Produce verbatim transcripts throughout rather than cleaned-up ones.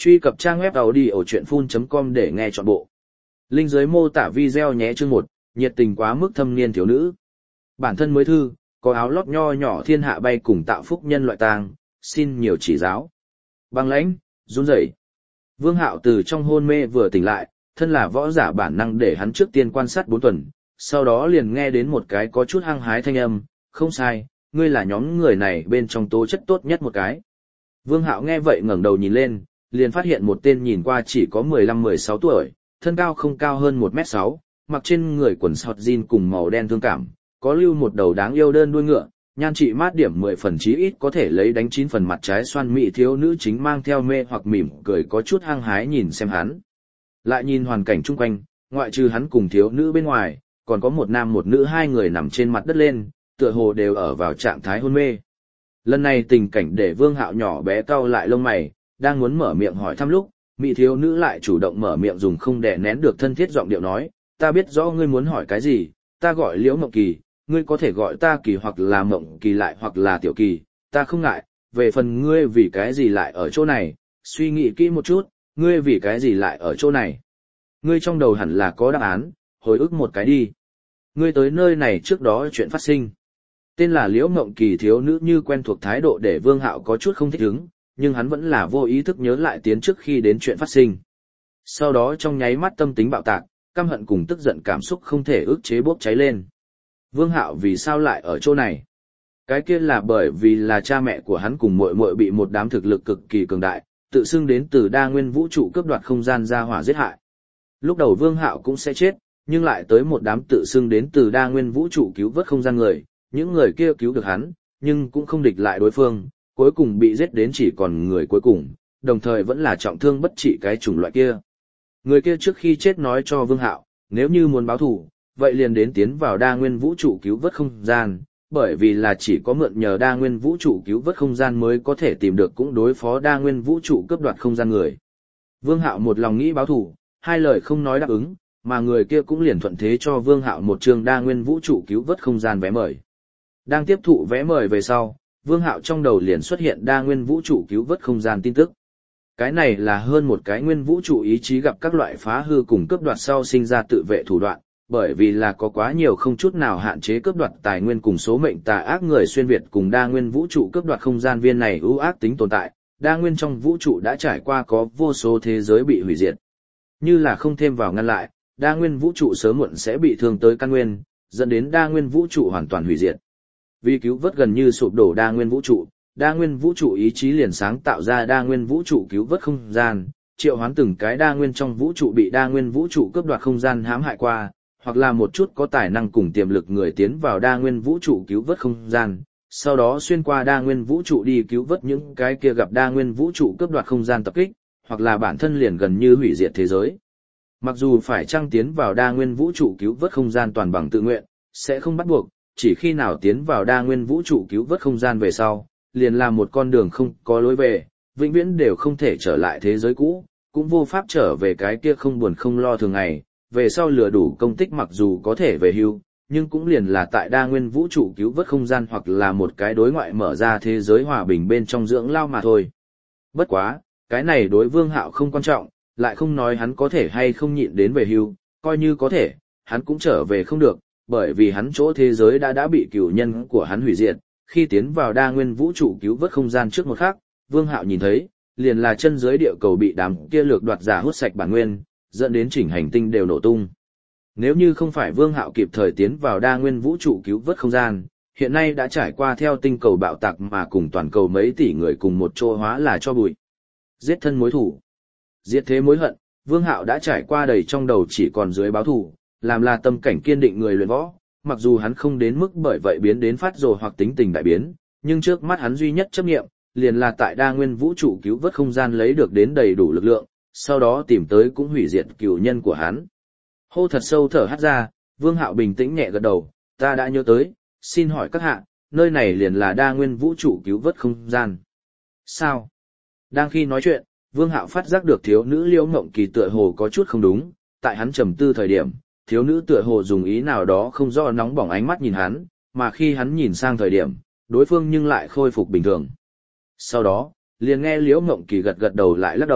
Truy cập trang web audiochuyenphun chấm com để nghe trọn bộ. Link dưới mô tả video nhé. Chương một, nhiệt tình quá mức thâm niên thiếu nữ. Bản thân mới thư, có áo lót nho nhỏ thiên hạ bay cùng tạo phúc nhân loại tang, xin nhiều chỉ giáo. Băng lãnh, run rẩy. Vương Hạo từ trong hôn mê vừa tỉnh lại, thân là võ giả bản năng để hắn trước tiên quan sát bốn tuần, sau đó liền nghe đến một cái có chút hăng hái thanh âm, không sai, ngươi là nhóm người này bên trong tố chất tốt nhất một cái. Vương Hạo nghe vậy ngẩng đầu nhìn lên, liền phát hiện một tên nhìn qua chỉ có mười lăm mười sáu tuổi, thân cao không cao hơn một mét sáu, mặc trên người quần sọt jean cùng màu đen thương cảm, có lưu một đầu đáng yêu đơn đuôi ngựa, nhan trị mát điểm mười phần chí ít có thể lấy đánh chín phần mặt trái xoan mỹ thiếu nữ chính mang theo mê hoặc mỉm cười có chút hăng hái nhìn xem hắn. Lại nhìn hoàn cảnh chung quanh, ngoại trừ hắn cùng thiếu nữ bên ngoài, còn có một nam một nữ hai người nằm trên mặt đất lên, tựa hồ đều ở vào trạng thái hôn mê. Lần này tình cảnh để Vương Hạo nhỏ bé cau lại lông mày, đang muốn mở miệng hỏi thăm lúc, mỹ thiếu nữ lại chủ động mở miệng dùng không đè nén được thân thiết giọng điệu nói, ta biết rõ ngươi muốn hỏi cái gì, ta gọi Liễu Mộng Kỳ, ngươi có thể gọi ta Kỳ hoặc là Mộng Kỳ lại hoặc là Tiểu Kỳ, ta không ngại, về phần ngươi vì cái gì lại ở chỗ này, suy nghĩ kỹ một chút, ngươi vì cái gì lại ở chỗ này. Ngươi trong đầu hẳn là có đáp án, hồi ức một cái đi. Ngươi tới nơi này trước đó chuyện phát sinh. Tên là Liễu Mộng Kỳ thiếu nữ như quen thuộc thái độ để Vương Hạo có chút không thích ứng, nhưng hắn vẫn là vô ý thức nhớ lại tiến trước khi đến chuyện phát sinh. Sau đó trong nháy mắt tâm tính bạo tạc, căm hận cùng tức giận cảm xúc không thể ức chế bốc cháy lên. Vương Hạo vì sao lại ở chỗ này? Cái kia là bởi vì là cha mẹ của hắn cùng muội muội bị một đám thực lực cực kỳ cường đại, tự xưng đến từ đa nguyên vũ trụ cướp đoạt không gian ra hỏa giết hại. Lúc đầu Vương Hạo cũng sẽ chết, nhưng lại tới một đám tự xưng đến từ đa nguyên vũ trụ cứu vớt không gian người, những người kia cứu được hắn, nhưng cũng không địch lại đối phương, cuối cùng bị giết đến chỉ còn người cuối cùng, đồng thời vẫn là trọng thương bất trị cái chủng loại kia. Người kia trước khi chết nói cho Vương Hạo, nếu như muốn báo thù, vậy liền đến tiến vào đa nguyên vũ trụ cứu vớt không gian, bởi vì là chỉ có mượn nhờ đa nguyên vũ trụ cứu vớt không gian mới có thể tìm được cũng đối phó đa nguyên vũ trụ cướp đoạt không gian người. Vương Hạo một lòng nghĩ báo thù, hai lời không nói đáp ứng, mà người kia cũng liền thuận thế cho Vương Hạo một trường đa nguyên vũ trụ cứu vớt không gian vé mời. Đang tiếp thụ vé mời về sau, Vương Hạo trong đầu liền xuất hiện đa nguyên vũ trụ cứu vớt không gian tin tức. Cái này là hơn một cái nguyên vũ trụ ý chí gặp các loại phá hư cùng cướp đoạt sau sinh ra tự vệ thủ đoạn, bởi vì là có quá nhiều không chút nào hạn chế cướp đoạt tài nguyên cùng số mệnh tà ác người xuyên việt cùng đa nguyên vũ trụ cướp đoạt không gian viên này ưu ác tính tồn tại, đa nguyên trong vũ trụ đã trải qua có vô số thế giới bị hủy diệt. Như là không thêm vào ngăn lại, đa nguyên vũ trụ sớm muộn sẽ bị thương tới căn nguyên, dẫn đến đa nguyên vũ trụ hoàn toàn hủy diệt. Vì cứu vớt gần như sụp đổ đa nguyên vũ trụ, đa nguyên vũ trụ ý chí liền sáng tạo ra đa nguyên vũ trụ cứu vớt không gian, triệu hoán từng cái đa nguyên trong vũ trụ bị đa nguyên vũ trụ cướp đoạt không gian hãm hại qua, hoặc là một chút có tài năng cùng tiềm lực người tiến vào đa nguyên vũ trụ cứu vớt không gian, sau đó xuyên qua đa nguyên vũ trụ đi cứu vớt những cái kia gặp đa nguyên vũ trụ cướp đoạt không gian tập kích, hoặc là bản thân liền gần như hủy diệt thế giới. Mặc dù phải trăng tiến vào đa nguyên vũ trụ cứu vớt không gian toàn bằng tự nguyện, sẽ không bắt buộc, chỉ khi nào tiến vào đa nguyên vũ trụ cứu vớt không gian về sau, liền là một con đường không có lối về, vĩnh viễn đều không thể trở lại thế giới cũ, cũng vô pháp trở về cái kia không buồn không lo thường ngày, về sau lừa đủ công tích mặc dù có thể về hưu, nhưng cũng liền là tại đa nguyên vũ trụ cứu vớt không gian hoặc là một cái đối ngoại mở ra thế giới hòa bình bên trong dưỡng lao mà thôi. Bất quá, cái này đối Vương Hạo không quan trọng, lại không nói hắn có thể hay không nhịn đến về hưu, coi như có thể, hắn cũng trở về không được, bởi vì hắn chỗ thế giới đã đã bị cửu nhân của hắn hủy diệt, khi tiến vào đa nguyên vũ trụ cứu vớt không gian trước một khắc, Vương Hạo nhìn thấy, liền là chân dưới địa cầu bị đám kia lược đoạt giả hút sạch bản nguyên, dẫn đến chỉnh hành tinh đều nổ tung. Nếu như không phải Vương Hạo kịp thời tiến vào đa nguyên vũ trụ cứu vớt không gian, hiện nay đã trải qua theo tinh cầu bạo tạc mà cùng toàn cầu mấy tỷ người cùng một chỗ hóa là cho bụi. Giết thân mối thủ, giết thế mối hận, Vương Hạo đã trải qua đầy trong đầu chỉ còn dưới báo thù, làm là tâm cảnh kiên định người luyện võ, mặc dù hắn không đến mức bởi vậy biến đến phát rồ hoặc tính tình đại biến, nhưng trước mắt hắn duy nhất chấp niệm, liền là tại đa nguyên vũ trụ cứu vớt không gian lấy được đến đầy đủ lực lượng, sau đó tìm tới cũng hủy diệt cửu nhân của hắn. Hô thật sâu thở hắt ra, Vương Hạo bình tĩnh nhẹ gật đầu, ta đã nhớ tới, xin hỏi các hạ, nơi này liền là đa nguyên vũ trụ cứu vớt không gian. Sao? Đang khi nói chuyện, Vương Hạo phát giác được thiếu nữ Liễu Mộng Kỳ tựa hồ có chút không đúng, tại hắn trầm tư thời điểm, thiếu nữ tựa hồ dùng ý nào đó không rõ nóng bỏng ánh mắt nhìn hắn, mà khi hắn nhìn sang thời điểm, đối phương nhưng lại khôi phục bình thường. Sau đó, liền nghe Liễu Mộng Kỳ gật gật đầu lại lắc đầu,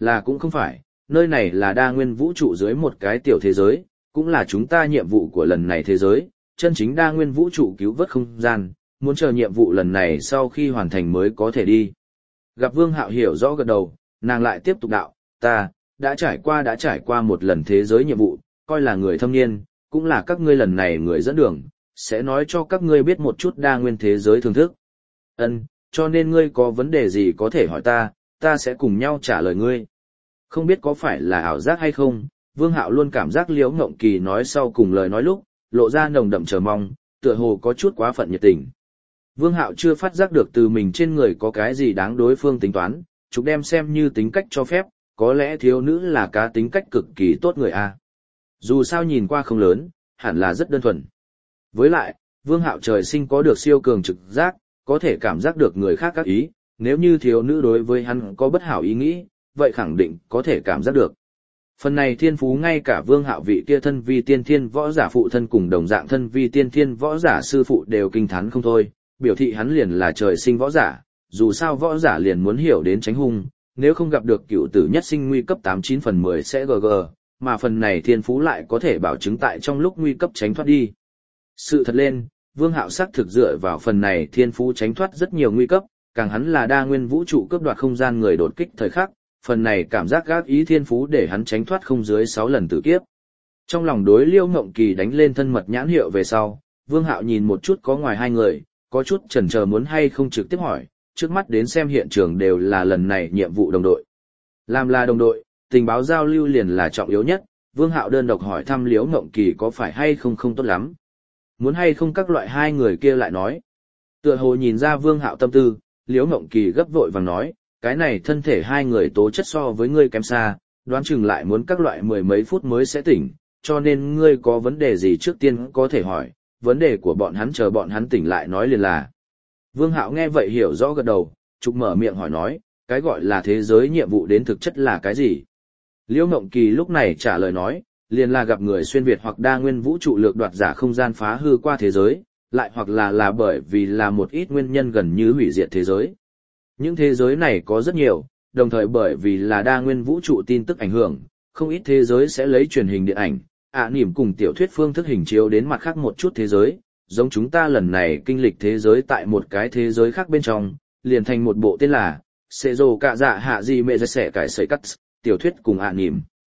Là cũng không phải, nơi này là đa nguyên vũ trụ dưới một cái tiểu thế giới, cũng là chúng ta nhiệm vụ của lần này thế giới, chân chính đa nguyên vũ trụ cứu vớt không gian, muốn chờ nhiệm vụ lần này sau khi hoàn thành mới có thể đi. Gặp Vương Hạo hiểu rõ gật đầu, nàng lại tiếp tục đạo, ta, đã trải qua đã trải qua một lần thế giới nhiệm vụ, coi là người thâm niên, cũng là các ngươi lần này người dẫn đường, sẽ nói cho các ngươi biết một chút đa nguyên thế giới thưởng thức. Ân, cho nên ngươi có vấn đề gì có thể hỏi ta, ta sẽ cùng nhau trả lời ngươi. Không biết có phải là ảo giác hay không, Vương Hạo luôn cảm giác Liễu Ngộng Kỳ nói sau cùng lời nói lúc, lộ ra nồng đậm chờ mong, tựa hồ có chút quá phận nhiệt tình. Vương Hạo chưa phát giác được từ mình trên người có cái gì đáng đối phương tính toán, chúng đem xem như tính cách cho phép, có lẽ thiếu nữ là cá tính cách cực kỳ tốt người a. Dù sao nhìn qua không lớn, hẳn là rất đơn thuần. Với lại, Vương Hạo trời sinh có được siêu cường trực giác, có thể cảm giác được người khác các ý, nếu như thiếu nữ đối với hắn có bất hảo ý nghĩ, vậy khẳng định có thể cảm giác được. Phần này thiên phú ngay cả Vương Hạo vị kia thân vi tiên thiên võ giả phụ thân cùng đồng dạng thân vi tiên thiên võ giả sư phụ đều kinh thán không thôi, biểu thị hắn liền là trời sinh võ giả, dù sao võ giả liền muốn hiểu đến tránh hung, nếu không gặp được cựu tử nhất sinh nguy cấp tám chín phần mười sẽ gg, mà phần này thiên phú lại có thể bảo chứng tại trong lúc nguy cấp tránh thoát đi. Sự thật lên, Vương Hạo xác thực dựa vào phần này thiên phú tránh thoát rất nhiều nguy cấp, càng hắn là đa nguyên vũ trụ cướp đoạt không gian người đột kích thời khắc, phần này cảm giác gác ý thiên phú để hắn tránh thoát không dưới sáu lần tử kiếp. Trong lòng đối Liễu Ngộng Kỳ đánh lên thân mật nhãn hiệu về sau, Vương Hạo nhìn một chút có ngoài hai người, có chút chần chờ muốn hay không trực tiếp hỏi, trước mắt đến xem hiện trường đều là lần này nhiệm vụ đồng đội. Làm là đồng đội, tình báo giao lưu liền là trọng yếu nhất, Vương Hạo đơn độc hỏi thăm Liễu Ngộng Kỳ có phải hay không không tốt lắm. Muốn hay không các loại hai người kia lại nói. Tựa hồ nhìn ra Vương Hạo tâm tư, Liễu Ngộng Kỳ gấp vội vàng nói, cái này thân thể hai người tố chất so với ngươi kém xa, đoán chừng lại muốn các loại mười mấy phút mới sẽ tỉnh, cho nên ngươi có vấn đề gì trước tiên có thể hỏi, vấn đề của bọn hắn chờ bọn hắn tỉnh lại nói liền là. Vương Hạo nghe vậy hiểu rõ gật đầu, trục mở miệng hỏi nói, cái gọi là thế giới nhiệm vụ đến thực chất là cái gì? Liễu Ngộng Kỳ lúc này trả lời nói, liền là gặp người xuyên Việt hoặc đa nguyên vũ trụ lược đoạt giả không gian phá hư qua thế giới, lại hoặc là là bởi vì là một ít nguyên nhân gần như hủy diệt thế giới. Những thế giới này có rất nhiều, đồng thời bởi vì là đa nguyên vũ trụ tin tức ảnh hưởng, không ít thế giới sẽ lấy truyền hình điện ảnh, ạ niềm cùng tiểu thuyết phương thức hình chiếu đến mặt khác một chút thế giới, giống chúng ta lần này kinh lịch thế giới tại một cái thế giới khác bên trong, liền thành một bộ tên là Sệ Dồ Cạ Dạ Hạ Di Mẹ Giật Sẻ Cải Sấy Cắt, tiểu thuyết cùng ạ niềm.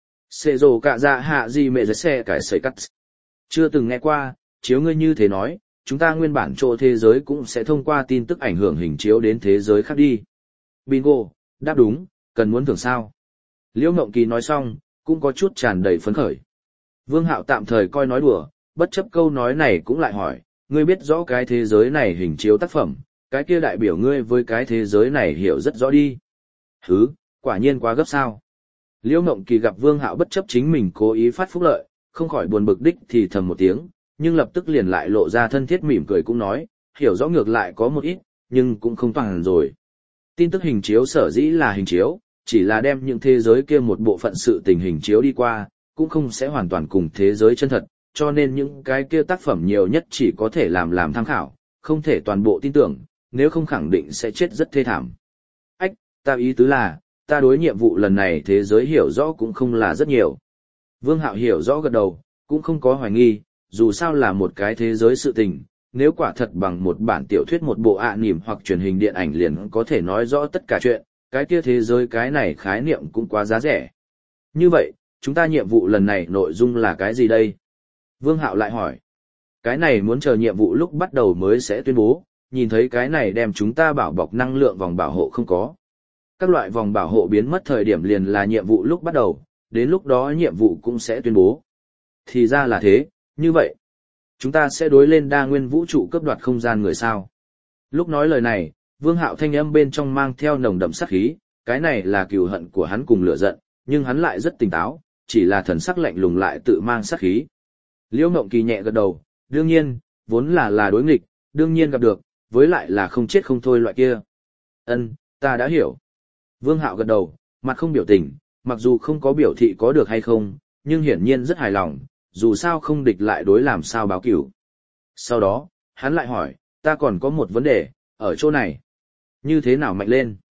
Sệ Dồ Cạ Dạ Hạ Di Mẹ Giật Sẻ Cải Sấy Cắt. Chưa từng nghe qua, chiếu ngươi như thế nói, chúng ta nguyên bản chỗ thế giới cũng sẽ thông qua tin tức ảnh hưởng hình chiếu đến thế giới khác đi. Bingo, đáp đúng, cần muốn thưởng sao. Liễu Ngộng Kỳ nói xong, cũng có chút tràn đầy phấn khởi. Vương Hạo tạm thời coi nói đùa, bất chấp câu nói này cũng lại hỏi, ngươi biết rõ cái thế giới này hình chiếu tác phẩm, cái kia đại biểu ngươi với cái thế giới này hiểu rất rõ đi. Hứ, quả nhiên quá gấp sao. Liễu Ngộng Kỳ gặp Vương Hạo bất chấp chính mình cố ý phát phúc lợi, không khỏi buồn bực đích thì thầm một tiếng, nhưng lập tức liền lại lộ ra thân thiết mỉm cười cũng nói, hiểu rõ ngược lại có một ít, nhưng cũng không toàn rồi. Tin tức hình chiếu sở dĩ là hình chiếu, chỉ là đem những thế giới kia một bộ phận sự tình hình chiếu đi qua, cũng không sẽ hoàn toàn cùng thế giới chân thật, cho nên những cái kia tác phẩm nhiều nhất chỉ có thể làm làm tham khảo, không thể toàn bộ tin tưởng, nếu không khẳng định sẽ chết rất thê thảm. Ách, ta ý tứ là, ta đối nhiệm vụ lần này thế giới hiểu rõ cũng không là rất nhiều. Vương Hạo hiểu rõ gật đầu, cũng không có hoài nghi, dù sao là một cái thế giới sự tình, nếu quả thật bằng một bản tiểu thuyết một bộ ạ niềm hoặc truyền hình điện ảnh liền có thể nói rõ tất cả chuyện, cái kia thế giới cái này khái niệm cũng quá giá rẻ. Như vậy, chúng ta nhiệm vụ lần này nội dung là cái gì đây? Vương Hạo lại hỏi. Cái này muốn chờ nhiệm vụ lúc bắt đầu mới sẽ tuyên bố, nhìn thấy cái này đem chúng ta bảo bọc năng lượng vòng bảo hộ không có. Các loại vòng bảo hộ biến mất thời điểm liền là nhiệm vụ lúc bắt đầu, đến lúc đó nhiệm vụ cũng sẽ tuyên bố. Thì ra là thế, như vậy. Chúng ta sẽ đối lên đa nguyên vũ trụ cướp đoạt không gian người sao. Lúc nói lời này, Vương Hạo thanh âm bên trong mang theo nồng đậm sát khí, cái này là cừu hận của hắn cùng lửa giận, nhưng hắn lại rất tỉnh táo, chỉ là thần sắc lạnh lùng lại tự mang sát khí. Liễu Ngộng Kỳ nhẹ gật đầu, đương nhiên, vốn là là đối nghịch, đương nhiên gặp được, với lại là không chết không thôi loại kia. Ân, ta đã hiểu. Vương Hạo gật đầu, mặt không biểu tình, mặc dù không có biểu thị có được hay không, nhưng hiển nhiên rất hài lòng, dù sao không địch lại đối làm sao báo cửu. Sau đó, hắn lại hỏi, ta còn có một vấn đề, ở chỗ này. Như thế nào mạnh lên?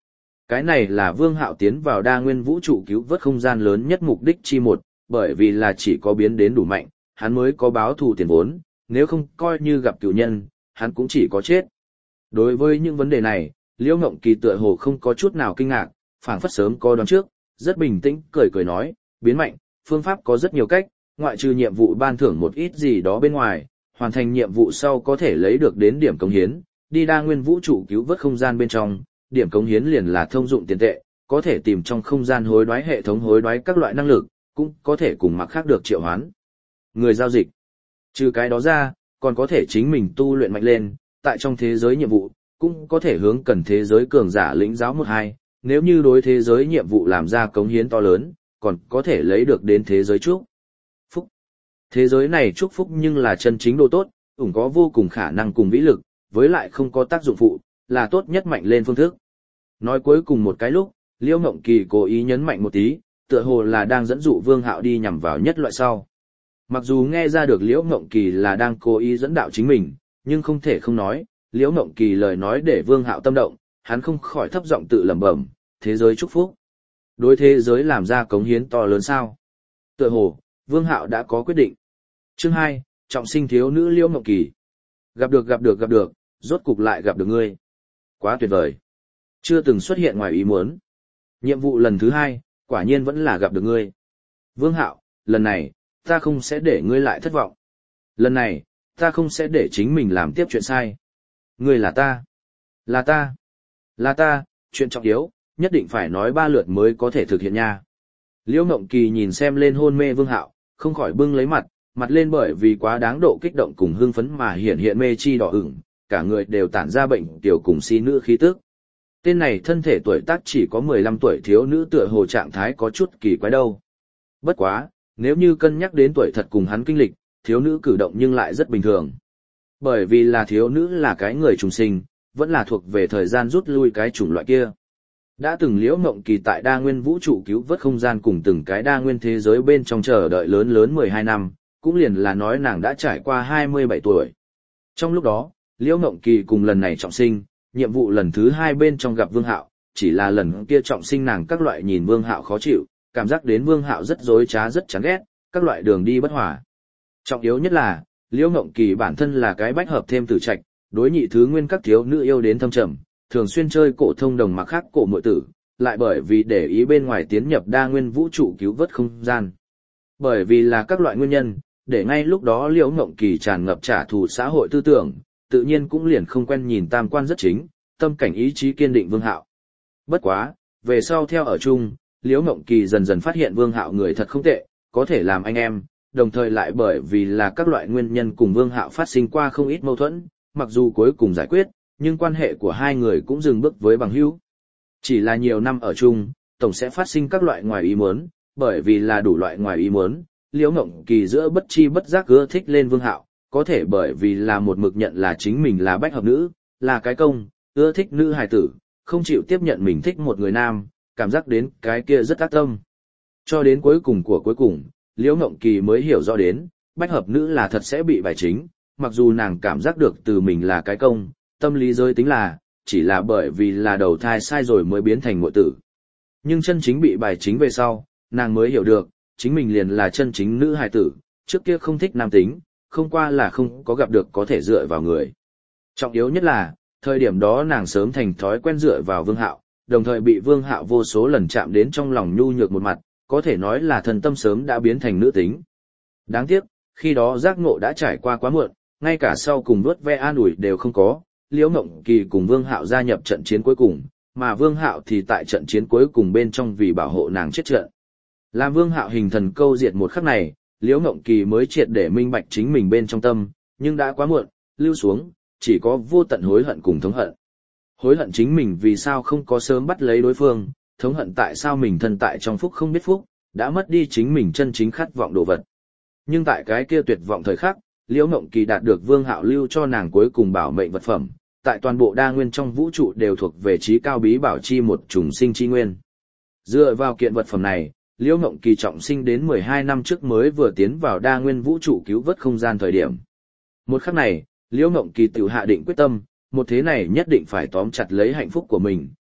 Cái này là Vương Hạo tiến vào đa nguyên vũ trụ cứu vớt không gian lớn nhất mục đích chi một, bởi vì là chỉ có biến đến đủ mạnh, hắn mới có báo thù tiền vốn, nếu không coi như gặp cựu nhân, hắn cũng chỉ có chết. Đối với những vấn đề này, Liễu Ngộng Kỳ tựa hồ không có chút nào kinh ngạc, phảng phất sớm có đoán trước, rất bình tĩnh, cười cười nói, biến mạnh, phương pháp có rất nhiều cách, ngoại trừ nhiệm vụ ban thưởng một ít gì đó bên ngoài, hoàn thành nhiệm vụ sau có thể lấy được đến điểm cống hiến, đi đa nguyên vũ trụ cứu vớt không gian bên trong, điểm cống hiến liền là thông dụng tiền tệ, có thể tìm trong không gian hối đoái hệ thống hối đoái các loại năng lực, cũng có thể cùng mặc khác được triệu hoán. Người giao dịch. Trừ cái đó ra, còn có thể chính mình tu luyện mạnh lên, tại trong thế giới nhiệm vụ, cũng có thể hướng cần thế giới cường giả lĩnh giáo một hai, nếu như đối thế giới nhiệm vụ làm ra cống hiến to lớn, còn có thể lấy được đến thế giới chúc phúc. Thế giới này chúc phúc nhưng là chân chính độ tốt, ủng có vô cùng khả năng cùng vĩ lực, với lại không có tác dụng phụ, là tốt nhất mạnh lên phương thức. Nói cuối cùng một cái lúc, Liễu Ngộng Kỳ cố ý nhấn mạnh một tí, tựa hồ là đang dẫn dụ Vương Hạo đi nhằm vào nhất loại sau. Mặc dù nghe ra được Liễu Ngộng Kỳ là đang cố ý dẫn đạo chính mình, nhưng không thể không nói, Liễu Ngộng Kỳ lời nói để Vương Hạo tâm động, hắn không khỏi thấp giọng tự lẩm bẩm, thế giới chúc phúc. Đối thế giới làm ra cống hiến to lớn sao? Tựa hồ, Vương Hạo đã có quyết định. Chương hai, trọng sinh thiếu nữ Liễu Ngộng Kỳ. Gặp được gặp được gặp được, rốt cục lại gặp được ngươi. Quá tuyệt vời. Chưa từng xuất hiện ngoài ý muốn. Nhiệm vụ lần thứ hai, quả nhiên vẫn là gặp được ngươi. Vương Hạo, lần này, ta không sẽ để ngươi lại thất vọng. Lần này, ta không sẽ để chính mình làm tiếp chuyện sai. Ngươi là ta. Là ta. Là ta, chuyện trọng yếu, nhất định phải nói ba lượt mới có thể thực hiện nha. Liễu Ngộng Kỳ nhìn xem lên hôn mê Vương Hạo, không khỏi bưng lấy mặt, mặt lên bởi vì quá đáng độ kích động cùng hưng phấn mà hiện hiện mê chi đỏ ửng, cả người đều tản ra bệnh tiểu cùng si nữ khí tức. Tên này thân thể tuổi tác chỉ có mười lăm tuổi thiếu nữ tựa hồ trạng thái có chút kỳ quái đâu. Bất quá, nếu như cân nhắc đến tuổi thật cùng hắn kinh lịch, thiếu nữ cử động nhưng lại rất bình thường. Bởi vì là thiếu nữ là cái người trùng sinh, vẫn là thuộc về thời gian rút lui cái chủng loại kia. Đã từng Liễu Ngộng Kỳ tại đa nguyên vũ trụ cứu vớt không gian cùng từng cái đa nguyên thế giới bên trong chờ đợi lớn lớn mười hai năm, cũng liền là nói nàng đã trải qua hai mươi bảy tuổi. Trong lúc đó, Liễu Ngộng Kỳ cùng lần này trọng sinh, nhiệm vụ lần thứ hai bên trong gặp Vương Hạo, chỉ là lần kia trọng sinh nàng các loại nhìn Vương Hạo khó chịu, cảm giác đến Vương Hạo rất dối trá rất chán ghét, các loại đường đi bất hòa. Trọng yếu nhất là, Liễu Ngộng Kỳ bản thân là cái bách hợp thêm tử trạch, đối nhị thứ nguyên các thiếu nữ yêu đến thâm trầm, thường xuyên chơi cổ thông đồng mặc khác cổ muội tử, lại bởi vì để ý bên ngoài tiến nhập đa nguyên vũ trụ cứu vớt không gian. Bởi vì là các loại nguyên nhân, để ngay lúc đó Liễu Ngộng Kỳ tràn ngập trả thù xã hội tư tưởng, tự nhiên cũng liền không quen nhìn tam quan rất chính, tâm cảnh ý chí kiên định Vương Hạo. Bất quá, về sau theo ở chung, Liễu Ngộng Kỳ dần dần phát hiện Vương Hạo người thật không tệ, có thể làm anh em, đồng thời lại bởi vì là các loại nguyên nhân cùng Vương Hạo phát sinh qua không ít mâu thuẫn, mặc dù cuối cùng giải quyết, nhưng quan hệ của hai người cũng dừng bước với bằng hữu. Chỉ là nhiều năm ở chung, tổng sẽ phát sinh các loại ngoài ý muốn, bởi vì là đủ loại ngoài ý muốn, Liễu Ngộng Kỳ giữa bất chi bất giác ưa thích lên Vương Hạo, có thể bởi vì là một mực nhận là chính mình là bách hợp nữ, là cái công, ưa thích nữ hài tử, không chịu tiếp nhận mình thích một người nam, cảm giác đến cái kia rất ác tâm. Cho đến cuối cùng của cuối cùng, Liễu Ngộng Kỳ mới hiểu rõ đến, bách hợp nữ là thật sẽ bị bài chính, mặc dù nàng cảm giác được từ mình là cái công, tâm lý giới tính là, chỉ là bởi vì là đầu thai sai rồi mới biến thành muội tử. Nhưng chân chính bị bài chính về sau, nàng mới hiểu được, chính mình liền là chân chính nữ hài tử, trước kia không thích nam tính, không qua là không có gặp được có thể dựa vào người. Trọng yếu nhất là, thời điểm đó nàng sớm thành thói quen dựa vào Vương Hạo, đồng thời bị Vương Hạo vô số lần chạm đến trong lòng nhu nhược một mặt, có thể nói là thần tâm sớm đã biến thành nữ tính. Đáng tiếc, khi đó giác ngộ đã trải qua quá muộn, ngay cả sau cùng vuốt ve an ủi đều không có, Liễu Ngộng Kỳ cùng Vương Hạo gia nhập trận chiến cuối cùng, mà Vương Hạo thì tại trận chiến cuối cùng bên trong vì bảo hộ nàng chết trận. Làm Vương Hạo hình thần câu diệt một khắc này, Liễu Ngộng Kỳ mới triệt để minh bạch chính mình bên trong tâm, nhưng đã quá muộn, lưu xuống, chỉ có vô tận hối hận cùng thống hận. Hối hận chính mình vì sao không có sớm bắt lấy đối phương, thống hận tại sao mình thân tại trong phúc không biết phúc, đã mất đi chính mình chân chính khát vọng đồ vật. Nhưng tại cái kia tuyệt vọng thời khắc, Liễu Ngộng Kỳ đạt được Vương Hạo lưu cho nàng cuối cùng bảo mệnh vật phẩm, tại toàn bộ đa nguyên trong vũ trụ đều thuộc về trí cao bí bảo chi một trùng sinh chi nguyên. Dựa vào kiện vật phẩm này, Liễu Ngộng Kỳ trọng sinh đến mười hai năm trước mới vừa tiến vào đa nguyên vũ trụ cứu vớt không gian thời điểm. Một khắc này, Liễu Ngộng Kỳ tự hạ định quyết tâm, một thế này nhất định phải tóm chặt lấy hạnh phúc của mình,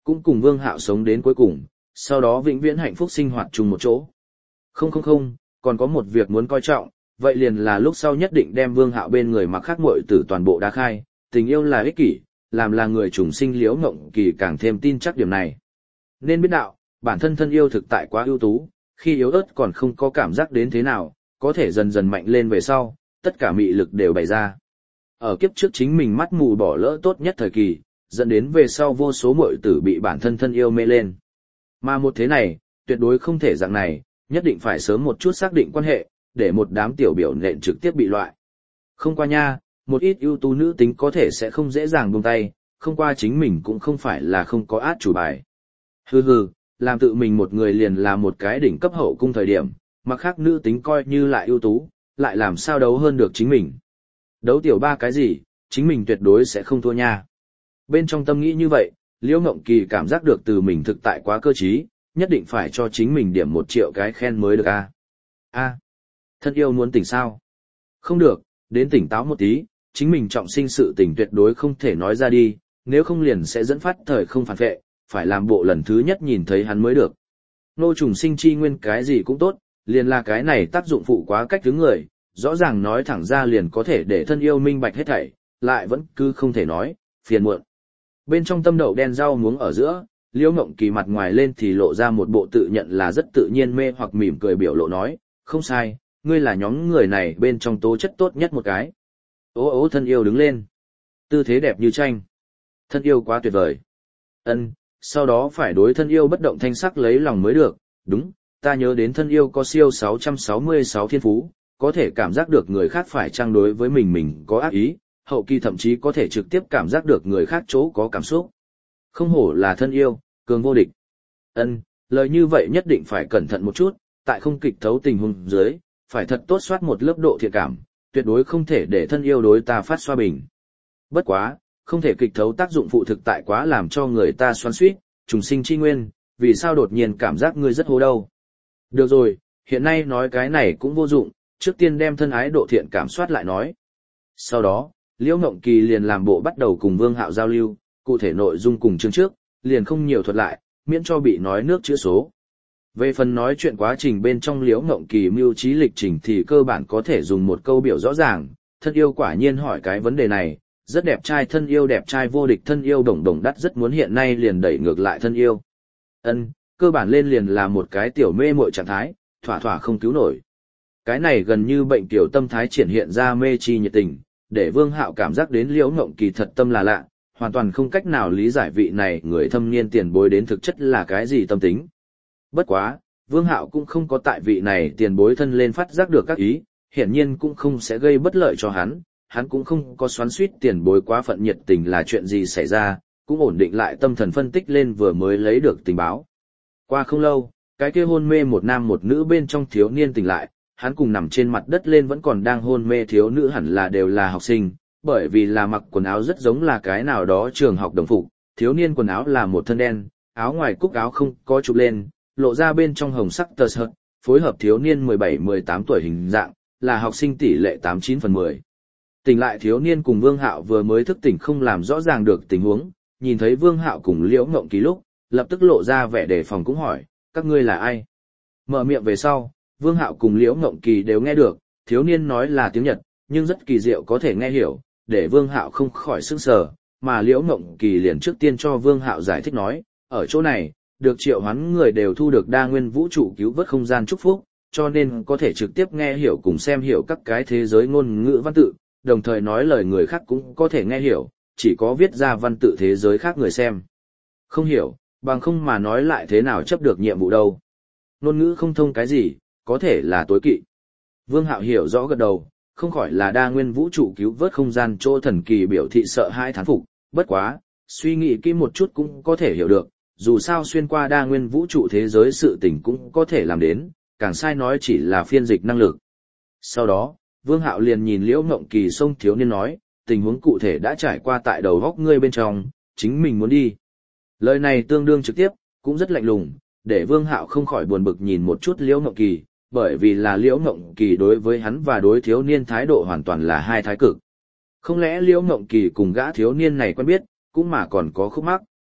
cũng cùng Vương Hạo sống đến cuối cùng, sau đó vĩnh viễn hạnh phúc sinh hoạt chung một chỗ. Không không không, còn có một việc muốn coi trọng, vậy liền là lúc sau nhất định đem Vương Hạo bên người mặc khác muội tử toàn bộ đá khai, tình yêu là ích kỷ, làm là người trùng sinh Liễu Ngộng Kỳ càng thêm tin chắc điểm này. Nên biết đạo, bản thân thân yêu thực tại quá ưu tú, khi yếu ớt còn không có cảm giác đến thế nào, có thể dần dần mạnh lên về sau, tất cả mị lực đều bày ra. Ở kiếp trước chính mình mắt mù bỏ lỡ tốt nhất thời kỳ, dẫn đến về sau vô số muội tử bị bản thân thân yêu mê lên. Mà một thế này, tuyệt đối không thể dạng này, nhất định phải sớm một chút xác định quan hệ, để một đám tiểu biểu nện trực tiếp bị loại. Không qua nha, một ít ưu tú nữ tính có thể sẽ không dễ dàng buông tay, không qua chính mình cũng không phải là không có át chủ bài. Hừ hừ, làm tự mình một người liền là một cái đỉnh cấp hậu cung thời điểm, mà khác nữ tính coi như lại ưu tú, lại làm sao đấu hơn được chính mình. Đấu tiểu ba cái gì, chính mình tuyệt đối sẽ không thua nha. Bên trong tâm nghĩ như vậy, Liễu Ngộng Kỳ cảm giác được từ mình thực tại quá cơ trí, nhất định phải cho chính mình điểm một triệu cái khen mới được a. A, thân yêu muốn tỉnh sao? Không được, đến tỉnh táo một tí, chính mình trọng sinh sự tình tuyệt đối không thể nói ra đi, nếu không liền sẽ dẫn phát thời không phản vệ, phải làm bộ lần thứ nhất nhìn thấy hắn mới được. Nô trùng sinh chi nguyên cái gì cũng tốt, liền là cái này tác dụng phụ quá cách thứ người, rõ ràng nói thẳng ra liền có thể để thân yêu minh bạch hết thảy, lại vẫn cứ không thể nói, phiền muộn. Bên trong tâm đậu đen rau muống ở giữa, Liễu Ngộng Kỳ mặt ngoài lên thì lộ ra một bộ tự nhận là rất tự nhiên mê hoặc mỉm cười biểu lộ nói, không sai, ngươi là nhóm người này bên trong tố chất tốt nhất một cái. Ố ố thân yêu đứng lên. Tư thế đẹp như tranh. Thân yêu quá tuyệt vời. Ân, sau đó phải đối thân yêu bất động thanh sắc lấy lòng mới được, đúng, ta nhớ đến thân yêu có siêu sáu trăm sáu mươi sáu thiên phú, có thể cảm giác được người khác phải trang đối với mình mình có ác ý, hậu kỳ thậm chí có thể trực tiếp cảm giác được người khác chỗ có cảm xúc. Không hổ là thân yêu, cường vô địch. Ân, lời như vậy nhất định phải cẩn thận một chút, tại không kịch thấu tình huống dưới, phải thật tốt soát một lớp độ thiện cảm, tuyệt đối không thể để thân yêu đối ta phát xoa bình. Bất quá, không thể kịch thấu tác dụng phụ thực tại quá làm cho người ta xoắn xuýt, trùng sinh chi nguyên, vì sao đột nhiên cảm giác ngươi rất hố đâu. Được rồi, hiện nay nói cái này cũng vô dụng, trước tiên đem thân ái độ thiện cảm soát lại nói. Sau đó, Liễu Ngộng Kỳ liền làm bộ bắt đầu cùng Vương Hạo giao lưu, cụ thể nội dung cùng chương trước, liền không nhiều thuật lại, miễn cho bị nói nước chữa số. Về phần nói chuyện quá trình bên trong Liễu Ngộng Kỳ mưu trí lịch trình thì cơ bản có thể dùng một câu biểu rõ ràng, thân yêu quả nhiên hỏi cái vấn đề này, rất đẹp trai thân yêu đẹp trai vô địch thân yêu đồng đồng đắt rất muốn hiện nay liền đẩy ngược lại thân yêu. Ân, cơ bản lên liền là một cái tiểu mê muội trạng thái, thỏa thỏa không cứu nổi. Cái này gần như bệnh tiểu tâm thái triển hiện ra mê chi nhiệt tình, để Vương Hạo cảm giác đến Liễu Ngộng Kỳ thật tâm là lạ, hoàn toàn không cách nào lý giải vị này người thâm niên tiền bối đến thực chất là cái gì tâm tính. Bất quá, Vương Hạo cũng không có tại vị này tiền bối thân lên phát giác được các ý, hiển nhiên cũng không sẽ gây bất lợi cho hắn, hắn cũng không có xoắn xuýt tiền bối quá phận nhiệt tình là chuyện gì xảy ra, cũng ổn định lại tâm thần phân tích lên vừa mới lấy được tình báo. Qua không lâu, cái kia hôn mê một nam một nữ bên trong thiếu niên tỉnh lại, hắn cùng nằm trên mặt đất lên vẫn còn đang hôn mê thiếu nữ hẳn là đều là học sinh, bởi vì là mặc quần áo rất giống là cái nào đó trường học đồng phục, thiếu niên quần áo là một thân đen, áo ngoài cúc áo không có chụp lên, lộ ra bên trong hồng sắc tơ sợt, phối hợp thiếu niên mười bảy mười tám tuổi hình dạng, là học sinh tỷ lệ tám chín phần mười. Tỉnh lại thiếu niên cùng Vương Hạo vừa mới thức tỉnh không làm rõ ràng được tình huống, nhìn thấy Vương Hạo cùng Liễu Ngộng Kỳ lúc, lập tức lộ ra vẻ đề phòng cũng hỏi, các ngươi là ai? Mở miệng về sau, Vương Hạo cùng Liễu Ngộng Kỳ đều nghe được, thiếu niên nói là tiếng Nhật, nhưng rất kỳ diệu có thể nghe hiểu, để Vương Hạo không khỏi sửng sờ, mà Liễu Ngộng Kỳ liền trước tiên cho Vương Hạo giải thích nói, ở chỗ này, được triệu hoán người đều thu được đa nguyên vũ trụ cứu vớt không gian chúc phúc, cho nên có thể trực tiếp nghe hiểu cùng xem hiểu các cái thế giới ngôn ngữ văn tự, đồng thời nói lời người khác cũng có thể nghe hiểu, chỉ có viết ra văn tự thế giới khác người xem. Không hiểu, bằng không mà nói lại thế nào chấp được nhiệm vụ đâu. Ngôn ngữ không thông cái gì, có thể là tối kỵ. Vương Hạo hiểu rõ gật đầu, không khỏi là đa nguyên vũ trụ cứu vớt không gian chỗ thần kỳ biểu thị sợ hãi thán phục, bất quá, suy nghĩ kỹ một chút cũng có thể hiểu được, dù sao xuyên qua đa nguyên vũ trụ thế giới sự tình cũng có thể làm đến, càng sai nói chỉ là phiên dịch năng lực. Sau đó, Vương Hạo liền nhìn Liễu Ngộng Kỳ xông thiếu niên nói, tình huống cụ thể đã trải qua tại đầu góc ngươi bên trong, chính mình muốn đi. Lời này tương đương trực tiếp, cũng rất lạnh lùng, để Vương Hạo không khỏi buồn bực nhìn một chút Liễu Ngộng Kỳ, bởi vì là Liễu Ngộng Kỳ đối với hắn và đối thiếu niên thái độ hoàn toàn là hai thái cực. Không lẽ Liễu Ngộng Kỳ cùng gã thiếu niên này quen biết, cũng mà còn có khúc mắc.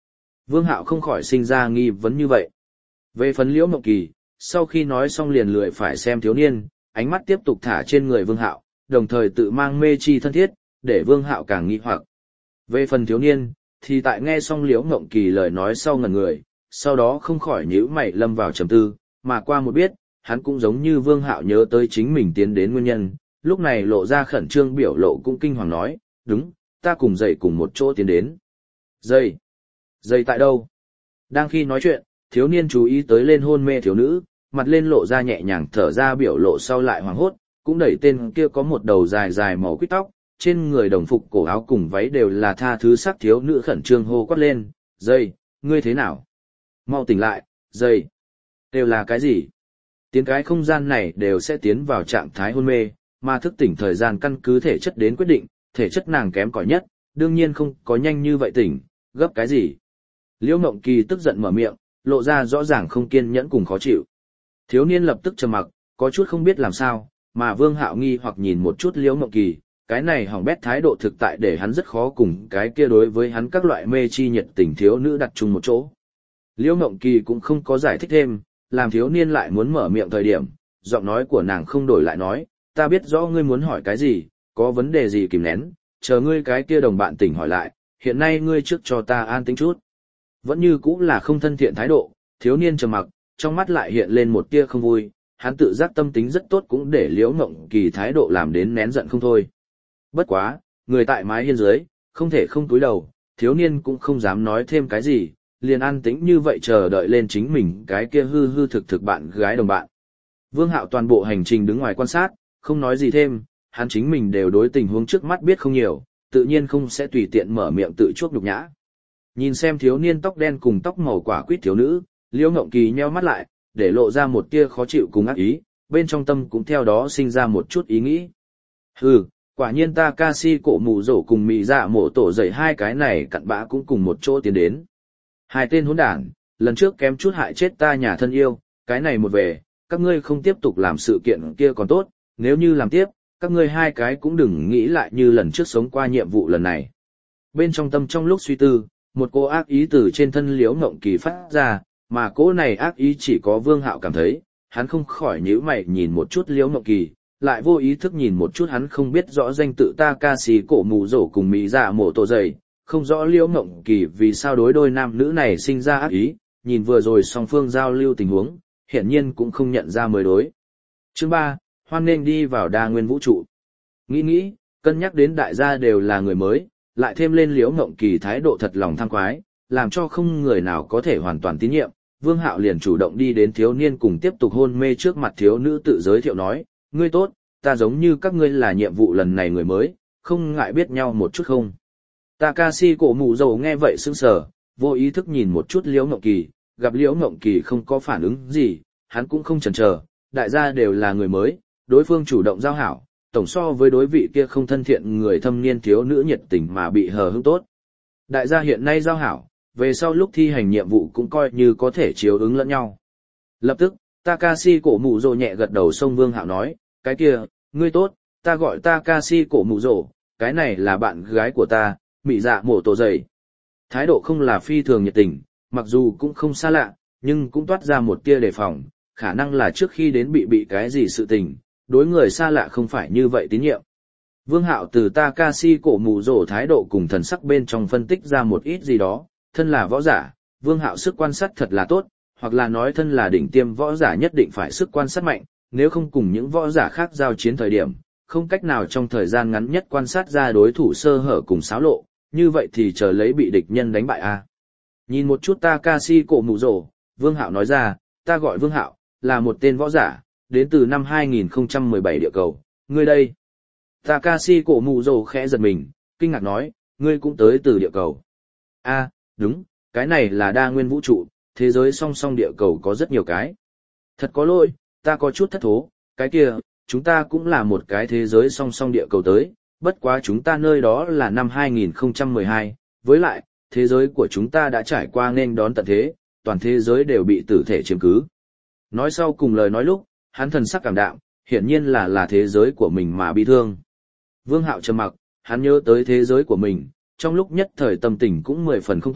Vương Hạo không khỏi sinh ra nghi vấn như vậy. Về phần Liễu Mộng Kỳ, sau khi nói xong liền lười phải xem thiếu niên, ánh mắt tiếp tục thả trên người Vương Hạo, đồng thời tự mang mê chi thân thiết, để Vương Hạo càng nghi hoặc. Về phần thiếu niên, thì tại nghe xong Liễu Mộng Kỳ lời nói sau ngẩn người, sau đó không khỏi nhíu mày lâm vào trầm tư, mà qua một biết, hắn cũng giống như Vương Hạo nhớ tới chính mình tiến đến nguyên nhân, lúc này lộ ra khẩn trương biểu lộ cũng kinh hoàng nói, đúng, ta cùng dậy cùng một chỗ tiến đến. Dậy? Dậy tại đâu? Đang khi nói chuyện, thiếu niên chú ý tới lên hôn mê thiếu nữ, mặt lên lộ ra nhẹ nhàng thở ra biểu lộ sau lại hoảng hốt, cũng đẩy tên kia có một đầu dài dài màu quýt tóc, trên người đồng phục cổ áo cùng váy đều là tha thứ sắc thiếu nữ khẩn trương hô quát lên, dậy, ngươi thế nào? Mau tỉnh lại, dậy. Đều là cái gì? Tiến cái không gian này đều sẽ tiến vào trạng thái hôn mê, mà thức tỉnh thời gian căn cứ thể chất đến quyết định, thể chất nàng kém cỏi nhất, đương nhiên không có nhanh như vậy tỉnh, gấp cái gì? Liễu Mộng Kỳ tức giận mở miệng, lộ ra rõ ràng không kiên nhẫn cùng khó chịu. Thiếu niên lập tức trầm mặc, có chút không biết làm sao, mà Vương Hạo nghi hoặc nhìn một chút Liễu Mộng Kỳ, cái này hỏng bét thái độ thực tại để hắn rất khó cùng cái kia đối với hắn các loại mê chi nhiệt tình thiếu nữ đặt chung một chỗ. Liễu Mộng Kỳ cũng không có giải thích thêm, làm thiếu niên lại muốn mở miệng thời điểm, giọng nói của nàng không đổi lại nói, ta biết rõ ngươi muốn hỏi cái gì, có vấn đề gì kìm nén, chờ ngươi cái kia đồng bạn tỉnh hỏi lại, hiện nay ngươi trước cho ta an tĩnh chút. Vẫn như cũng là không thân thiện thái độ, thiếu niên trầm mặc, trong mắt lại hiện lên một tia không vui, hắn tự giác tâm tính rất tốt cũng để Liễu Mộng Kỳ thái độ làm đến nén giận không thôi. Bất quá, người tại mái hiên dưới, không thể không cúi đầu, thiếu niên cũng không dám nói thêm cái gì, liền an tĩnh như vậy chờ đợi lên chính mình cái kia hư hư thực thực bạn gái đồng bạn. Vương Hạo toàn bộ hành trình đứng ngoài quan sát, không nói gì thêm, hắn chính mình đều đối tình huống trước mắt biết không nhiều, tự nhiên không sẽ tùy tiện mở miệng tự chuốc nhục nhã. Nhìn xem thiếu niên tóc đen cùng tóc màu quả quýt thiếu nữ, Liễu Ngộng Kỳ nheo mắt lại, để lộ ra một tia khó chịu cùng ác ý, bên trong tâm cũng theo đó sinh ra một chút ý nghĩ. Hừ, quả nhiên ta ca si cổ mù rổ cùng mị dạ mổ tổ dậy hai cái này cặn bã cũng cùng một chỗ tiến đến. Hai tên hỗn đản, lần trước kém chút hại chết ta nhà thân yêu, cái này một về, các ngươi không tiếp tục làm sự kiện kia còn tốt, nếu như làm tiếp, các ngươi hai cái cũng đừng nghĩ lại như lần trước sống qua nhiệm vụ lần này. Bên trong tâm trong lúc suy tư, một cô ác ý từ trên thân Liễu Ngộng Kỳ phát ra, mà cô này ác ý chỉ có Vương Hạo cảm thấy, hắn không khỏi nhíu mày nhìn một chút Liễu Ngộng Kỳ, lại vô ý thức nhìn một chút hắn không biết rõ danh tự ta ca sĩ cổ mù rổ cùng mỹ dạ mổ tổ dày, không rõ Liễu Ngộng Kỳ vì sao đối đôi nam nữ này sinh ra ác ý, nhìn vừa rồi song phương giao lưu tình huống, hiển nhiên cũng không nhận ra mới đối. Chương ba, hoan nên đi vào đa nguyên vũ trụ. Nghĩ nghĩ, cân nhắc đến đại gia đều là người mới, lại thêm lên Liễu Ngộng Kỳ thái độ thật lòng tham quái, làm cho không người nào có thể hoàn toàn tín nhiệm, Vương Hạo liền chủ động đi đến thiếu niên cùng tiếp tục hôn mê trước mặt thiếu nữ tự giới thiệu nói, ngươi tốt, ta giống như các ngươi là nhiệm vụ lần này người mới, không ngại biết nhau một chút không? Takashi cổ mù dầu nghe vậy sững sờ, vô ý thức nhìn một chút Liễu Ngộng Kỳ, gặp Liễu Ngộng Kỳ không có phản ứng gì, hắn cũng không chần chờ, đại gia đều là người mới, đối phương chủ động giao hảo, tổng so với đối vị kia không thân thiện người thâm niên thiếu nữ nhiệt tình mà bị hờ hững tốt. Đại gia hiện nay giao hảo, về sau lúc thi hành nhiệm vụ cũng coi như có thể chiếu ứng lẫn nhau. Lập tức, Takashi cổ mù dầu nhẹ gật đầu xông Vương Hạo nói, cái kia, ngươi tốt, ta gọi Takashi cổ mù dầu, cái này là bạn gái của ta, mị dạ mổ tổ dày. Thái độ không là phi thường nhiệt tình, mặc dù cũng không xa lạ, nhưng cũng toát ra một tia đề phòng, khả năng là trước khi đến bị bị cái gì sự tình, đối người xa lạ không phải như vậy tín nhiệm. Vương Hạo từ Takashi cổ mù rổ thái độ cùng thần sắc bên trong phân tích ra một ít gì đó, thân là võ giả, Vương Hạo sức quan sát thật là tốt, hoặc là nói thân là đỉnh tiêm võ giả nhất định phải sức quan sát mạnh, nếu không cùng những võ giả khác giao chiến thời điểm, không cách nào trong thời gian ngắn nhất quan sát ra đối thủ sơ hở cùng xáo lộ, như vậy thì chờ lấy bị địch nhân đánh bại a. À. Nhìn một chút Takashi cổ mù rổ, Vương Hạo nói ra, ta gọi Vương Hạo, là một tên võ giả, đến từ năm hai nghìn không trăm mười bảy địa cầu, ngươi đây. Takashi cổ mù rổ khẽ giật mình, kinh ngạc nói, ngươi cũng tới từ địa cầu. A, à, đúng, cái này là đa nguyên vũ trụ, thế giới song song địa cầu có rất nhiều cái. Thật có lỗi, ta có chút thất thố, cái kia, chúng ta cũng là một cái thế giới song song địa cầu tới, bất quá chúng ta nơi đó là năm hai nghìn không trăm mười hai, với lại, thế giới của chúng ta đã trải qua nên đón tận thế, toàn thế giới đều bị tử thể chiếm cứ. Nói sau cùng lời nói lúc, hắn thần sắc cảm đạm, hiển nhiên là là thế giới của mình mà bị thương. Vương Hạo trầm mặc, hắn nhớ tới thế giới của mình, trong lúc nhất thời tâm tình cũng mười phần không tốt,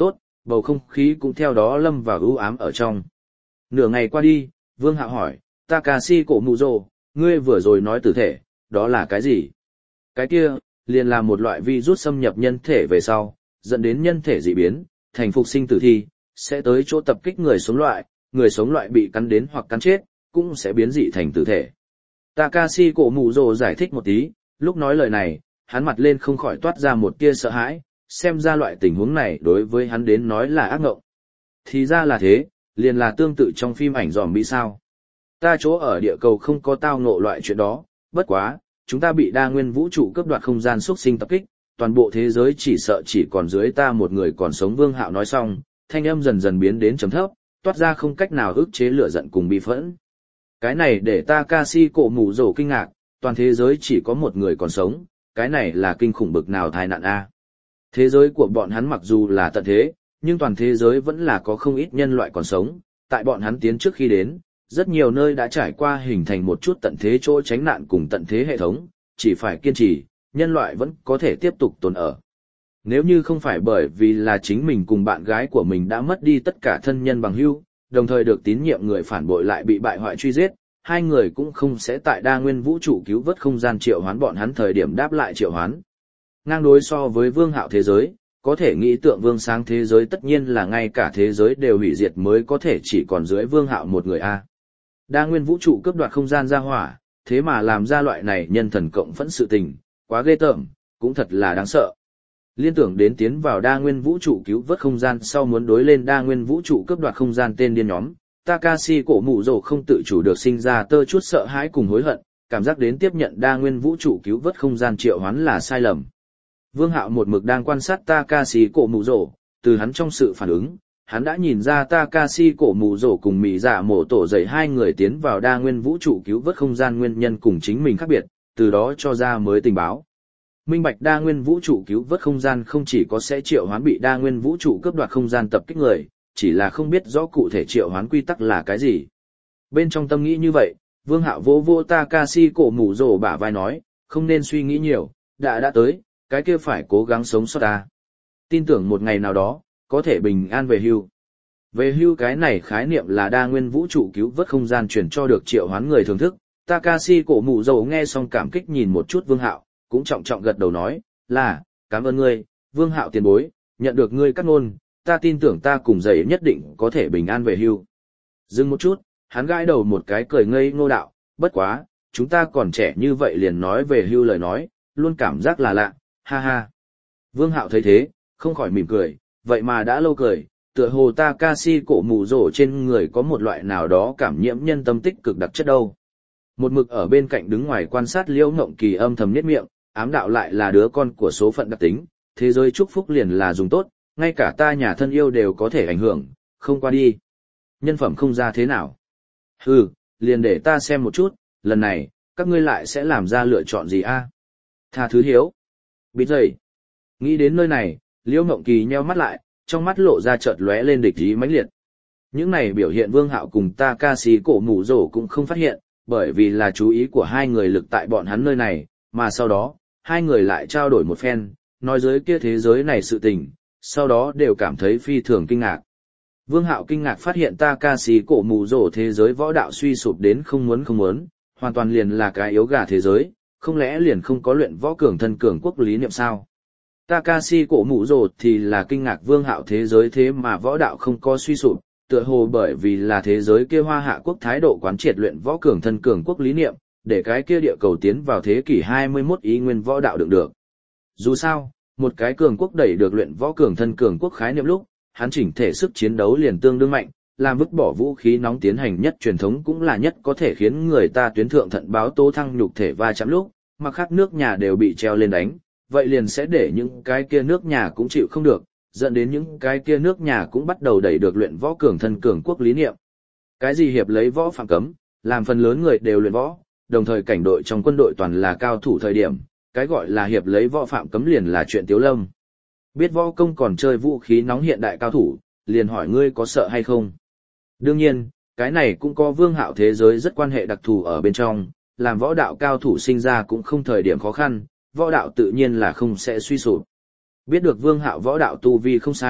bầu không khí cũng theo đó lâm vào u ám ở trong. Nửa ngày qua đi, Vương Hạo hỏi, Takashi Cổ Mù Rồ, ngươi vừa rồi nói tử thể, đó là cái gì? Cái kia, liền là một loại virus xâm nhập nhân thể về sau, dẫn đến nhân thể dị biến, thành phục sinh tử thi, sẽ tới chỗ tập kích người sống loại, người sống loại bị cắn đến hoặc cắn chết, cũng sẽ biến dị thành tử thể. Takashi Cổ Mù Rồ giải thích một tí, lúc nói lời này, hắn mặt lên không khỏi toát ra một tia sợ hãi, xem ra loại tình huống này đối với hắn đến nói là ác ngộng. Thì ra là thế, liền là tương tự trong phim ảnh zombie sao. Ta chỗ ở địa cầu không có tao ngộ loại chuyện đó, bất quá, chúng ta bị đa nguyên vũ trụ cướp đoạt không gian xuất sinh tập kích, toàn bộ thế giới chỉ sợ chỉ còn dưới ta một người còn sống. Vương Hạo nói xong, thanh âm dần dần biến đến trầm thấp, toát ra không cách nào ức chế lửa giận cùng bi phẫn. Cái này để Takashi Cổ Mù Rồ kinh ngạc, toàn thế giới chỉ có một người còn sống, cái này là kinh khủng bực nào tai nạn a. Thế giới của bọn hắn mặc dù là tận thế, nhưng toàn thế giới vẫn là có không ít nhân loại còn sống, tại bọn hắn tiến trước khi đến, rất nhiều nơi đã trải qua hình thành một chút tận thế chỗ tránh nạn cùng tận thế hệ thống, chỉ phải kiên trì, nhân loại vẫn có thể tiếp tục tồn ở. Nếu như không phải bởi vì là chính mình cùng bạn gái của mình đã mất đi tất cả thân nhân bằng hữu, đồng thời được tín nhiệm người phản bội lại bị bại hoại truy giết, hai người cũng không sẽ tại đa nguyên vũ trụ cứu vớt không gian triệu hoán bọn hắn thời điểm đáp lại triệu hoán. Ngang đối so với Vương Hạo thế giới, có thể nghĩ tượng Vương Sáng thế giới tất nhiên là ngay cả thế giới đều hủy diệt mới có thể chỉ còn dưới Vương Hạo một người a. Đa nguyên vũ trụ cướp đoạt không gian ra hỏa, thế mà làm ra loại này nhân thần cộng phẫn sự tình, quá ghê tởm, cũng thật là đáng sợ. Liên tưởng đến tiến vào đa nguyên vũ trụ cứu vớt không gian sau muốn đối lên đa nguyên vũ trụ cướp đoạt không gian tên điên nhóm, Takashi Cổ Mù Rồ không tự chủ được sinh ra tơ chút sợ hãi cùng hối hận, cảm giác đến tiếp nhận đa nguyên vũ trụ cứu vớt không gian triệu hoán là sai lầm. Vương Hạo một mực đang quan sát Takashi Cổ Mù Rồ, từ hắn trong sự phản ứng, hắn đã nhìn ra Takashi Cổ Mù Rồ cùng Mị Dạ Mổ Tổ dậy hai người tiến vào đa nguyên vũ trụ cứu vớt không gian nguyên nhân cùng chính mình khác biệt, từ đó cho ra mới tình báo. Minh bạch đa nguyên vũ trụ cứu vớt không gian không chỉ có sẽ triệu hoán bị đa nguyên vũ trụ cướp đoạt không gian tập kích người, chỉ là không biết rõ cụ thể triệu hoán quy tắc là cái gì. Bên trong tâm nghĩ như vậy, Vương Hạo vỗ vỗ Takashi Cổ Mù Rồ bả vai nói, không nên suy nghĩ nhiều, đã đã tới, cái kia phải cố gắng sống sót ta. Tin tưởng một ngày nào đó, có thể bình an về hưu. Về hưu cái này khái niệm là đa nguyên vũ trụ cứu vớt không gian truyền cho được triệu hoán người thưởng thức. Takashi Cổ Mù Rồ nghe xong cảm kích nhìn một chút Vương Hạo, cũng trọng trọng gật đầu nói, là, cảm ơn ngươi, Vương Hạo tiền bối, nhận được ngươi cắt ngôn, ta tin tưởng ta cùng giấy nhất định có thể bình an về hưu. Dừng một chút, hắn gãi đầu một cái cười ngây ngô đạo, bất quá, chúng ta còn trẻ như vậy liền nói về hưu lời nói, luôn cảm giác là lạ, ha ha. Vương Hạo thấy thế, không khỏi mỉm cười, vậy mà đã lâu cười, tựa hồ Takashi Cổ Mù Rồ trên người có một loại nào đó cảm nhiễm nhân tâm tích cực đặc chất đâu. Một mực ở bên cạnh đứng ngoài quan sát Liễu Ngộng Kỳ âm thầm nhếch miệng, ám đạo lại là đứa con của số phận đặc tính, thế giới chúc phúc liền là dùng tốt, ngay cả ta nhà thân yêu đều có thể ảnh hưởng, không qua đi. Nhân phẩm không ra thế nào. Hừ, liền để ta xem một chút, lần này, các ngươi lại sẽ làm ra lựa chọn gì a? Tha thứ hiếu. Biết dậy. Nghĩ đến nơi này, Liễu Ngộng Kỳ nheo mắt lại, trong mắt lộ ra chợt lóe lên địch ý mãnh liệt. Những này biểu hiện Vương Hạo cùng Takashi Cổ Mù Rồ cũng không phát hiện, bởi vì là chú ý của hai người lực tại bọn hắn nơi này, mà sau đó, hai người lại trao đổi một phen, nói dưới kia thế giới này sự tình, sau đó đều cảm thấy phi thường kinh ngạc. Vương Hạo kinh ngạc phát hiện Takashi Cổ Mù Rồ thế giới võ đạo suy sụp đến không muốn không muốn, hoàn toàn liền là cái yếu gà thế giới, không lẽ liền không có luyện võ cường thân cường quốc lý niệm sao? Takashi Cổ Mù Rồ thì là kinh ngạc Vương Hạo thế giới thế mà võ đạo không có suy sụp, tựa hồ bởi vì là thế giới kia Hoa Hạ quốc thái độ quán triệt luyện võ cường thân cường quốc lý niệm, để cái kia địa cầu tiến vào thế kỷ hai mươi mốt ý nguyên võ đạo được được. Dù sao, một cái cường quốc đẩy được luyện võ cường thân cường quốc khái niệm lúc, hắn chỉnh thể sức chiến đấu liền tương đương mạnh, làm vứt bỏ vũ khí nóng tiến hành nhất truyền thống cũng là nhất có thể khiến người ta tuyến thượng thận báo tố thăng nhục thể va chạm lúc, mà khác nước nhà đều bị treo lên đánh, vậy liền sẽ để những cái kia nước nhà cũng chịu không được, dẫn đến những cái kia nước nhà cũng bắt đầu đẩy được luyện võ cường thân cường quốc lý niệm. Cái gì hiệp lấy võ phạm cấm, làm phần lớn người đều luyện võ, đồng thời cảnh đội trong quân đội toàn là cao thủ thời điểm, cái gọi là hiệp lấy võ phạm cấm liền là chuyện tiếu lâm. Biết võ công còn chơi vũ khí nóng hiện đại cao thủ, liền hỏi ngươi có sợ hay không. Đương nhiên, cái này cũng có Vương Hạo thế giới rất quan hệ đặc thù ở bên trong, làm võ đạo cao thủ sinh ra cũng không thời điểm khó khăn, võ đạo tự nhiên là không sẽ suy sụp. Biết được Vương Hạo võ đạo tu vi không sai,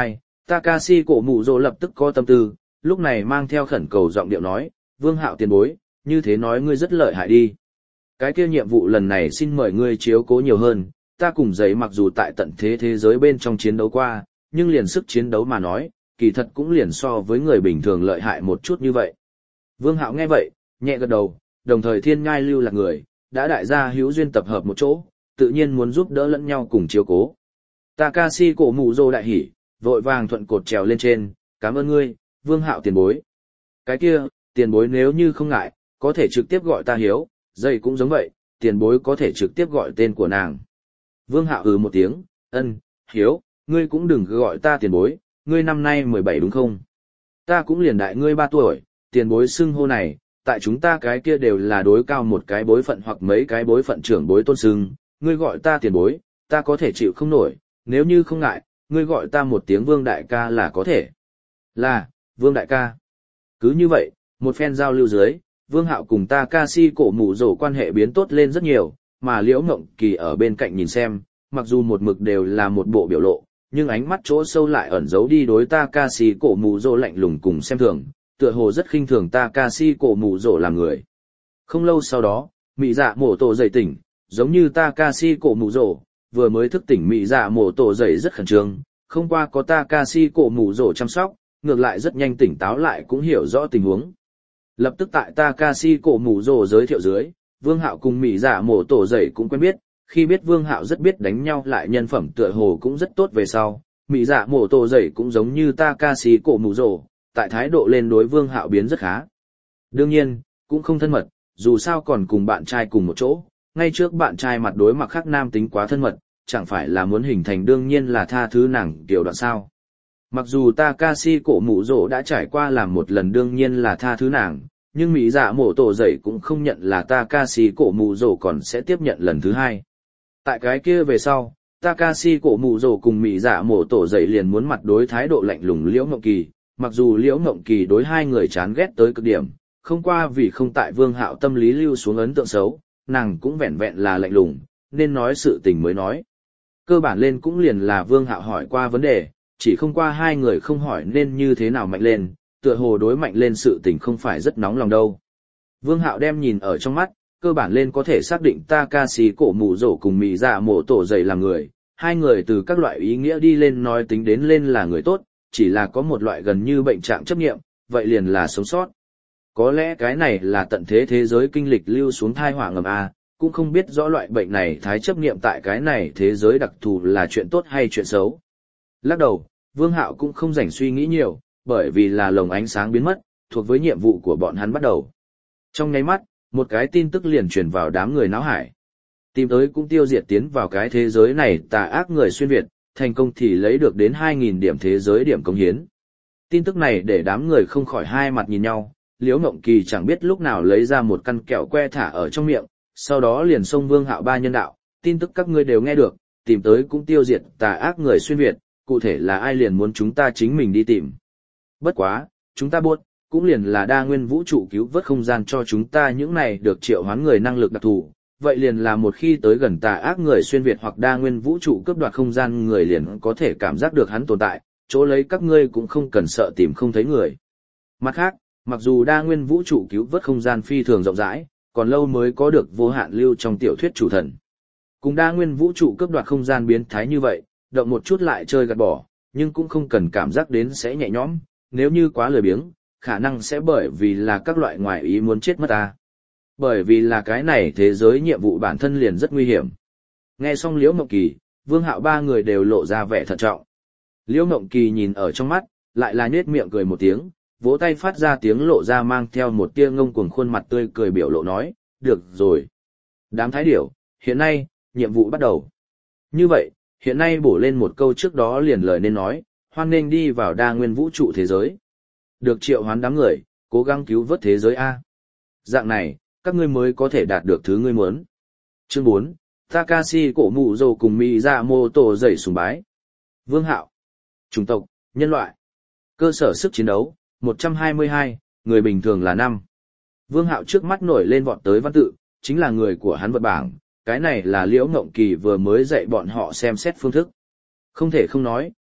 Takashi cổ mụ rồ lập tức có tâm tư, lúc này mang theo khẩn cầu giọng điệu nói, Vương Hạo tiền bối, như thế nói ngươi rất lợi hại đi. Cái kia nhiệm vụ lần này xin mời ngươi chiếu cố nhiều hơn, ta cùng giấy mặc dù tại tận thế thế giới bên trong chiến đấu qua, nhưng liền sức chiến đấu mà nói, kỳ thật cũng liền so với người bình thường lợi hại một chút như vậy. Vương Hạo nghe vậy, nhẹ gật đầu, đồng thời thiên ngai lưu là người, đã đại gia hữu duyên tập hợp một chỗ, tự nhiên muốn giúp đỡ lẫn nhau cùng chiếu cố. Takashi cổ mù rồ đại hỉ, vội vàng thuận cột trèo lên trên, cảm ơn ngươi, Vương Hạo tiền bối. Cái kia, tiền bối nếu như không ngại, có thể trực tiếp gọi ta Hiếu, dây cũng giống vậy, tiền bối có thể trực tiếp gọi tên của nàng. Vương Hạo ừ một tiếng, ân, Hiếu, ngươi cũng đừng cứ gọi ta tiền bối, ngươi năm nay mười bảy đúng không? Ta cũng liền đại ngươi ba tuổi, tiền bối xưng hô này, tại chúng ta cái kia đều là đối cao một cái bối phận hoặc mấy cái bối phận trưởng bối tôn xưng, ngươi gọi ta tiền bối, ta có thể chịu không nổi, nếu như không ngại, ngươi gọi ta một tiếng Vương đại ca là có thể. Là, Vương đại ca. Cứ như vậy, một phen giao lưu dưới, Vương Hạo cùng Takashi cổ mù rồ quan hệ biến tốt lên rất nhiều, mà Liễu Ngộng Kỳ ở bên cạnh nhìn xem, mặc dù một mực đều là một bộ biểu lộ, nhưng ánh mắt chỗ sâu lại ẩn giấu đi đối Takashi cổ mù rồ lạnh lùng cùng xem thường, tựa hồ rất khinh thường Takashi cổ mù rồ làm người. Không lâu sau đó, Mị Dạ Mổ Tổ dậy tỉnh, giống như Takashi cổ mù rồ, vừa mới thức tỉnh Mị Dạ Mổ Tổ dậy rất khẩn trương, không qua có Takashi cổ mù rồ chăm sóc, ngược lại rất nhanh tỉnh táo lại cũng hiểu rõ tình huống. Lập tức tại Takashi cổ mù rồ giới thiệu dưới, Vương Hạo cùng Mị Dạ Mổ Tổ dậy cũng quen biết, khi biết Vương Hạo rất biết đánh nhau lại nhân phẩm tựa hồ cũng rất tốt về sau, Mị Dạ Mổ Tổ dậy cũng giống như Takashi cổ mù rồ, tại thái độ lên đối Vương Hạo biến rất khá. Đương nhiên, cũng không thân mật, dù sao còn cùng bạn trai cùng một chỗ, ngay trước bạn trai mặt đối mặt khác nam tính quá thân mật, chẳng phải là muốn hình thành đương nhiên là tha thứ nàng tiểu đoạn sao. Mặc dù Takashi cổ mù rồ đã trải qua làm một lần đương nhiên là tha thứ nàng, nhưng Mị Dạ Mổ Tổ dậy cũng không nhận là Takashi cổ mù rồ còn sẽ tiếp nhận lần thứ hai. Tại cái kia về sau, Takashi cổ mù rồ cùng Mị Dạ Mổ Tổ dậy liền muốn mặt đối thái độ lạnh lùng Liễu Ngộng Kỳ, mặc dù Liễu Ngộng Kỳ đối hai người chán ghét tới cực điểm, không qua vì không tại Vương Hạo tâm lý lưu xuống ấn tượng xấu, nàng cũng vẹn vẹn là lạnh lùng, nên nói sự tình mới nói. Cơ bản lên cũng liền là Vương Hạo hỏi qua vấn đề, chỉ không qua hai người không hỏi nên như thế nào mạnh lên, tựa hồ đối mạnh lên sự tình không phải rất nóng lòng đâu. Vương Hạo đem nhìn ở trong mắt, cơ bản lên có thể xác định Takashi cổ mù rồ cùng Mị Dạ Mổ Tổ dậy là người, hai người từ các loại ý nghĩa đi lên nói tính đến lên là người tốt, chỉ là có một loại gần như bệnh trạng chấp niệm, vậy liền là sống sót. Có lẽ cái này là tận thế thế giới kinh lịch lưu xuống thai họa ngầm A, cũng không biết rõ loại bệnh này thái chấp niệm tại cái này thế giới đặc thù là chuyện tốt hay chuyện xấu. Lắc đầu, Vương Hạo cũng không rảnh suy nghĩ nhiều, bởi vì là lồng ánh sáng biến mất, thuộc với nhiệm vụ của bọn hắn bắt đầu. Trong nháy mắt, một cái tin tức liền truyền vào đám người náo hải. Tìm tới cũng tiêu diệt tiến vào cái thế giới này tà ác người xuyên Việt, thành công thì lấy được đến hai nghìn điểm thế giới điểm công hiến. Tin tức này để đám người không khỏi hai mặt nhìn nhau, Liễu Ngộng Kỳ chẳng biết lúc nào lấy ra một căn kẹo que thả ở trong miệng, sau đó liền xông Vương Hạo ba nhân đạo, tin tức các ngươi đều nghe được, tìm tới cũng tiêu diệt tà ác người xuyên Việt, cụ thể là ai liền muốn chúng ta chính mình đi tìm. Bất quá, chúng ta buốt, cũng liền là đa nguyên vũ trụ cứu vớt không gian cho chúng ta những này được triệu hoán người năng lực đặc thù, vậy liền là một khi tới gần tà ác người xuyên Việt hoặc đa nguyên vũ trụ cướp đoạt không gian người liền có thể cảm giác được hắn tồn tại, chỗ lấy các ngươi cũng không cần sợ tìm không thấy người. Mặt khác, mặc dù đa nguyên vũ trụ cứu vớt không gian phi thường rộng rãi, còn lâu mới có được vô hạn lưu trong tiểu thuyết chủ thần. Cùng đa nguyên vũ trụ cướp đoạt không gian biến thái như vậy, động một chút lại chơi gạt bỏ, nhưng cũng không cần cảm giác đến sẽ nhẹ nhõm, nếu như quá lười biếng, khả năng sẽ bởi vì là các loại ngoại ý muốn chết mất ta. Bởi vì là cái này thế giới nhiệm vụ bản thân liền rất nguy hiểm. Nghe xong Liễu Ngộng Kỳ, Vương Hạo ba người đều lộ ra vẻ thận trọng. Liễu Ngộng Kỳ nhìn ở trong mắt, lại là nhếch miệng cười một tiếng, vỗ tay phát ra tiếng lộ ra mang theo một tia ngông cuồng khuôn mặt tươi cười biểu lộ nói, được rồi. Đám thái điểu, hiện nay, nhiệm vụ bắt đầu. Như vậy, hiện nay bổ lên một câu trước đó liền lời nên nói, hoan nên đi vào đa nguyên vũ trụ thế giới. Được triệu hoán đám người, cố gắng cứu vớt thế giới A. Dạng này, các ngươi mới có thể đạt được thứ ngươi muốn. Chương bốn, Takashi cổ mù rồ cùng Mị Dạ Mổ Tổ dậy sùng bái. Vương Hạo. Chủng tộc, nhân loại. Cơ sở sức chiến đấu, một trăm hai mươi hai, người bình thường là năm. Vương Hạo trước mắt nổi lên vọt tới văn tự, chính là người của hắn vật bảng, cái này là Liễu Ngộng Kỳ vừa mới dạy bọn họ xem xét phương thức. Không thể không nói,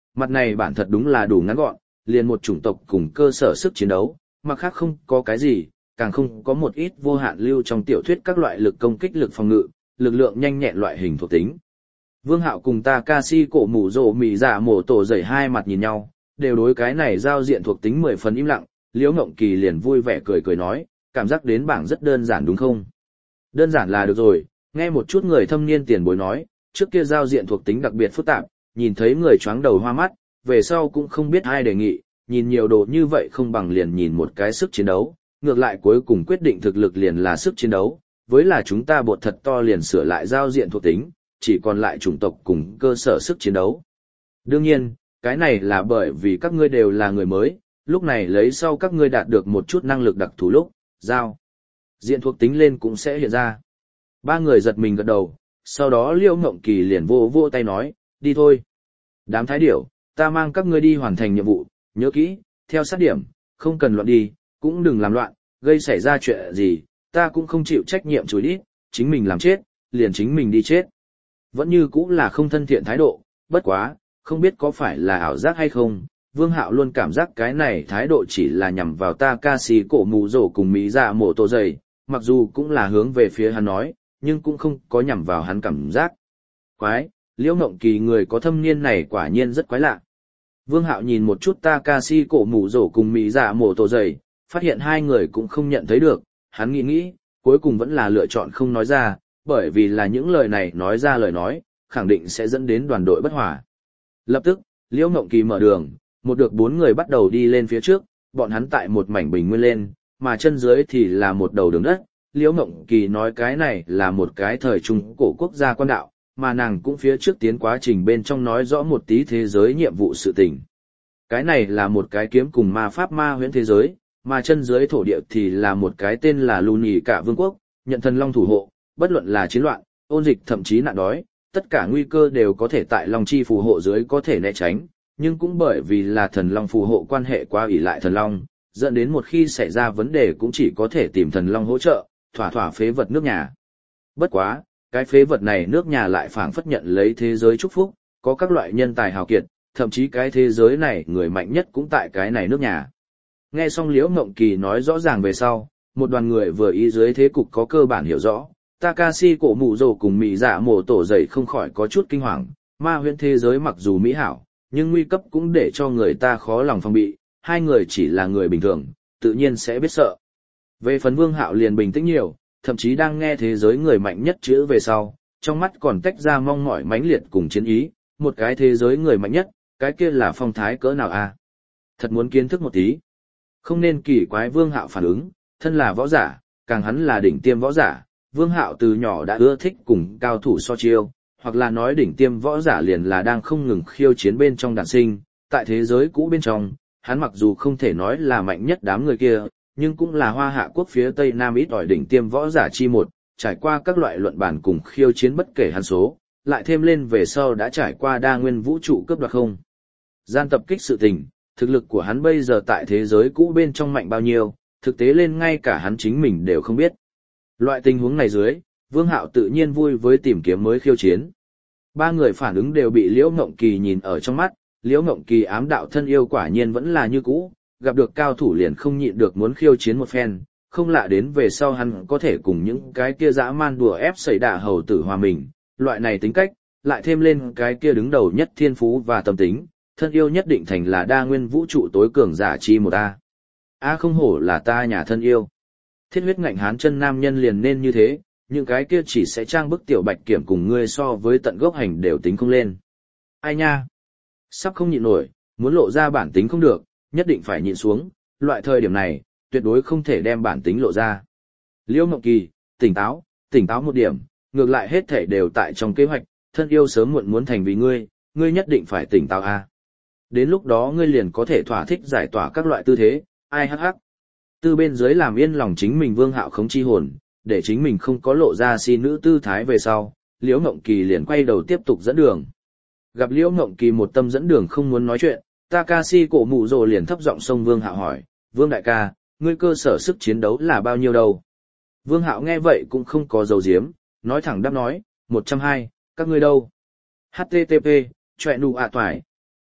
Mặt này bản thật đúng là đủ ngắn gọn, liền một chủng tộc cùng cơ sở sức chiến đấu, mà khác không có cái gì, càng không có một ít vô hạn lưu trong tiểu thuyết các loại lực công kích lực phòng ngự, lực lượng nhanh nhẹn loại hình thuộc tính. Vương Hạo cùng Takashi cổ mù rồ mì giả mổ tổ dậy hai mặt nhìn nhau, đều đối cái này giao diện thuộc tính mười phần im lặng, Liễu Ngộng Kỳ liền vui vẻ cười cười nói, cảm giác đến bảng rất đơn giản đúng không? Đơn giản là được rồi, nghe một chút người thâm niên tiền bối nói, trước kia giao diện thuộc tính đặc biệt phức tạp, nhìn thấy người choáng đầu hoa mắt, về sau cũng không biết ai đề nghị, nhìn nhiều đồ như vậy không bằng liền nhìn một cái sức chiến đấu, ngược lại cuối cùng quyết định thực lực liền là sức chiến đấu, với là chúng ta bột thật to liền sửa lại giao diện thuộc tính, chỉ còn lại chủng tộc cùng cơ sở sức chiến đấu. Đương nhiên, cái này là bởi vì các ngươi đều là người mới, lúc này lấy sau các ngươi đạt được một chút năng lực đặc thù lúc, giao diện thuộc tính lên cũng sẽ hiện ra. Ba người giật mình gật đầu, sau đó Liễu Ngộng Kỳ liền vô vô tay nói, đi thôi. Đám thái điểu, ta mang các ngươi đi hoàn thành nhiệm vụ, nhớ kỹ, theo sát điểm, không cần loạn đi, cũng đừng làm loạn, gây xảy ra chuyện gì, ta cũng không chịu trách nhiệm chối đi, chính mình làm chết, liền chính mình đi chết. Vẫn như cũng là không thân thiện thái độ, bất quá, không biết có phải là ảo giác hay không, Vương Hạo luôn cảm giác cái này thái độ chỉ là nhằm vào Takashi cổ mù rổ cùng Mỹ dạ mổ tổ dày, mặc dù cũng là hướng về phía hắn nói, nhưng cũng không có nhằm vào hắn cảm giác. Quái, Liễu Ngộng Kỳ người có thâm niên này quả nhiên rất quái lạ. Vương Hạo nhìn một chút Takashi cổ mù rổ cùng Mỹ dạ mổ tổ dày, phát hiện hai người cũng không nhận thấy được, hắn nghĩ nghĩ, cuối cùng vẫn là lựa chọn không nói ra, bởi vì là những lời này nói ra lời nói, khẳng định sẽ dẫn đến đoàn đội bất hòa. Lập tức, Liễu Ngộng Kỳ mở đường, một được bốn người bắt đầu đi lên phía trước, bọn hắn tại một mảnh bình nguyên lên, mà chân dưới thì là một đầu đường đất. Liễu Ngộng Kỳ nói cái này là một cái thời trung cổ quốc gia quan đạo, mà nàng cũng phía trước tiến quá trình bên trong nói rõ một tí thế giới nhiệm vụ sự tình. Cái này là một cái kiếm cùng ma pháp ma huyễn thế giới, mà chân dưới thổ địa thì là một cái tên là Lù Nhì Cả Vương quốc, nhận thần long thủ hộ, bất luận là chiến loạn, ôn dịch thậm chí nạn đói, tất cả nguy cơ đều có thể tại long chi phù hộ dưới có thể né tránh, nhưng cũng bởi vì là thần long phù hộ quan hệ quá ỷ lại thần long, dẫn đến một khi xảy ra vấn đề cũng chỉ có thể tìm thần long hỗ trợ, thỏa thỏa phế vật nước nhà. Bất quá, cái phế vật này nước nhà lại phảng phất nhận lấy thế giới chúc phúc, có các loại nhân tài hào kiệt, thậm chí cái thế giới này người mạnh nhất cũng tại cái này nước nhà. Nghe xong Liễu Ngộng Kỳ nói rõ ràng về sau, một đoàn người vừa ý dưới thế cục có cơ bản hiểu rõ, Takashi cổ mù rồ cùng Mỹ dạ mổ tổ dậy không khỏi có chút kinh hoàng, ma huyễn thế giới mặc dù mỹ hảo, nhưng nguy cấp cũng để cho người ta khó lòng phòng bị, hai người chỉ là người bình thường, tự nhiên sẽ biết sợ. Về phần Vương Hạo liền bình tĩnh nhiều, thậm chí đang nghe thế giới người mạnh nhất chữ về sau, trong mắt còn tách ra mong mỏi mãnh liệt cùng chiến ý, một cái thế giới người mạnh nhất, cái kia là phong thái cỡ nào a? À? Thật muốn kiến thức một tí. Không nên kỳ quái Vương Hạo phản ứng, thân là võ giả, càng hắn là đỉnh tiêm võ giả, Vương Hạo từ nhỏ đã ưa thích cùng cao thủ so chiêu, hoặc là nói đỉnh tiêm võ giả liền là đang không ngừng khiêu chiến bên trong đàn sinh, tại thế giới cũ bên trong, hắn mặc dù không thể nói là mạnh nhất đám người kia, nhưng cũng là Hoa Hạ quốc phía Tây Nam ít ỏi đỉnh tiêm võ giả chi một, trải qua các loại luận bàn cùng khiêu chiến bất kể hắn số, lại thêm lên về sau đã trải qua đa nguyên vũ trụ cướp đoạt không gian tập kích sự tình, thực lực của hắn bây giờ tại thế giới cũ bên trong mạnh bao nhiêu, thực tế lên ngay cả hắn chính mình đều không biết. Loại tình huống này dưới, Vương Hạo tự nhiên vui với tìm kiếm mới khiêu chiến. Ba người phản ứng đều bị Liễu Ngộng Kỳ nhìn ở trong mắt, Liễu Ngộng Kỳ ám đạo thân yêu quả nhiên vẫn là như cũ, gặp được cao thủ liền không nhịn được muốn khiêu chiến một phen, không lạ đến về sau hắn có thể cùng những cái kia dã man đùa ép xảy đả hầu tử hòa mình, loại này tính cách, lại thêm lên cái kia đứng đầu nhất thiên phú và tâm tính, thân yêu nhất định thành là đa nguyên vũ trụ tối cường giả chi một a. A không hổ là ta nhà thân yêu. Thiết huyết ngạnh hán chân nam nhân liền nên như thế, những cái kia chỉ sẽ trang bức tiểu bạch kiểm cùng ngươi so với tận gốc hành đều tính không lên. Ai nha? Sắp không nhịn nổi, muốn lộ ra bản tính không được, nhất định phải nhịn xuống, loại thời điểm này, tuyệt đối không thể đem bản tính lộ ra. Liễu Ngộng Kỳ, tỉnh táo, tỉnh táo một điểm, ngược lại hết thể đều tại trong kế hoạch, thân yêu sớm muộn muốn thành vì ngươi, ngươi nhất định phải tỉnh táo a. Đến lúc đó ngươi liền có thể thỏa thích giải tỏa các loại tư thế, ai hắc hắc. Tư bên dưới làm yên lòng chính mình Vương Hạo khống chi hồn, để chính mình không có lộ ra si nữ tư thái về sau, Liễu Ngộng Kỳ liền quay đầu tiếp tục dẫn đường. Gặp Liễu Ngộng Kỳ một tâm dẫn đường không muốn nói chuyện, Takashi cổ mụ rồ liền thấp giọng xông Vương Hạo hỏi, Vương đại ca, ngươi cơ sở sức chiến đấu là bao nhiêu đâu? Vương Hạo nghe vậy cũng không có dầu diếm, nói thẳng đáp nói, một trăm hai, các ngươi đâu? hát tê tê pê, chọe nụ ạ toải.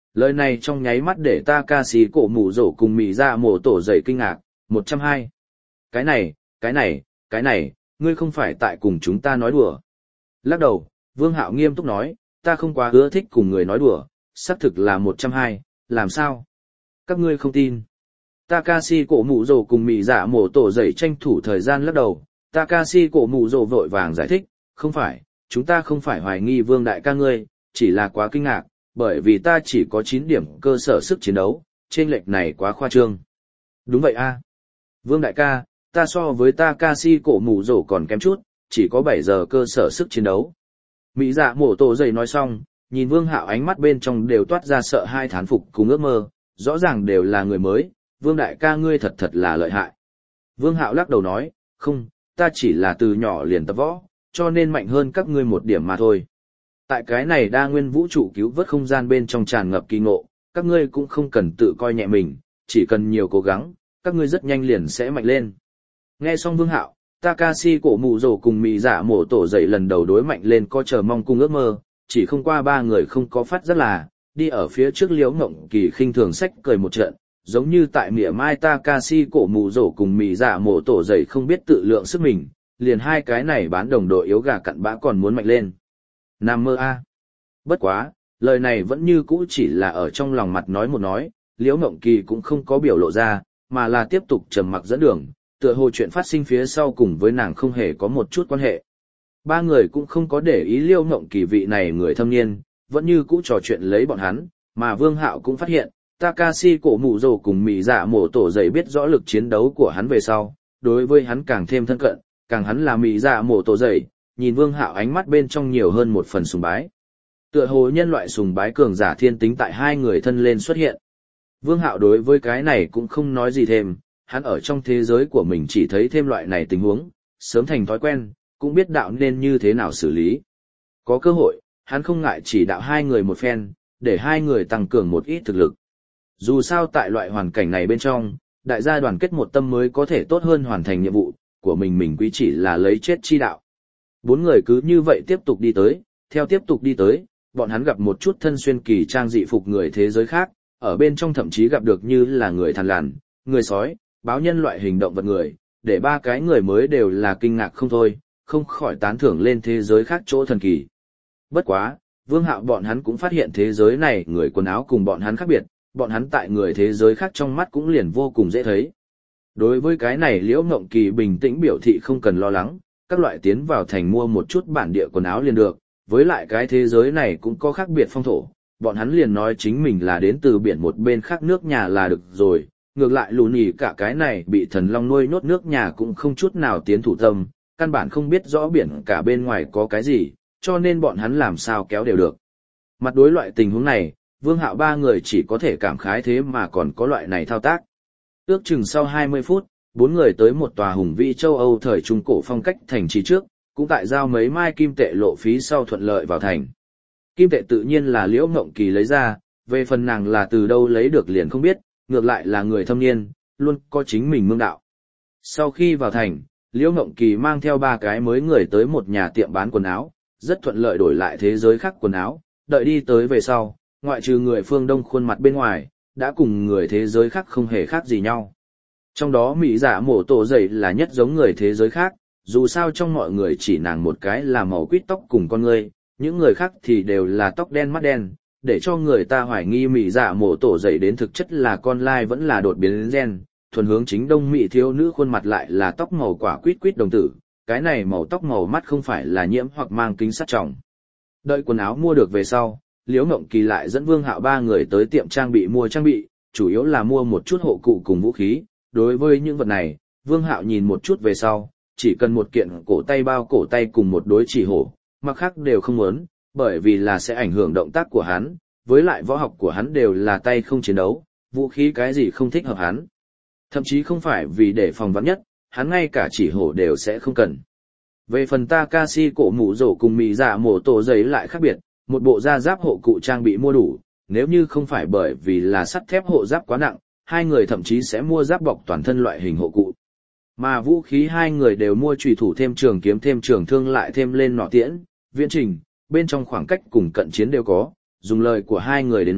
Lời này trong nháy mắt để Takashi cổ mù rổ cùng mị dạ mổ tổ dậy kinh ngạc, một trăm hai. Cái này, cái này, cái này, ngươi không phải tại cùng chúng ta nói đùa. Lắc đầu, Vương Hạo nghiêm túc nói, ta không quá ưa thích cùng người nói đùa, xác thực là một trăm hai, làm sao? Các ngươi không tin. Takashi cổ mù rổ cùng mị dạ mổ tổ dậy tranh thủ thời gian lắc đầu, Takashi cổ mù rổ vội vàng giải thích, không phải, chúng ta không phải hoài nghi Vương đại ca ngươi, chỉ là quá kinh ngạc, bởi vì ta chỉ có chín điểm cơ sở sức chiến đấu, chênh lệch này quá khoa trương. Đúng vậy a, Vương đại ca, ta so với Takashi cổ mù rổ còn kém chút, chỉ có bảy giờ cơ sở sức chiến đấu. Mỹ dạ mổ tổ dậy nói xong, nhìn Vương Hạo ánh mắt bên trong đều toát ra sợ hai thán phục cùng ước mơ, rõ ràng đều là người mới, Vương đại ca ngươi thật thật là lợi hại. Vương Hạo lắc đầu nói, không, ta chỉ là từ nhỏ liền tập võ, cho nên mạnh hơn các ngươi một điểm mà thôi. Tại cái này đa nguyên vũ trụ cứu vớt không gian bên trong tràn ngập kỳ ngộ, các ngươi cũng không cần tự coi nhẹ mình, chỉ cần nhiều cố gắng, các ngươi rất nhanh liền sẽ mạnh lên. Nghe xong Vương Hạo, Takashi cổ mù rổ cùng mị dạ mổ tổ dậy lần đầu đối mạnh lên có chờ mong cung ước mơ, chỉ không qua ba người không có phát rất là, đi ở phía trước Liễu Ngộng Kỳ khinh thường sách cười một trận, giống như tại mỉa mai Takashi cổ mù rổ cùng mị dạ mổ tổ dậy không biết tự lượng sức mình, liền hai cái này bán đồng đội yếu gà cặn bã còn muốn mạnh lên. Nam mơ a. Bất quá, lời này vẫn như cũ chỉ là ở trong lòng mặt nói một nói, Liễu Ngộng Kỳ cũng không có biểu lộ ra, mà là tiếp tục trầm mặc dẫn đường, tựa hồ chuyện phát sinh phía sau cùng với nàng không hề có một chút quan hệ. Ba người cũng không có để ý Liễu Ngộng Kỳ vị này người thâm niên, vẫn như cũ trò chuyện lấy bọn hắn, mà Vương Hạo cũng phát hiện, Takashi cổ mù rồ cùng mị dạ mổ tổ dậy biết rõ lực chiến đấu của hắn về sau, đối với hắn càng thêm thân cận, càng hắn là mị dạ mổ tổ dậy, nhìn Vương Hạo ánh mắt bên trong nhiều hơn một phần sùng bái. Tựa hồ nhân loại sùng bái cường giả thiên tính tại hai người thân lên xuất hiện. Vương Hạo đối với cái này cũng không nói gì thêm, hắn ở trong thế giới của mình chỉ thấy thêm loại này tình huống, sớm thành thói quen, cũng biết đạo nên như thế nào xử lý. Có cơ hội, hắn không ngại chỉ đạo hai người một phen, để hai người tăng cường một ít thực lực. Dù sao tại loại hoàn cảnh này bên trong, đại gia đoàn kết một tâm mới có thể tốt hơn hoàn thành nhiệm vụ của mình mình quý chỉ là lấy chết chi đạo. Bốn người cứ như vậy tiếp tục đi tới, theo tiếp tục đi tới, bọn hắn gặp một chút thân xuyên kỳ trang dị phục người thế giới khác, ở bên trong thậm chí gặp được như là người thằn lằn, người sói, báo nhân loại hình động vật người, để ba cái người mới đều là kinh ngạc không thôi, không khỏi tán thưởng lên thế giới khác chỗ thần kỳ. Bất quá, Vương Hạo bọn hắn cũng phát hiện thế giới này người quần áo cùng bọn hắn khác biệt, bọn hắn tại người thế giới khác trong mắt cũng liền vô cùng dễ thấy. Đối với cái này Liễu Ngộng Kỳ bình tĩnh biểu thị không cần lo lắng, các loại tiến vào thành mua một chút bản địa quần áo liền được, với lại cái thế giới này cũng có khác biệt phong thổ, bọn hắn liền nói chính mình là đến từ biển một bên khác nước nhà là được rồi, ngược lại lù nhì cả cái này bị thần long nuôi nốt nước nhà cũng không chút nào tiến thủ tâm, căn bản không biết rõ biển cả bên ngoài có cái gì, cho nên bọn hắn làm sao kéo đều được. Mặt đối loại tình huống này, Vương Hạo ba người chỉ có thể cảm khái thế mà còn có loại này thao tác. Ước chừng sau hai mươi phút, bốn người tới một tòa hùng vĩ châu Âu thời trung cổ phong cách thành trì trước, cũng tại giao mấy mai kim tệ lộ phí sau thuận lợi vào thành. Kim tệ tự nhiên là Liễu Ngộng Kỳ lấy ra, về phần nàng là từ đâu lấy được liền không biết, ngược lại là người thâm niên, luôn có chính mình mương đạo. Sau khi vào thành, Liễu Ngộng Kỳ mang theo ba cái mới người tới một nhà tiệm bán quần áo, rất thuận lợi đổi lại thế giới khác quần áo, đợi đi tới về sau, ngoại trừ người phương Đông khuôn mặt bên ngoài, đã cùng người thế giới khác không hề khác gì nhau. Trong đó Mỹ Dạ Mổ Tổ Dậy là nhất giống người thế giới khác, dù sao trong mọi người chỉ nàng một cái là màu quýt tóc cùng con ngươi, những người khác thì đều là tóc đen mắt đen, để cho người ta hoài nghi Mỹ Dạ Mổ Tổ Dậy đến thực chất là con lai vẫn là đột biến gen, thuần hướng chính đông Mỹ thiếu nữ khuôn mặt lại là tóc màu quả quýt quýt đồng tử, cái này màu tóc màu mắt không phải là nhiễm hoặc mang kính sắt trọng. Đợi quần áo mua được về sau, Liễu Ngộng Kỳ lại dẫn Vương Hạo ba người tới tiệm trang bị mua trang bị, chủ yếu là mua một chút hộ cụ cùng vũ khí. Đối với những vật này, Vương Hạo nhìn một chút về sau, chỉ cần một kiện cổ tay bao cổ tay cùng một đối chỉ hổ, mặc khác đều không muốn, bởi vì là sẽ ảnh hưởng động tác của hắn, với lại võ học của hắn đều là tay không chiến đấu, vũ khí cái gì không thích hợp hắn. Thậm chí không phải vì để phòng vắn nhất, hắn ngay cả chỉ hổ đều sẽ không cần. Về phần Takashi cổ mũ rổ cùng Mỹ Dạ Mổ Tổ Dậy lại khác biệt, một bộ da giáp hộ cụ trang bị mua đủ, nếu như không phải bởi vì là sắt thép hộ giáp quá nặng, hai người thậm chí sẽ mua giáp bọc toàn thân loại hình hộ cụ. Mà vũ khí hai người đều mua chùy thủ thêm trường kiếm thêm trường thương lại thêm lên nỏ tiễn, viễn trình, bên trong khoảng cách cùng cận chiến đều có, dùng lời của hai người đến nói,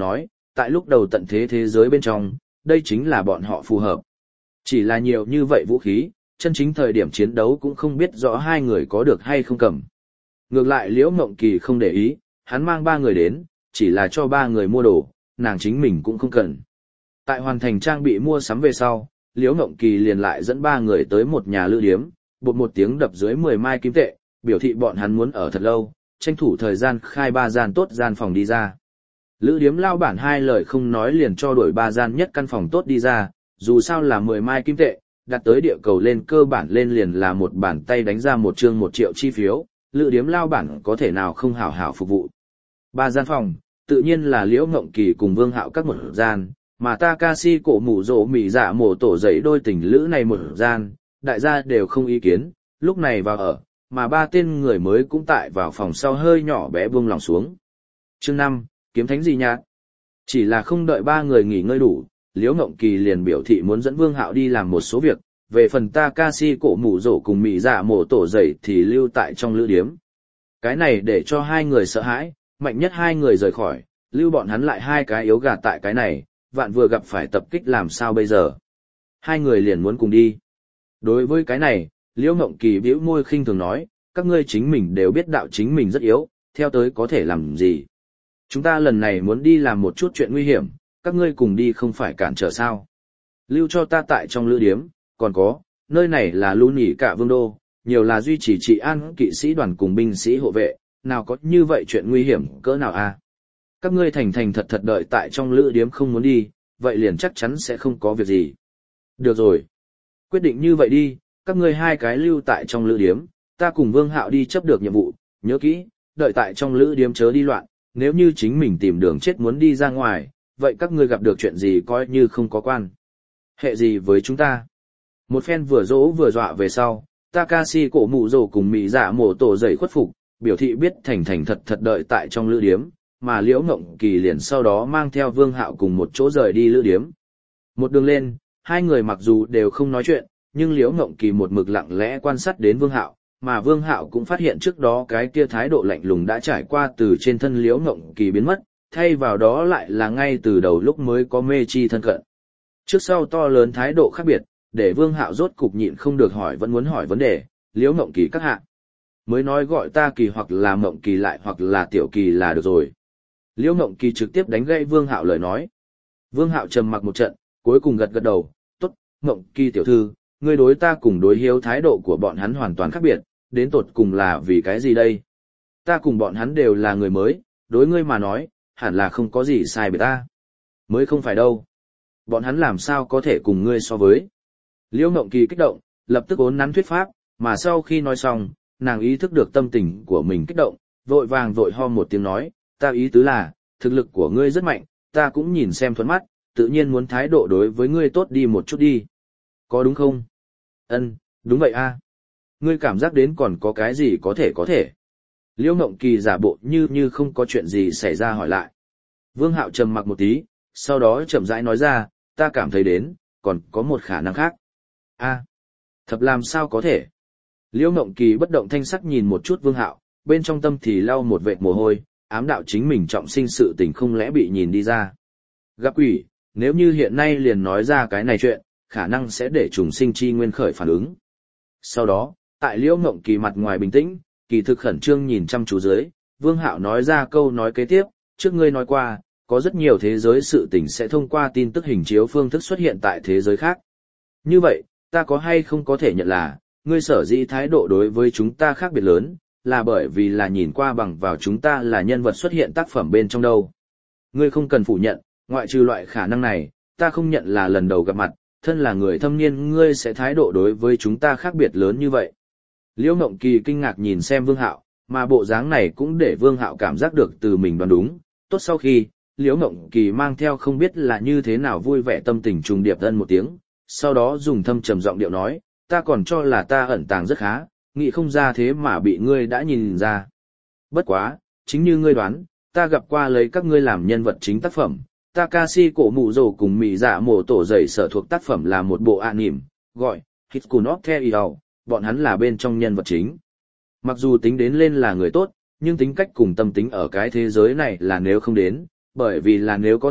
tại lúc đầu tận thế thế giới bên trong, đây chính là bọn họ phù hợp. Chỉ là nhiều như vậy vũ khí, chân chính thời điểm chiến đấu cũng không biết rõ hai người có được hay không cầm. Ngược lại Liễu Ngộng Kỳ không để ý, hắn mang ba người đến, chỉ là cho ba người mua đồ, nàng chính mình cũng không cần. Tại hoàn thành trang bị mua sắm về sau, Liễu Ngộng Kỳ liền lại dẫn ba người tới một nhà lữ điếm, bột một tiếng đập dưới mười mai kim tệ, biểu thị bọn hắn muốn ở thật lâu, tranh thủ thời gian khai ba gian tốt gian phòng đi ra. Lữ điếm lao bản hai lời không nói liền cho đổi ba gian nhất căn phòng tốt đi ra, dù sao là mười mai kim tệ, đặt tới địa cầu lên cơ bản lên liền là một bàn tay đánh ra một chương một triệu chi phiếu, lữ điếm lao bản có thể nào không hảo hảo phục vụ. Ba gian phòng, tự nhiên là Liễu Ngộng Kỳ cùng Vương Hạo các một gian, mà Takashi cổ mù rỗ mỉ dạ mổ tổ dậy đôi tình lữ này một gian, đại gia đều không ý kiến, lúc này vào ở, mà ba tên người mới cũng tại vào phòng sau hơi nhỏ bé buông lòng xuống. Chương năm, kiếm thánh gì nhạt? Chỉ là không đợi ba người nghỉ ngơi đủ, Liễu Ngộng Kỳ liền biểu thị muốn dẫn Vương Hạo đi làm một số việc, về phần Takashi cổ mù rỗ cùng mỉ dạ mổ tổ dậy thì lưu tại trong lữ điếm. Cái này để cho hai người sợ hãi, mạnh nhất hai người rời khỏi, lưu bọn hắn lại hai cái yếu gà tại cái này, vạn vừa gặp phải tập kích làm sao bây giờ. Hai người liền muốn cùng đi. Đối với cái này, Liễu Ngộng Kỳ bĩu môi khinh thường nói, các ngươi chính mình đều biết đạo chính mình rất yếu, theo tới có thể làm gì. Chúng ta lần này muốn đi làm một chút chuyện nguy hiểm, các ngươi cùng đi không phải cản trở sao. Lưu cho ta tại trong lữ điếm, còn có, nơi này là lưu nỉ cả vương đô, nhiều là duy trì trị an kỵ sĩ đoàn cùng binh sĩ hộ vệ, nào có như vậy chuyện nguy hiểm cỡ nào a? Các ngươi thành thành thật thật đợi tại trong lữ điếm không muốn đi, vậy liền chắc chắn sẽ không có việc gì. Được rồi. Quyết định như vậy đi, các ngươi hai cái lưu tại trong lữ điếm, ta cùng Vương Hạo đi chấp được nhiệm vụ, nhớ kỹ, đợi tại trong lữ điếm chớ đi loạn, nếu như chính mình tìm đường chết muốn đi ra ngoài, vậy các ngươi gặp được chuyện gì coi như không có quan hệ gì với chúng ta. Một phen vừa dỗ vừa dọa về sau, Takashi cổ mụ rồ cùng mị dạ mổ tổ dậy khuất phục, biểu thị biết thành thành thật thật đợi tại trong lữ điếm, mà Liễu Ngộng Kỳ liền sau đó mang theo Vương Hạo cùng một chỗ rời đi lữ điếm. Một đường lên, hai người mặc dù đều không nói chuyện, nhưng Liễu Ngộng Kỳ một mực lặng lẽ quan sát đến Vương Hạo, mà Vương Hạo cũng phát hiện trước đó cái kia thái độ lạnh lùng đã trải qua từ trên thân Liễu Ngộng Kỳ biến mất, thay vào đó lại là ngay từ đầu lúc mới có mê chi thân cận. Trước sau to lớn thái độ khác biệt, để Vương Hạo rốt cục nhịn không được hỏi vẫn muốn hỏi vấn đề, Liễu Ngộng Kỳ các hạ. Mới nói gọi ta Kỳ hoặc là Ngộng Kỳ lại hoặc là Tiểu Kỳ là được rồi. Liễu Ngộng Kỳ trực tiếp đánh gãy Vương Hạo lời nói. Vương Hạo trầm mặc một trận, cuối cùng gật gật đầu, tốt, Ngộng Kỳ tiểu thư, ngươi đối ta cùng đối hiếu thái độ của bọn hắn hoàn toàn khác biệt, đến tột cùng là vì cái gì đây? Ta cùng bọn hắn đều là người mới, đối ngươi mà nói, hẳn là không có gì sai biệt ta. Mới không phải đâu. Bọn hắn làm sao có thể cùng ngươi so với. Liễu Ngộng Kỳ kích động, lập tức ốn nắn thuyết pháp, mà sau khi nói xong, nàng ý thức được tâm tình của mình kích động, vội vàng vội ho một tiếng nói, ta ý tứ là, thực lực của ngươi rất mạnh, ta cũng nhìn xem thuận mắt, tự nhiên muốn thái độ đối với ngươi tốt đi một chút đi. Có đúng không? Ân, đúng vậy a. Ngươi cảm giác đến còn có cái gì có thể có thể. Liễu Ngộng Kỳ giả bộ như như không có chuyện gì xảy ra hỏi lại. Vương Hạo trầm mặc một tí, sau đó chậm rãi nói ra, ta cảm thấy đến, còn có một khả năng khác. A, thật làm sao có thể? Liễu Ngộng Kỳ bất động thanh sắc nhìn một chút Vương Hạo, bên trong tâm thì lau một vệt mồ hôi, ám đạo chính mình trọng sinh sự tình không lẽ bị nhìn đi ra. Gặp quỷ, nếu như hiện nay liền nói ra cái này chuyện, khả năng sẽ để trùng sinh chi nguyên khởi phản ứng. Sau đó, tại Liễu Ngộng Kỳ mặt ngoài bình tĩnh, kỳ thực khẩn trương nhìn chăm chú dưới, Vương Hạo nói ra câu nói kế tiếp, trước ngươi nói qua, có rất nhiều thế giới sự tình sẽ thông qua tin tức hình chiếu phương thức xuất hiện tại thế giới khác. Như vậy, ta có hay không có thể nhận là, ngươi sở dĩ thái độ đối với chúng ta khác biệt lớn, là bởi vì là nhìn qua bằng vào chúng ta là nhân vật xuất hiện tác phẩm bên trong đâu. Ngươi không cần phủ nhận, ngoại trừ loại khả năng này, ta không nhận là lần đầu gặp mặt, thân là người thâm niên ngươi sẽ thái độ đối với chúng ta khác biệt lớn như vậy. Liễu Ngộng Kỳ kinh ngạc nhìn xem Vương Hạo, mà bộ dáng này cũng để Vương Hạo cảm giác được từ mình đoán đúng. Tốt sau khi, Liễu Ngộng Kỳ mang theo không biết là như thế nào vui vẻ tâm tình trùng điệp ân một tiếng, sau đó dùng thâm trầm giọng điệu nói, ta còn cho là ta ẩn tàng rất khá, nghĩ không ra thế mà bị ngươi đã nhìn ra. Bất quá, chính như ngươi đoán, ta gặp qua lấy các ngươi làm nhân vật chính tác phẩm, Takashi cổ mụ rồ cùng mị dạ mổ tổ dậy sở thuộc tác phẩm là một bộ anime, gọi Hitsu no Keiao, bọn hắn là bên trong nhân vật chính. Mặc dù tính đến lên là người tốt, nhưng tính cách cùng tâm tính ở cái thế giới này là nếu không đến, bởi vì là nếu có thể,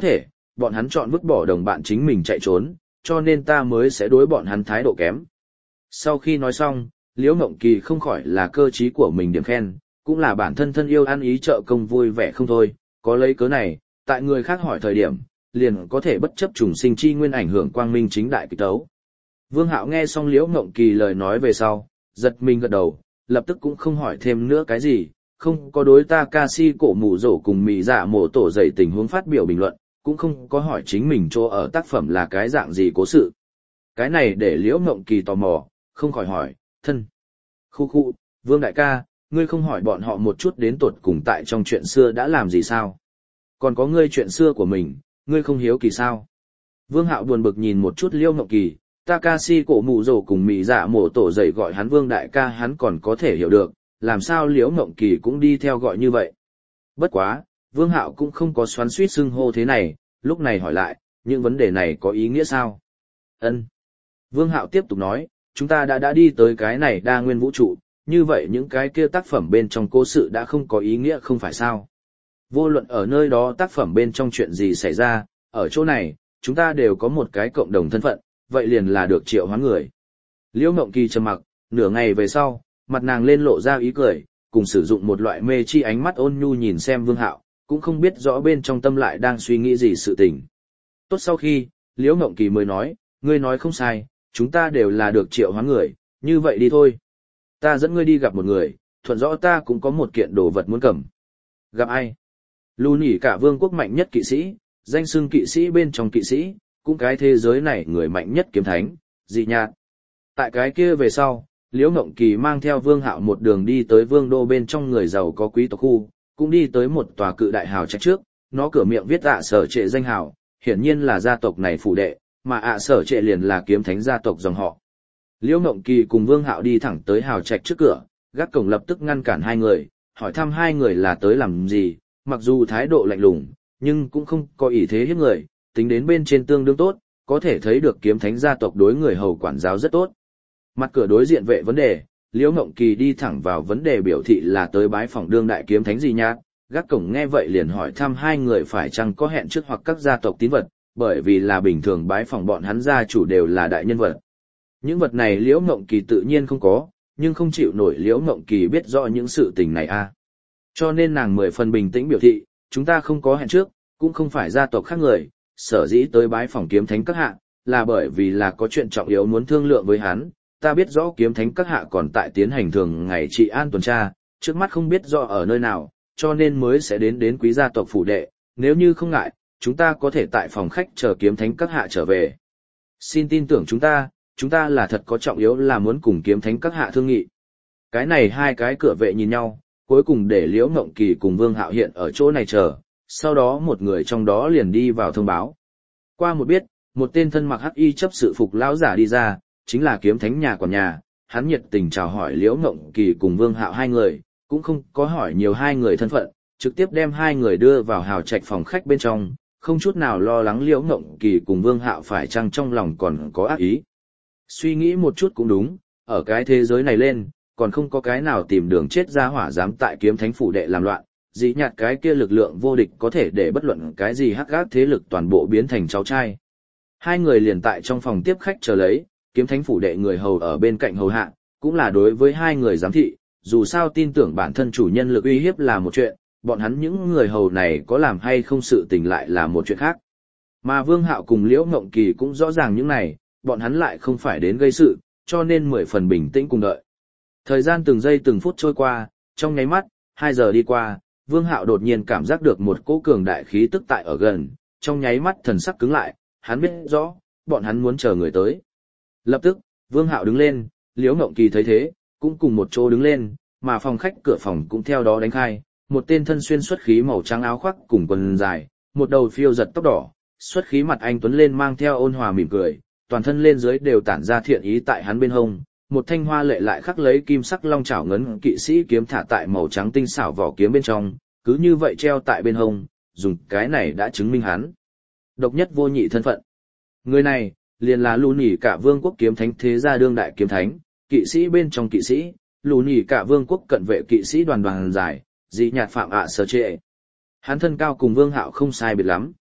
bọn hắn chọn vứt bỏ đồng bạn chính mình chạy trốn, cho nên ta mới sẽ đối bọn hắn thái độ kém. Sau khi nói xong, Liễu Ngộng Kỳ không khỏi là cơ trí của mình điểm khen, cũng là bản thân thân yêu ăn ý trợ công vui vẻ không thôi, có lấy cớ này, tại người khác hỏi thời điểm, liền có thể bất chấp trùng sinh chi nguyên ảnh hưởng quang minh chính đại kịch tấu. Vương Hạo nghe xong Liễu Ngộng Kỳ lời nói về sau, giật mình gật đầu, lập tức cũng không hỏi thêm nữa cái gì, không có đối Takashi cổ mù rổ cùng mì dạ mổ tổ dậy tình huống phát biểu bình luận, cũng không có hỏi chính mình chỗ ở tác phẩm là cái dạng gì cố sự. Cái này để Liễu Ngộng Kỳ tò mò, không khỏi hỏi, thân. Khu khu, Vương đại ca, ngươi không hỏi bọn họ một chút đến tột cùng tại trong chuyện xưa đã làm gì sao? Còn có ngươi chuyện xưa của mình, ngươi không hiếu kỳ sao? Vương Hạo buồn bực nhìn một chút Liễu Ngộng Kỳ, Takashi cổ mù rổ cùng mì dạ mổ tổ dậy gọi hắn Vương đại ca hắn còn có thể hiểu được, làm sao Liễu Ngộng Kỳ cũng đi theo gọi như vậy. Bất quá, Vương Hạo cũng không có xoắn xuýt xưng hô thế này, lúc này hỏi lại, những vấn đề này có ý nghĩa sao? Ân. Vương Hạo tiếp tục nói, chúng ta đã đã đi tới cái này đa nguyên vũ trụ, như vậy những cái kia tác phẩm bên trong cố sự đã không có ý nghĩa không phải sao? Vô luận ở nơi đó tác phẩm bên trong chuyện gì xảy ra, ở chỗ này, chúng ta đều có một cái cộng đồng thân phận, vậy liền là được triệu hoán người. Liễu Ngộng Kỳ trầm mặc, nửa ngày về sau, mặt nàng lên lộ ra ý cười, cùng sử dụng một loại mê chi ánh mắt ôn nhu nhìn xem Vương Hạo, cũng không biết rõ bên trong tâm lại đang suy nghĩ gì sự tình. Tốt sau khi, Liễu Ngộng Kỳ mới nói, ngươi nói không sai, chúng ta đều là được triệu hoán người, như vậy đi thôi. Ta dẫn ngươi đi gặp một người, thuận rõ ta cũng có một kiện đồ vật muốn cầm. Gặp ai? Lù nhỉ cả vương quốc mạnh nhất kỵ sĩ, danh xưng kỵ sĩ bên trong kỵ sĩ, cũng cái thế giới này người mạnh nhất kiếm thánh, Dị Nhạt. Tại cái kia về sau, Liễu Ngộng Kỳ mang theo Vương Hạo một đường đi tới vương đô bên trong người giàu có quý tộc khu, cũng đi tới một tòa cự đại hào trạch trước, nó cửa miệng viết ạ sở trệ danh hào, hiển nhiên là gia tộc này phủ đệ, mà ạ sở trệ liền là kiếm thánh gia tộc dòng họ. Liễu Ngộng Kỳ cùng Vương Hạo đi thẳng tới hào trạch trước cửa, gác cổng lập tức ngăn cản hai người, hỏi thăm hai người là tới làm gì, mặc dù thái độ lạnh lùng, nhưng cũng không có ý thế hiếp người, tính đến bên trên tương đương tốt, có thể thấy được kiếm thánh gia tộc đối người hầu quản giáo rất tốt. Mặt cửa đối diện vệ vấn đề, Liễu Ngộng Kỳ đi thẳng vào vấn đề biểu thị là tới bái phỏng đương đại kiếm thánh Dị Nhạt, gác cổng nghe vậy liền hỏi thăm hai người phải chăng có hẹn trước hoặc các gia tộc tín vật, bởi vì là bình thường bái phỏng bọn hắn gia chủ đều là đại nhân vật. Những vật này Liễu Ngộng Kỳ tự nhiên không có, nhưng không chịu nổi Liễu Ngộng Kỳ biết rõ những sự tình này a. Cho nên nàng mười phần bình tĩnh biểu thị, chúng ta không có hẹn trước, cũng không phải gia tộc khác người, sở dĩ tới bái phỏng kiếm thánh các hạ, là bởi vì là có chuyện trọng yếu muốn thương lượng với hắn, ta biết rõ kiếm thánh các hạ còn tại tiến hành thường ngày trị an tuần tra, trước mắt không biết rõ ở nơi nào, cho nên mới sẽ đến đến quý gia tộc phủ đệ, nếu như không ngại, chúng ta có thể tại phòng khách chờ kiếm thánh các hạ trở về. Xin tin tưởng chúng ta, chúng ta là thật có trọng yếu là muốn cùng kiếm thánh các hạ thương nghị. Cái này hai cái cửa vệ nhìn nhau, cuối cùng để Liễu Ngộng Kỳ cùng Vương Hạo hiện ở chỗ này chờ, sau đó một người trong đó liền đi vào thông báo. Qua một biết, một tên thân mặc hắc y chấp sự phục lão giả đi ra, chính là kiếm thánh nhà quản nhà, hắn nhiệt tình chào hỏi Liễu Ngộng Kỳ cùng Vương Hạo hai người, cũng không có hỏi nhiều hai người thân phận, trực tiếp đem hai người đưa vào hào trạch phòng khách bên trong, không chút nào lo lắng Liễu Ngộng Kỳ cùng Vương Hạo phải chăng trong lòng còn có ác ý. Suy nghĩ một chút cũng đúng, ở cái thế giới này lên, còn không có cái nào tìm đường chết ra hỏa dám tại kiếm thánh phủ đệ làm loạn, Dị Nhạt cái kia lực lượng vô địch có thể để bất luận cái gì hắc gác thế lực toàn bộ biến thành cháu trai. Hai người liền tại trong phòng tiếp khách chờ lấy, kiếm thánh phủ đệ người hầu ở bên cạnh hầu hạ, cũng là đối với hai người giám thị, dù sao tin tưởng bản thân chủ nhân lực uy hiếp là một chuyện, bọn hắn những người hầu này có làm hay không sự tình lại là một chuyện khác. Mà Vương Hạo cùng Liễu Ngộng Kỳ cũng rõ ràng những này, bọn hắn lại không phải đến gây sự, cho nên mười phần bình tĩnh cùng đợi. Thời gian từng giây từng phút trôi qua, trong nháy mắt, hai giờ đi qua, Vương Hạo đột nhiên cảm giác được một cỗ cường đại khí tức tại ở gần, trong nháy mắt thần sắc cứng lại, hắn biết rõ, bọn hắn muốn chờ người tới. Lập tức, Vương Hạo đứng lên, Liễu Ngộng Kỳ thấy thế, cũng cùng một chỗ đứng lên, mà phòng khách cửa phòng cũng theo đó đánh khai, một tên thân xuyên xuất khí màu trắng áo khoác cùng quần dài, một đầu phiêu giật tóc đỏ, xuất khí mặt anh tuấn lên mang theo ôn hòa mỉm cười, toàn thân lên dưới đều tản ra thiện ý tại hắn bên hông, một thanh hoa lệ lại khắc lấy kim sắc long chảo ngấn kỵ sĩ kiếm thả tại màu trắng tinh xảo vỏ kiếm bên trong, cứ như vậy treo tại bên hông, dùng cái này đã chứng minh hắn độc nhất vô nhị thân phận. Người này liền là Lù Nhỉ cả vương quốc kiếm thánh thế gia đương đại kiếm thánh, kỵ sĩ bên trong kỵ sĩ, Lù Nhỉ cả vương quốc cận vệ kỵ sĩ đoàn đoàn dài, Dị Nhạt phạm ạ sở trệ. Hắn thân cao cùng Vương Hạo không sai biệt lắm,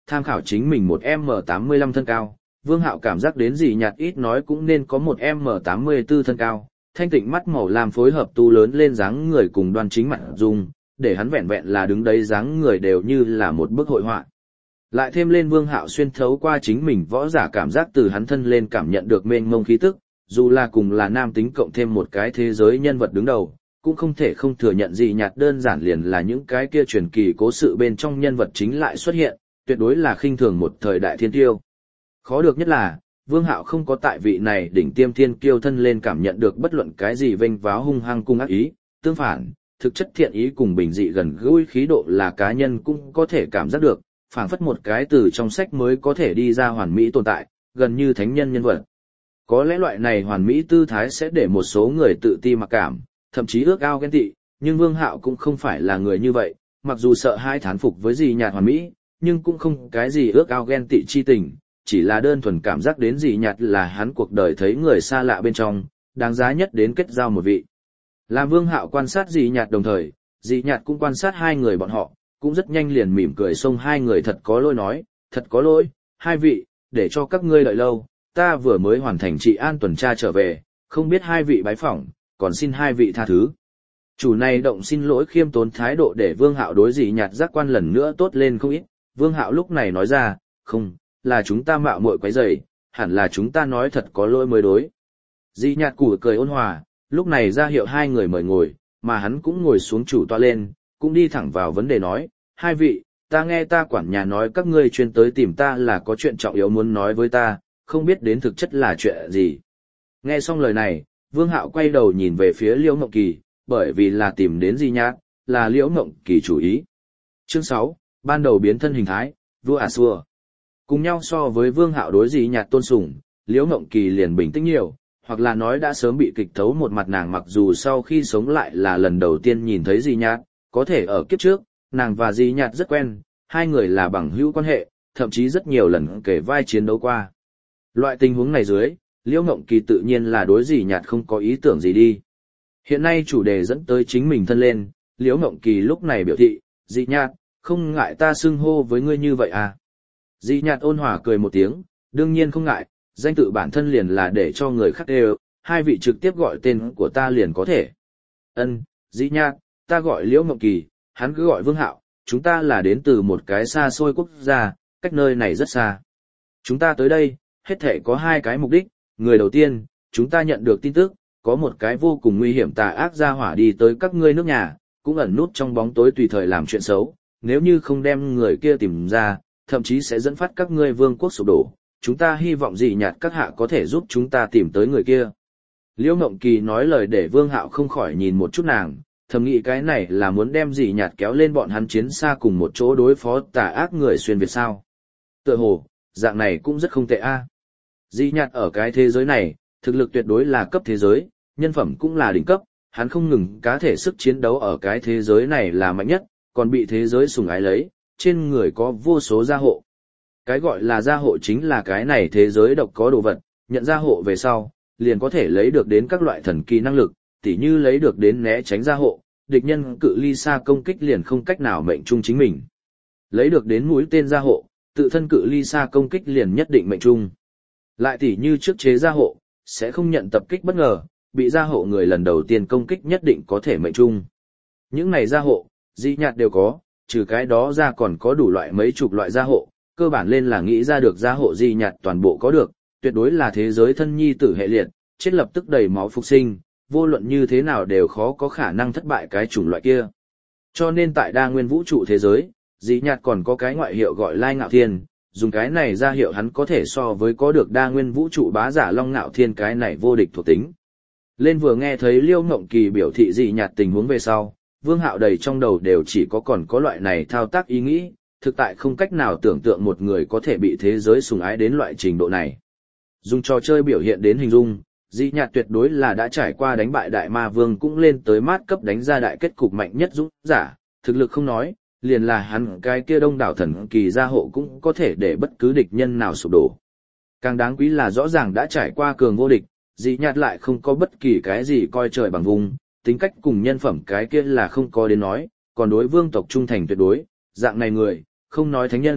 tham khảo chính mình một M tám mươi lăm thân cao, Vương Hạo cảm giác đến dị nhạt ít nói cũng nên có một M tám mươi tư thân cao, thanh tịnh mắt màu lam phối hợp tu lớn lên dáng người cùng đoan chính mặt dung, để hắn vẹn vẹn là đứng đấy dáng người đều như là một bức hội họa. Lại thêm lên Vương Hạo xuyên thấu qua chính mình võ giả cảm giác từ hắn thân lên cảm nhận được mênh mông khí tức, dù là cùng là nam tính cộng thêm một cái thế giới nhân vật đứng đầu, cũng không thể không thừa nhận dị nhạt đơn giản liền là những cái kia truyền kỳ cố sự bên trong nhân vật chính lại xuất hiện, tuyệt đối là khinh thường một thời đại thiên tiêu. Khó được nhất là, Vương Hạo không có tại vị này đỉnh tiêm thiên kiêu thân lên cảm nhận được bất luận cái gì vênh váo hung hăng cung ác ý, tương phản, thực chất thiện ý cùng bình dị gần gũi khí độ là cá nhân cũng có thể cảm giác được, phảng phất một cái từ trong sách mới có thể đi ra hoàn mỹ tồn tại, gần như thánh nhân nhân vật. Có lẽ loại này hoàn mỹ tư thái sẽ để một số người tự ti mặc cảm, thậm chí ước ao ghen tị, nhưng Vương Hạo cũng không phải là người như vậy, mặc dù sợ hai thán phục với dị nhạt hoàn mỹ, nhưng cũng không cái gì ước ao ghen tị chi tình, chỉ là đơn thuần cảm giác đến dị nhạt là hắn cuộc đời thấy người xa lạ bên trong, đáng giá nhất đến kết giao một vị. Làm Vương Hạo quan sát dị nhạt đồng thời, dị nhạt cũng quan sát hai người bọn họ, cũng rất nhanh liền mỉm cười xông hai người thật có lỗi nói, thật có lỗi, hai vị, để cho các ngươi đợi lâu, ta vừa mới hoàn thành trị an tuần tra trở về, không biết hai vị bái phỏng, còn xin hai vị tha thứ. Chủ này động xin lỗi khiêm tốn thái độ để Vương Hạo đối dị nhạt giác quan lần nữa tốt lên không ít, Vương Hạo lúc này nói ra, không, là chúng ta mạo muội quấy rầy, hẳn là chúng ta nói thật có lỗi mới đối. Dị nhạt củ cười ôn hòa, lúc này ra hiệu hai người mời ngồi, mà hắn cũng ngồi xuống chủ tọa lên, cũng đi thẳng vào vấn đề nói, hai vị, ta nghe ta quản nhà nói các ngươi chuyên tới tìm ta là có chuyện trọng yếu muốn nói với ta, không biết đến thực chất là chuyện gì. Nghe xong lời này, Vương Hạo quay đầu nhìn về phía Liễu Ngộng Kỳ, bởi vì là tìm đến dị nhạt, là Liễu Ngộng Kỳ chủ ý. Chương sáu, ban đầu biến thân hình thái, vua à xua. Cùng nhau so với Vương Hạo đối dị nhạt tôn sùng, Liễu Ngộng Kỳ liền bình tĩnh nhiều, hoặc là nói đã sớm bị kịch thấu một mặt nàng mặc dù sau khi sống lại là lần đầu tiên nhìn thấy dị nhạt, có thể ở kiếp trước, nàng và dị nhạt rất quen, hai người là bằng hữu quan hệ, thậm chí rất nhiều lần kể vai chiến đấu qua. Loại tình huống này dưới, Liễu Ngộng Kỳ tự nhiên là đối dị nhạt không có ý tưởng gì đi. Hiện nay chủ đề dẫn tới chính mình thân lên, Liễu Ngộng Kỳ lúc này biểu thị, dị nhạt, không ngại ta xưng hô với ngươi như vậy à. Dị nhạt ôn hòa cười một tiếng, đương nhiên không ngại, danh tự bản thân liền là để cho người khác đều, hai vị trực tiếp gọi tên của ta liền có thể. Ân, dị nhạt, ta gọi Liễu Ngộng Kỳ, hắn cứ gọi Vương Hạo, chúng ta là đến từ một cái xa xôi quốc gia, cách nơi này rất xa. Chúng ta tới đây, hết thể có hai cái mục đích, người đầu tiên, chúng ta nhận được tin tức, có một cái vô cùng nguy hiểm tà ác gia hỏa đi tới các ngươi nước nhà, cũng ẩn nút trong bóng tối tùy thời làm chuyện xấu, nếu như không đem người kia tìm ra, thậm chí sẽ dẫn phát các ngươi vương quốc sụp đổ, chúng ta hy vọng dị nhạt các hạ có thể giúp chúng ta tìm tới người kia. Liễu Ngộng Kỳ nói lời để Vương Hạo không khỏi nhìn một chút nàng, thầm nghĩ cái này là muốn đem dị nhạt kéo lên bọn hắn chiến xa cùng một chỗ đối phó tà ác người xuyên Việt sao. Tựa hồ, dạng này cũng rất không tệ a. Dị nhạt ở cái thế giới này, thực lực tuyệt đối là cấp thế giới, nhân phẩm cũng là đỉnh cấp, hắn không ngừng cá thể sức chiến đấu ở cái thế giới này là mạnh nhất, còn bị thế giới sủng ái lấy, trên người có vô số gia hộ. Cái gọi là gia hộ chính là cái này thế giới độc có đồ vật, nhận gia hộ về sau, liền có thể lấy được đến các loại thần kỳ năng lực, tỉ như lấy được đến né tránh gia hộ, địch nhân cự ly xa công kích liền không cách nào mệnh trung chính mình. Lấy được đến mũi tên gia hộ, tự thân cự ly xa công kích liền nhất định mệnh trung. Lại tỉ như trước chế gia hộ, sẽ không nhận tập kích bất ngờ, bị gia hộ người lần đầu tiên công kích nhất định có thể mệnh trung. Những này gia hộ, dị nhạt đều có, trừ cái đó ra còn có đủ loại mấy chục loại gia hộ, cơ bản lên là nghĩ ra được gia hộ dị nhạt toàn bộ có được, tuyệt đối là thế giới thân nhi tử hệ liệt, chết lập tức đầy máu phục sinh, vô luận như thế nào đều khó có khả năng thất bại cái chủng loại kia. Cho nên tại đa nguyên vũ trụ thế giới, dị nhạt còn có cái ngoại hiệu gọi Lai Ngạo Thiên, dùng cái này ra hiệu hắn có thể so với có được đa nguyên vũ trụ bá giả Long Ngạo Thiên cái này vô địch thuộc tính. Lên vừa nghe thấy Liễu Ngộng Kỳ biểu thị dị nhạt tình huống về sau, Vương Hạo đầy trong đầu đều chỉ có còn có loại này thao tác ý nghĩ, thực tại không cách nào tưởng tượng một người có thể bị thế giới sủng ái đến loại trình độ này. Dùng trò chơi biểu hiện đến hình dung, dị nhạt tuyệt đối là đã trải qua đánh bại đại ma vương cũng lên tới mát cấp đánh ra đại kết cục mạnh nhất dũng giả, thực lực không nói, liền là hắn cái kia đông đảo thần kỳ gia hộ cũng có thể để bất cứ địch nhân nào sụp đổ. Càng đáng quý là rõ ràng đã trải qua cường vô địch, dị nhạt lại không có bất kỳ cái gì coi trời bằng vùng, tính cách cùng nhân phẩm cái kia là không có đến nói, còn đối vương tộc trung thành tuyệt đối, dạng này người, không nói thánh nhân,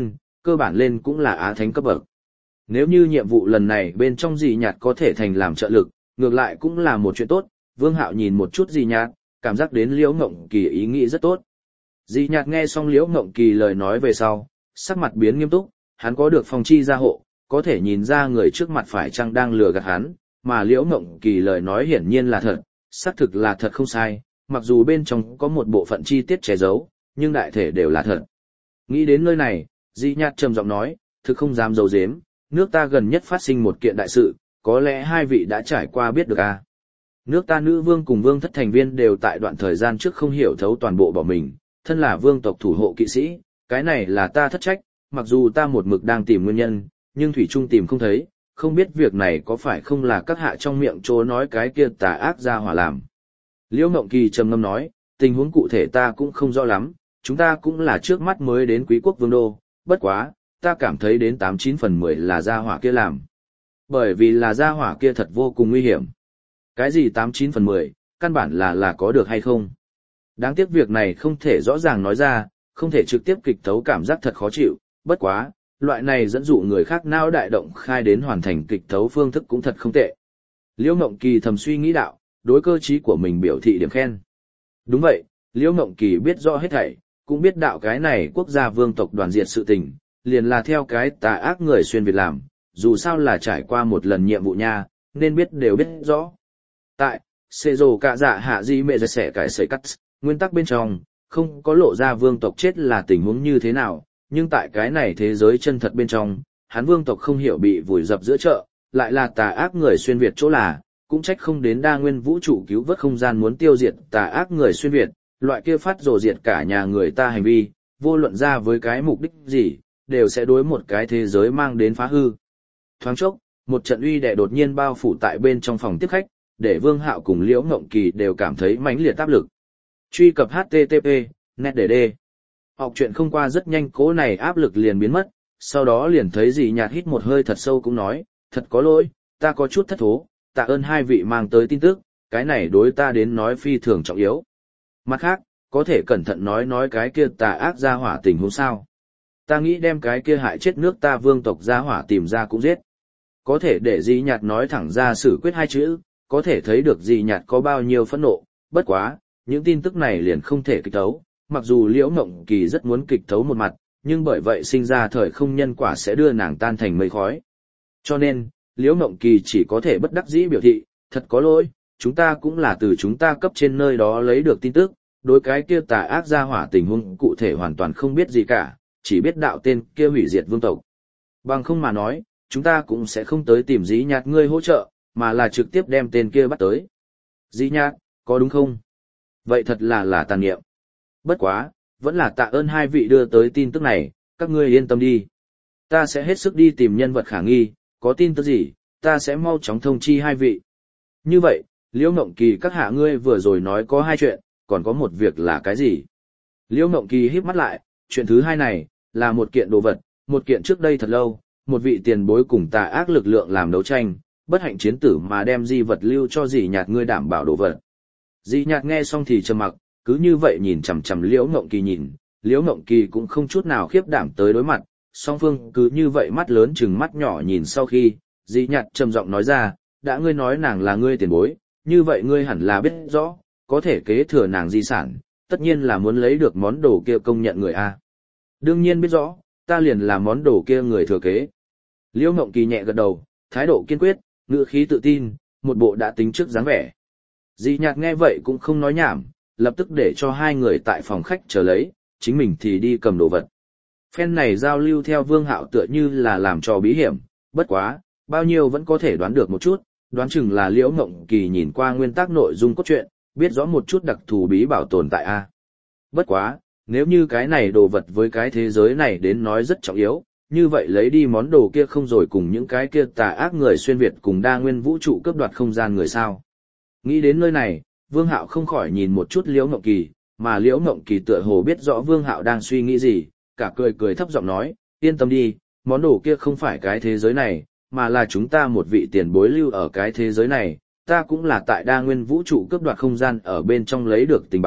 cơ bản lên cũng là Á Thánh cấp bậc. Nếu như nhiệm vụ lần này bên trong Dì Nhạt có thể thành làm trợ lực, ngược lại cũng là một chuyện tốt. Vương Hạo nhìn một chút Dì Nhạt, cảm giác đến Liễu Ngộng Kỳ ý nghĩ rất tốt. Dì Nhạt nghe xong Liễu Ngộng Kỳ lời nói về sau, sắc mặt biến nghiêm túc, hắn có được phong chi gia hộ, có thể nhìn ra người trước mặt phải chăng đang lừa gạt hắn, mà Liễu Ngộng Kỳ lời nói hiển nhiên là thật, xác thực là thật không sai, mặc dù bên trong có một bộ phận chi tiết che giấu, nhưng đại thể đều là thật. Nghĩ đến nơi này, Dì Nhạt trầm giọng nói, thực không dám giấu giếm, nước ta gần nhất phát sinh một kiện đại sự, có lẽ hai vị đã trải qua biết được à. Nước ta nữ vương cùng vương thất thành viên đều tại đoạn thời gian trước không hiểu thấu toàn bộ bỏ mình, thân là vương tộc thủ hộ kỵ sĩ, cái này là ta thất trách, mặc dù ta một mực đang tìm nguyên nhân, nhưng thủy chung tìm không thấy, không biết việc này có phải không là các hạ trong miệng trố nói cái kia tà ác ra hỏa làm. Liễu Ngộng Kỳ trầm ngâm nói, tình huống cụ thể ta cũng không rõ lắm, chúng ta cũng là trước mắt mới đến quý quốc vương đô, bất quá, ta cảm thấy đến tám chín phần mười là gia hỏa kia làm. Bởi vì là gia hỏa kia thật vô cùng nguy hiểm. Cái gì tám chín phần mười, căn bản là là có được hay không. Đáng tiếc việc này không thể rõ ràng nói ra, không thể trực tiếp kịch tấu cảm giác thật khó chịu, bất quá, loại này dẫn dụ người khác não đại động khai đến hoàn thành kịch tấu phương thức cũng thật không tệ. Liễu Ngộng Kỳ thầm suy nghĩ đạo, đối cơ trí của mình biểu thị điểm khen. Đúng vậy, Liễu Ngộng Kỳ biết rõ hết thảy, cũng biết đạo cái này quốc gia vương tộc đoàn diệt sự tình, liền là theo cái tà ác người xuyên Việt làm, dù sao là trải qua một lần nhiệm vụ nha, nên biết đều biết rõ. Tại, xê rồ cả dạ hạ di mẹ giật sẻ cái sợi cắt, nguyên tắc bên trong, không có lộ ra vương tộc chết là tình huống như thế nào, nhưng tại cái này thế giới chân thật bên trong, hắn vương tộc không hiểu bị vùi dập giữa chợ, lại là tà ác người xuyên Việt chỗ là, cũng trách không đến đa nguyên vũ trụ cứu vớt không gian muốn tiêu diệt tà ác người xuyên Việt, loại kia phát rồ diệt cả nhà người ta hành vi, vô luận ra với cái mục đích gì, đều sẽ đối một cái thế giới mang đến phá hư. Thoáng chốc, một trận uy đè đột nhiên bao phủ tại bên trong phòng tiếp khách, để Vương Hạo cùng Liễu Ngộng Kỳ đều cảm thấy mãnh liệt áp lực. Truy cập H T T P, net để đê. Học chuyện không qua rất nhanh, cố này áp lực liền biến mất, sau đó liền thấy Dì Nhạt hít một hơi thật sâu cũng nói, thật có lỗi, ta có chút thất thố, tạ ơn hai vị mang tới tin tức, cái này đối ta đến nói phi thường trọng yếu. Mặt khác, có thể cẩn thận nói nói cái kia tà ác gia hỏa tình huống sao. Ta nghĩ đem cái kia hại chết nước ta vương tộc gia hỏa tìm ra cũng giết. Có thể để Dì Nhạt nói thẳng ra xử quyết hai chữ, có thể thấy được Dì Nhạt có bao nhiêu phẫn nộ, bất quá, những tin tức này liền không thể kịch thấu, mặc dù Liễu Ngộng Kỳ rất muốn kịch thấu một mặt, nhưng bởi vậy sinh ra thời không nhân quả sẽ đưa nàng tan thành mây khói. Cho nên, Liễu Ngộng Kỳ chỉ có thể bất đắc dĩ biểu thị, thật có lỗi, chúng ta cũng là từ chúng ta cấp trên nơi đó lấy được tin tức, đối cái kia tà ác gia hỏa tình huống cụ thể hoàn toàn không biết gì cả, chỉ biết đạo tên kia hủy diệt vương tộc. Bằng không mà nói, chúng ta cũng sẽ không tới tìm Dì Nhạt ngươi hỗ trợ, mà là trực tiếp đem tên kia bắt tới. Dì Nhạt, có đúng không? Vậy thật là là tàn niệm. Bất quá, vẫn là tạ ơn hai vị đưa tới tin tức này, các ngươi yên tâm đi. Ta sẽ hết sức đi tìm nhân vật khả nghi, có tin tức gì, ta sẽ mau chóng thông chi hai vị. Như vậy, Liễu Ngộng Kỳ các hạ ngươi vừa rồi nói có hai chuyện, còn có một việc là cái gì? Liễu Ngộng Kỳ híp mắt lại, chuyện thứ hai này, là một kiện đồ vật, một kiện trước đây thật lâu, một vị tiền bối cùng tà ác lực lượng làm đấu tranh, bất hạnh chiến tử mà đem di vật lưu cho Dì Nhạt ngươi đảm bảo đồ vật. Dì Nhạt nghe xong thì trầm mặc, cứ như vậy nhìn chằm chằm Liễu Ngộng Kỳ nhìn, Liễu Ngộng Kỳ cũng không chút nào khiếp đảm tới đối mặt, song phương cứ như vậy mắt lớn chừng mắt nhỏ nhìn sau khi, Dì Nhạt trầm giọng nói ra, đã ngươi nói nàng là ngươi tiền bối, như vậy ngươi hẳn là biết rõ, có thể kế thừa nàng di sản, tất nhiên là muốn lấy được món đồ kia công nhận người A. Đương nhiên biết rõ, ta liền là món đồ kia người thừa kế. Liễu Ngộng Kỳ nhẹ gật đầu, thái độ kiên quyết, ngữ khí tự tin, một bộ đã tính trước dáng vẻ. Dì Nhạt nghe vậy cũng không nói nhảm, lập tức để cho hai người tại phòng khách chờ lấy, chính mình thì đi cầm đồ vật. Phen này giao lưu theo Vương Hạo tựa như là làm trò bí hiểm, bất quá, bao nhiêu vẫn có thể đoán được một chút, đoán chừng là Liễu Ngộng Kỳ nhìn qua nguyên tắc nội dung cốt truyện, biết rõ một chút đặc thù bí bảo tồn tại A. Bất quá, nếu như cái này đồ vật với cái thế giới này đến nói rất trọng yếu, như vậy lấy đi món đồ kia không rồi cùng những cái kia tà ác người xuyên Việt cùng đa nguyên vũ trụ cướp đoạt không gian người sao. Nghĩ đến nơi này, Vương Hạo không khỏi nhìn một chút Liễu Ngộng Kỳ, mà Liễu Ngộng Kỳ tựa hồ biết rõ Vương Hạo đang suy nghĩ gì, cả cười cười thấp giọng nói, yên tâm đi, món đồ kia không phải cái thế giới này, mà là chúng ta một vị tiền bối lưu ở cái thế giới này, ta cũng là tại đa nguyên vũ trụ cướp đoạt không gian ở bên trong lấy được tình báo,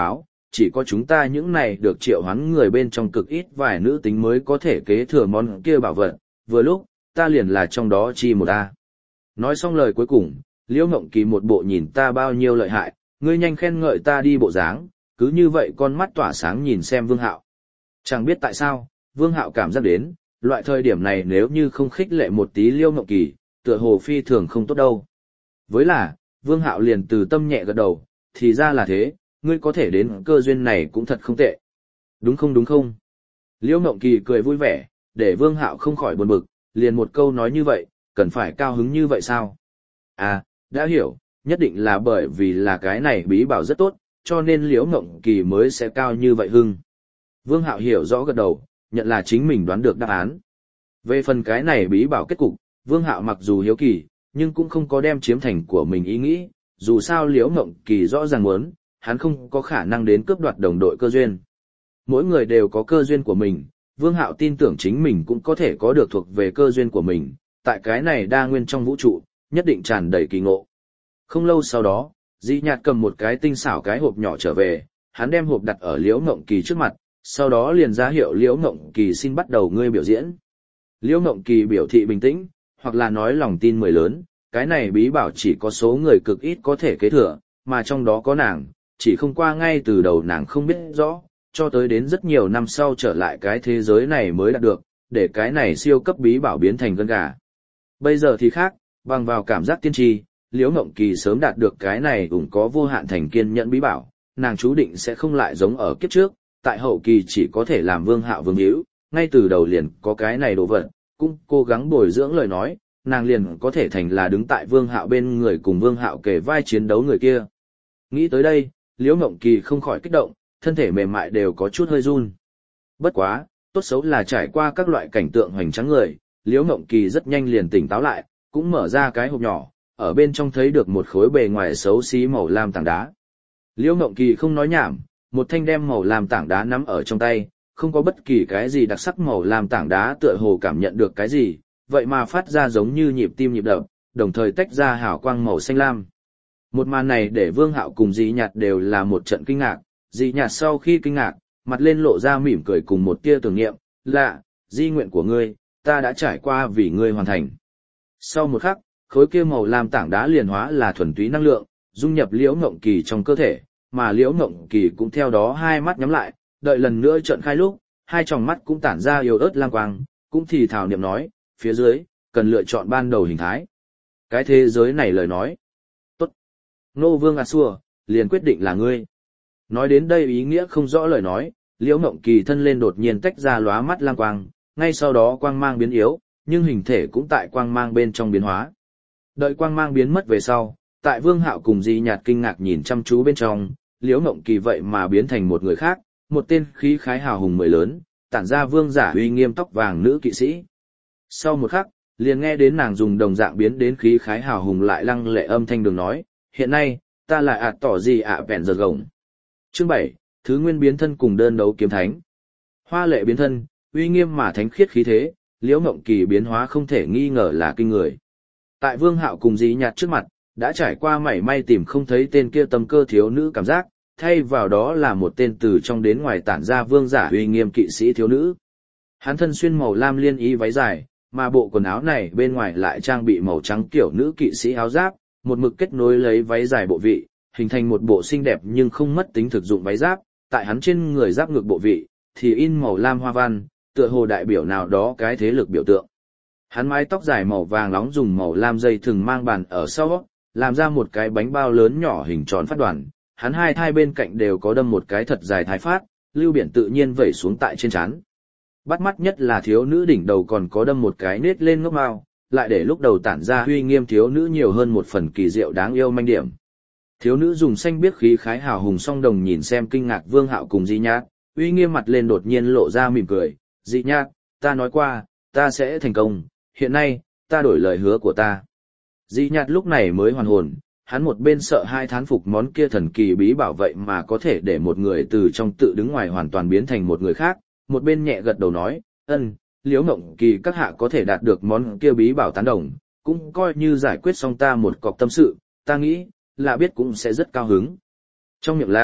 chỉ có chúng ta những này được triệu hoán người bên trong cực ít vài nữ tính mới có thể kế thừa món kia bảo vật, vừa lúc, ta liền là trong đó chi một ta. Nói xong lời cuối cùng, Liễu Ngộng Kỳ một bộ nhìn ta bao nhiêu lợi hại, ngươi nhanh khen ngợi ta đi bộ dáng, cứ như vậy con mắt tỏa sáng nhìn xem Vương Hạo. Chẳng biết tại sao, Vương Hạo cảm giác đến, loại thời điểm này nếu như không khích lệ một tí Liễu Ngộng Kỳ, tựa hồ phi thường không tốt đâu. Với là, Vương Hạo liền từ tâm nhẹ gật đầu, thì ra là thế, ngươi có thể đến cơ duyên này cũng thật không tệ. Đúng không đúng không? Liễu Ngộng Kỳ cười vui vẻ, để Vương Hạo không khỏi buồn bực, liền một câu nói như vậy, cần phải cao hứng như vậy sao? À, đã hiểu, nhất định là bởi vì là cái này bí bảo rất tốt, cho nên Liễu Ngộng Kỳ mới sẽ cao như vậy hưng. Vương Hạo hiểu rõ gật đầu, nhận là chính mình đoán được đáp án. Về phần cái này bí bảo kết cục, Vương Hạo mặc dù hiếu kỳ, nhưng cũng không có đem chiếm thành của mình ý nghĩ, dù sao Liễu Ngộng Kỳ rõ ràng muốn, hắn không có khả năng đến cướp đoạt đồng đội cơ duyên. Mỗi người đều có cơ duyên của mình, Vương Hạo tin tưởng chính mình cũng có thể có được thuộc về cơ duyên của mình, tại cái này đa nguyên trong vũ trụ, nhất định tràn đầy kỳ ngộ. Không lâu sau đó, Dĩ Nhạt cầm một cái tinh xảo cái hộp nhỏ trở về, hắn đem hộp đặt ở Liễu Ngộng Kỳ trước mặt, sau đó liền ra hiệu Liễu Ngộng Kỳ xin bắt đầu ngươi biểu diễn. Liễu Ngộng Kỳ biểu thị bình tĩnh, hoặc là nói lòng tin mười lớn, cái này bí bảo chỉ có số người cực ít có thể kế thừa, mà trong đó có nàng, chỉ không qua ngay từ đầu nàng không biết rõ, cho tới đến rất nhiều năm sau trở lại cái thế giới này mới đạt được, để cái này siêu cấp bí bảo biến thành gân gà. Bây giờ thì khác, bằng vào cảm giác tiên tri, Liễu Ngộng Kỳ sớm đạt được cái này cũng có vô hạn thành kiên nhẫn bí bảo, nàng chú định sẽ không lại giống ở kiếp trước, tại hậu kỳ chỉ có thể làm Vương Hạo vương hữu, ngay từ đầu liền có cái này đồ vật, cũng cố gắng bồi dưỡng lời nói, nàng liền có thể thành là đứng tại Vương Hạo bên người cùng Vương Hạo kề vai chiến đấu người kia. Nghĩ tới đây, Liễu Ngộng Kỳ không khỏi kích động, thân thể mềm mại đều có chút hơi run. Bất quá, tốt xấu là trải qua các loại cảnh tượng hoành tráng người, Liễu Ngộng Kỳ rất nhanh liền tỉnh táo lại, cũng mở ra cái hộp nhỏ, ở bên trong thấy được một khối bề ngoài xấu xí màu lam tảng đá. Liễu Ngộng Kỳ không nói nhảm, một thanh đem màu lam tảng đá nắm ở trong tay, không có bất kỳ cái gì đặc sắc màu lam tảng đá tựa hồ cảm nhận được cái gì, vậy mà phát ra giống như nhịp tim nhịp đập, đồng thời tách ra hào quang màu xanh lam. Một màn này để Vương Hạo cùng Dĩ Nhạt đều là một trận kinh ngạc, Dĩ Nhạt sau khi kinh ngạc, mặt lên lộ ra mỉm cười cùng một tia tưởng niệm, lạ, di nguyện của ngươi, ta đã trải qua vì ngươi hoàn thành. Sau một khắc, khối kia màu lam tảng đá liền hóa là thuần túy năng lượng, dung nhập Liễu Ngộng Kỳ trong cơ thể, mà Liễu Ngộng Kỳ cũng theo đó hai mắt nhắm lại, đợi lần nữa trợn khai lúc, hai tròng mắt cũng tản ra yếu ớt lam quang, cũng thì thảo niệm nói, phía dưới, cần lựa chọn ban đầu hình thái. Cái thế giới này lời nói. Tốt. Nô Vương A Xua, liền quyết định là ngươi. Nói đến đây ý nghĩa không rõ lời nói, Liễu Ngộng Kỳ thân lên đột nhiên tách ra lóa mắt lam quang, ngay sau đó quang mang biến yếu, nhưng hình thể cũng tại quang mang bên trong biến hóa. Đợi quang mang biến mất về sau, tại Vương Hạo cùng Dĩ Nhạt kinh ngạc nhìn chăm chú bên trong, Liễu Ngộng Kỳ vậy mà biến thành một người khác, một tên khí khái hào hùng mười lớn, tản ra vương giả uy nghiêm tóc vàng nữ kỵ sĩ. Sau một khắc, liền nghe đến nàng dùng đồng dạng biến đến khí khái hào hùng lại lăng lệ âm thanh đường nói, hiện nay, ta là ạt tỏ gì ạ vẹn giờ gồng. Chương bảy, Thứ Nguyên biến thân cùng đơn đấu kiếm thánh. Hoa lệ biến thân, uy nghiêm mà thánh khiết khí thế, Liễu Ngộng Kỳ biến hóa không thể nghi ngờ là kinh người. Tại Vương Hạo cùng Dĩ Nhạt trước mặt, đã trải qua mảy may tìm không thấy tên kia tâm cơ thiếu nữ cảm giác, thay vào đó là một tên từ trong đến ngoài tản ra vương giả uy nghiêm kỵ sĩ thiếu nữ. Hắn thân xuyên màu lam liên y váy dài, mà bộ quần áo này bên ngoài lại trang bị màu trắng kiểu nữ kỵ sĩ áo giáp, một mực kết nối lấy váy dài bộ vị, hình thành một bộ xinh đẹp nhưng không mất tính thực dụng váy giáp, tại hắn trên người giáp ngực bộ vị, thì in màu lam hoa văn, tựa hồ đại biểu nào đó cái thế lực biểu tượng. Hắn mái tóc dài màu vàng nóng dùng màu lam dây thừng mang bàn ở sau, làm ra một cái bánh bao lớn nhỏ hình tròn phát đoàn, hắn hai thai bên cạnh đều có đâm một cái thật dài thái phát, lưu biển tự nhiên vẩy xuống tại trên trán. Bắt mắt nhất là thiếu nữ đỉnh đầu còn có đâm một cái nết lên ngốc mao, lại để lúc đầu tản ra uy nghiêm thiếu nữ nhiều hơn một phần kỳ diệu đáng yêu manh điểm. Thiếu nữ dùng xanh biếc khí khái hào hùng song đồng nhìn xem kinh ngạc Vương Hạo cùng Dĩ Nhạt, uy nghiêm mặt lên đột nhiên lộ ra mỉm cười, Dĩ Nhạt, ta nói qua, ta sẽ thành công, hiện nay, ta đổi lời hứa của ta. Dĩ Nhạt lúc này mới hoàn hồn, hắn một bên sợ hai thán phục món kia thần kỳ bí bảo vậy mà có thể để một người từ trong tự đứng ngoài hoàn toàn biến thành một người khác, một bên nhẹ gật đầu nói, ân, Liễu Ngộng Kỳ các hạ có thể đạt được món kia bí bảo tán đồng, cũng coi như giải quyết xong ta một cọc tâm sự, ta nghĩ, lạ biết cũng sẽ rất cao hứng. Trong miệng lạ,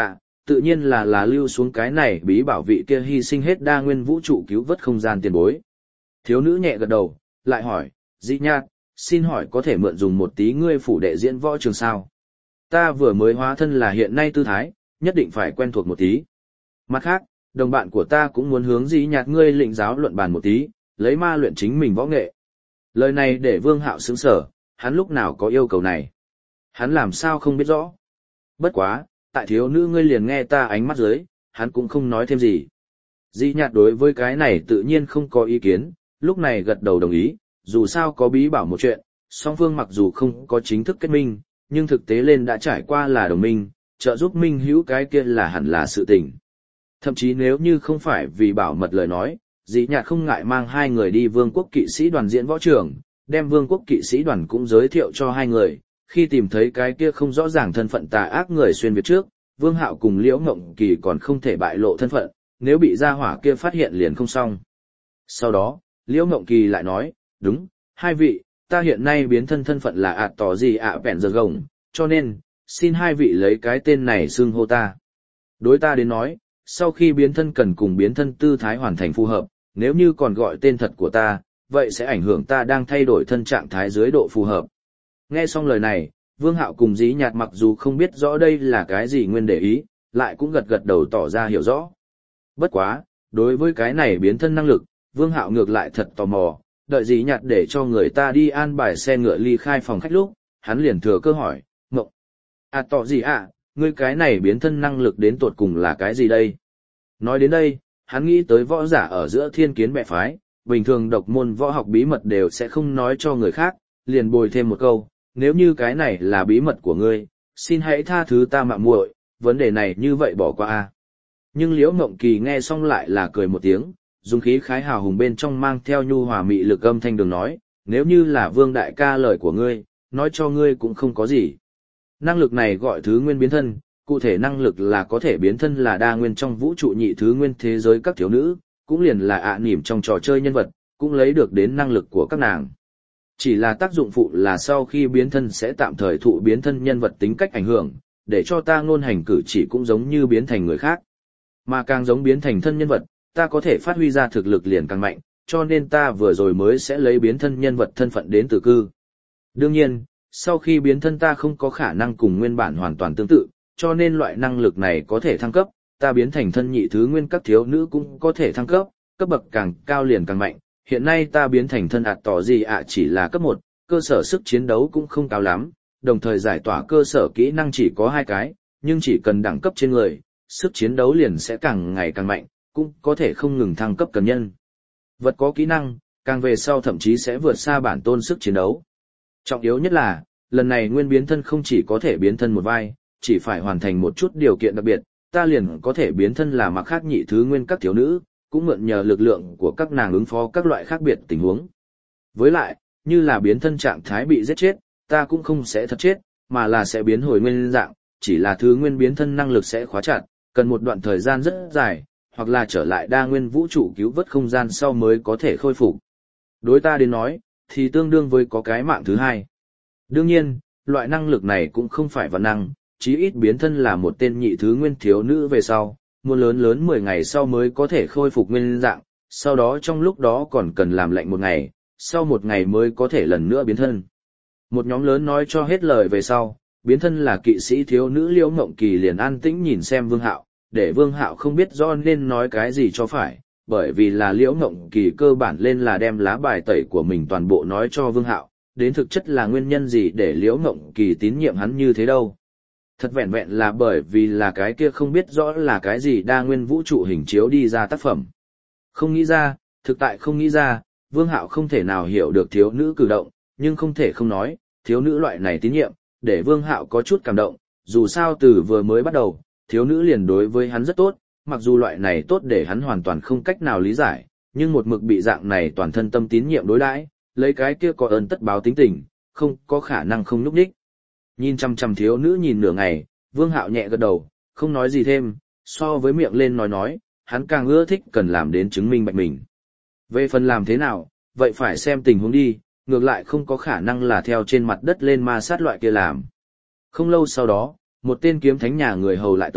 tự nhiên là là lưu xuống cái này bí bảo vị kia hy sinh hết đa nguyên vũ trụ cứu vớt không gian tiền bối. Thiếu nữ nhẹ gật đầu, lại hỏi, Dĩ Nhạt, xin hỏi có thể mượn dùng một tí ngươi phủ đệ diễn võ trường sao? Ta vừa mới hóa thân là hiện nay tư thái, nhất định phải quen thuộc một tí. Mặt khác, đồng bạn của ta cũng muốn hướng Dĩ Nhạt ngươi lĩnh giáo luận bàn một tí, lấy ma luyện chính mình võ nghệ. Lời này để Vương Hạo sững sờ, hắn lúc nào có yêu cầu này? Hắn làm sao không biết rõ? Bất quá, tại thiếu nữ ngươi liền nghe ta ánh mắt dưới, hắn cũng không nói thêm gì. Dĩ Nhạt đối với cái này tự nhiên không có ý kiến, lúc này gật đầu đồng ý, dù sao có bí bảo một chuyện, song phương mặc dù không có chính thức kết minh, nhưng thực tế lên đã trải qua là đồng minh, trợ giúp minh hữu cái kia là hẳn là sự tình. Thậm chí nếu như không phải vì bảo mật lời nói, Dĩ Nhạt không ngại mang hai người đi vương quốc kỵ sĩ đoàn diễn võ trường, đem vương quốc kỵ sĩ đoàn cũng giới thiệu cho hai người, khi tìm thấy cái kia không rõ ràng thân phận tà ác người xuyên Việt trước, Vương Hạo cùng Liễu Ngộng Kỳ còn không thể bại lộ thân phận, nếu bị gia hỏa kia phát hiện liền không xong. Sau đó, Liễu Ngộng Kỳ lại nói, đúng, hai vị, ta hiện nay biến thân thân phận là ạt tỏ gì ạ vẹn giờ gồng, cho nên, xin hai vị lấy cái tên này xưng hô ta. Đối ta đến nói, sau khi biến thân cần cùng biến thân tư thái hoàn thành phù hợp, nếu như còn gọi tên thật của ta, vậy sẽ ảnh hưởng ta đang thay đổi thân trạng thái dưới độ phù hợp. Nghe xong lời này, Vương Hạo cùng Dĩ Nhạt mặc dù không biết rõ đây là cái gì nguyên để ý, lại cũng gật gật đầu tỏ ra hiểu rõ. Bất quá, đối với cái này biến thân năng lực, Vương Hạo ngược lại thật tò mò, đợi Dĩ Nhạt để cho người ta đi an bài xe ngựa ly khai phòng khách lúc, hắn liền thừa cơ hỏi, Ngộng, à tỏ gì ạ, ngươi cái này biến thân năng lực đến tột cùng là cái gì đây? Nói đến đây, hắn nghĩ tới võ giả ở giữa thiên kiến bệ phái, bình thường độc môn võ học bí mật đều sẽ không nói cho người khác, liền bồi thêm một câu, nếu như cái này là bí mật của ngươi, xin hãy tha thứ ta mạo muội, vấn đề này như vậy bỏ qua a. Nhưng Liễu Ngộng Kỳ nghe xong lại là cười một tiếng, dùng khí khái hào hùng bên trong mang theo nhu hòa mị lực âm thanh đường nói, nếu như là Vương đại ca lời của ngươi, nói cho ngươi cũng không có gì. Năng lực này gọi thứ nguyên biến thân, cụ thể năng lực là có thể biến thân là đa nguyên trong vũ trụ nhị thứ nguyên thế giới các thiếu nữ, cũng liền là ạ nỉm trong trò chơi nhân vật, cũng lấy được đến năng lực của các nàng. Chỉ là tác dụng phụ là sau khi biến thân sẽ tạm thời thụ biến thân nhân vật tính cách ảnh hưởng, để cho ta ngôn hành cử chỉ cũng giống như biến thành người khác. Mà càng giống biến thành thân nhân vật, ta có thể phát huy ra thực lực liền càng mạnh, cho nên ta vừa rồi mới sẽ lấy biến thân nhân vật thân phận đến từ cư. Đương nhiên, sau khi biến thân ta không có khả năng cùng nguyên bản hoàn toàn tương tự, cho nên loại năng lực này có thể thăng cấp, ta biến thành thân nhị thứ nguyên các thiếu nữ cũng có thể thăng cấp, cấp bậc càng cao liền càng mạnh. Hiện nay ta biến thành thân ạt tỏ gì ạ chỉ là cấp một, cơ sở sức chiến đấu cũng không cao lắm, đồng thời giải tỏa cơ sở kỹ năng chỉ có hai cái, nhưng chỉ cần đẳng cấp trên người, sức chiến đấu liền sẽ càng ngày càng mạnh, cũng có thể không ngừng thăng cấp cần nhân. Vật có kỹ năng, càng về sau thậm chí sẽ vượt xa bản tôn sức chiến đấu. Trọng yếu nhất là, lần này nguyên biến thân không chỉ có thể biến thân một vai, chỉ phải hoàn thành một chút điều kiện đặc biệt, ta liền có thể biến thân là mặc khác nhị thứ nguyên các thiếu nữ, cũng mượn nhờ lực lượng của các nàng ứng phó các loại khác biệt tình huống. Với lại, như là biến thân trạng thái bị giết chết, ta cũng không sẽ thật chết, mà là sẽ biến hồi nguyên dạng, chỉ là thứ nguyên biến thân năng lực sẽ khóa chặt, cần một đoạn thời gian rất dài, hoặc là trở lại đa nguyên vũ trụ cứu vớt không gian sau mới có thể khôi phục. Đối ta đến nói, thì tương đương với có cái mạng thứ hai. Đương nhiên, loại năng lực này cũng không phải vạn năng, chí ít biến thân là một tên nhị thứ nguyên thiếu nữ về sau, muốn lớn lớn mười ngày sau mới có thể khôi phục nguyên dạng, sau đó trong lúc đó còn cần làm lạnh một ngày, sau một ngày mới có thể lần nữa biến thân. Một nhóm lớn nói cho hết lời về sau, biến thân là kỵ sĩ thiếu nữ Liễu Ngộng Kỳ liền an tĩnh nhìn xem Vương Hạo, để Vương Hạo không biết do nên nói cái gì cho phải, bởi vì là Liễu Ngộng Kỳ cơ bản lên là đem lá bài tẩy của mình toàn bộ nói cho Vương Hạo, đến thực chất là nguyên nhân gì để Liễu Ngộng Kỳ tín nhiệm hắn như thế đâu. Thật vẹn vẹn là bởi vì là cái kia không biết rõ là cái gì đa nguyên vũ trụ hình chiếu đi ra tác phẩm. Không nghĩ ra, thực tại không nghĩ ra, Vương Hạo không thể nào hiểu được thiếu nữ cử động, nhưng không thể không nói, thiếu nữ loại này tín nhiệm, để Vương Hạo có chút cảm động, dù sao từ vừa mới bắt đầu, thiếu nữ liền đối với hắn rất tốt, mặc dù loại này tốt để hắn hoàn toàn không cách nào lý giải, nhưng một mực bị dạng này toàn thân tâm tín nhiệm đối đãi, lấy cái kia có ơn tất báo tính tình, không có khả năng không nhúc nhích. Nhìn chăm chăm thiếu nữ nhìn nửa ngày, Vương Hạo nhẹ gật đầu, không nói gì thêm, so với miệng lên nói nói, hắn càng ưa thích cần làm đến chứng minh bạch mình. Về phần làm thế nào, vậy phải xem tình huống đi, ngược lại không có khả năng là theo trên mặt đất lên ma sát loại kia làm. Không lâu sau đó, một tên kiếm thánh nhà người hầu lại tới,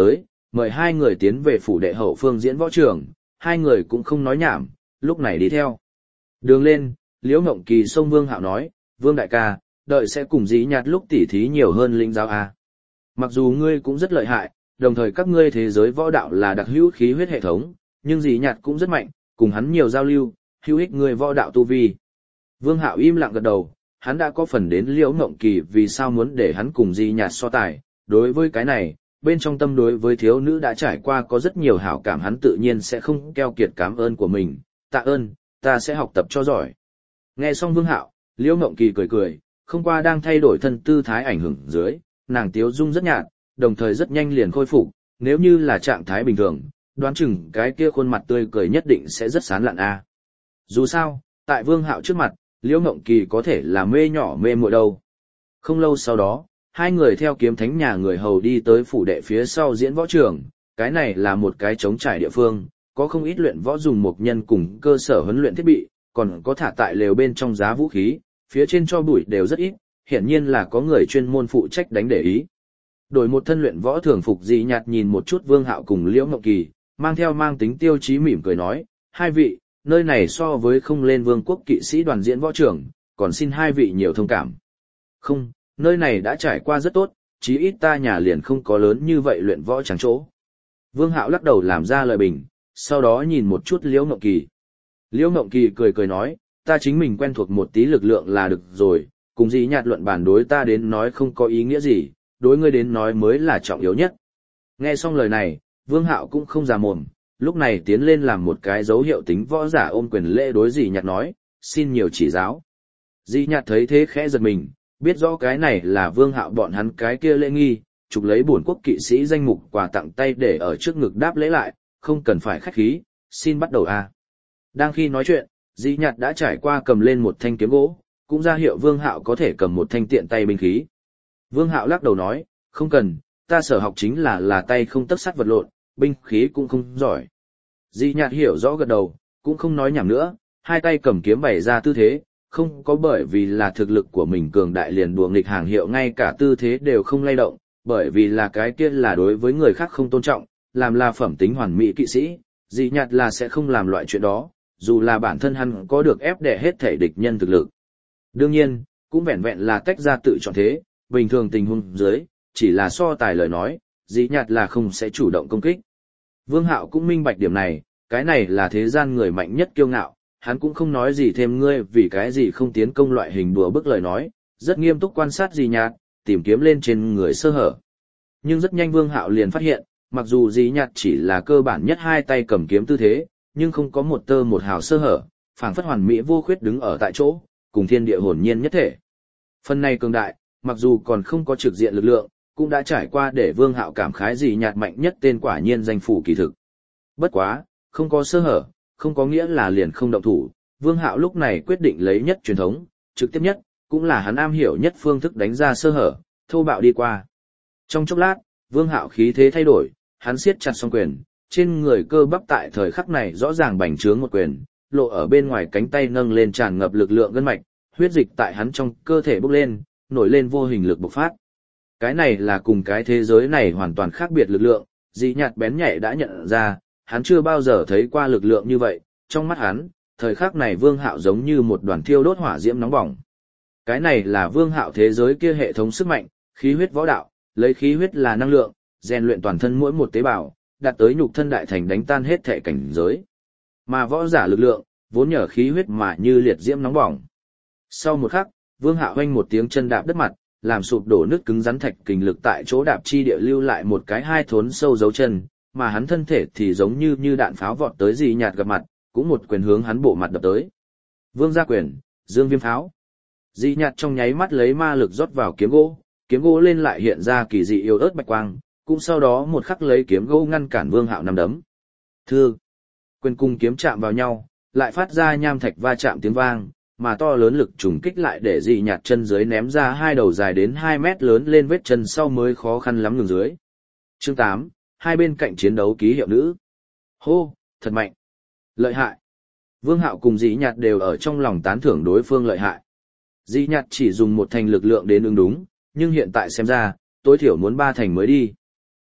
mời hai người tiến về phủ đệ hậu phương diễn võ trường, hai người cũng không nói nhảm, lúc này đi theo. Đường lên, Liễu Ngộng Kỳ xông Vương Hạo nói, Vương đại ca, đợi sẽ cùng Dĩ Nhạt lúc tỉ thí nhiều hơn lĩnh giáo a. Mặc dù ngươi cũng rất lợi hại, đồng thời các ngươi thế giới võ đạo là đặc hữu khí huyết hệ thống, nhưng Dĩ Nhạt cũng rất mạnh, cùng hắn nhiều giao lưu, hữu ích người võ đạo tu vi. Vương Hạo im lặng gật đầu, hắn đã có phần đến Liễu Ngộng Kỳ vì sao muốn để hắn cùng Dĩ Nhạt so tài, đối với cái này, bên trong tâm đối với thiếu nữ đã trải qua có rất nhiều hảo cảm, hắn tự nhiên sẽ không keo kiệt cảm ơn của mình, tạ ơn, ta sẽ học tập cho giỏi. Nghe xong Vương Hạo, Liễu Ngộng Kỳ cười cười, không qua đang thay đổi thân tư thái ảnh hưởng dưới, nàng tiếu dung rất nhạt, đồng thời rất nhanh liền khôi phục, nếu như là trạng thái bình thường, đoán chừng cái kia khuôn mặt tươi cười nhất định sẽ rất sán lạn a. Dù sao, tại Vương Hạo trước mặt, Liễu Ngộng Kỳ có thể là mê nhỏ mê muội đâu. Không lâu sau đó, hai người theo kiếm thánh nhà người hầu đi tới phủ đệ phía sau diễn võ trường, cái này là một cái trống trải địa phương, có không ít luyện võ dùng mục nhân cùng cơ sở huấn luyện thiết bị, còn có thả tại lều bên trong giá vũ khí, phía trên cho bụi đều rất ít, hiển nhiên là có người chuyên môn phụ trách đánh để ý. Đổi một thân luyện võ thường phục Dĩ Nhạt nhìn một chút Vương Hạo cùng Liễu Ngộng Kỳ, mang theo mang tính tiêu chí mỉm cười nói, hai vị, nơi này so với không lên vương quốc kỵ sĩ đoàn diễn võ trường, còn xin hai vị nhiều thông cảm. Không, nơi này đã trải qua rất tốt, chí ít ta nhà liền không có lớn như vậy luyện võ chẳng chỗ. Vương Hạo lắc đầu làm ra lời bình, sau đó nhìn một chút Liễu Ngộng Kỳ. Liễu Ngộng Kỳ cười cười nói, ta chính mình quen thuộc một tí lực lượng là được rồi, cùng Dĩ Nhạt luận bàn đối ta đến nói không có ý nghĩa gì, đối ngươi đến nói mới là trọng yếu nhất. Nghe xong lời này, Vương Hạo cũng không già mồm, lúc này tiến lên làm một cái dấu hiệu tính võ giả ôm quyền lễ đối Dĩ Nhạt nói, xin nhiều chỉ giáo. Dĩ Nhạt thấy thế khẽ giật mình, biết rõ cái này là Vương Hạo bọn hắn cái kia lễ nghi, chụp lấy bổn quốc kỵ sĩ danh mục quà tặng tay để ở trước ngực đáp lễ lại, không cần phải khách khí, xin bắt đầu a. Đang khi nói chuyện, Dĩ Nhạt đã trải qua cầm lên một thanh kiếm gỗ, cũng ra hiệu Vương Hạo có thể cầm một thanh tiện tay binh khí. Vương Hạo lắc đầu nói, không cần, ta sở học chính là là tay không tấc sắt vật lộn, binh khí cũng không giỏi. Dĩ Nhạt hiểu rõ gật đầu, cũng không nói nhảm nữa, hai tay cầm kiếm bày ra tư thế, không có bởi vì là thực lực của mình cường đại liền đùa nghịch hàng hiệu ngay cả tư thế đều không lay động, bởi vì là cái kia là đối với người khác không tôn trọng, làm là phẩm tính hoàn mỹ kỵ sĩ, Dĩ Nhạt là sẽ không làm loại chuyện đó, dù là bản thân hắn có được ép đè hết thể địch nhân thực lực. Đương nhiên, cũng vẹn vẹn là tách ra tự chọn thế, bình thường tình huống dưới, chỉ là so tài lời nói, Dĩ Nhạt là không sẽ chủ động công kích. Vương Hạo cũng minh bạch điểm này, cái này là thế gian người mạnh nhất kiêu ngạo, hắn cũng không nói gì thêm ngươi vì cái gì không tiến công loại hình đùa bức lời nói, rất nghiêm túc quan sát Dĩ Nhạt, tìm kiếm lên trên người sơ hở. Nhưng rất nhanh Vương Hạo liền phát hiện, mặc dù Dĩ Nhạt chỉ là cơ bản nhất hai tay cầm kiếm tư thế, nhưng không có một tơ một hào sơ hở, phảng phất hoàn mỹ vô khuyết đứng ở tại chỗ, cùng thiên địa hồn nhiên nhất thể. Phần này cường đại, mặc dù còn không có trực diện lực lượng, cũng đã trải qua để Vương Hạo cảm khái Dĩ Nhạt mạnh nhất tên quả nhiên danh phủ kỳ thực. Bất quá, không có sơ hở, không có nghĩa là liền không động thủ, Vương Hạo lúc này quyết định lấy nhất truyền thống, trực tiếp nhất, cũng là hắn am hiểu nhất phương thức đánh ra sơ hở, thô bạo đi qua. Trong chốc lát, Vương Hạo khí thế thay đổi, hắn siết chặt song quyền, trên người cơ bắp tại thời khắc này rõ ràng bành trướng một quyền, lộ ở bên ngoài cánh tay nâng lên tràn ngập lực lượng gân mạch, huyết dịch tại hắn trong cơ thể bốc lên, nổi lên vô hình lực bộc phát. Cái này là cùng cái thế giới này hoàn toàn khác biệt lực lượng, Dĩ Nhạt bén nhạy đã nhận ra, hắn chưa bao giờ thấy qua lực lượng như vậy, trong mắt hắn, thời khắc này Vương Hạo giống như một đoàn thiêu đốt hỏa diễm nóng bỏng. Cái này là Vương Hạo thế giới kia hệ thống sức mạnh, khí huyết võ đạo, lấy khí huyết là năng lượng, rèn luyện toàn thân mỗi một tế bào, đạt tới nhục thân đại thành đánh tan hết thể cảnh giới. Mà võ giả lực lượng, vốn nhờ khí huyết mà như liệt diễm nóng bỏng. Sau một khắc, Vương Hạo hoanh một tiếng chân đạp đất mặt, làm sụp đổ nước cứng rắn thạch kình lực tại chỗ đạp chi địa lưu lại một cái hai thốn sâu dấu chân, mà hắn thân thể thì giống như như đạn pháo vọt tới Dĩ Nhạt gặp mặt, cũng một quyền hướng hắn bộ mặt đập tới. Vương gia quyền, Dương Viêm pháo. Dĩ Nhạt trong nháy mắt lấy ma lực rót vào kiếm gỗ, kiếm gỗ lên lại hiện ra kỳ dị yếu ớt bạch quang, cũng sau đó một khắc lấy kiếm gỗ ngăn cản Vương Hạo nắm đấm. Thưa, quyền cung kiếm chạm vào nhau, lại phát ra nham thạch va chạm tiếng vang, mà to lớn lực trùng kích lại để Dĩ Nhạt chân dưới ném ra hai đầu dài đến hai mét lớn lên vết chân sau mới khó khăn lắm ngừng dưới. Chương tám, hai bên cạnh chiến đấu ký hiệu nữ. Hô, thật mạnh. Lợi hại. Vương Hạo cùng Dĩ Nhạt đều ở trong lòng tán thưởng đối phương lợi hại. Dĩ Nhạt chỉ dùng một thành lực lượng đến ứng đúng, nhưng hiện tại xem ra, tối thiểu muốn ba thành mới đi.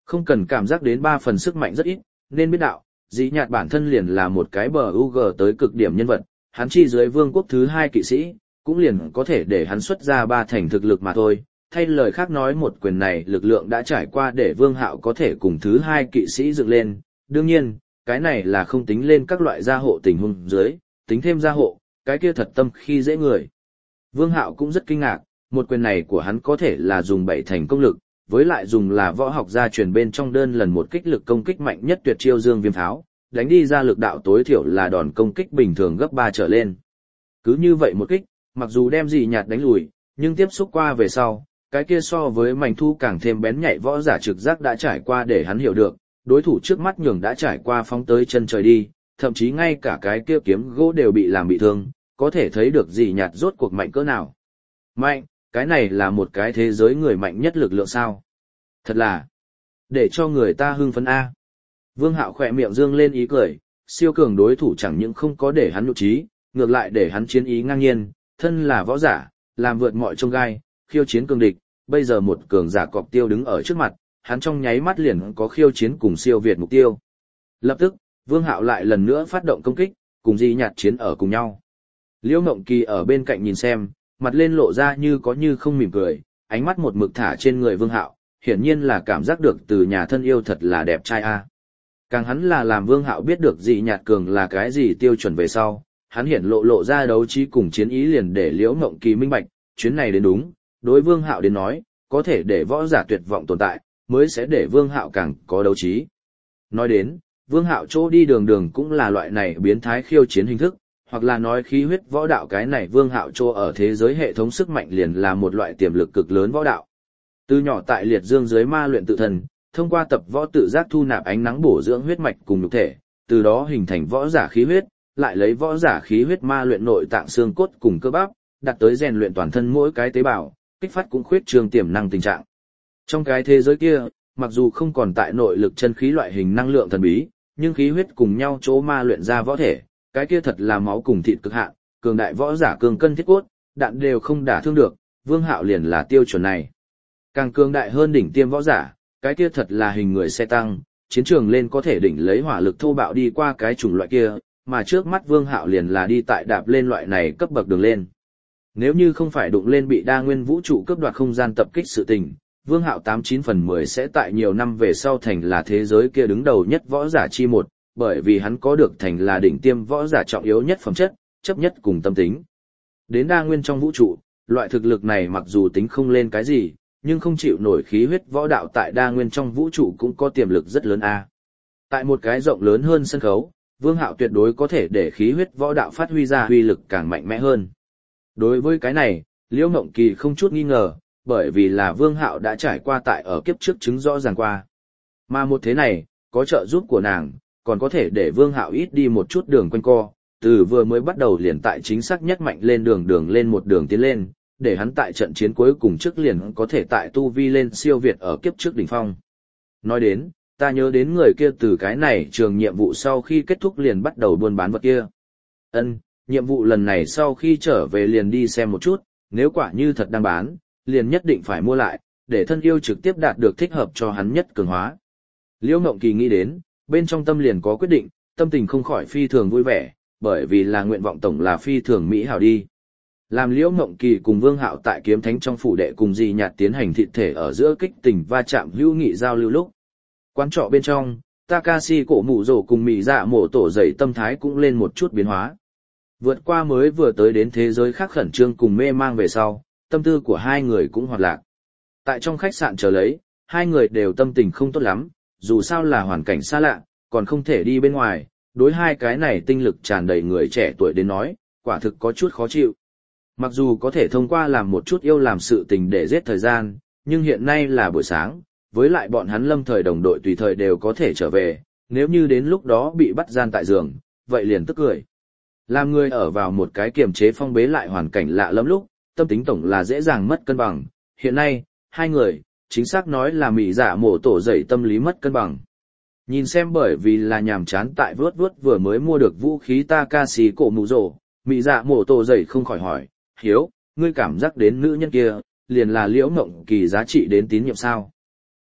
Không cần cảm giác đến ba phần sức mạnh rất ít, nên biết đạo, dĩ nhạt bản thân liền là một cái bờ u gờ tới cực điểm nhân vật, hắn chi dưới vương quốc thứ hai kỵ sĩ, cũng liền có thể để hắn xuất ra ba thành thực lực mà thôi. Thay lời khác nói một quyền này lực lượng đã trải qua để Vương Hạo có thể cùng thứ hai kỵ sĩ dựng lên, đương nhiên, cái này là không tính lên các loại gia hộ tình huống dưới, tính thêm gia hộ, cái kia thật tâm khi dễ người. Vương Hạo cũng rất kinh ngạc, một quyền này của hắn có thể là dùng bảy thành công lực, với lại dùng là võ học gia truyền bên trong đơn lần một kích lực công kích mạnh nhất tuyệt chiêu dương viêm pháo, đánh đi ra lực đạo tối thiểu là đòn công kích bình thường gấp ba trở lên. Cứ như vậy một kích, mặc dù đem dị nhạt đánh lùi, nhưng tiếp xúc qua về sau, cái kia so với mảnh thu càng thêm bén nhạy võ giả trực giác đã trải qua để hắn hiểu được, đối thủ trước mắt nhường đã trải qua phóng tới chân trời đi, thậm chí ngay cả cái kia kiếm gỗ đều bị làm bị thương, có thể thấy được dị nhạt rốt cuộc mạnh cỡ nào. Mạnh, cái này là một cái thế giới người mạnh nhất lực lượng sao? Thật là, để cho người ta hưng phấn a. Vương Hạo khỏe miệng dương lên ý cười, siêu cường đối thủ chẳng những không có để hắn nhục trí, ngược lại để hắn chiến ý ngang nhiên, thân là võ giả, làm vượt mọi chông gai, khiêu chiến cường địch, bây giờ một cường giả cọp tiêu đứng ở trước mặt, hắn trong nháy mắt liền có khiêu chiến cùng siêu việt mục tiêu. Lập tức, Vương Hạo lại lần nữa phát động công kích, cùng Di Nhạt chiến ở cùng nhau. Liễu Ngộng Kỳ ở bên cạnh nhìn xem, mặt lên lộ ra như có như không mỉm cười, ánh mắt một mực thả trên người Vương Hạo, hiển nhiên là cảm giác được từ nhà thân yêu thật là đẹp trai a. Càng hắn là làm Vương Hạo biết được Dị Nhạt cường là cái gì tiêu chuẩn về sau, hắn hiển lộ lộ ra đấu trí cùng chiến ý liền để Liễu Ngộng Kỳ minh bạch, chuyến này đến đúng, đối Vương Hạo đến nói, có thể để võ giả tuyệt vọng tồn tại, mới sẽ để Vương Hạo càng có đấu trí. Nói đến, Vương Hạo chỗ đi đường đường cũng là loại này biến thái khiêu chiến hình thức, hoặc là nói khí huyết võ đạo cái này Vương Hạo chỗ ở thế giới hệ thống sức mạnh liền là một loại tiềm lực cực lớn võ đạo. Từ nhỏ tại liệt dương dưới ma luyện tự thần, thông qua tập võ tự giác thu nạp ánh nắng bổ dưỡng huyết mạch cùng nhục thể, từ đó hình thành võ giả khí huyết, lại lấy võ giả khí huyết ma luyện nội tạng xương cốt cùng cơ bắp, đạt tới rèn luyện toàn thân mỗi cái tế bào, kích phát cũng khuyết trường tiềm năng tình trạng. Trong cái thế giới kia, mặc dù không còn tại nội lực chân khí loại hình năng lượng thần bí, nhưng khí huyết cùng nhau chỗ ma luyện ra võ thể, cái kia thật là máu cùng thịt cực hạn, cường đại võ giả cường cân thiết cốt, đạn đều không đả thương được, Vương Hạo liền là tiêu chuẩn này. Càng cường đại hơn đỉnh tiêm võ giả, cái kia thật là hình người xe tăng, chiến trường lên có thể đỉnh lấy hỏa lực thô bạo đi qua cái chủng loại kia, mà trước mắt Vương Hạo liền là đi tại đạp lên loại này cấp bậc đường lên. Nếu như không phải đụng lên bị đa nguyên vũ trụ cướp đoạt không gian tập kích sự tình, Vương Hạo tám chín phần mười sẽ tại nhiều năm về sau thành là thế giới kia đứng đầu nhất võ giả chi một, bởi vì hắn có được thành là đỉnh tiêm võ giả trọng yếu nhất phẩm chất, chấp nhất cùng tâm tính. Đến đa nguyên trong vũ trụ, loại thực lực này mặc dù tính không lên cái gì, nhưng không chịu nổi khí huyết võ đạo tại đa nguyên trong vũ trụ cũng có tiềm lực rất lớn a. Tại một cái rộng lớn hơn sân khấu, Vương Hạo tuyệt đối có thể để khí huyết võ đạo phát huy ra uy lực càng mạnh mẽ hơn. Đối với cái này, Liễu Ngộng Kỳ không chút nghi ngờ, bởi vì là Vương Hạo đã trải qua tại ở kiếp trước chứng rõ ràng qua. Mà một thế này, có trợ giúp của nàng, còn có thể để Vương Hạo ít đi một chút đường quanh co, từ vừa mới bắt đầu liền tại chính xác nhất mạnh lên đường đường lên một đường tiến lên, để hắn tại trận chiến cuối cùng trước liền có thể tại tu vi lên siêu việt ở kiếp trước đỉnh phong. Nói đến, ta nhớ đến người kia từ cái này trường nhiệm vụ sau khi kết thúc liền bắt đầu buôn bán vật kia. Ân, nhiệm vụ lần này sau khi trở về liền đi xem một chút, nếu quả như thật đang bán, liền nhất định phải mua lại, để thân yêu trực tiếp đạt được thích hợp cho hắn nhất cường hóa. Liễu Ngộng Kỳ nghĩ đến, bên trong tâm liền có quyết định, tâm tình không khỏi phi thường vui vẻ, bởi vì là nguyện vọng tổng là phi thường mỹ hảo đi. Làm Liễu Ngộng Kỳ cùng Vương Hạo tại kiếm thánh trong phủ đệ cùng Dị Nhạt tiến hành thịt thể ở giữa kích tình va chạm hữu nghị giao lưu lúc. Quán trọ bên trong, Takashi cổ mụ rổ cùng mị dạ mổ tổ dậy tâm thái cũng lên một chút biến hóa. Vượt qua mới vừa tới đến thế giới khác khẩn trương cùng mê mang về sau, tâm tư của hai người cũng hoạt lạc. Tại trong khách sạn chờ lấy, hai người đều tâm tình không tốt lắm, dù sao là hoàn cảnh xa lạ, còn không thể đi bên ngoài, đối hai cái này tinh lực tràn đầy người trẻ tuổi đến nói, quả thực có chút khó chịu. Mặc dù có thể thông qua làm một chút yêu làm sự tình để giết thời gian, nhưng hiện nay là buổi sáng, với lại bọn hắn lâm thời đồng đội tùy thời đều có thể trở về, nếu như đến lúc đó bị bắt gian tại giường, vậy liền tức cười. Làm người ở vào một cái kiềm chế phong bế lại hoàn cảnh lạ lắm lúc, tâm tính tổng là dễ dàng mất cân bằng. Hiện nay, hai người, chính xác nói là mị dạ mổ tổ dậy tâm lý mất cân bằng. Nhìn xem bởi vì là nhàm chán tại vớt vớt vừa mới mua được vũ khí Takashi cổ mù rồ, mị dạ mổ tổ dậy không khỏi hỏi, Hiếu, ngươi cảm giác đến nữ nhân kia, liền là Liễu Ngộng Kỳ giá trị đến tín nhiệm sao?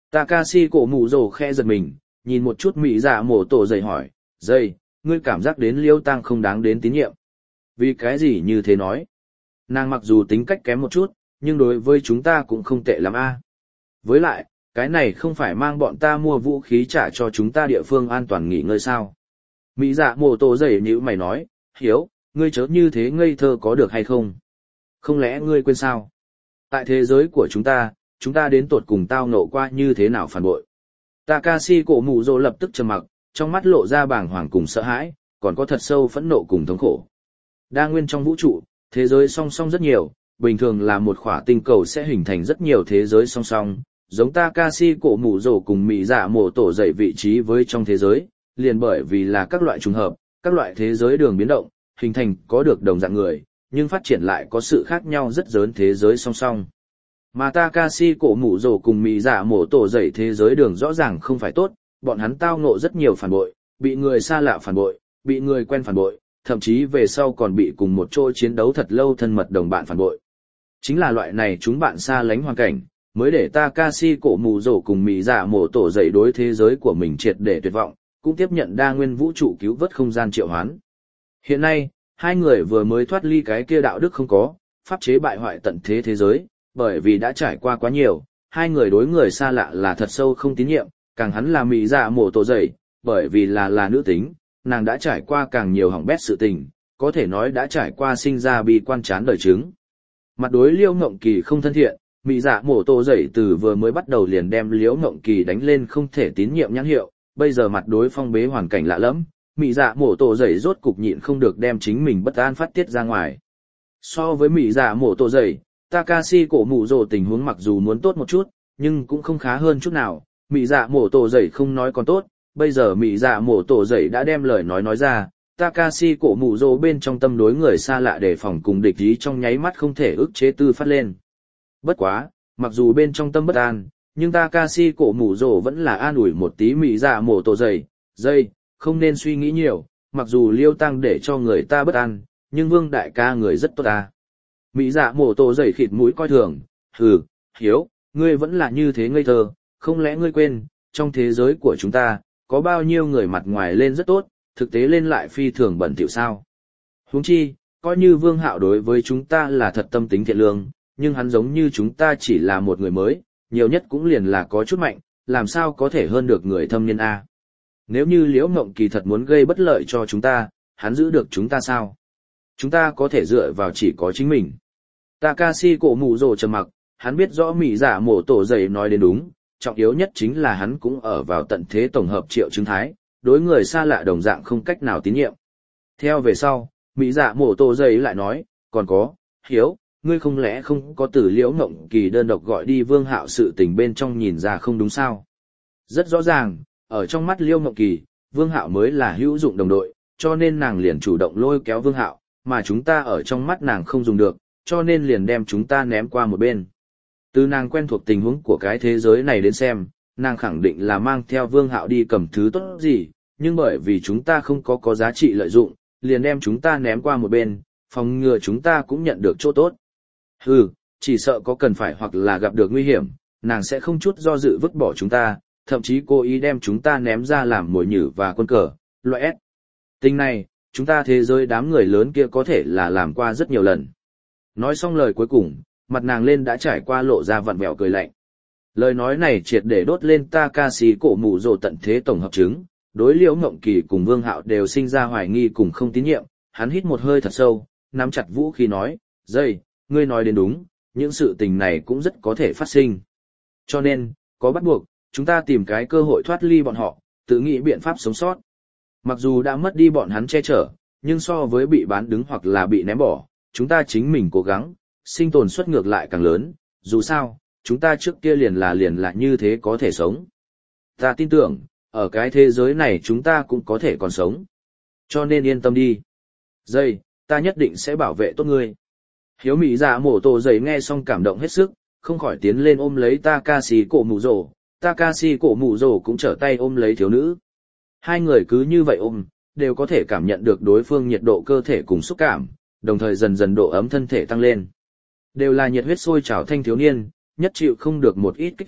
Takashi cổ mù rồ khe giật mình, nhìn một chút mỹ dạ mổ tổ dậy hỏi, dây, ngươi cảm giác đến liêu tăng không đáng đến tín nhiệm. Vì cái gì như thế nói? Nàng mặc dù tính cách kém một chút, nhưng đối với chúng ta cũng không tệ lắm a. Với lại, cái này không phải mang bọn ta mua vũ khí trả cho chúng ta địa phương an toàn nghỉ ngơi sao? Mỹ dạ mổ tổ dậy như mày nói, hiếu, ngươi chớ như thế ngây thơ có được hay không? Không lẽ ngươi quên sao? Tại thế giới của chúng ta, chúng ta đến tột cùng tao ngộ qua như thế nào phản bội? Takashi cổ mù rồ lập tức trầm mặc, trong mắt lộ ra bàng hoàng cùng sợ hãi, còn có thật sâu phẫn nộ cùng thống khổ. Đa nguyên trong vũ trụ, thế giới song song rất nhiều, bình thường là một khỏa tinh cầu sẽ hình thành rất nhiều thế giới song song, giống Takashi cổ mù rồ cùng mỹ dạ mổ tổ dậy vị trí với trong thế giới, liền bởi vì là các loại trùng hợp, các loại thế giới đường biến động, hình thành có được đồng dạng người, nhưng phát triển lại có sự khác nhau rất lớn thế giới song song. Mà Takashi cổ mù rồ cùng mỹ dạ mổ tổ dậy thế giới đường rõ ràng không phải tốt, bọn hắn tao ngộ rất nhiều phản bội, bị người xa lạ phản bội, bị người quen phản bội, thậm chí về sau còn bị cùng một chỗ chiến đấu thật lâu thân mật đồng bạn phản bội. Chính là loại này chúng bạn xa lánh hoàn cảnh, mới để Takashi cổ mù rồ cùng mỹ dạ mổ tổ dậy đối thế giới của mình triệt để tuyệt vọng, cũng tiếp nhận đa nguyên vũ trụ cứu vớt không gian triệu hoán. Hiện nay, hai người vừa mới thoát ly cái kia đạo đức không có, pháp chế bại hoại tận thế thế giới, bởi vì đã trải qua quá nhiều, hai người đối người xa lạ là thật sâu không tín nhiệm, càng hắn là mỹ dạ mổ tổ dậy, bởi vì là là nữ tính, nàng đã trải qua càng nhiều hỏng bét sự tình, có thể nói đã trải qua sinh ra bi quan chán đời chứng. Mặt đối Liễu Ngộng Kỳ không thân thiện, mỹ dạ mổ tổ dậy từ vừa mới bắt đầu liền đem Liễu Ngộng Kỳ đánh lên không thể tín nhiệm nhãn hiệu, bây giờ mặt đối phong bế hoàn cảnh lạ lẫm, mỹ dạ mổ tổ dậy rốt cục nhịn không được đem chính mình bất an phát tiết ra ngoài. So với mỹ dạ mổ tổ dậy, Takashi cổ mù rồ tình huống mặc dù muốn tốt một chút, nhưng cũng không khá hơn chút nào, mỹ dạ mổ tổ dậy không nói còn tốt, bây giờ mỹ dạ mổ tổ dậy đã đem lời nói nói ra, Takashi cổ mù rồ bên trong tâm đối người xa lạ đề phòng cùng địch ý trong nháy mắt không thể ức chế tư phát lên. Bất quá, mặc dù bên trong tâm bất an, nhưng Takashi cổ mù rồ vẫn là an ủi một tí mỹ dạ mổ tổ dậy, dây, không nên suy nghĩ nhiều, mặc dù liêu tăng để cho người ta bất an, nhưng vương đại ca người rất tốt ta. Mỹ dạ mổ tổ dậy khịt mũi coi thường, hừ, hiếu, ngươi vẫn là như thế ngây thơ, không lẽ ngươi quên, trong thế giới của chúng ta, có bao nhiêu người mặt ngoài lên rất tốt, thực tế lên lại phi thường bẩn thỉu sao. Huống chi, coi như Vương Hạo đối với chúng ta là thật tâm tính thiện lương, nhưng hắn giống như chúng ta chỉ là một người mới, nhiều nhất cũng liền là có chút mạnh, làm sao có thể hơn được người thâm niên A. Nếu như Liễu Ngộng Kỳ thật muốn gây bất lợi cho chúng ta, hắn giữ được chúng ta sao? Chúng ta có thể dựa vào chỉ có chính mình. Takashi cổ mù rồ trầm mặc, hắn biết rõ mỹ giả mổ tổ dậy nói đến đúng, trọng yếu nhất chính là hắn cũng ở vào tận thế tổng hợp triệu chứng thái, đối người xa lạ đồng dạng không cách nào tín nhiệm. Theo về sau, mỹ giả mổ tổ dậy lại nói, còn có, hiếu, ngươi không lẽ không có từ Liễu Ngộng Kỳ đơn độc gọi đi Vương Hạo sự tình bên trong nhìn ra không đúng sao? Rất rõ ràng, ở trong mắt Liễu Ngộng Kỳ, Vương Hạo mới là hữu dụng đồng đội, cho nên nàng liền chủ động lôi kéo Vương Hạo, mà chúng ta ở trong mắt nàng không dùng được, cho nên liền đem chúng ta ném qua một bên. Từ nàng quen thuộc tình huống của cái thế giới này đến xem, nàng khẳng định là mang theo Vương Hạo đi cầm thứ tốt gì, nhưng bởi vì chúng ta không có có giá trị lợi dụng, liền đem chúng ta ném qua một bên, phòng ngừa chúng ta cũng nhận được chỗ tốt. Hừ, chỉ sợ có cần phải hoặc là gặp được nguy hiểm, nàng sẽ không chút do dự vứt bỏ chúng ta, thậm chí cố ý đem chúng ta ném ra làm mồi nhử và quân cờ, loại S. Tình này, chúng ta thế giới đám người lớn kia có thể là làm qua rất nhiều lần. Nói xong lời cuối cùng, mặt nàng lên đã trải qua lộ ra vặn vẹo cười lạnh. Lời nói này triệt để đốt lên Takashi cổ mù rồ tận thế tổng hợp chứng, đối Liễu Ngộng Kỳ cùng Vương Hạo đều sinh ra hoài nghi cùng không tín nhiệm, hắn hít một hơi thật sâu, nắm chặt vũ khí nói, dây, ngươi nói đến đúng, những sự tình này cũng rất có thể phát sinh. Cho nên, có bắt buộc, chúng ta tìm cái cơ hội thoát ly bọn họ, tự nghĩ biện pháp sống sót. Mặc dù đã mất đi bọn hắn che chở, nhưng so với bị bán đứng hoặc là bị ném bỏ, chúng ta chính mình cố gắng, sinh tồn suất ngược lại càng lớn, dù sao, chúng ta trước kia liền là liền là như thế có thể sống. Ta tin tưởng, ở cái thế giới này chúng ta cũng có thể còn sống. Cho nên yên tâm đi. Dây, ta nhất định sẽ bảo vệ tốt ngươi. Hiếu mỹ dạ mổ tổ dày nghe xong cảm động hết sức, không khỏi tiến lên ôm lấy Takashi cổ mù rồ. Takashi cổ mù rồ cũng trở tay ôm lấy thiếu nữ. Hai người cứ như vậy ôm, đều có thể cảm nhận được đối phương nhiệt độ cơ thể cùng xúc cảm, đồng thời dần dần độ ấm thân thể tăng lên. Đều là nhiệt huyết sôi trào thanh thiếu niên, nhất chịu không được một ít kích thích,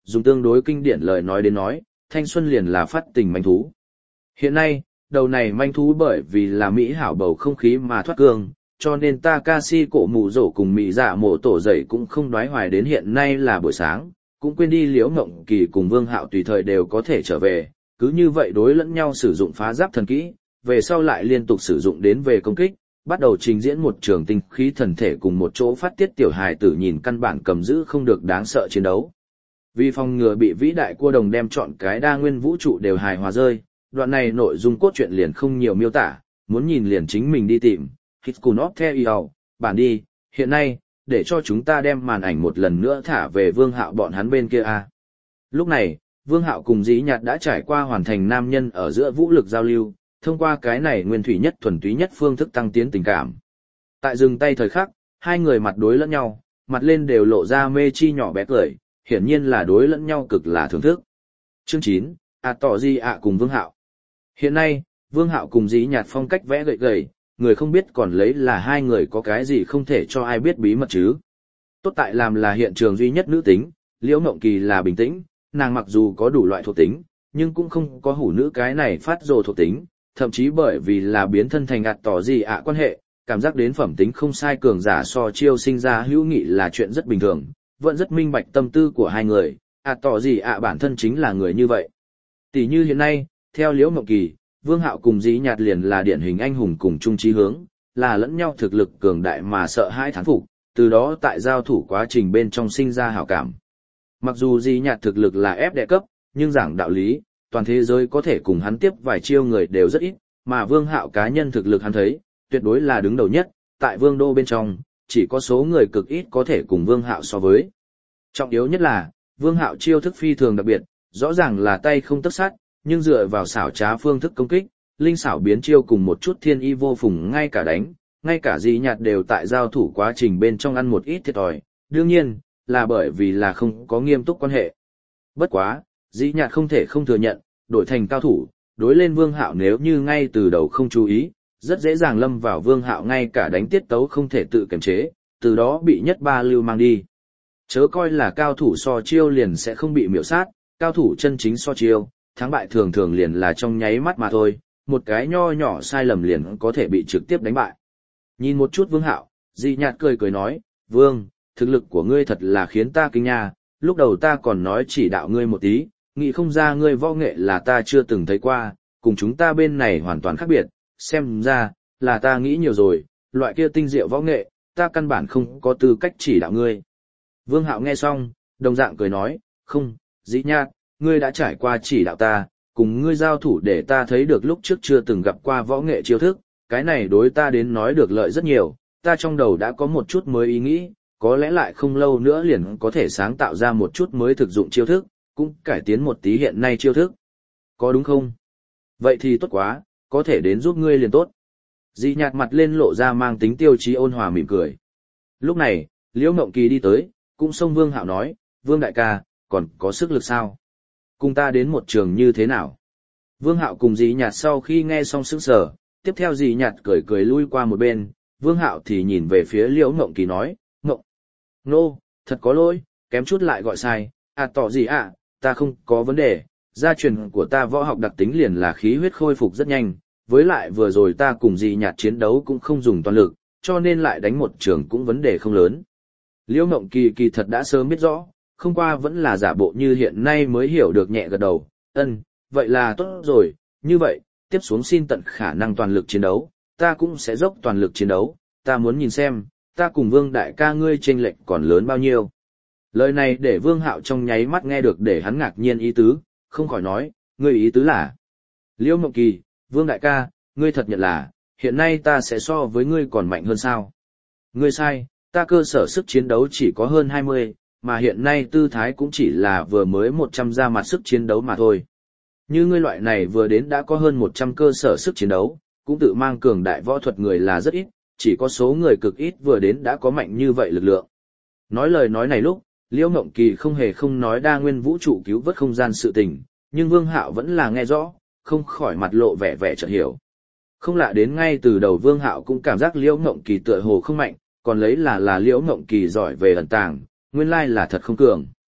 dùng tương đối kinh điển lời nói đến nói, thanh xuân liền là phát tình manh thú. Hiện nay, đầu này manh thú bởi vì là mỹ hảo bầu không khí mà thoát cương, cho nên Takashi cổ mù rổ cùng mỹ dạ mộ tổ dậy cũng không đoái hoài đến hiện nay là buổi sáng, cũng quên đi Liễu Ngộng Kỳ cùng Vương Hạo tùy thời đều có thể trở về, cứ như vậy đối lẫn nhau sử dụng phá giáp thần kỹ, về sau lại liên tục sử dụng đến về công kích, bắt đầu trình diễn một trường tinh khí thần thể cùng một chỗ phát tiết tiểu hài tử nhìn căn bản cầm giữ không được đáng sợ chiến đấu. Vì phòng ngừa bị vĩ đại cua đồng đem chọn cái đa nguyên vũ trụ đều hài hòa rơi, đoạn này nội dung cốt truyện liền không nhiều miêu tả, muốn nhìn liền chính mình đi tìm. Hitchcock theo yêu, bản đi, hiện nay, để cho chúng ta đem màn ảnh một lần nữa thả về Vương Hạo bọn hắn bên kia a. Lúc này, Vương Hạo cùng Dĩ Nhạt đã trải qua hoàn thành nam nhân ở giữa vũ lực giao lưu, thông qua cái này nguyên thủy nhất thuần túy nhất phương thức tăng tiến tình cảm. Tại dừng tay thời khắc, hai người mặt đối lẫn nhau, mặt lên đều lộ ra mê chi nhỏ bé cười, hiển nhiên là đối lẫn nhau cực là thưởng thức. Chương chín, à tỏ gì ạ cùng Vương Hạo. Hiện nay, Vương Hạo cùng Dĩ Nhạt phong cách vẽ gậy gầy, người không biết còn lấy là hai người có cái gì không thể cho ai biết bí mật chứ. Tốt tại làm là hiện trường duy nhất nữ tính, Liễu Ngộng Kỳ là bình tĩnh, nàng mặc dù có đủ loại thuộc tính, nhưng cũng không có hủ nữ cái này phát rồ thuộc tính, thậm chí bởi vì là biến thân thành ạt tỏ gì ạ quan hệ, cảm giác đến phẩm tính không sai cường giả so chiêu sinh ra hữu nghị là chuyện rất bình thường, vẫn rất minh bạch tâm tư của hai người, ạt tỏ gì ạ bản thân chính là người như vậy. Tỷ như hiện nay, theo Liễu Ngộng Kỳ, Vương Hạo cùng Dĩ Nhạt liền là điển hình anh hùng cùng chung chí hướng, là lẫn nhau thực lực cường đại mà sợ hãi thán phục, từ đó tại giao thủ quá trình bên trong sinh ra hảo cảm. Mặc dù Dĩ Nhạt thực lực là ép đệ cấp, nhưng giảng đạo lý, toàn thế giới có thể cùng hắn tiếp vài chiêu người đều rất ít, mà Vương Hạo cá nhân thực lực hắn thấy, tuyệt đối là đứng đầu nhất, tại Vương Đô bên trong, chỉ có số người cực ít có thể cùng Vương Hạo so với. Trọng yếu nhất là, Vương Hạo chiêu thức phi thường đặc biệt, rõ ràng là tay không tấc sắt, nhưng dựa vào xảo trá phương thức công kích, linh xảo biến chiêu cùng một chút thiên y vô phùng ngay cả đánh, ngay cả Dĩ Nhạt đều tại giao thủ quá trình bên trong ăn một ít thiệt thòi, đương nhiên, là bởi vì là không có nghiêm túc quan hệ. Bất quá, Dĩ Nhạt không thể không thừa nhận, đổi thành cao thủ, đối lên Vương Hạo nếu như ngay từ đầu không chú ý, rất dễ dàng lâm vào Vương Hạo ngay cả đánh tiết tấu không thể tự kiềm chế, từ đó bị nhất ba lưu mang đi. Chớ coi là cao thủ so chiêu liền sẽ không bị miểu sát, cao thủ chân chính so chiêu, thắng bại thường thường liền là trong nháy mắt mà thôi, một cái nho nhỏ sai lầm liền có thể bị trực tiếp đánh bại. Nhìn một chút Vương Hạo, Dĩ Nhạt cười cười nói, Vương, thực lực của ngươi thật là khiến ta kinh nha, lúc đầu ta còn nói chỉ đạo ngươi một tí, nghĩ không ra ngươi võ nghệ là ta chưa từng thấy qua, cùng chúng ta bên này hoàn toàn khác biệt, xem ra, là ta nghĩ nhiều rồi, loại kia tinh diệu võ nghệ, ta căn bản không có tư cách chỉ đạo ngươi. Vương Hạo nghe xong, đồng dạng cười nói, không, Dĩ Nhạt, ngươi đã trải qua chỉ đạo ta, cùng ngươi giao thủ để ta thấy được lúc trước chưa từng gặp qua võ nghệ chiêu thức, cái này đối ta đến nói được lợi rất nhiều, ta trong đầu đã có một chút mới ý nghĩ, có lẽ lại không lâu nữa liền có thể sáng tạo ra một chút mới thực dụng chiêu thức, cũng cải tiến một tí hiện nay chiêu thức. Có đúng không? Vậy thì tốt quá, có thể đến giúp ngươi liền tốt. Dĩ Nhạt mặt lên lộ ra mang tính tiêu chí ôn hòa mỉm cười. Lúc này, Liễu Ngộng Kỳ đi tới, cũng xông Vương Hạo nói, Vương đại ca, còn có sức lực sao? Cùng ta đến một trường như thế nào? Vương Hạo cùng Dĩ Nhạt sau khi nghe xong sững sờ, tiếp theo Dĩ Nhạt cười cười lui qua một bên, Vương Hạo thì nhìn về phía Liễu Ngộng Kỳ nói, Ngộng, nô, thật có lỗi, kém chút lại gọi sai, à tỏ gì ạ, à, ta không có vấn đề, gia truyền của ta võ học đặc tính liền là khí huyết khôi phục rất nhanh, với lại vừa rồi ta cùng Dĩ Nhạt chiến đấu cũng không dùng toàn lực, cho nên lại đánh một trường cũng vấn đề không lớn. Liễu Ngộng Kỳ kỳ thật đã sớm biết rõ, không qua vẫn là giả bộ như hiện nay mới hiểu được nhẹ gật đầu, ân, vậy là tốt rồi, như vậy, tiếp xuống xin tận khả năng toàn lực chiến đấu, ta cũng sẽ dốc toàn lực chiến đấu, ta muốn nhìn xem, ta cùng Vương đại ca ngươi chênh lệch còn lớn bao nhiêu. Lời này để Vương Hạo trong nháy mắt nghe được để hắn ngạc nhiên ý tứ, không khỏi nói, ngươi ý tứ là. Liễu Ngộng Kỳ, Vương đại ca, ngươi thật nhận là, hiện nay ta sẽ so với ngươi còn mạnh hơn sao? Ngươi sai, ta cơ sở sức chiến đấu chỉ có hơn hai mươi, mà hiện nay tư thái cũng chỉ là vừa mới một trăm ra mặt sức chiến đấu mà thôi. Như ngươi loại này vừa đến đã có hơn một trăm cơ sở sức chiến đấu, cũng tự mang cường đại võ thuật người là rất ít, chỉ có số người cực ít vừa đến đã có mạnh như vậy lực lượng. Nói lời nói này lúc, Liễu Ngộng Kỳ không hề không nói đa nguyên vũ trụ cứu vớt không gian sự tình, nhưng Vương Hạo vẫn là nghe rõ, không khỏi mặt lộ vẻ vẻ chợt hiểu. Không lạ đến ngay từ đầu Vương Hạo cũng cảm giác Liễu Ngộng Kỳ tựa hồ không mạnh, còn lấy là là Liễu Ngộng Kỳ giỏi về ẩn tàng, nguyên lai là thật không cường.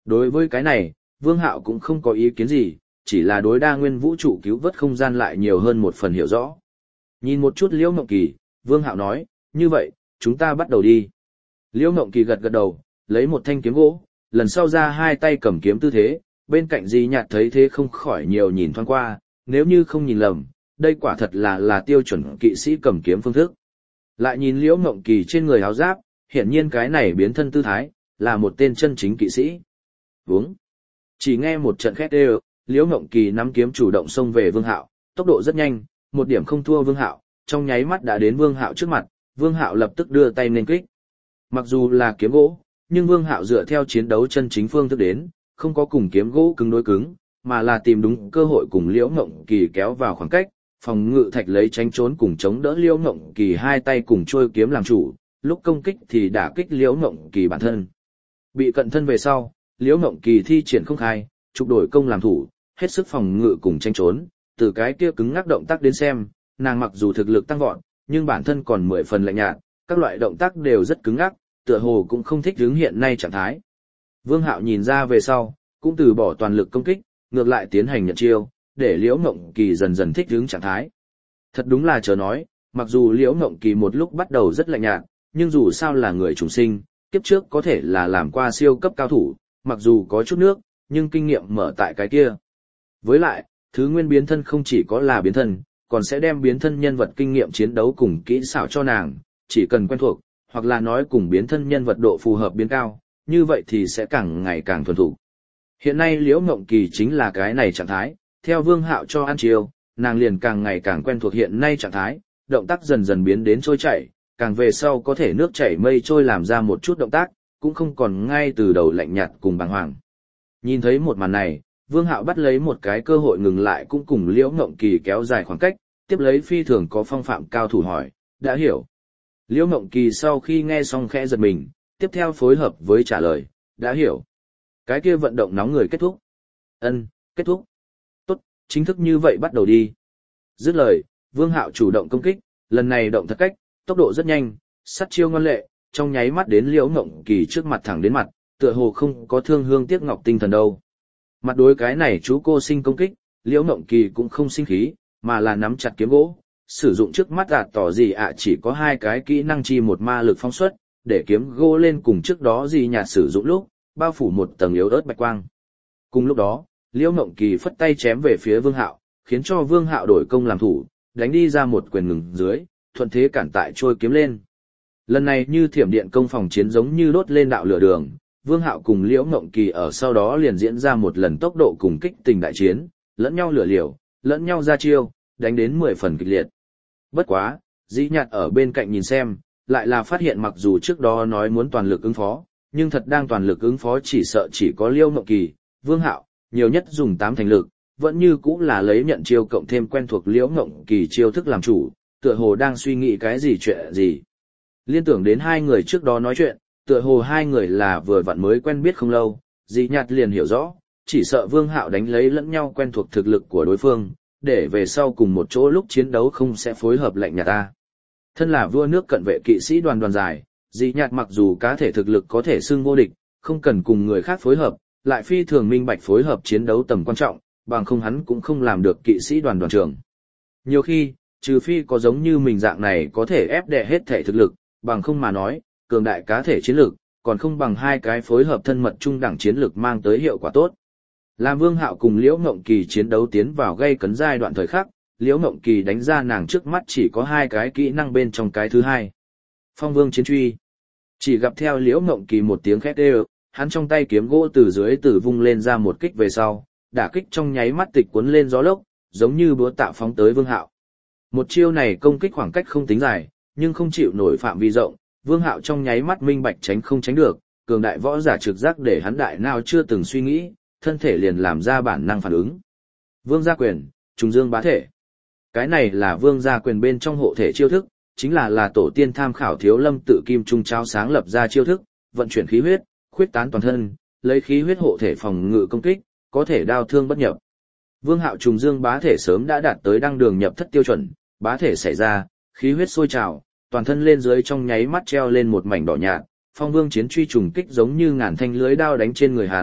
Đối với cái này, Vương Hạo cũng không có ý kiến gì, chỉ là đối đa nguyên vũ trụ cứu vớt không gian lại nhiều hơn một phần hiểu rõ. Nhìn một chút Liễu Ngộng Kỳ, Vương Hạo nói, như vậy, chúng ta bắt đầu đi. Liễu Ngộng Kỳ gật gật đầu, lấy một thanh kiếm gỗ, lần sau ra hai tay cầm kiếm tư thế, bên cạnh Di Nhạt thấy thế không khỏi nhiều nhìn thoáng qua, nếu như không nhìn lầm, đây quả thật là là tiêu chuẩn kỵ sĩ cầm kiếm phương thức. Lại nhìn Liễu Ngộng Kỳ trên người áo giáp, hiển nhiên cái này biến thân tư thái, là một tên chân chính kỵ sĩ. Vúng. Chỉ nghe một trận khét đều, Liễu Ngộng Kỳ nắm kiếm chủ động xông về Vương Hạo, tốc độ rất nhanh, một điểm không thua Vương Hạo, trong nháy mắt đã đến Vương Hạo trước mặt, Vương Hạo lập tức đưa tay nên kích. Mặc dù là kiếm gỗ, nhưng Vương Hạo dựa theo chiến đấu chân chính phương thức đến, không có cùng kiếm gỗ cứng đối cứng, mà là tìm đúng cơ hội cùng Liễu Ngộng Kỳ kéo vào khoảng cách, phòng ngự thạch lấy tránh trốn cùng chống đỡ Liễu Ngộng Kỳ hai tay cùng trôi kiếm làm chủ, lúc công kích thì đả kích Liễu Ngộng Kỳ bản thân. Bị cận thân về sau, Liễu Ngộng Kỳ thi triển không khai, trục đổi công làm thủ, hết sức phòng ngự cùng tranh trốn, từ cái kia cứng ngắc động tác đến xem, nàng mặc dù thực lực tăng vọt, nhưng bản thân còn mười phần lạnh nhạt, các loại động tác đều rất cứng ngắc, tựa hồ cũng không thích hướng hiện nay trạng thái. Vương Hạo nhìn ra về sau, cũng từ bỏ toàn lực công kích, ngược lại tiến hành nhận chiêu, để Liễu Ngộng Kỳ dần dần thích hướng trạng thái. Thật đúng là chớ nói, mặc dù Liễu Ngộng Kỳ một lúc bắt đầu rất lạnh nhạt, nhưng dù sao là người trùng sinh, kiếp trước có thể là làm qua siêu cấp cao thủ, mặc dù có chút nước, nhưng kinh nghiệm mở tại cái kia. Với lại, thứ nguyên biến thân không chỉ có là biến thân, còn sẽ đem biến thân nhân vật kinh nghiệm chiến đấu cùng kỹ xảo cho nàng, chỉ cần quen thuộc, hoặc là nói cùng biến thân nhân vật độ phù hợp biến cao, như vậy thì sẽ càng ngày càng thuần thục. Hiện nay Liễu Ngộng Kỳ chính là cái này trạng thái, theo Vương Hạo cho ăn chiều, nàng liền càng ngày càng quen thuộc hiện nay trạng thái, động tác dần dần biến đến trôi chảy, càng về sau có thể nước chảy mây trôi làm ra một chút động tác, cũng không còn ngay từ đầu lạnh nhạt cùng bàng hoàng. Nhìn thấy một màn này, Vương Hạo bắt lấy một cái cơ hội ngừng lại cũng cùng Liễu Ngộng Kỳ kéo dài khoảng cách, tiếp lấy phi thường có phong phạm cao thủ hỏi, đã hiểu. Liễu Ngộng Kỳ sau khi nghe xong khẽ giật mình, tiếp theo phối hợp với trả lời, đã hiểu. Cái kia vận động nóng người kết thúc. Ân, kết thúc. Tốt, chính thức như vậy bắt đầu đi. Dứt lời, Vương Hạo chủ động công kích, lần này động thật cách, tốc độ rất nhanh, sát chiêu ngoan lệ, trong nháy mắt đến Liễu Ngộng Kỳ trước mặt thẳng đến mặt, tựa hồ không có thương hương tiếc ngọc tinh thần đâu. Mặt đối cái này chú cô sinh công kích, Liễu Ngộng Kỳ cũng không sinh khí, mà là nắm chặt kiếm gỗ, sử dụng trước mắt ạt tỏ gì ạ chỉ có hai cái kỹ năng chi một ma lực phóng xuất, để kiếm gỗ lên cùng trước đó gì nhạt sử dụng lúc, bao phủ một tầng yếu ớt bạch quang. Cùng lúc đó, Liễu Ngộng Kỳ phất tay chém về phía Vương Hạo, khiến cho Vương Hạo đổi công làm thủ, đánh đi ra một quyền ngừng dưới, thuận thế cản tại trôi kiếm lên. Lần này như thiểm điện công phòng chiến giống như đốt lên đạo lửa đường, Vương Hạo cùng Liễu Ngộng Kỳ ở sau đó liền diễn ra một lần tốc độ cùng kích tình đại chiến, lẫn nhau lửa liều, lẫn nhau ra chiêu, đánh đến mười phần kịch liệt. Bất quá, Dĩ Nhạt ở bên cạnh nhìn xem, lại là phát hiện mặc dù trước đó nói muốn toàn lực ứng phó, nhưng thật đang toàn lực ứng phó chỉ sợ chỉ có Liễu Ngộng Kỳ, Vương Hạo, nhiều nhất dùng tám thành lực, vẫn như cũng là lấy nhận chiêu cộng thêm quen thuộc Liễu Ngộng Kỳ chiêu thức làm chủ, tựa hồ đang suy nghĩ cái gì chuyện gì. Liên tưởng đến hai người trước đó nói chuyện, tựa hồ hai người là vừa vặn mới quen biết không lâu, Dĩ Nhạt liền hiểu rõ, chỉ sợ Vương Hạo đánh lấy lẫn nhau quen thuộc thực lực của đối phương, để về sau cùng một chỗ lúc chiến đấu không sẽ phối hợp lạnh nhạt ta. Thân là vua nước cận vệ kỵ sĩ đoàn đoàn dài, Dĩ Nhạt mặc dù cá thể thực lực có thể xưng vô địch, không cần cùng người khác phối hợp, lại phi thường minh bạch phối hợp chiến đấu tầm quan trọng, bằng không hắn cũng không làm được kỵ sĩ đoàn đoàn trưởng. Nhiều khi, trừ phi có giống như mình dạng này có thể ép đè hết thể thực lực, bằng không mà nói, cường đại cá thể chiến lược, còn không bằng hai cái phối hợp thân mật trung đẳng chiến lược mang tới hiệu quả tốt. Làm Vương Hạo cùng Liễu Ngộng Kỳ chiến đấu tiến vào gây cấn giai đoạn thời khắc, Liễu Ngộng Kỳ đánh ra nàng trước mắt chỉ có hai cái kỹ năng bên trong cái thứ hai. Phong Vương chiến truy. Chỉ gặp theo Liễu Ngộng Kỳ một tiếng khét đều, hắn trong tay kiếm gỗ từ dưới từ vung lên ra một kích về sau, đả kích trong nháy mắt tịch cuốn lên gió lốc, giống như búa tạ phóng tới Vương Hạo. Một chiêu này công kích khoảng cách không tính dài, nhưng không chịu nổi phạm vi rộng, Vương Hạo trong nháy mắt minh bạch tránh không tránh được, cường đại võ giả trực giác để hắn đại nào chưa từng suy nghĩ, thân thể liền làm ra bản năng phản ứng. Vương gia quyền, trùng dương bá thể. Cái này là Vương gia quyền bên trong hộ thể chiêu thức, chính là là tổ tiên tham khảo Thiếu Lâm tự kim trung cháo sáng lập ra chiêu thức, vận chuyển khí huyết, khuyết tán toàn thân, lấy khí huyết hộ thể phòng ngự công kích, có thể đao thương bất nhập. Vương Hạo trùng dương bá thể sớm đã đạt tới đăng đường nhập thất tiêu chuẩn, bá thể xảy ra, khí huyết sôi trào, toàn thân lên dưới trong nháy mắt treo lên một mảnh đỏ nhạt, Phong Vương chiến truy trùng kích giống như ngàn thanh lưới đao đánh trên người hắn,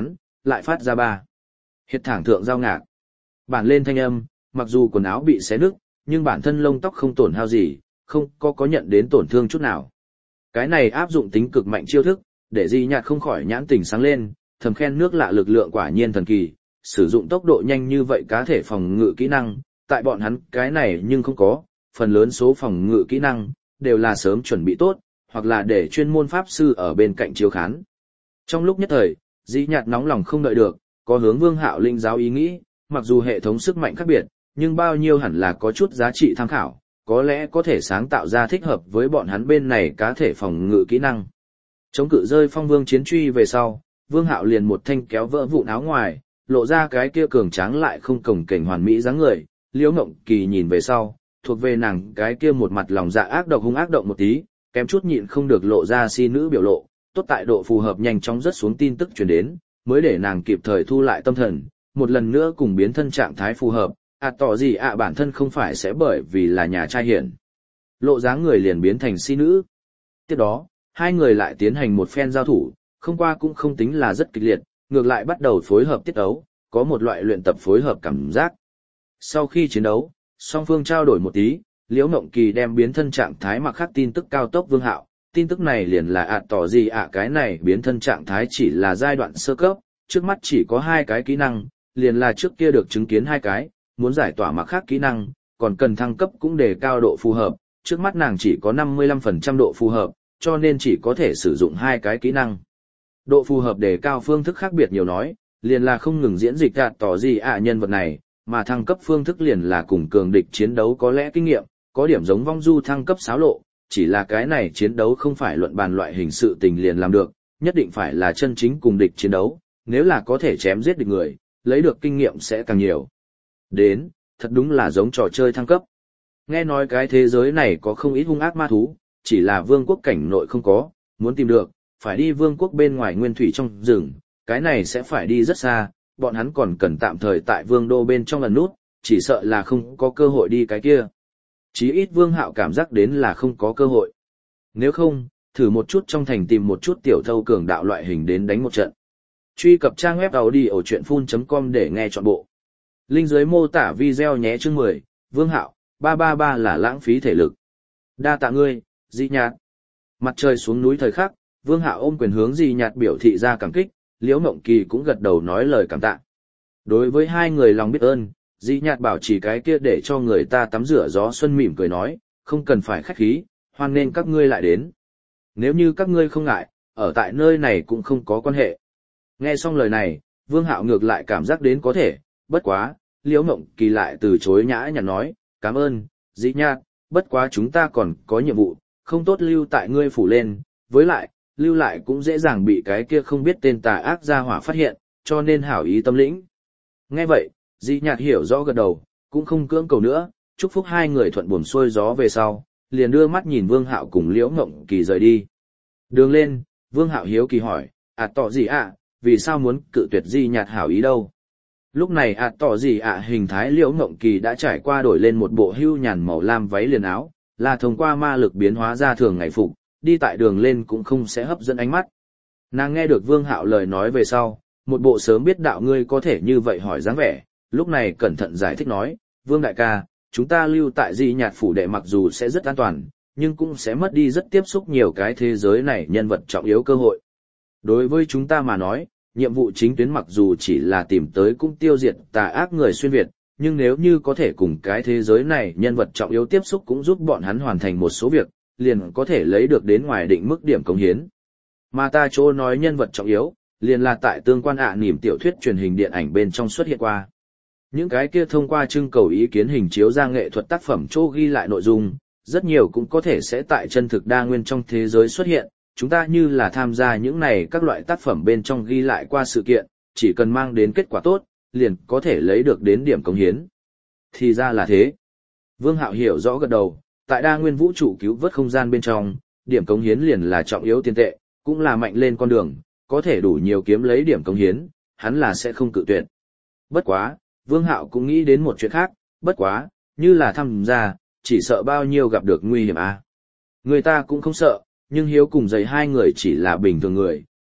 lại phát ra ba. Hiệt thẳng thượng giao ngạc. Bản lên thanh âm, mặc dù quần áo bị xé nứt, nhưng bản thân lông tóc không tổn hao gì, không có có nhận đến tổn thương chút nào. Cái này áp dụng tính cực mạnh chiêu thức, để Di Nhạt không khỏi nhãn tình sáng lên, thầm khen nước lạ lực lượng quả nhiên thần kỳ, sử dụng tốc độ nhanh như vậy cá thể phòng ngự kỹ năng, tại bọn hắn cái này nhưng không có, phần lớn số phòng ngự kỹ năng đều là sớm chuẩn bị tốt, hoặc là để chuyên môn pháp sư ở bên cạnh chiếu khán. Trong lúc nhất thời, Di Nhạt nóng lòng không đợi được, có hướng Vương Hạo linh giáo ý nghĩ, mặc dù hệ thống sức mạnh khác biệt, nhưng bao nhiêu hẳn là có chút giá trị tham khảo, có lẽ có thể sáng tạo ra thích hợp với bọn hắn bên này cá thể phòng ngự kỹ năng. Chống cự rơi phong vương chiến truy về sau, Vương Hạo liền một thanh kéo vỡ vụn áo ngoài, lộ ra cái kia cường tráng lại không cổng kềnh hoàn mỹ dáng người. Liễu Ngộng Kỳ nhìn về sau, thuộc về nàng cái kia một mặt lòng dạ ác độc hung ác động một tí, kém chút nhịn không được lộ ra si nữ biểu lộ, tốt tại độ phù hợp nhanh chóng rất xuống tin tức truyền đến, mới để nàng kịp thời thu lại tâm thần, một lần nữa cùng biến thân trạng thái phù hợp. À tỏ gì ạ à, bản thân không phải sẽ bởi vì là nhà trai hiển lộ dáng người liền biến thành si nữ. Tiếp đó, hai người lại tiến hành một phen giao thủ, không qua cũng không tính là rất kịch liệt, ngược lại bắt đầu phối hợp tiết đấu, có một loại luyện tập phối hợp cảm giác. Sau khi chiến đấu, song phương trao đổi một tí, Liễu Ngộng Kỳ đem biến thân trạng thái mặc khắc tin tức cao tốc Vương Hạo, tin tức này liền là ạ à, tỏ gì ạ à, cái này biến thân trạng thái chỉ là giai đoạn sơ cấp, trước mắt chỉ có hai cái kỹ năng, liền là trước kia được chứng kiến hai cái, muốn giải tỏa mặc khác kỹ năng, còn cần thăng cấp cũng đề cao độ phù hợp, trước mắt nàng chỉ có năm mươi lăm phần trăm độ phù hợp, cho nên chỉ có thể sử dụng hai cái kỹ năng. Độ phù hợp đề cao phương thức khác biệt nhiều nói, liền là không ngừng diễn dịch đạt tỏ gì ạ à nhân vật này, mà thăng cấp phương thức liền là cùng cường địch chiến đấu có lẽ kinh nghiệm, có điểm giống vong du thăng cấp xáo lộ, chỉ là cái này chiến đấu không phải luận bàn loại hình sự tình liền làm được, nhất định phải là chân chính cùng địch chiến đấu, nếu là có thể chém giết địch người, lấy được kinh nghiệm sẽ càng nhiều. Đến, thật đúng là giống trò chơi thăng cấp. Nghe nói cái thế giới này có không ít hung ác ma thú, chỉ là vương quốc cảnh nội không có, muốn tìm được, phải đi vương quốc bên ngoài nguyên thủy trong rừng, cái này sẽ phải đi rất xa, bọn hắn còn cần tạm thời tại vương đô bên trong lần nút, chỉ sợ là không có cơ hội đi cái kia. Chí ít Vương Hạo cảm giác đến là không có cơ hội. Nếu không, thử một chút trong thành tìm một chút tiểu thâu cường đạo loại hình đến đánh một trận. Truy cập trang web audiochuyenphun chấm com để nghe trọn bộ. Link dưới mô tả video nhé. Chương mười, Vương Hạo, ba ba ba là lãng phí thể lực. Đa tạ ngươi, Di Nhạt. Mặt trời xuống núi thời khắc, Vương Hạo ôm quyền hướng Di Nhạt biểu thị ra cảm kích, Liễu Ngộng Kỳ cũng gật đầu nói lời cảm tạ. Đối với hai người lòng biết ơn, Di Nhạt bảo chỉ cái kia để cho người ta tắm rửa gió xuân mỉm cười nói, không cần phải khách khí, hoan nên các ngươi lại đến. Nếu như các ngươi không ngại, ở tại nơi này cũng không có quan hệ. Nghe xong lời này, Vương Hạo ngược lại cảm giác đến có thể, bất quá, Liễu Ngộng Kỳ lại từ chối nhã nhặn nói, cảm ơn, Di Nhạt, bất quá chúng ta còn có nhiệm vụ, không tốt lưu tại ngươi phủ lên, với lại, lưu lại cũng dễ dàng bị cái kia không biết tên tà ác gia hỏa phát hiện, cho nên hảo ý tâm lĩnh. Nghe vậy, Di Nhạt hiểu rõ gật đầu, cũng không cưỡng cầu nữa, chúc phúc hai người thuận buồm xuôi gió về sau, liền đưa mắt nhìn Vương Hạo cùng Liễu Ngộng Kỳ rời đi. Đường lên, Vương Hạo hiếu kỳ hỏi, à tỏ gì ạ, à, vì sao muốn cự tuyệt Di Nhạt hảo ý đâu? Lúc này ạ à, tỏ gì ạ à, hình thái Liễu Ngộng Kỳ đã trải qua đổi lên một bộ hưu nhàn màu lam váy liền áo, là thông qua ma lực biến hóa ra thường ngày phục, đi tại đường lên cũng không sẽ hấp dẫn ánh mắt. Nàng nghe được Vương Hạo lời nói về sau, một bộ sớm biết đạo ngươi có thể như vậy hỏi dáng vẻ, lúc này cẩn thận giải thích nói, Vương đại ca, chúng ta lưu tại Di Nhạt phủ đệ mặc dù sẽ rất an toàn, nhưng cũng sẽ mất đi rất tiếp xúc nhiều cái thế giới này nhân vật trọng yếu cơ hội. Đối với chúng ta mà nói, nhiệm vụ chính tuyến mặc dù chỉ là tìm tới cũng tiêu diệt tà ác người xuyên Việt, nhưng nếu như có thể cùng cái thế giới này nhân vật trọng yếu tiếp xúc cũng giúp bọn hắn hoàn thành một số việc, liền có thể lấy được đến ngoài định mức điểm cống hiến. Mà ta chỗ nói nhân vật trọng yếu, liền là tại tương quan ạ à niềm tiểu thuyết truyền hình điện ảnh bên trong xuất hiện qua. Những cái kia thông qua trưng cầu ý kiến hình chiếu ra nghệ thuật tác phẩm chỗ ghi lại nội dung, rất nhiều cũng có thể sẽ tại chân thực đa nguyên trong thế giới xuất hiện, chúng ta như là tham gia những này các loại tác phẩm bên trong ghi lại qua sự kiện, chỉ cần mang đến kết quả tốt, liền có thể lấy được đến điểm cống hiến. Thì ra là thế. Vương Hạo hiểu rõ gật đầu, tại đa nguyên vũ trụ cứu vớt không gian bên trong, điểm cống hiến liền là trọng yếu tiền tệ, cũng là mạnh lên con đường, có thể đủ nhiều kiếm lấy điểm cống hiến, hắn là sẽ không cự tuyệt. Bất quá, Vương Hạo cũng nghĩ đến một chuyện khác, bất quá, như là tham gia, chỉ sợ bao nhiêu gặp được nguy hiểm à. Người ta cũng không sợ, nhưng hiếu cùng giày hai người chỉ là bình thường người,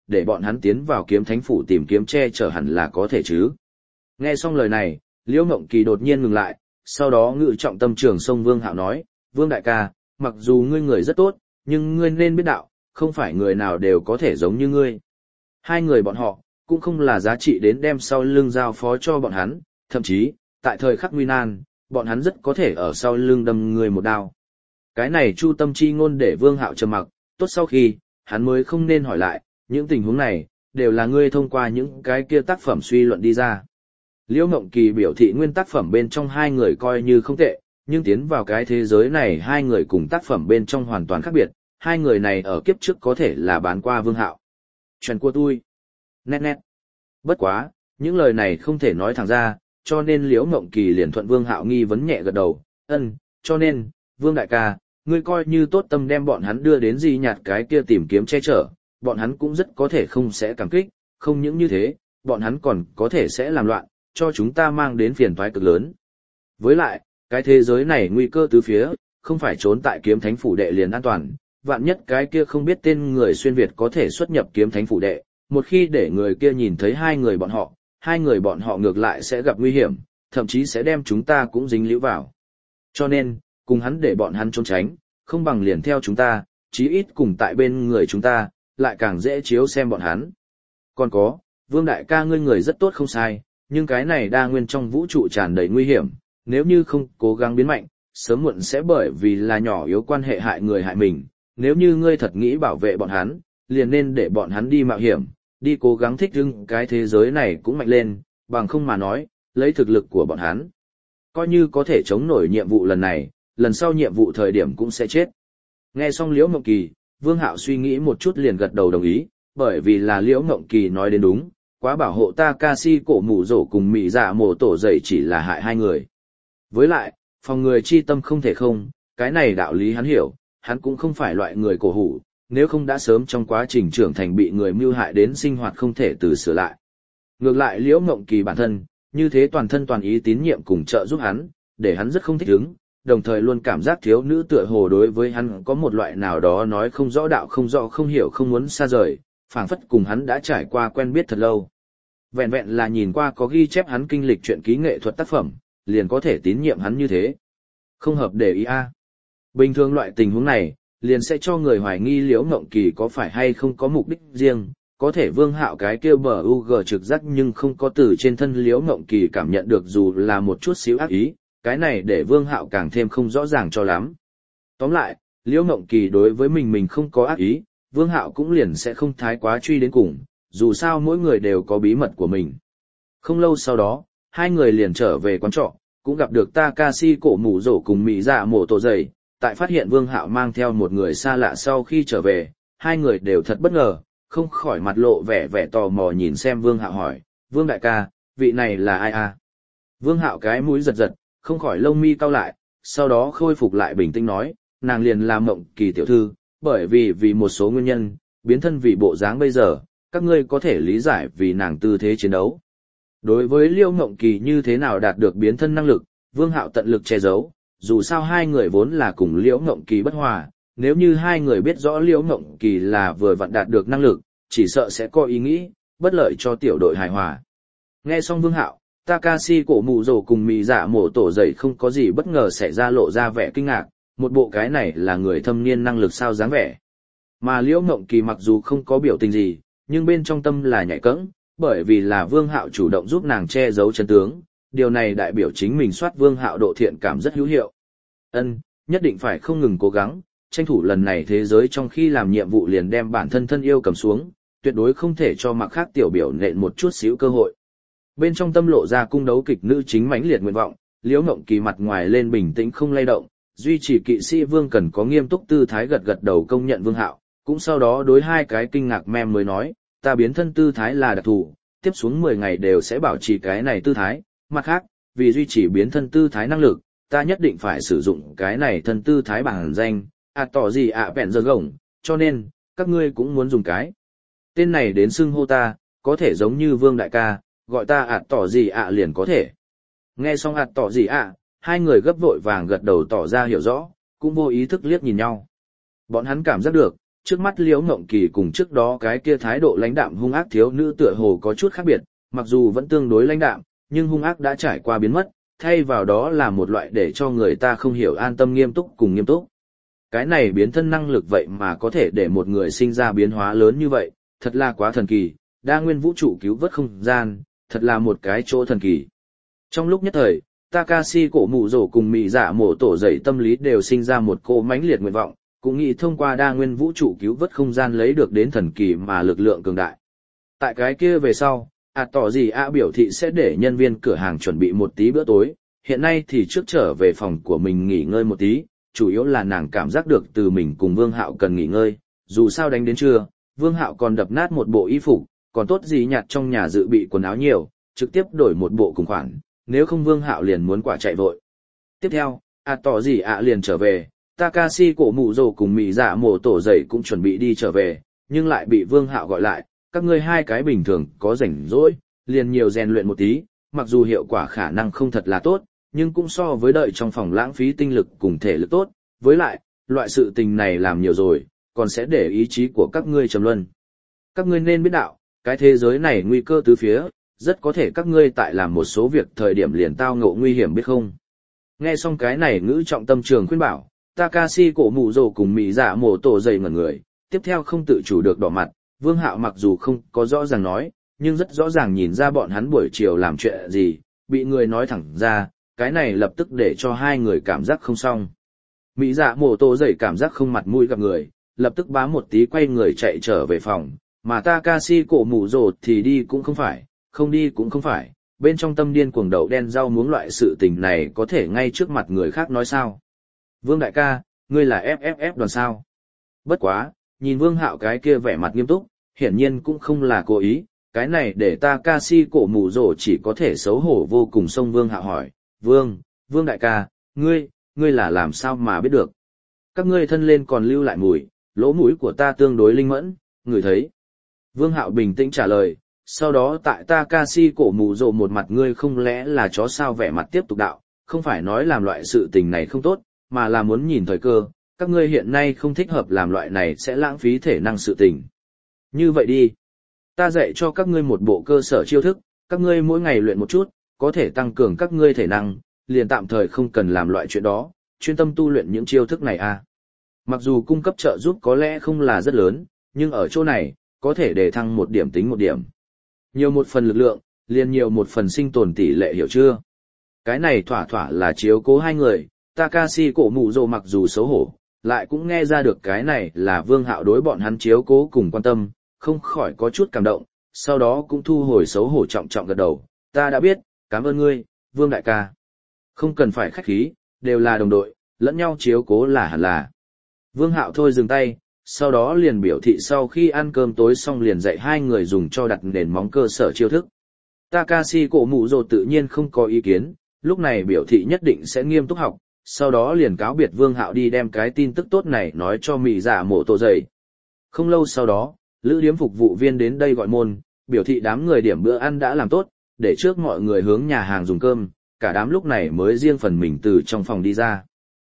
để bọn hắn tiến vào kiếm thánh phủ tìm kiếm che chở hẳn là có thể chứ. Nghe xong lời này, Liễu Ngộng Kỳ đột nhiên ngừng lại, sau đó ngự trọng tâm trường sông Vương Hạo nói, Vương đại ca, mặc dù ngươi người rất tốt, nhưng ngươi nên biết đạo, không phải người nào đều có thể giống như ngươi. Hai người bọn họ, cũng không là giá trị đến đem sau lưng giao phó cho bọn hắn, thậm chí, tại thời khắc nguy nan, bọn hắn rất có thể ở sau lưng đâm người một đao. Cái này chu tâm chi ngôn để Vương Hạo trầm mặc, tốt sau khi, hắn mới không nên hỏi lại, những tình huống này, đều là ngươi thông qua những cái kia tác phẩm suy luận đi ra. Liễu Ngộng Kỳ biểu thị nguyên tác phẩm bên trong hai người coi như không tệ, nhưng tiến vào cái thế giới này hai người cùng tác phẩm bên trong hoàn toàn khác biệt, hai người này ở kiếp trước có thể là bán qua Vương Hạo. Chuyện của tôi. Nét nét. Bất quá, những lời này không thể nói thẳng ra, cho nên Liễu Ngộng Kỳ liền thuận Vương Hạo nghi vấn nhẹ gật đầu, ân, cho nên, Vương đại ca, ngươi coi như tốt tâm đem bọn hắn đưa đến Di Nhạt cái kia tìm kiếm che chở, bọn hắn cũng rất có thể không sẽ cảm kích, không những như thế, bọn hắn còn có thể sẽ làm loạn, cho chúng ta mang đến phiền toái cực lớn. Với lại, cái thế giới này nguy cơ tứ phía, không phải trốn tại kiếm thánh phủ đệ liền an toàn, vạn nhất cái kia không biết tên người xuyên Việt có thể xuất nhập kiếm thánh phủ đệ, một khi để người kia nhìn thấy hai người bọn họ, hai người bọn họ ngược lại sẽ gặp nguy hiểm, thậm chí sẽ đem chúng ta cũng dính líu vào. Cho nên, cùng hắn để bọn hắn trốn tránh, không bằng liền theo chúng ta, chí ít cùng tại bên người chúng ta, lại càng dễ chiếu xem bọn hắn. Còn có, Vương đại ca ngươi người rất tốt không sai, nhưng cái này đa nguyên trong vũ trụ tràn đầy nguy hiểm, nếu như không cố gắng biến mạnh, sớm muộn sẽ bởi vì là nhỏ yếu quan hệ hại người hại mình, nếu như ngươi thật nghĩ bảo vệ bọn hắn, liền nên để bọn hắn đi mạo hiểm, đi cố gắng thích ứng cái thế giới này cũng mạnh lên, bằng không mà nói, lấy thực lực của bọn hắn. Coi như có thể chống nổi nhiệm vụ lần này, lần sau nhiệm vụ thời điểm cũng sẽ chết. Nghe xong Liễu Ngộng Kỳ, Vương Hạo suy nghĩ một chút liền gật đầu đồng ý, bởi vì là Liễu Ngộng Kỳ nói đến đúng, quá bảo hộ Takashi cổ mù rổ cùng mị dạ mổ tổ dậy chỉ là hại hai người. Với lại, phòng người chi tâm không thể không, cái này đạo lý hắn hiểu, hắn cũng không phải loại người cổ hủ, nếu không đã sớm trong quá trình trưởng thành bị người mưu hại đến sinh hoạt không thể từ sửa lại. Ngược lại Liễu Ngộng Kỳ bản thân, như thế toàn thân toàn ý tín nhiệm cùng trợ giúp hắn, để hắn rất không thích ứng, đồng thời luôn cảm giác thiếu nữ tựa hồ đối với hắn có một loại nào đó nói không rõ đạo không rõ không hiểu không muốn xa rời, phảng phất cùng hắn đã trải qua quen biết thật lâu. Vẹn vẹn là nhìn qua có ghi chép hắn kinh lịch truyện ký nghệ thuật tác phẩm, liền có thể tín nhiệm hắn như thế. Không hợp để ý a. Bình thường loại tình huống này, liền sẽ cho người hoài nghi Liễu Ngộng Kỳ có phải hay không có mục đích riêng, có thể Vương Hạo cái kêu bờ u g trực giác nhưng không có từ trên thân Liễu Ngộng Kỳ cảm nhận được dù là một chút xíu ác ý, cái này để Vương Hạo càng thêm không rõ ràng cho lắm. Tóm lại, Liễu Ngộng Kỳ đối với mình mình không có ác ý, Vương Hạo cũng liền sẽ không thái quá truy đến cùng, dù sao mỗi người đều có bí mật của mình. Không lâu sau đó, hai người liền trở về quán trọ, cũng gặp được Takashi cổ mù rổ cùng Mị Dạ mổ tổ dày. Tại phát hiện Vương Hạo mang theo một người xa lạ sau khi trở về, hai người đều thật bất ngờ, không khỏi mặt lộ vẻ vẻ tò mò nhìn xem Vương Hạo hỏi, Vương đại ca, vị này là ai à? Vương Hạo cái mũi giật giật, không khỏi lông mi cau lại, sau đó khôi phục lại bình tĩnh nói, nàng liền là Mộng Kỳ tiểu thư, bởi vì vì một số nguyên nhân, biến thân vì bộ dáng bây giờ, các ngươi có thể lý giải vì nàng tư thế chiến đấu. Đối với Liễu Mộng Kỳ như thế nào đạt được biến thân năng lực, Vương Hạo tận lực che giấu, dù sao hai người vốn là cùng Liễu Ngộng Kỳ bất hòa, nếu như hai người biết rõ Liễu Ngộng Kỳ là vừa vặn đạt được năng lực, chỉ sợ sẽ có ý nghĩ, bất lợi cho tiểu đội hài hòa. Nghe xong Vương Hạo, Takashi cổ mù rổ cùng Mị Dạ mổ tổ dậy không có gì bất ngờ xảy ra lộ ra vẻ kinh ngạc, một bộ cái này là người thâm niên năng lực sao dáng vẻ. Mà Liễu Ngộng Kỳ mặc dù không có biểu tình gì, nhưng bên trong tâm là nhạy cẫng, bởi vì là Vương Hạo chủ động giúp nàng che giấu chân tướng. Điều này đại biểu chính mình soát Vương Hạo độ thiện cảm rất hữu hiệu. Ân, nhất định phải không ngừng cố gắng, tranh thủ lần này thế giới trong khi làm nhiệm vụ liền đem bản thân thân yêu cầm xuống, tuyệt đối không thể cho mặc khác tiểu biểu nện một chút xíu cơ hội. Bên trong tâm lộ ra cung đấu kịch nữ chính mãnh liệt nguyện vọng, Liễu Ngộng Kỳ mặt ngoài lên bình tĩnh không lay động, duy trì kỵ sĩ Vương cần có nghiêm túc tư thái gật gật đầu công nhận Vương Hạo, cũng sau đó đối hai cái kinh ngạc mem mới nói, ta biến thân tư thái là đặc thù, tiếp xuống mười ngày đều sẽ bảo trì cái này tư thái. Mặt khác, vì duy trì biến thân tư thái năng lực, ta nhất định phải sử dụng cái này thân tư thái bản danh, à tỏ gì ạ bẹn giờ gồng, cho nên, các ngươi cũng muốn dùng cái. Tên này đến xưng hô ta, có thể giống như Vương đại ca, gọi ta ạ tỏ gì ạ liền có thể. Nghe xong ạ tỏ gì ạ, hai người gấp vội vàng gật đầu tỏ ra hiểu rõ, cũng vô ý thức liếc nhìn nhau. Bọn hắn cảm giác được, trước mắt Liễu Ngộng Kỳ cùng trước đó cái kia thái độ lãnh đạm hung ác thiếu nữ tựa hồ có chút khác biệt, mặc dù vẫn tương đối lãnh đạm, nhưng hung ác đã trải qua biến mất, thay vào đó là một loại để cho người ta không hiểu an tâm nghiêm túc cùng nghiêm túc. Cái này biến thân năng lực vậy mà có thể để một người sinh ra biến hóa lớn như vậy, thật là quá thần kỳ, đa nguyên vũ trụ cứu vớt không gian, thật là một cái chỗ thần kỳ. Trong lúc nhất thời, Takashi cổ mụ rổ cùng mị dạ mổ tổ dậy tâm lý đều sinh ra một cỗ mãnh liệt nguyện vọng, cũng nghĩ thông qua đa nguyên vũ trụ cứu vớt không gian lấy được đến thần kỳ mà lực lượng cường đại. Tại cái kia về sau, à tỏ gì ạ biểu thị sẽ để nhân viên cửa hàng chuẩn bị một tí bữa tối, hiện nay thì trước trở về phòng của mình nghỉ ngơi một tí, chủ yếu là nàng cảm giác được từ mình cùng Vương Hạo cần nghỉ ngơi, dù sao đánh đến trưa, Vương Hạo còn đập nát một bộ y phục, còn tốt gì nhặt trong nhà dự bị quần áo nhiều, trực tiếp đổi một bộ cùng khoản, nếu không Vương Hạo liền muốn quả chạy vội. Tiếp theo, à tỏ gì ạ liền trở về, Takashi cổ mụ rồ cùng mị dạ mổ tổ dậy cũng chuẩn bị đi trở về, nhưng lại bị Vương Hạo gọi lại, các ngươi hai cái bình thường có rảnh rỗi, liền nhiều rèn luyện một tí, mặc dù hiệu quả khả năng không thật là tốt, nhưng cũng so với đợi trong phòng lãng phí tinh lực cùng thể lực tốt, với lại, loại sự tình này làm nhiều rồi, còn sẽ để ý chí của các ngươi trầm luân. Các ngươi nên biết đạo, cái thế giới này nguy cơ tứ phía, rất có thể các ngươi tại làm một số việc thời điểm liền tao ngộ nguy hiểm biết không. Nghe xong cái này ngữ trọng tâm trường khuyên bảo, Takashi cổ mụ rồ cùng mị dạ mổ tổ dậy ngẩn người, tiếp theo không tự chủ được đỏ mặt, Vương Hạo mặc dù không có rõ ràng nói, nhưng rất rõ ràng nhìn ra bọn hắn buổi chiều làm chuyện gì, bị người nói thẳng ra, cái này lập tức để cho hai người cảm giác không xong. Mỹ dạ mổ tổ dậy cảm giác không mặt mũi gặp người, lập tức bám một tí quay người chạy trở về phòng, mà Takashi cổ mụ rồ thì đi cũng không phải, không đi cũng không phải, bên trong tâm điên cuồng đậu đen rau muống loại sự tình này có thể ngay trước mặt người khác nói sao. Vương đại ca, ngươi là ép ép ép đoàn sao? Bất quá, nhìn Vương Hạo cái kia vẻ mặt nghiêm túc, hiển nhiên cũng không là cố ý, cái này để Takashi cổ mù rổ chỉ có thể xấu hổ vô cùng. Xông Vương Hạo hỏi, Vương, Vương đại ca, ngươi, ngươi là làm sao mà biết được? Các ngươi thân lên còn lưu lại mùi, lỗ mũi của ta tương đối linh mẫn, người thấy. Vương Hạo bình tĩnh trả lời, sau đó tại Takashi cổ mù rổ một mặt ngươi không lẽ là chó sao vẻ mặt tiếp tục đạo, không phải nói làm loại sự tình này không tốt, mà là muốn nhìn thời cơ, các ngươi hiện nay không thích hợp làm loại này sẽ lãng phí thể năng sự tình. Như vậy đi, ta dạy cho các ngươi một bộ cơ sở chiêu thức, các ngươi mỗi ngày luyện một chút, có thể tăng cường các ngươi thể năng, liền tạm thời không cần làm loại chuyện đó, chuyên tâm tu luyện những chiêu thức này à. Mặc dù cung cấp trợ giúp có lẽ không là rất lớn, nhưng ở chỗ này, có thể để thăng một điểm tính một điểm. Nhiều một phần lực lượng, liền nhiều một phần sinh tồn tỷ lệ, hiểu chưa? Cái này thỏa thỏa là chiếu cố hai người, Takashi cổ mụ rồ mặc dù xấu hổ, lại cũng nghe ra được cái này là Vương Hạo đối bọn hắn chiếu cố cùng quan tâm, không khỏi có chút cảm động, sau đó cũng thu hồi xấu hổ trọng trọng gật đầu, ta đã biết, cảm ơn ngươi, Vương đại ca. Không cần phải khách khí, đều là đồng đội, lẫn nhau chiếu cố là hẳn là. Vương Hạo thôi dừng tay, sau đó liền biểu thị sau khi ăn cơm tối xong liền dạy hai người dùng cho đặt nền móng cơ sở chiêu thức. Takashi cổ mụ rồ tự nhiên không có ý kiến, lúc này biểu thị nhất định sẽ nghiêm túc học, sau đó liền cáo biệt Vương Hạo đi đem cái tin tức tốt này nói cho mị dạ mổ tổ dậy. Không lâu sau đó, lữ điếm phục vụ viên đến đây gọi môn, biểu thị đám người điểm bữa ăn đã làm tốt, để trước mọi người hướng nhà hàng dùng cơm, cả đám lúc này mới riêng phần mình từ trong phòng đi ra.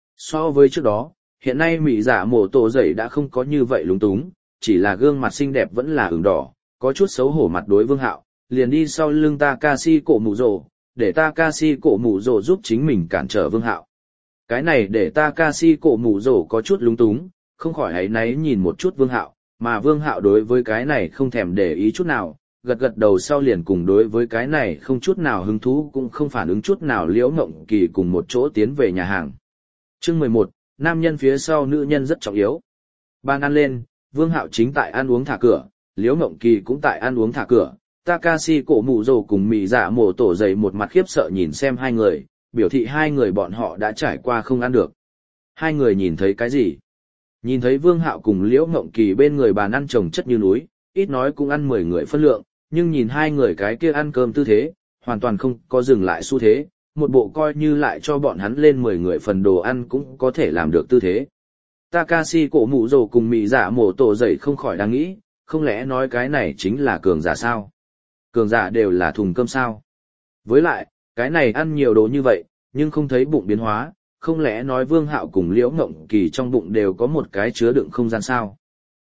So với trước đó, hiện nay mị dạ mổ tổ dậy đã không có như vậy lúng túng, chỉ là gương mặt xinh đẹp vẫn là ửng đỏ, có chút xấu hổ mặt đối Vương Hạo, liền đi sau lưng Takashi cổ mụ rồ, để Takashi cổ mụ rồ giúp chính mình cản trở Vương Hạo. Cái này để Takashi cổ mụ rồ có chút lúng túng, không khỏi áy náy nhìn một chút Vương Hạo, mà Vương Hạo đối với cái này không thèm để ý chút nào, gật gật đầu sau liền cùng đối với cái này không chút nào hứng thú cũng không phản ứng chút nào Liễu Ngộng Kỳ cùng một chỗ tiến về nhà hàng. Chương mười một, nam nhân phía sau nữ nhân rất trọng yếu. Bàn ăn lên, Vương Hạo chính tại ăn uống thả cửa, Liễu Ngộng Kỳ cũng tại ăn uống thả cửa, Takashi cổ mụ rồ cùng mị dạ mổ tổ dậy một mặt khiếp sợ nhìn xem hai người, biểu thị hai người bọn họ đã trải qua không ăn được. Hai người nhìn thấy cái gì? Nhìn thấy Vương Hạo cùng Liễu Ngộng Kỳ bên người bàn ăn chồng chất như núi, ít nói cũng ăn mười người phân lượng, nhưng nhìn hai người cái kia ăn cơm tư thế, hoàn toàn không có dừng lại xu thế, một bộ coi như lại cho bọn hắn lên mười người phần đồ ăn cũng có thể làm được tư thế. Takashi cổ mụ rồ cùng mị dạ mổ tổ dậy không khỏi đang nghĩ, không lẽ nói cái này chính là cường giả sao? Cường giả đều là thùng cơm sao? Với lại, cái này ăn nhiều đồ như vậy, nhưng không thấy bụng biến hóa, không lẽ nói Vương Hạo cùng Liễu Ngộng Kỳ trong bụng đều có một cái chứa đựng không gian sao?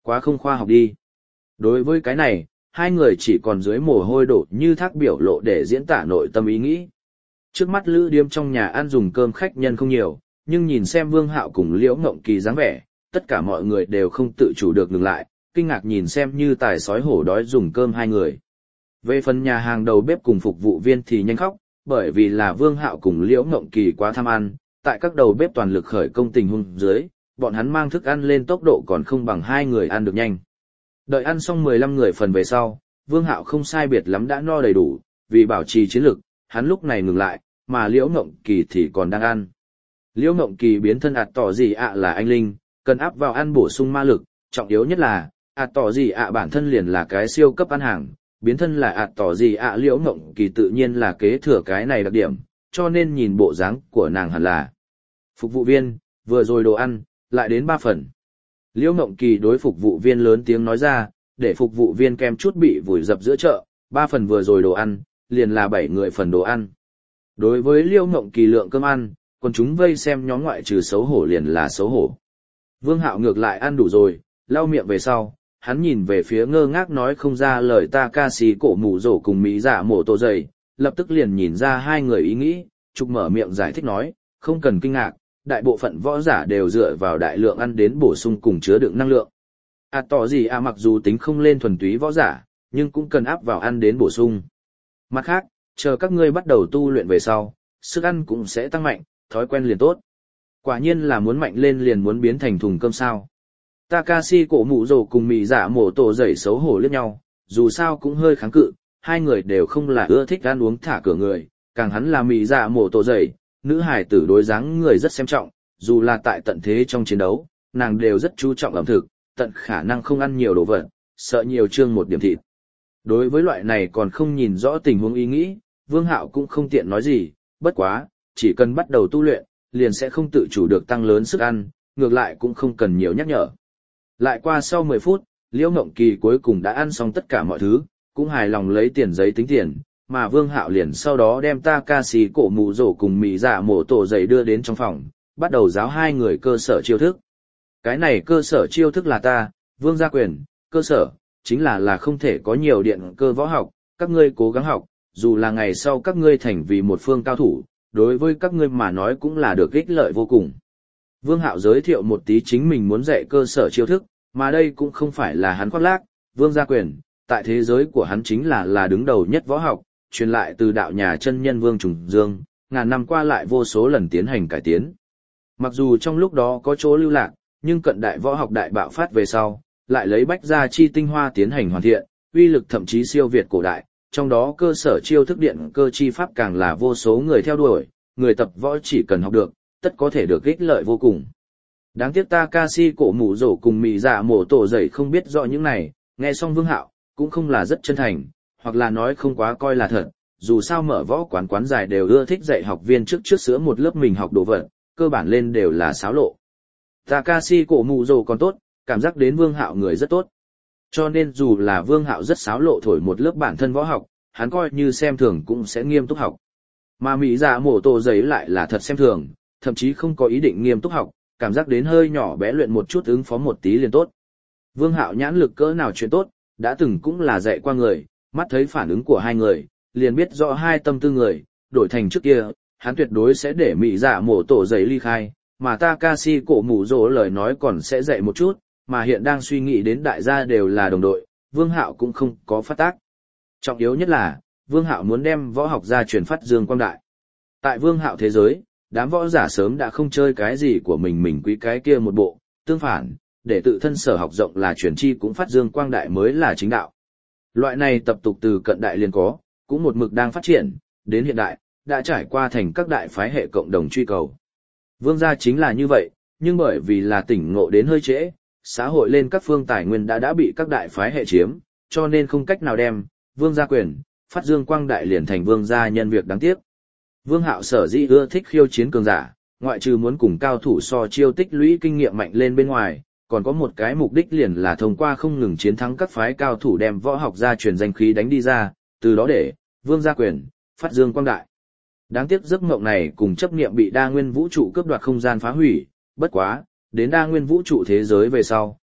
Quá không khoa học đi. Đối với cái này, hai người chỉ còn dưới mồ hôi đổ như thác biểu lộ để diễn tả nội tâm ý nghĩ. Trước mắt Lữ Điếm trong nhà ăn dùng cơm khách nhân không nhiều, nhưng nhìn xem Vương Hạo cùng Liễu Ngộng Kỳ dáng vẻ, tất cả mọi người đều không tự chủ được ngừng lại, kinh ngạc nhìn xem như tài sói hổ đói dùng cơm hai người. Về phần nhà hàng đầu bếp cùng phục vụ viên thì nhanh khóc, bởi vì là Vương Hạo cùng Liễu Ngộng Kỳ quá tham ăn, tại các đầu bếp toàn lực khởi công tình huống dưới, bọn hắn mang thức ăn lên tốc độ còn không bằng hai người ăn được nhanh. Đợi ăn xong mười lăm người phần về sau, Vương Hạo không sai biệt lắm đã no đầy đủ, vì bảo trì chiến lực, hắn lúc này ngừng lại, mà Liễu Ngộng Kỳ thì còn đang ăn. Liễu Ngộng Kỳ biến thân ạt tỏ gì ạ là anh linh, cần áp vào ăn bổ sung ma lực, trọng yếu nhất là, ạt tỏ gì ạ bản thân liền là cái siêu cấp ăn hàng, biến thân là ạt tỏ gì ạ Liễu Ngộng Kỳ tự nhiên là kế thừa cái này đặc điểm, cho nên nhìn bộ dáng của nàng hẳn là. Phục vụ viên, vừa rồi đồ ăn, lại đến ba phần. Liễu Ngộng Kỳ đối phục vụ viên lớn tiếng nói ra, để phục vụ viên kem chút bị vùi dập giữa chợ, ba phần vừa rồi đồ ăn, liền là bảy người phần đồ ăn. Đối với Liễu Ngộng Kỳ lượng cơm ăn, còn chúng vây xem nhóm ngoại trừ xấu hổ liền là xấu hổ. Vương Hạo ngược lại ăn đủ rồi, lau miệng về sau, hắn nhìn về phía ngơ ngác nói không ra lời Takashi cổ mù rổ cùng Mỹ Dạ mổ tổ dày, lập tức liền nhìn ra hai người ý nghĩ, trục mở miệng giải thích nói, không cần kinh ngạc, đại bộ phận võ giả đều dựa vào đại lượng ăn đến bổ sung cùng chứa đựng năng lượng. À tỏ gì à mặc dù tính không lên thuần túy võ giả, nhưng cũng cần áp vào ăn đến bổ sung. Mặt khác, chờ các ngươi bắt đầu tu luyện về sau, sức ăn cũng sẽ tăng mạnh, thói quen liền tốt. Quả nhiên là muốn mạnh lên liền muốn biến thành thùng cơm sao. Takashi cổ mụ rồ cùng Mị Dạ mổ tổ dậy xấu hổ liếc nhau, dù sao cũng hơi kháng cự, hai người đều không là ưa thích ăn uống thả cửa người, càng hắn là Mị Dạ mổ tổ dậy, nữ hài tử đối dáng người rất xem trọng, dù là tại tận thế trong chiến đấu, nàng đều rất chú trọng ẩm thực, tận khả năng không ăn nhiều đồ vật, sợ nhiều trương một điểm thịt. Đối với loại này còn không nhìn rõ tình huống ý nghĩ, Vương Hạo cũng không tiện nói gì, bất quá, chỉ cần bắt đầu tu luyện, liền sẽ không tự chủ được tăng lớn sức ăn, ngược lại cũng không cần nhiều nhắc nhở. Lại qua sau mười phút, Liễu Ngộng Kỳ cuối cùng đã ăn xong tất cả mọi thứ, cũng hài lòng lấy tiền giấy tính tiền, mà Vương Hạo liền sau đó đem Takashi cổ mù rổ cùng Mị Dạ mổ tổ giày đưa đến trong phòng, bắt đầu giáo hai người cơ sở chiêu thức. Cái này cơ sở chiêu thức là ta, Vương gia quyền, cơ sở, chính là là không thể có nhiều điện cơ võ học, các ngươi cố gắng học, dù là ngày sau các ngươi thành vì một phương cao thủ, đối với các ngươi mà nói cũng là được ích lợi vô cùng. Vương Hạo giới thiệu một tí chính mình muốn dạy cơ sở chiêu thức, mà đây cũng không phải là hắn khoác lác, Vương gia quyền, tại thế giới của hắn chính là là đứng đầu nhất võ học, truyền lại từ đạo nhà chân nhân Vương Trùng Dương, ngàn năm qua lại vô số lần tiến hành cải tiến. Mặc dù trong lúc đó có chỗ lưu lạc, nhưng cận đại võ học đại bạo phát về sau, lại lấy bách gia chi tinh hoa tiến hành hoàn thiện, uy lực thậm chí siêu việt cổ đại, trong đó cơ sở chiêu thức điện cơ chi pháp càng là vô số người theo đuổi, người tập võ chỉ cần học được, tất có thể được ích lợi vô cùng. Đáng tiếc Takashi cổ mù rổ cùng Mị Dạ mổ tổ dậy không biết rõ những này, nghe xong Vương Hạo, cũng không là rất chân thành, hoặc là nói không quá coi là thật, dù sao mở võ quán quán dài đều ưa thích dạy học viên trước trước sữa một lớp mình học đồ vật, cơ bản lên đều là xáo lộ. Takashi cổ mù rổ còn tốt, cảm giác đến Vương Hạo người rất tốt. Cho nên dù là Vương Hạo rất xáo lộ thổi một lớp bản thân võ học, hắn coi như xem thường cũng sẽ nghiêm túc học. Mà Mị Dạ mổ tổ giấy lại là thật xem thường, thậm chí không có ý định nghiêm túc học, cảm giác đến hơi nhỏ bé luyện một chút ứng phó một tí liền tốt. Vương Hạo nhãn lực cỡ nào chuyện tốt, đã từng cũng là dạy qua người, mắt thấy phản ứng của hai người, liền biết rõ hai tâm tư người, đổi thành trước kia, hắn tuyệt đối sẽ để Mị Dạ mổ tổ giấy ly khai, mà Takashi cổ mù rỗ lời nói còn sẽ dạy một chút, mà hiện đang suy nghĩ đến đại gia đều là đồng đội, Vương Hạo cũng không có phát tác. Trọng yếu nhất là, Vương Hạo muốn đem võ học gia truyền phát dương quang đại. Tại Vương Hạo thế giới, đám võ giả sớm đã không chơi cái gì của mình mình quý cái kia một bộ, tương phản, để tự thân sở học rộng là truyền chi cũng phát dương quang đại mới là chính đạo. Loại này tập tục từ cận đại liền có, cũng một mực đang phát triển, đến hiện đại, đã trải qua thành các đại phái hệ cộng đồng truy cầu. Vương gia chính là như vậy, nhưng bởi vì là tỉnh ngộ đến hơi trễ, xã hội lên các phương tài nguyên đã đã bị các đại phái hệ chiếm, cho nên không cách nào đem vương gia quyền phát dương quang đại liền thành vương gia nhân việc đáng tiếc. Vương Hạo sở dĩ ưa thích khiêu chiến cường giả, ngoại trừ muốn cùng cao thủ so chiêu tích lũy kinh nghiệm mạnh lên bên ngoài, còn có một cái mục đích liền là thông qua không ngừng chiến thắng các phái cao thủ đem võ học gia truyền danh khí đánh đi ra, từ đó để vương gia quyền phát dương quang đại. Đáng tiếc giấc mộng này cùng chấp niệm bị đa nguyên vũ trụ cướp đoạt không gian phá hủy, bất quá, đến đa nguyên vũ trụ thế giới về sau,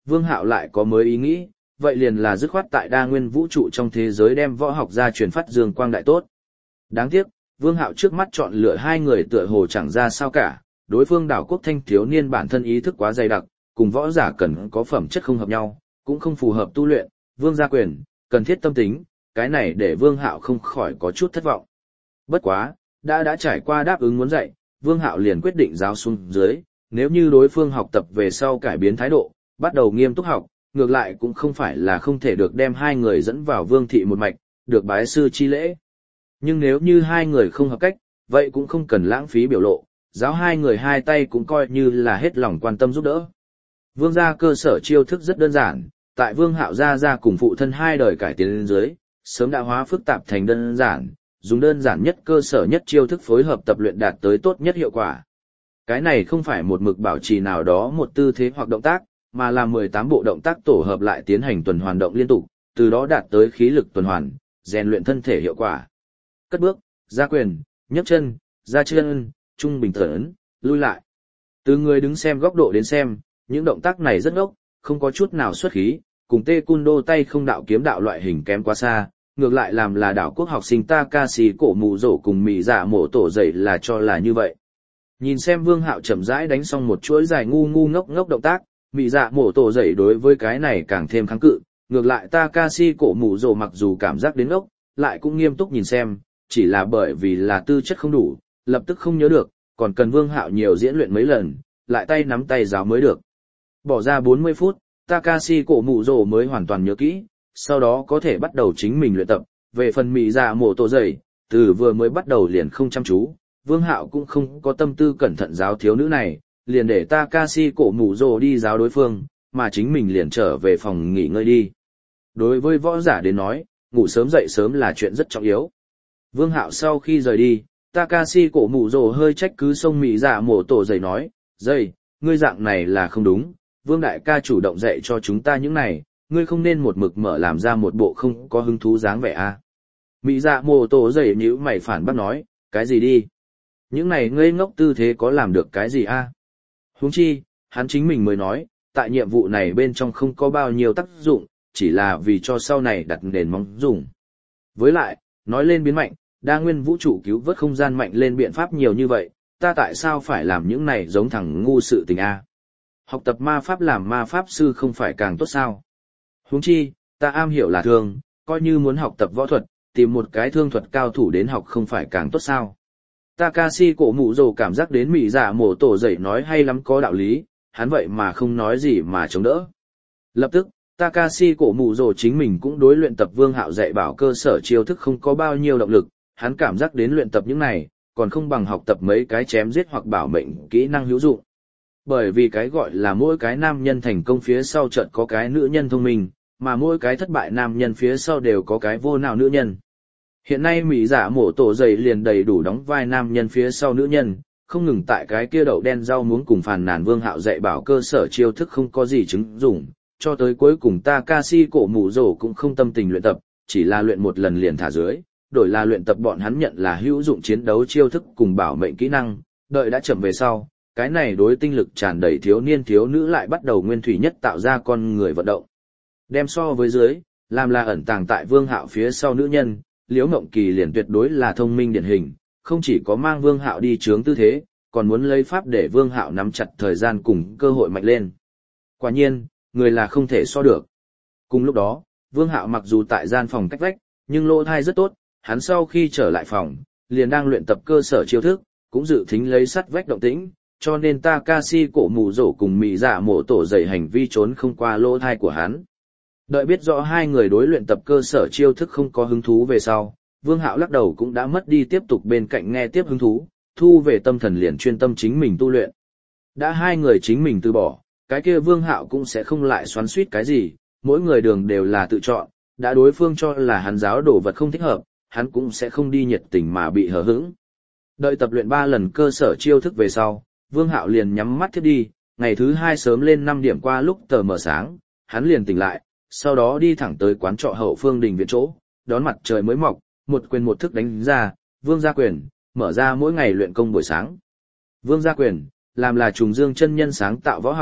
Vương Hạo lại có mới ý nghĩ, vậy liền là dứt khoát tại đa nguyên vũ trụ trong thế giới đem võ học ra truyền phát dương quang đại tốt. Đáng tiếc, Vương Hạo trước mắt chọn lựa hai người tựa hồ chẳng ra sao cả, đối phương đảo quốc thanh thiếu niên bản thân ý thức quá dày đặc, cùng võ giả cần có phẩm chất không hợp nhau, cũng không phù hợp tu luyện, Vương gia quyền, cần thiết tâm tính, cái này để Vương Hạo không khỏi có chút thất vọng. Bất quá, đã đã trải qua đáp ứng muốn dạy, Vương Hạo liền quyết định giáo xuống dưới, nếu như đối phương học tập về sau cải biến thái độ, bắt đầu nghiêm túc học, ngược lại cũng không phải là không thể được đem hai người dẫn vào Vương thị một mạch, được bái sư chi lễ. Nhưng nếu như hai người không hợp cách, vậy cũng không cần lãng phí biểu lộ, giáo hai người hai tay cũng coi như là hết lòng quan tâm giúp đỡ. Vương gia cơ sở chiêu thức rất đơn giản, tại Vương Hạo gia gia cùng phụ thân hai đời cải tiến lên dưới, sớm đã hóa phức tạp thành đơn giản, dùng đơn giản nhất cơ sở nhất chiêu thức phối hợp tập luyện đạt tới tốt nhất hiệu quả. Cái này không phải một mực bảo trì nào đó một tư thế hoặc động tác, mà là mười tám bộ động tác tổ hợp lại tiến hành tuần hoàn động liên tục, từ đó đạt tới khí lực tuần hoàn, rèn luyện thân thể hiệu quả. Cất bước, ra quyền, nhấc chân, ra chân, trung bình tấn, lui lại. Từ người đứng xem góc độ đến xem, những động tác này rất ngốc, không có chút nào xuất khí, cùng tê cun đô tay không đạo kiếm đạo loại hình kém quá xa, ngược lại làm là đảo quốc học sinh Takashi cổ mù rổ cùng mị dạ mổ tổ dậy là cho là như vậy. Nhìn xem Vương Hạo chậm rãi đánh xong một chuỗi dài ngu ngu ngốc ngốc động tác, mị dạ mổ tổ dậy đối với cái này càng thêm kháng cự, ngược lại Takashi cổ mù rổ mặc dù cảm giác đến ngốc, lại cũng nghiêm túc nhìn xem, chỉ là bởi vì là tư chất không đủ, lập tức không nhớ được, còn cần Vương Hạo nhiều diễn luyện mấy lần, lại tay nắm tay giáo mới được. Bỏ ra bốn mươi phút, Takashi cổ mù rổ mới hoàn toàn nhớ kỹ, sau đó có thể bắt đầu chính mình luyện tập. Về phần mị dạ mổ tổ dậy, từ vừa mới bắt đầu liền không chăm chú, Vương Hạo cũng không có tâm tư cẩn thận giáo thiếu nữ này, liền để Takashi cổ mù rổ đi giáo đối phương, mà chính mình liền trở về phòng nghỉ ngơi đi. Đối với võ giả đến nói, ngủ sớm dậy sớm là chuyện rất trọng yếu. Vương Hạo sau khi rời đi, Takashi cổ mù rổ hơi trách cứ sông mị dạ mổ tổ dậy nói, dậy, ngươi dạng này là không đúng, Vương đại ca chủ động dạy cho chúng ta những này, ngươi không nên một mực mở làm ra một bộ không có hứng thú dáng vẻ a. À. Mị dạ mổ tổ dậy nhíu mày phản bác nói, cái gì đi? Những này ngây ngốc tư thế có làm được cái gì a? À? Huống chi, hắn chính mình mới nói, tại nhiệm vụ này bên trong không có bao nhiêu tác dụng, chỉ là vì cho sau này đặt nền móng dùng. Với lại, nói lên biến mạnh, đa nguyên vũ trụ cứu vớt không gian mạnh lên biện pháp nhiều như vậy, ta tại sao phải làm những này giống thằng ngu sự tình a? Học tập ma pháp làm ma pháp sư không phải càng tốt sao? Huống chi, ta am hiểu là thương, coi như muốn học tập võ thuật, tìm một cái thương thuật cao thủ đến học không phải càng tốt sao? Takashi cổ mụ rồ cảm giác đến mị dạ mổ tổ dậy nói hay lắm có đạo lý, hắn vậy mà không nói gì mà chống đỡ. Lập tức, Takashi cổ mụ rồ chính mình cũng đối luyện tập Vương Hạo dạy bảo cơ sở chiêu thức không có bao nhiêu động lực, hắn cảm giác đến luyện tập những này, còn không bằng học tập mấy cái chém giết hoặc bảo mệnh kỹ năng hữu dụng. Bởi vì cái gọi là mỗi cái nam nhân thành công phía sau chợt có cái nữ nhân thông minh, mà mỗi cái thất bại nam nhân phía sau đều có cái vô nào nữ nhân. Hiện nay mỹ giả mổ tổ dày liền đầy đủ đóng vai nam nhân phía sau nữ nhân, không ngừng tại cái kia đậu đen rau muống cùng phàn nàn Vương Hạo dạy bảo cơ sở chiêu thức không có gì chứng dụng, cho tới cuối cùng Takashi cổ mù rổ cũng không tâm tình luyện tập, chỉ là luyện một lần liền thả dưới, đổi là luyện tập bọn hắn nhận là hữu dụng chiến đấu chiêu thức cùng bảo mệnh kỹ năng, đợi đã chậm về sau, cái này đối tinh lực tràn đầy thiếu niên thiếu nữ lại bắt đầu nguyên thủy nhất tạo ra con người vận động. Đem so với dưới, làm là ẩn tàng tại Vương Hạo phía sau nữ nhân, Liễu Ngộng Kỳ liền tuyệt đối là thông minh điển hình, không chỉ có mang Vương Hạo đi chướng tư thế, còn muốn lấy pháp để Vương Hạo nắm chặt thời gian cùng cơ hội mạnh lên. Quả nhiên, người là không thể so được. Cùng lúc đó, Vương Hạo mặc dù tại gian phòng cách vách, nhưng lỗ thai rất tốt, hắn sau khi trở lại phòng, liền đang luyện tập cơ sở chiêu thức, cũng dự thính lấy sắt vách động tĩnh, cho nên Takashi cổ mù rổ cùng mị dạ mổ tổ dậy hành vi trốn không qua lỗ thai của hắn. Đợi biết rõ hai người đối luyện tập cơ sở chiêu thức không có hứng thú về sau, Vương Hạo lắc đầu cũng đã mất đi tiếp tục bên cạnh nghe tiếp hứng thú, thu về tâm thần liền chuyên tâm chính mình tu luyện. Đã hai người chính mình từ bỏ, cái kia Vương Hạo cũng sẽ không lại xoắn xuýt cái gì, mỗi người đường đều là tự chọn, đã đối phương cho là hắn giáo đồ vật không thích hợp, hắn cũng sẽ không đi nhiệt tình mà bị hờ hững. Đợi tập luyện ba lần cơ sở chiêu thức về sau, Vương Hạo liền nhắm mắt thiết đi, ngày thứ hai sớm lên năm điểm qua lúc tờ mờ sáng, hắn liền tỉnh lại, sau đó đi thẳng tới quán trọ hậu phương đình viện chỗ, đón mặt trời mới mọc, một quyền một thức đánh ra, Vương gia quyền, mở ra mỗi ngày luyện công buổi sáng. Vương gia quyền, làm là trùng dương chân nhân sáng tạo võ học,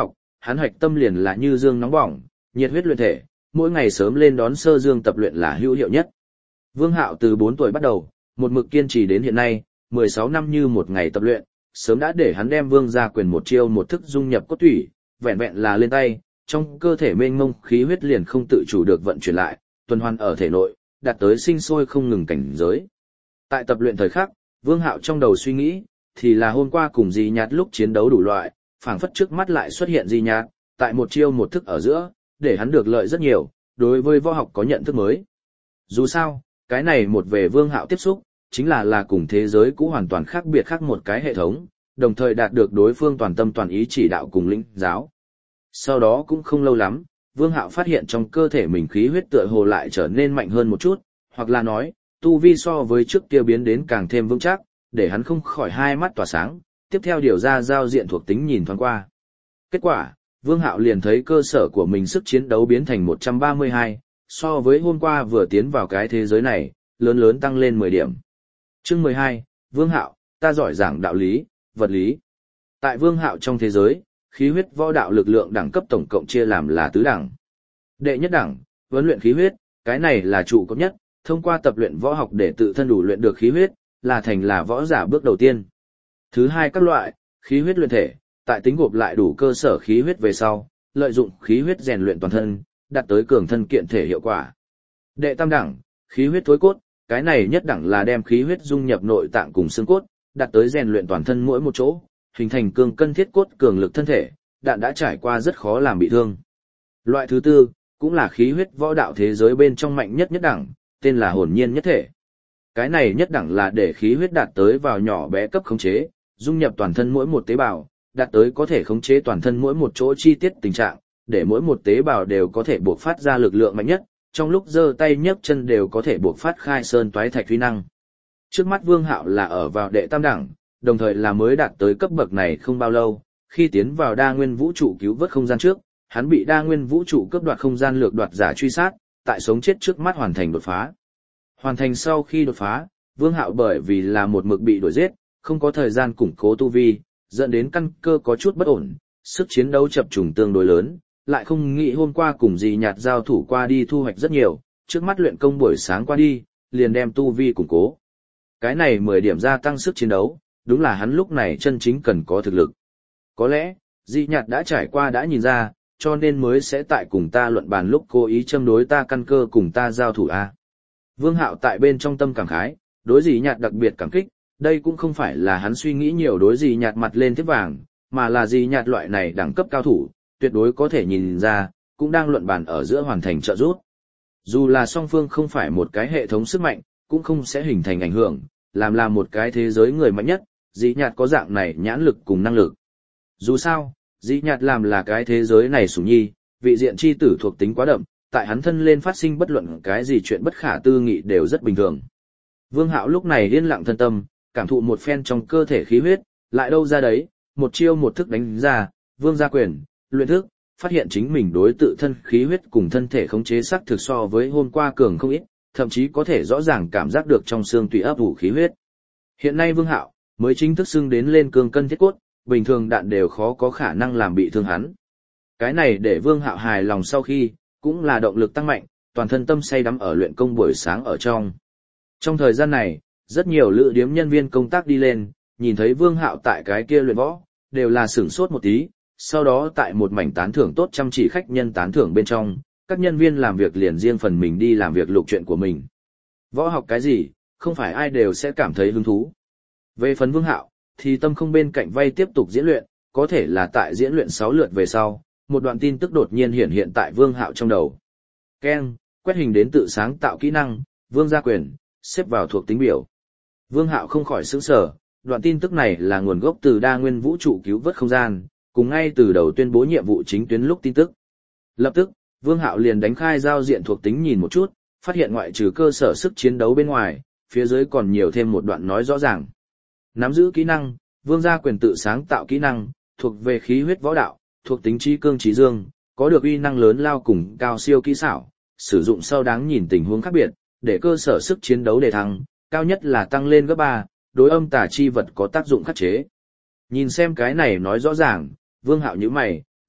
hắn hoạch tâm liền là như dương nóng bỏng, nhiệt huyết luyện thể, mỗi ngày sớm lên đón sơ dương tập luyện là hữu hiệu nhất. Vương Hạo từ bốn tuổi bắt đầu, một mực kiên trì đến hiện nay, mười sáu năm như một ngày tập luyện, sớm đã để hắn đem Vương Gia Quyền một chiêu một thức dung nhập cốt thủy, vẹn vẹn là lên tay, trong cơ thể mênh mông khí huyết liền không tự chủ được vận chuyển lại, tuần hoàn ở thể nội, đạt tới sinh sôi không ngừng cảnh giới. Tại tập luyện thời khắc, Vương Hạo trong đầu suy nghĩ, thì là hôm qua cùng Di Nhạt lúc chiến đấu đủ loại, phảng phất trước mắt lại xuất hiện Di Nhạt, tại một chiêu một thức ở giữa, để hắn được lợi rất nhiều, đối với võ học có nhận thức mới. Dù sao, cái này một về Vương Hạo tiếp xúc, chính là là cùng thế giới cũ hoàn toàn khác biệt khác một cái hệ thống, đồng thời đạt được đối phương toàn tâm toàn ý chỉ đạo cùng lĩnh giáo. Sau đó cũng không lâu lắm, Vương Hạo phát hiện trong cơ thể mình khí huyết tựa hồ lại trở nên mạnh hơn một chút, hoặc là nói, tu vi so với trước kia biến đến càng thêm vững chắc, để hắn không khỏi hai mắt tỏa sáng, tiếp theo điều ra giao diện thuộc tính nhìn thoáng qua. Kết quả, Vương Hạo liền thấy cơ sở của mình sức chiến đấu biến thành một trăm ba mươi hai, so với hôm qua vừa tiến vào cái thế giới này, lớn lớn tăng lên mười điểm. Chương mười hai, Vương Hạo, ta giỏi giảng đạo lý, vật lý. Tại Vương Hạo trong thế giới, khí huyết võ đạo lực lượng đẳng cấp tổng cộng chia làm là tứ đẳng. Đệ nhất đẳng, huấn luyện khí huyết, cái này là trụ cột nhất, thông qua tập luyện võ học để tự thân đủ luyện được khí huyết, là thành là võ giả bước đầu tiên. Thứ hai các loại, khí huyết luyện thể, tại tính gộp lại đủ cơ sở khí huyết về sau, lợi dụng khí huyết rèn luyện toàn thân, đạt tới cường thân kiện thể hiệu quả. Đệ tam đẳng, khí huyết thối cốt, cái này nhất đẳng là đem khí huyết dung nhập nội tạng cùng xương cốt, đạt tới rèn luyện toàn thân mỗi một chỗ, hình thành cường cân thiết cốt cường lực thân thể, đạn đã trải qua rất khó làm bị thương. Loại thứ tư, cũng là khí huyết võ đạo thế giới bên trong mạnh nhất nhất đẳng, tên là hồn nhiên nhất thể. Cái này nhất đẳng là để khí huyết đạt tới vào nhỏ bé cấp khống chế, dung nhập toàn thân mỗi một tế bào, đạt tới có thể khống chế toàn thân mỗi một chỗ chi tiết tình trạng, để mỗi một tế bào đều có thể buộc phát ra lực lượng mạnh nhất, trong lúc giơ tay nhấc chân đều có thể buộc phát khai sơn toái thạch uy năng. Trước mắt Vương Hạo là ở vào đệ tam đẳng, đồng thời là mới đạt tới cấp bậc này không bao lâu, khi tiến vào đa nguyên vũ trụ cứu vớt không gian trước, hắn bị đa nguyên vũ trụ cướp đoạt không gian lược đoạt giả truy sát, tại sống chết trước mắt hoàn thành đột phá. Hoàn thành sau khi đột phá, Vương Hạo bởi vì là một mực bị đuổi giết, không có thời gian củng cố tu vi, dẫn đến căn cơ có chút bất ổn, sức chiến đấu chập trùng tương đối lớn, lại không nghĩ hôm qua cùng Di Nhạt giao thủ qua đi thu hoạch rất nhiều, trước mắt luyện công buổi sáng qua đi, liền đem tu vi củng cố. Cái này mười điểm gia tăng sức chiến đấu, đúng là hắn lúc này chân chính cần có thực lực. Có lẽ, Di Nhạt đã trải qua đã nhìn ra, cho nên mới sẽ tại cùng ta luận bàn lúc cố ý châm đối ta căn cơ cùng ta giao thủ a. Vương Hạo tại bên trong tâm cảm khái, đối Di Nhạt đặc biệt cảm kích, đây cũng không phải là hắn suy nghĩ nhiều đối Di Nhạt mặt lên thiếp vàng, mà là Di Nhạt loại này đẳng cấp cao thủ, tuyệt đối có thể nhìn ra, cũng đang luận bàn ở giữa hoàn thành trợ giúp. Dù là song phương không phải một cái hệ thống sức mạnh, cũng không sẽ hình thành ảnh hưởng, làm là một cái thế giới người mạnh nhất, Di Nhạt có dạng này nhãn lực cùng năng lực. Dù sao, Di Nhạt làm là cái thế giới này sủng nhi, vị diện chi tử thuộc tính quá đậm, tại hắn thân lên phát sinh bất luận cái gì chuyện bất khả tư nghị đều rất bình thường. Vương Hạo lúc này yên lặng thân tâm, cảm thụ một phen trong cơ thể khí huyết, lại đâu ra đấy, một chiêu một thức đánh ra, Vương gia quyền, luyện thức, phát hiện chính mình đối tự thân khí huyết cùng thân thể khống chế sắc thực so với hôm qua cường không ít, thậm chí có thể rõ ràng cảm giác được trong xương tùy ấp ủ khí huyết. Hiện nay Vương Hạo mới chính thức xưng đến lên cường cân thiết cốt, bình thường đạn đều khó có khả năng làm bị thương hắn. Cái này để Vương Hạo hài lòng sau khi, cũng là động lực tăng mạnh, toàn thân tâm say đắm ở luyện công buổi sáng ở trong. Trong thời gian này, rất nhiều lữ điếm nhân viên công tác đi lên, nhìn thấy Vương Hạo tại cái kia luyện võ, đều là sửng sốt một tí, sau đó tại một mảnh tán thưởng tốt chăm chỉ khách nhân tán thưởng bên trong, các nhân viên làm việc liền riêng phần mình đi làm việc lục chuyện của mình. Võ học cái gì, không phải ai đều sẽ cảm thấy hứng thú. Về phần Vương Hạo, thì tâm không bên cạnh vay tiếp tục diễn luyện, có thể là tại diễn luyện sáu lượt về sau, một đoạn tin tức đột nhiên hiện hiện tại Vương Hạo trong đầu. Ken, quét hình đến tự sáng tạo kỹ năng, Vương gia quyền, xếp vào thuộc tính biểu. Vương Hạo không khỏi sửng sở, đoạn tin tức này là nguồn gốc từ đa nguyên vũ trụ cứu vớt không gian, cùng ngay từ đầu tuyên bố nhiệm vụ chính tuyến lúc tin tức. Lập tức, Vương Hạo liền đánh khai giao diện thuộc tính nhìn một chút, phát hiện ngoại trừ cơ sở sức chiến đấu bên ngoài, phía dưới còn nhiều thêm một đoạn nói rõ ràng. Nắm giữ kỹ năng, Vương gia quyền tự sáng tạo kỹ năng, thuộc về khí huyết võ đạo, thuộc tính trí cương trí dương, có được uy năng lớn lao cùng cao siêu kỹ xảo, sử dụng sau đáng nhìn tình huống khác biệt, để cơ sở sức chiến đấu đề thăng, cao nhất là tăng lên gấp ba, đối âm tà chi vật có tác dụng khắc chế. Nhìn xem cái này nói rõ ràng, Vương Hạo nhíu mày,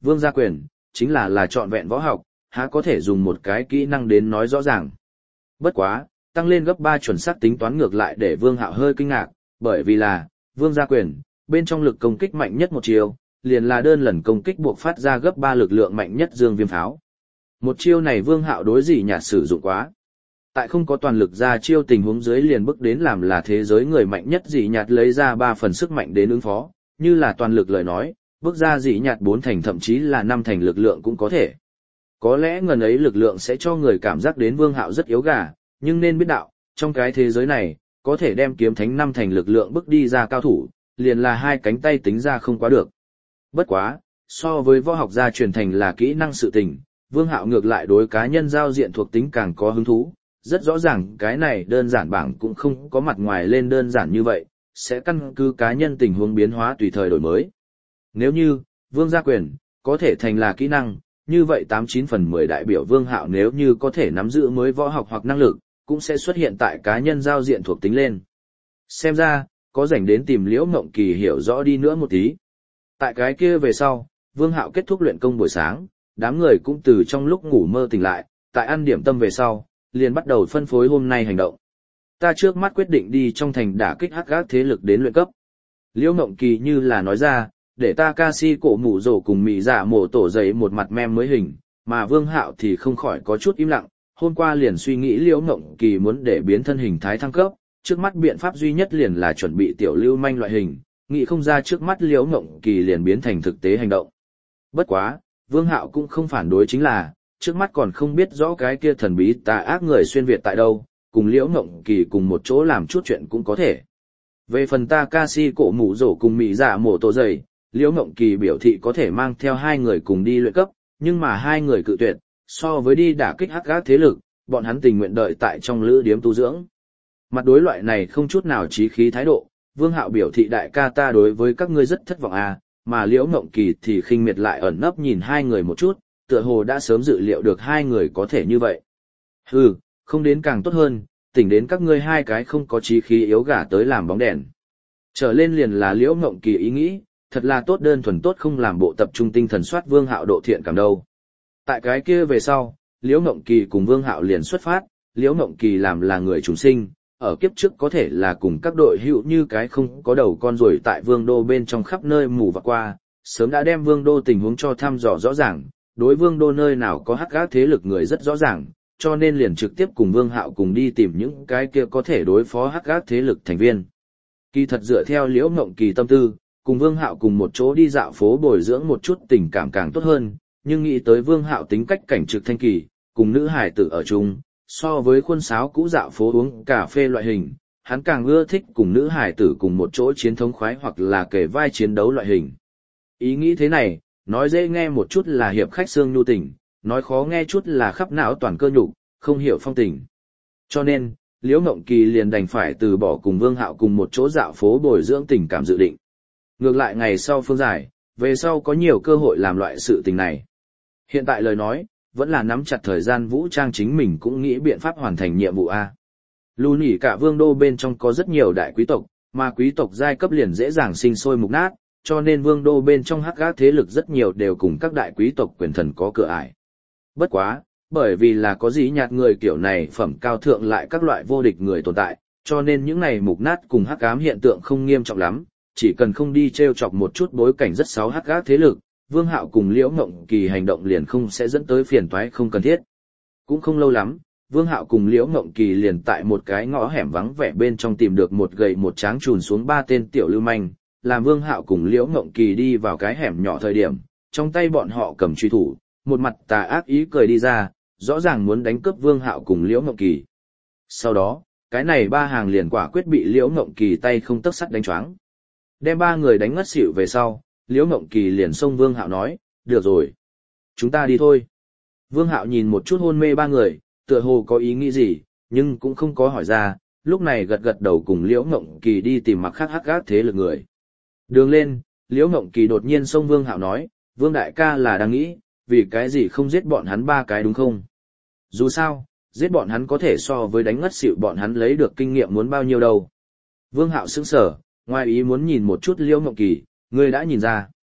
Vương gia quyền, chính là là trọn vẹn võ học, há có thể dùng một cái kỹ năng đến nói rõ ràng. Bất quá, tăng lên gấp ba chuẩn xác tính toán ngược lại để Vương Hạo hơi kinh ngạc, bởi vì là, Vương gia quyền, bên trong lực công kích mạnh nhất một chiêu, liền là đơn lần công kích buộc phát ra gấp ba lực lượng mạnh nhất dương viêm pháo. Một chiêu này Vương Hạo đối gì nhạt sử dụng quá. Tại không có toàn lực ra chiêu tình huống dưới liền bước đến làm là thế giới người mạnh nhất dị nhạt lấy ra ba phần sức mạnh đến ứng phó, như là toàn lực lời nói, bước ra dị nhạt bốn thành thậm chí là năm thành lực lượng cũng có thể. Có lẽ ngần ấy lực lượng sẽ cho người cảm giác đến Vương Hạo rất yếu gà, nhưng nên biết đạo, trong cái thế giới này, có thể đem kiếm thánh năm thành lực lượng bước đi ra cao thủ, liền là hai cánh tay tính ra không quá được. Bất quá, so với võ học gia truyền thành là kỹ năng sự tình, Vương Hạo ngược lại đối cá nhân giao diện thuộc tính càng có hứng thú, rất rõ ràng cái này đơn giản bảng cũng không có mặt ngoài lên đơn giản như vậy, sẽ căn cứ cá nhân tình huống biến hóa tùy thời đổi mới. Nếu như, Vương gia quyền, có thể thành là kỹ năng, như vậy tám chín phần mười đại biểu Vương Hạo nếu như có thể nắm giữ mới võ học hoặc năng lực, cũng sẽ xuất hiện tại cá nhân giao diện thuộc tính lên. Xem ra, có rảnh đến tìm Liễu Ngộng Kỳ hiểu rõ đi nữa một tí. Tại cái kia về sau, Vương Hạo kết thúc luyện công buổi sáng, đám người cũng từ trong lúc ngủ mơ tỉnh lại, tại ăn điểm tâm về sau, liền bắt đầu phân phối hôm nay hành động. Ta trước mắt quyết định đi trong thành đả kích hắc ác thế lực đến luyện cấp. Liễu Ngộng Kỳ như là nói ra, để ta ca si cổ mụ rổ cùng mị dạ mổ tổ giấy một mặt mem mới hình, mà Vương Hạo thì không khỏi có chút im lặng, hôm qua liền suy nghĩ Liễu Ngộng Kỳ muốn để biến thân hình thái thăng cấp, trước mắt biện pháp duy nhất liền là chuẩn bị tiểu lưu manh loại hình, nghĩ không ra trước mắt Liễu Ngộng Kỳ liền biến thành thực tế hành động. Bất quá, Vương Hạo cũng không phản đối chính là, trước mắt còn không biết rõ cái kia thần bí tà ác người xuyên Việt tại đâu, cùng Liễu Ngộng Kỳ cùng một chỗ làm chút chuyện cũng có thể. Về phần ta ca si cổ mũ rổ cùng mị dạ mổ tổ dày, Liễu Ngộng Kỳ biểu thị có thể mang theo hai người cùng đi luyện cấp, nhưng mà hai người cự tuyệt, so với đi đả kích hắc ác thế lực, bọn hắn tình nguyện đợi tại trong lữ điếm tu dưỡng. Mặt đối loại này không chút nào chí khí thái độ, Vương Hạo biểu thị đại ca ta đối với các ngươi rất thất vọng à, mà Liễu Ngộng Kỳ thì khinh miệt lại ẩn nấp nhìn hai người một chút, tựa hồ đã sớm dự liệu được hai người có thể như vậy. Hừ, không đến càng tốt hơn, tỉnh đến các ngươi hai cái không có chí khí yếu gà tới làm bóng đèn. Trở lên liền là Liễu Ngộng Kỳ ý nghĩ, thật là tốt đơn thuần tốt không làm bộ tập trung tinh thần soát Vương Hạo độ thiện cảm đâu. Tại cái kia về sau, Liễu Ngộng Kỳ cùng Vương Hạo liền xuất phát, Liễu Ngộng Kỳ làm là người trùng sinh, ở kiếp trước có thể là cùng các đội hữu như cái không có đầu con ruồi tại Vương đô bên trong khắp nơi mù và qua, sớm đã đem Vương đô tình huống cho thăm dò rõ ràng, đối Vương đô nơi nào có hắc ác thế lực người rất rõ ràng, cho nên liền trực tiếp cùng Vương Hạo cùng đi tìm những cái kia có thể đối phó hắc ác thế lực thành viên. Kỳ thật dựa theo Liễu Ngộng Kỳ tâm tư, cùng Vương Hạo cùng một chỗ đi dạo phố bồi dưỡng một chút tình cảm càng tốt hơn, nhưng nghĩ tới Vương Hạo tính cách cảnh trực thanh kỳ, cùng nữ hải tử ở chung, so với khuôn sáo cũ dạo phố uống cà phê loại hình, hắn càng ưa thích cùng nữ hải tử cùng một chỗ chiến thống khoái hoặc là kể vai chiến đấu loại hình. Ý nghĩ thế này, nói dễ nghe một chút là hiệp khách xương nhu tình, nói khó nghe chút là khắp não toàn cơ nhục, không hiểu phong tình. Cho nên, Liễu Ngộng Kỳ liền đành phải từ bỏ cùng Vương Hạo cùng một chỗ dạo phố bồi dưỡng tình cảm dự định. Ngược lại ngày sau phương giải, về sau có nhiều cơ hội làm loại sự tình này. Hiện tại lời nói, vẫn là nắm chặt thời gian vũ trang chính mình cũng nghĩ biện pháp hoàn thành nhiệm vụ A. Lù nỉ cả vương đô bên trong có rất nhiều đại quý tộc, mà quý tộc giai cấp liền dễ dàng sinh sôi mục nát, cho nên vương đô bên trong hắc ác thế lực rất nhiều đều cùng các đại quý tộc quyền thần có cửa ải. Bất quá, bởi vì là có gì nhạt người kiểu này phẩm cao thượng lại các loại vô địch người tồn tại, cho nên những này mục nát cùng hắc ám hiện tượng không nghiêm trọng lắm, chỉ cần không đi treo chọc một chút bối cảnh rất xấu hắc ác thế lực, Vương Hạo cùng Liễu Ngộng Kỳ hành động liền không sẽ dẫn tới phiền toái không cần thiết. Cũng không lâu lắm, Vương Hạo cùng Liễu Ngộng Kỳ liền tại một cái ngõ hẻm vắng vẻ bên trong tìm được một gầy một tráng trùn xuống ba tên tiểu lưu manh, làm Vương Hạo cùng Liễu Ngộng Kỳ đi vào cái hẻm nhỏ thời điểm, trong tay bọn họ cầm truy thủ, một mặt tà ác ý cười đi ra, rõ ràng muốn đánh cướp Vương Hạo cùng Liễu Ngộng Kỳ. Sau đó, cái này ba hàng liền quả quyết bị Liễu Ngộng Kỳ tay không tấc sắt đánh choáng. Đem ba người đánh ngất xỉu về sau, Liễu Ngộng Kỳ liền xông Vương Hạo nói, được rồi, chúng ta đi thôi. Vương Hạo nhìn một chút hôn mê ba người, tựa hồ có ý nghĩ gì, nhưng cũng không có hỏi ra, lúc này gật gật đầu cùng Liễu Ngộng Kỳ đi tìm mặc khác hắc ác thế lực người. Đường lên, Liễu Ngộng Kỳ đột nhiên xông Vương Hạo nói, Vương đại ca là đang nghĩ, vì cái gì không giết bọn hắn ba cái đúng không? Dù sao, giết bọn hắn có thể so với đánh ngất xỉu bọn hắn lấy được kinh nghiệm muốn bao nhiêu đâu. Vương Hạo sững sờ, ngoài ý muốn nhìn một chút Liễu Ngộng Kỳ, ngươi đã nhìn ra.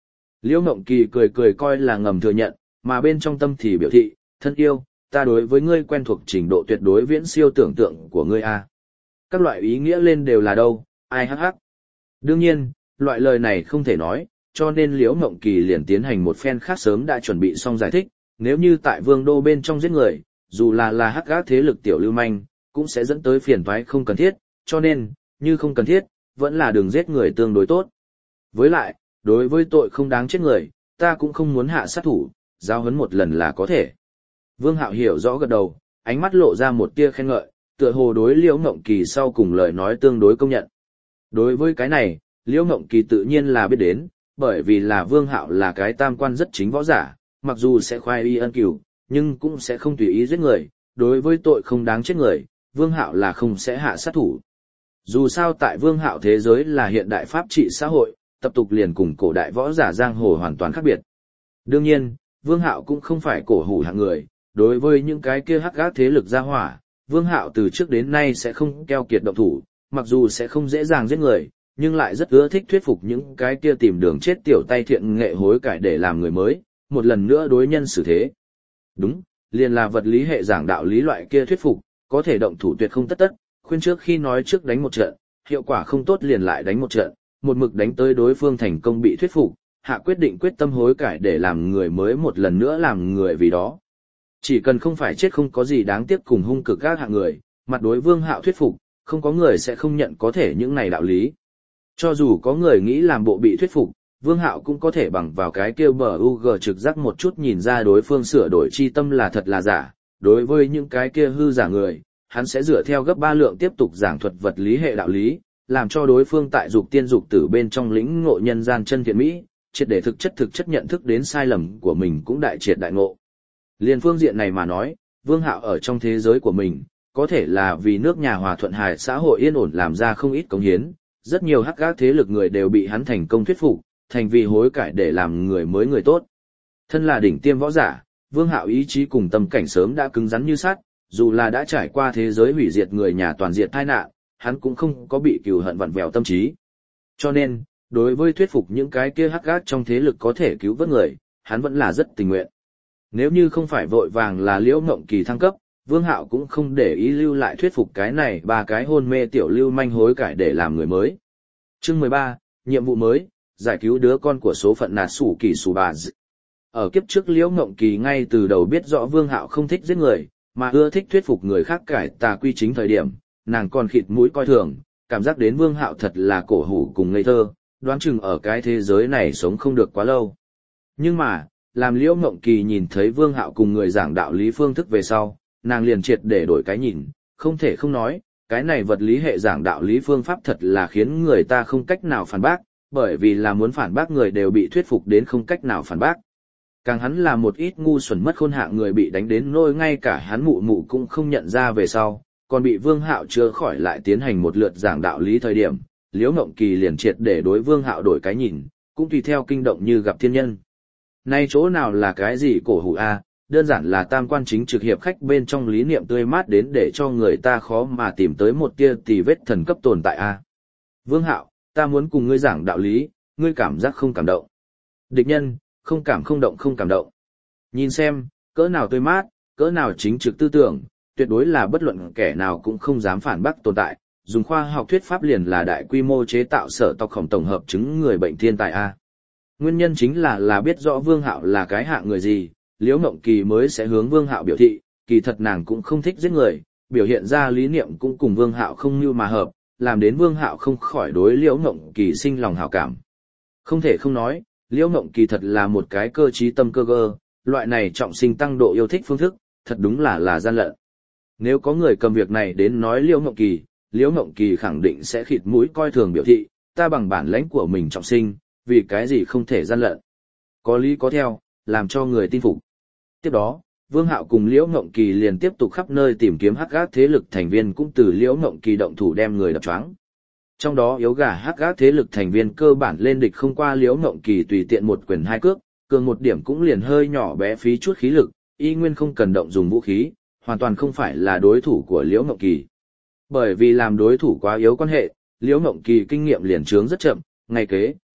Liễu Ngộng Kỳ cười cười coi là ngầm thừa nhận, mà bên trong tâm thì biểu thị, thân yêu, ta đối với ngươi quen thuộc trình độ tuyệt đối viễn siêu tưởng tượng của ngươi a. Các loại ý nghĩa lên đều là đâu, ai hắc hắc. Đương nhiên, loại lời này không thể nói, cho nên Liễu Ngộng Kỳ liền tiến hành một phen khác sớm đã chuẩn bị xong giải thích, nếu như tại vương đô bên trong giết người, dù là là hắc gác thế lực tiểu lưu manh, cũng sẽ dẫn tới phiền toái không cần thiết, cho nên, như không cần thiết, vẫn là đừng giết người tương đối tốt. Với lại, đối với tội không đáng chết người, ta cũng không muốn hạ sát thủ, giao huấn một lần là có thể. Vương Hạo hiểu rõ gật đầu, ánh mắt lộ ra một tia khen ngợi, tựa hồ đối Liễu Ngộng Kỳ sau cùng lời nói tương đối công nhận. Đối với cái này, Liễu Ngộng Kỳ tự nhiên là biết đến, bởi vì là Vương Hạo là cái tam quan rất chính võ giả, mặc dù sẽ khoai y ân cửu, nhưng cũng sẽ không tùy ý giết người, đối với tội không đáng chết người, Vương Hạo là không sẽ hạ sát thủ. Dù sao tại Vương Hạo thế giới là hiện đại pháp trị xã hội, tập tục liền cùng cổ đại võ giả giang hồ hoàn toàn khác biệt. Đương nhiên, Vương Hạo cũng không phải cổ hủ hạng người, đối với những cái kia hắc gác thế lực gia hỏa, Vương Hạo từ trước đến nay sẽ không keo kiệt động thủ, mặc dù sẽ không dễ dàng giết người, nhưng lại rất ưa thích thuyết phục những cái kia tìm đường chết tiểu tay thiện nghệ hối cải để làm người mới, một lần nữa đối nhân xử thế. Đúng, liền là vật lý hệ giảng đạo lý loại kia thuyết phục, có thể động thủ tuyệt không tất tất, khuyên trước khi nói trước đánh một trận, hiệu quả không tốt liền lại đánh một trận, một mực đánh tới đối phương thành công bị thuyết phục, hạ quyết định quyết tâm hối cải để làm người mới một lần nữa làm người vì đó. Chỉ cần không phải chết không có gì đáng tiếc cùng hung cực các hạng người, mặt đối Vương Hạo thuyết phục, không có người sẽ không nhận có thể những này đạo lý. Cho dù có người nghĩ làm bộ bị thuyết phục, Vương Hạo cũng có thể bằng vào cái kêu bờ u g trực giác một chút nhìn ra đối phương sửa đổi chi tâm là thật là giả. Đối với những cái kia hư giả người, hắn sẽ dựa theo gấp ba lượng tiếp tục giảng thuật vật lý hệ đạo lý, làm cho đối phương tại dục tiên dục tử bên trong lĩnh ngộ nhân gian chân thiện mỹ, triệt để thực chất thực chất nhận thức đến sai lầm của mình cũng đại triệt đại ngộ. Liên phương diện này mà nói, Vương Hạo ở trong thế giới của mình, có thể là vì nước nhà hòa thuận hài xã hội yên ổn làm ra không ít cống hiến, rất nhiều hắc gác thế lực người đều bị hắn thành công thuyết phục, thành vì hối cải để làm người mới người tốt. Thân là đỉnh tiêm võ giả, Vương Hạo ý chí cùng tâm cảnh sớm đã cứng rắn như sắt, dù là đã trải qua thế giới hủy diệt người nhà toàn diện tai nạn, hắn cũng không có bị cừu hận vặn vẹo tâm trí. Cho nên, đối với thuyết phục những cái kia hắc gác trong thế lực có thể cứu vớt người, hắn vẫn là rất tình nguyện. Nếu như không phải vội vàng là Liễu Ngộng Kỳ thăng cấp, Vương Hạo cũng không để ý lưu lại thuyết phục cái này ba cái hôn mê tiểu lưu manh hối cải để làm người mới. Chương mười ba, nhiệm vụ mới, giải cứu đứa con của số phận nạt sủ kỳ sủ bà dị. Ở kiếp trước Liễu Ngộng Kỳ ngay từ đầu biết rõ Vương Hạo không thích giết người, mà ưa thích thuyết phục người khác cải tà quy chính thời điểm, nàng còn khịt mũi coi thường, cảm giác đến Vương Hạo thật là cổ hủ cùng ngây thơ, đoán chừng ở cái thế giới này sống không được quá lâu. Nhưng mà, làm Liễu Ngộng Kỳ nhìn thấy Vương Hạo cùng người giảng đạo lý phương thức về sau, nàng liền triệt để đổi cái nhìn, không thể không nói, cái này vật lý hệ giảng đạo lý phương pháp thật là khiến người ta không cách nào phản bác, bởi vì là muốn phản bác người đều bị thuyết phục đến không cách nào phản bác. Càng hắn là một ít ngu xuẩn mất khôn hạng người bị đánh đến nỗi ngay cả hắn mụ mụ cũng không nhận ra về sau, còn bị Vương Hạo chữa khỏi lại tiến hành một lượt giảng đạo lý thời điểm, Liễu Ngộng Kỳ liền triệt để đối Vương Hạo đổi cái nhìn, cũng tùy theo kinh động như gặp thiên nhân. Nay chỗ nào là cái gì cổ hủ a, đơn giản là tam quan chính trực hiệp khách bên trong lý niệm tươi mát đến để cho người ta khó mà tìm tới một tia tì vết thần cấp tồn tại a. Vương Hạo, ta muốn cùng ngươi giảng đạo lý, ngươi cảm giác không cảm động. Địch nhân, không cảm không động không cảm động. Nhìn xem, cỡ nào tươi mát, cỡ nào chính trực tư tưởng, tuyệt đối là bất luận kẻ nào cũng không dám phản bác tồn tại, dùng khoa học thuyết pháp liền là đại quy mô chế tạo sở tộc khổng tổng hợp chứng người bệnh thiên tài a. Nguyên nhân chính là là biết rõ Vương Hạo là cái hạng người gì, Liễu Ngộng Kỳ mới sẽ hướng Vương Hạo biểu thị, kỳ thật nàng cũng không thích giết người, biểu hiện ra lý niệm cũng cùng Vương Hạo không như mà hợp, làm đến Vương Hạo không khỏi đối Liễu Ngộng Kỳ sinh lòng hảo cảm. Không thể không nói, Liễu Ngộng Kỳ thật là một cái cơ trí tâm cơ cơ, loại này trọng sinh tăng độ yêu thích phương thức, thật đúng là là gian lận. Nếu có người cầm việc này đến nói Liễu Ngộng Kỳ, Liễu Ngộng Kỳ khẳng định sẽ khịt mũi coi thường biểu thị, ta bằng bản lãnh của mình trọng sinh, vì cái gì không thể gian lận. Có lý có theo, làm cho người tin phục. Tiếp đó, Vương Hạo cùng Liễu Ngộng Kỳ liền tiếp tục khắp nơi tìm kiếm hắc gác thế lực thành viên cũng từ Liễu Ngộng Kỳ động thủ đem người đập choáng. Trong đó yếu gà hắc gác thế lực thành viên cơ bản lên địch không qua Liễu Ngộng Kỳ tùy tiện một quyền hai cước, cường một điểm cũng liền hơi nhỏ bé phí chút khí lực, y nguyên không cần động dùng vũ khí, hoàn toàn không phải là đối thủ của Liễu Ngộng Kỳ. Bởi vì làm đối thủ quá yếu quan hệ, Liễu Ngộng Kỳ kinh nghiệm liền trướng rất chậm, ngày kế,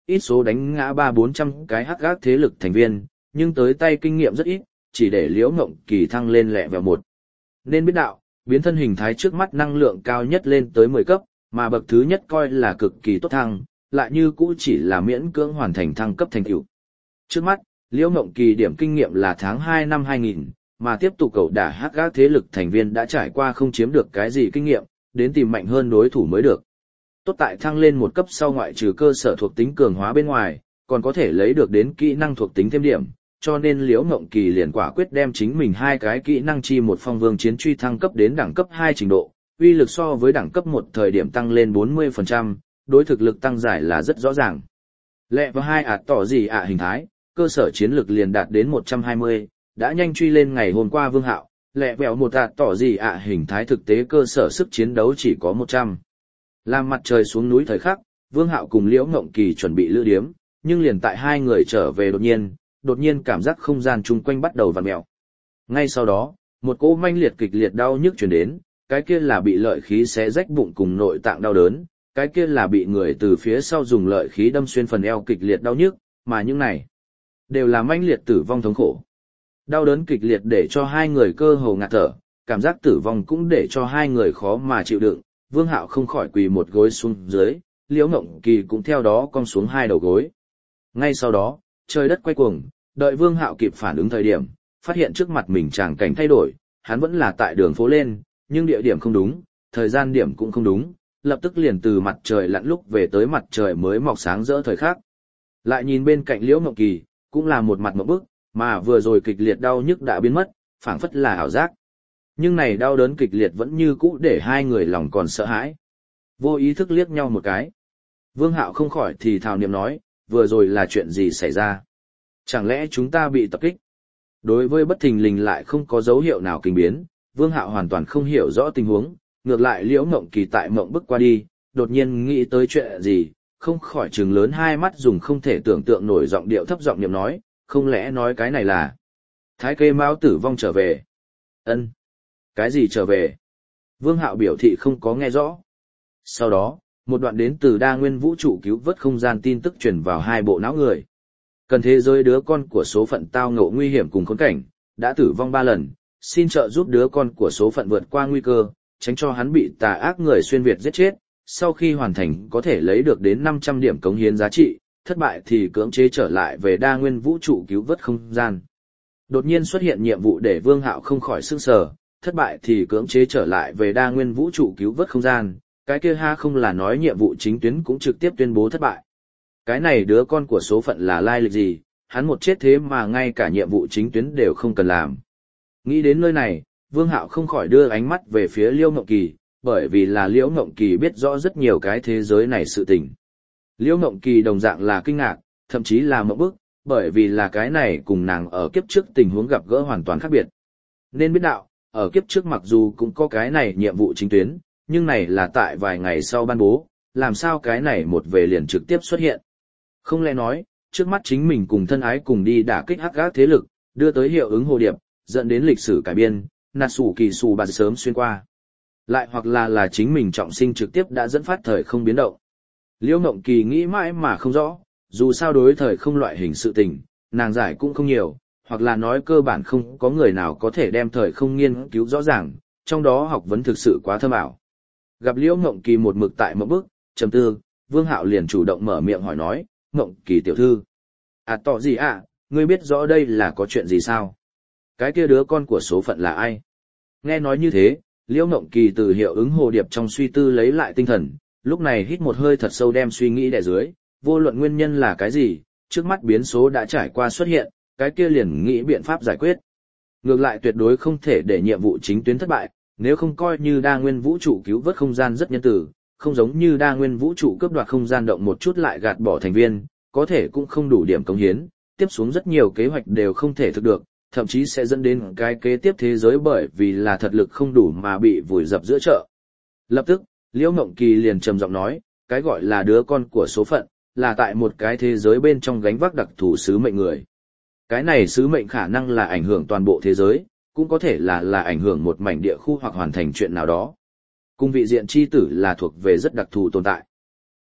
ít số đánh ngã ba bốn trăm cái hắc gác thế lực thành viên, nhưng tới tay kinh nghiệm rất ít, chỉ để Liễu Ngộng Kỳ thăng lên lẹ vẹo một. Nên biết đạo, biến thân hình thái trước mắt năng lượng cao nhất lên tới mười cấp, mà bậc thứ nhất coi là cực kỳ tốt thăng, lại như cũ chỉ là miễn cưỡng hoàn thành thăng cấp thành tựu. Trước mắt, Liễu Ngộng Kỳ điểm kinh nghiệm là tháng hai năm hai nghìn, mà tiếp tục cầu đả hắc gác thế lực thành viên đã trải qua không chiếm được cái gì kinh nghiệm, đến tìm mạnh hơn đối thủ mới được. Tốt tại thăng lên một cấp sau ngoại trừ cơ sở thuộc tính cường hóa bên ngoài, còn có thể lấy được đến kỹ năng thuộc tính thêm điểm, cho nên Liễu Ngộng Kỳ liền quả quyết đem chính mình hai cái kỹ năng chi một phong vương chiến truy thăng cấp đến đẳng cấp hai trình độ, uy lực so với đẳng cấp một thời điểm tăng lên bốn mươi phần trăm, đối thực lực tăng giải là rất rõ ràng. Lẹ vào hai ạt tỏ gì ạ hình thái, cơ sở chiến lực liền đạt đến một trăm hai mươi, đã nhanh truy lên ngày hôm qua Vương Hạo, lẹ vẹo một ạt tỏ gì ạ hình thái thực tế cơ sở sức chiến đấu chỉ có một trăm. Làm mặt trời xuống núi thời khắc, Vương Hạo cùng Liễu Ngộng Kỳ chuẩn bị lữ điếm, nhưng liền tại hai người trở về đột nhiên, đột nhiên cảm giác không gian chung quanh bắt đầu vặn mèo. Ngay sau đó, một cỗ manh liệt kịch liệt đau nhức truyền đến, cái kia là bị lợi khí xé rách bụng cùng nội tạng đau đớn, cái kia là bị người từ phía sau dùng lợi khí đâm xuyên phần eo kịch liệt đau nhức, mà những này đều là manh liệt tử vong thống khổ. Đau đớn kịch liệt để cho hai người cơ hồ ngạt thở, cảm giác tử vong cũng để cho hai người khó mà chịu đựng, Vương Hạo không khỏi quỳ một gối xuống dưới, Liễu Ngộng Kỳ cũng theo đó cong xuống hai đầu gối. Ngay sau đó, trời đất quay cuồng, đợi Vương Hạo kịp phản ứng thời điểm, phát hiện trước mặt mình tràng cảnh thay đổi, hắn vẫn là tại đường phố lên, nhưng địa điểm không đúng, thời gian điểm cũng không đúng, lập tức liền từ mặt trời lặn lúc về tới mặt trời mới mọc sáng rỡ thời khắc. Lại nhìn bên cạnh Liễu Ngộng Kỳ, cũng là một mặt ngộp bức, mà vừa rồi kịch liệt đau nhức đã biến mất, phảng phất là ảo giác. Nhưng này đau đớn kịch liệt vẫn như cũ để hai người lòng còn sợ hãi. Vô ý thức liếc nhau một cái. Vương Hạo không khỏi thì thào niệm nói, vừa rồi là chuyện gì xảy ra? Chẳng lẽ chúng ta bị tập kích? Đối với bất thình lình lại không có dấu hiệu nào kinh biến, Vương Hạo hoàn toàn không hiểu rõ tình huống, ngược lại Liễu Ngộng Kỳ tại mộng bức qua đi, đột nhiên nghĩ tới chuyện gì, không khỏi trừng lớn hai mắt dùng không thể tưởng tượng nổi giọng điệu thấp giọng niệm nói, không lẽ nói cái này là Thái Kê Mao tử vong trở về? Ân, cái gì trở về? Vương Hạo biểu thị không có nghe rõ. Sau đó, một đoạn đến từ đa nguyên vũ trụ cứu vớt không gian tin tức truyền vào hai bộ não người. Cần thế giới đứa con của số phận tao ngộ nguy hiểm cùng khốn cảnh, đã tử vong ba lần, xin trợ giúp đứa con của số phận vượt qua nguy cơ, tránh cho hắn bị tà ác người xuyên Việt giết chết, sau khi hoàn thành có thể lấy được đến năm trăm điểm cống hiến giá trị, thất bại thì cưỡng chế trở lại về đa nguyên vũ trụ cứu vớt không gian. Đột nhiên xuất hiện nhiệm vụ để Vương Hạo không khỏi sửng sờ, thất bại thì cưỡng chế trở lại về đa nguyên vũ trụ cứu vớt không gian, cái kia ha không là nói nhiệm vụ chính tuyến cũng trực tiếp tuyên bố thất bại. Cái này đứa con của số phận là lai lịch gì, hắn một chết thế mà ngay cả nhiệm vụ chính tuyến đều không cần làm. Nghĩ đến nơi này, Vương Hạo không khỏi đưa ánh mắt về phía Liễu Ngộng Kỳ, bởi vì là Liễu Ngộng Kỳ biết rõ rất nhiều cái thế giới này sự tình. Liễu Ngộng Kỳ đồng dạng là kinh ngạc, thậm chí là mộng bức, bởi vì là cái này cùng nàng ở kiếp trước tình huống gặp gỡ hoàn toàn khác biệt. Nên biết đạo, ở kiếp trước mặc dù cũng có cái này nhiệm vụ chính tuyến, nhưng này là tại vài ngày sau ban bố, làm sao cái này một về liền trực tiếp xuất hiện. Không lẽ nói, trước mắt chính mình cùng thân ái cùng đi đả kích hắc gác thế lực, đưa tới hiệu ứng hồ điệp, dẫn đến lịch sử cải biên, nạt sủ kỳ sủ bạt sớm xuyên qua. Lại hoặc là là chính mình trọng sinh trực tiếp đã dẫn phát thời không biến động. Liễu Ngộng Kỳ nghĩ mãi mà không rõ, dù sao đối thời không loại hình sự tình, nàng giải cũng không nhiều, hoặc là nói cơ bản không có người nào có thể đem thời không nghiên cứu rõ ràng, trong đó học vấn thực sự quá thâm ảo. Gặp Liễu Ngộng Kỳ một mực tại một bước, trầm tư, Vương Hạo liền chủ động mở miệng hỏi nói, Ngộng Kỳ tiểu thư. À tỏ gì ạ, à, ngươi biết rõ đây là có chuyện gì sao? Cái kia đứa con của số phận là ai? Nghe nói như thế, Liễu Ngộng Kỳ từ hiệu ứng hồ điệp trong suy tư lấy lại tinh thần, lúc này hít một hơi thật sâu đem suy nghĩ đè dưới, vô luận nguyên nhân là cái gì, trước mắt biến số đã trải qua xuất hiện, cái kia liền nghĩ biện pháp giải quyết. Ngược lại tuyệt đối không thể để nhiệm vụ chính tuyến thất bại, nếu không coi như đa nguyên vũ trụ cứu vớt không gian rất nhân tử, không giống như đa nguyên vũ trụ cướp đoạt không gian động một chút lại gạt bỏ thành viên, có thể cũng không đủ điểm cống hiến, tiếp xuống rất nhiều kế hoạch đều không thể thực được, thậm chí sẽ dẫn đến cái kế tiếp thế giới bởi vì là thật lực không đủ mà bị vùi dập giữa chợ. Lập tức, Liễu Ngộng Kỳ liền trầm giọng nói, cái gọi là đứa con của số phận, là tại một cái thế giới bên trong gánh vác đặc thù sứ mệnh người. Cái này sứ mệnh khả năng là ảnh hưởng toàn bộ thế giới, cũng có thể là là ảnh hưởng một mảnh địa khu hoặc hoàn thành chuyện nào đó. Cung vị diện chi tử là thuộc về rất đặc thù tồn tại.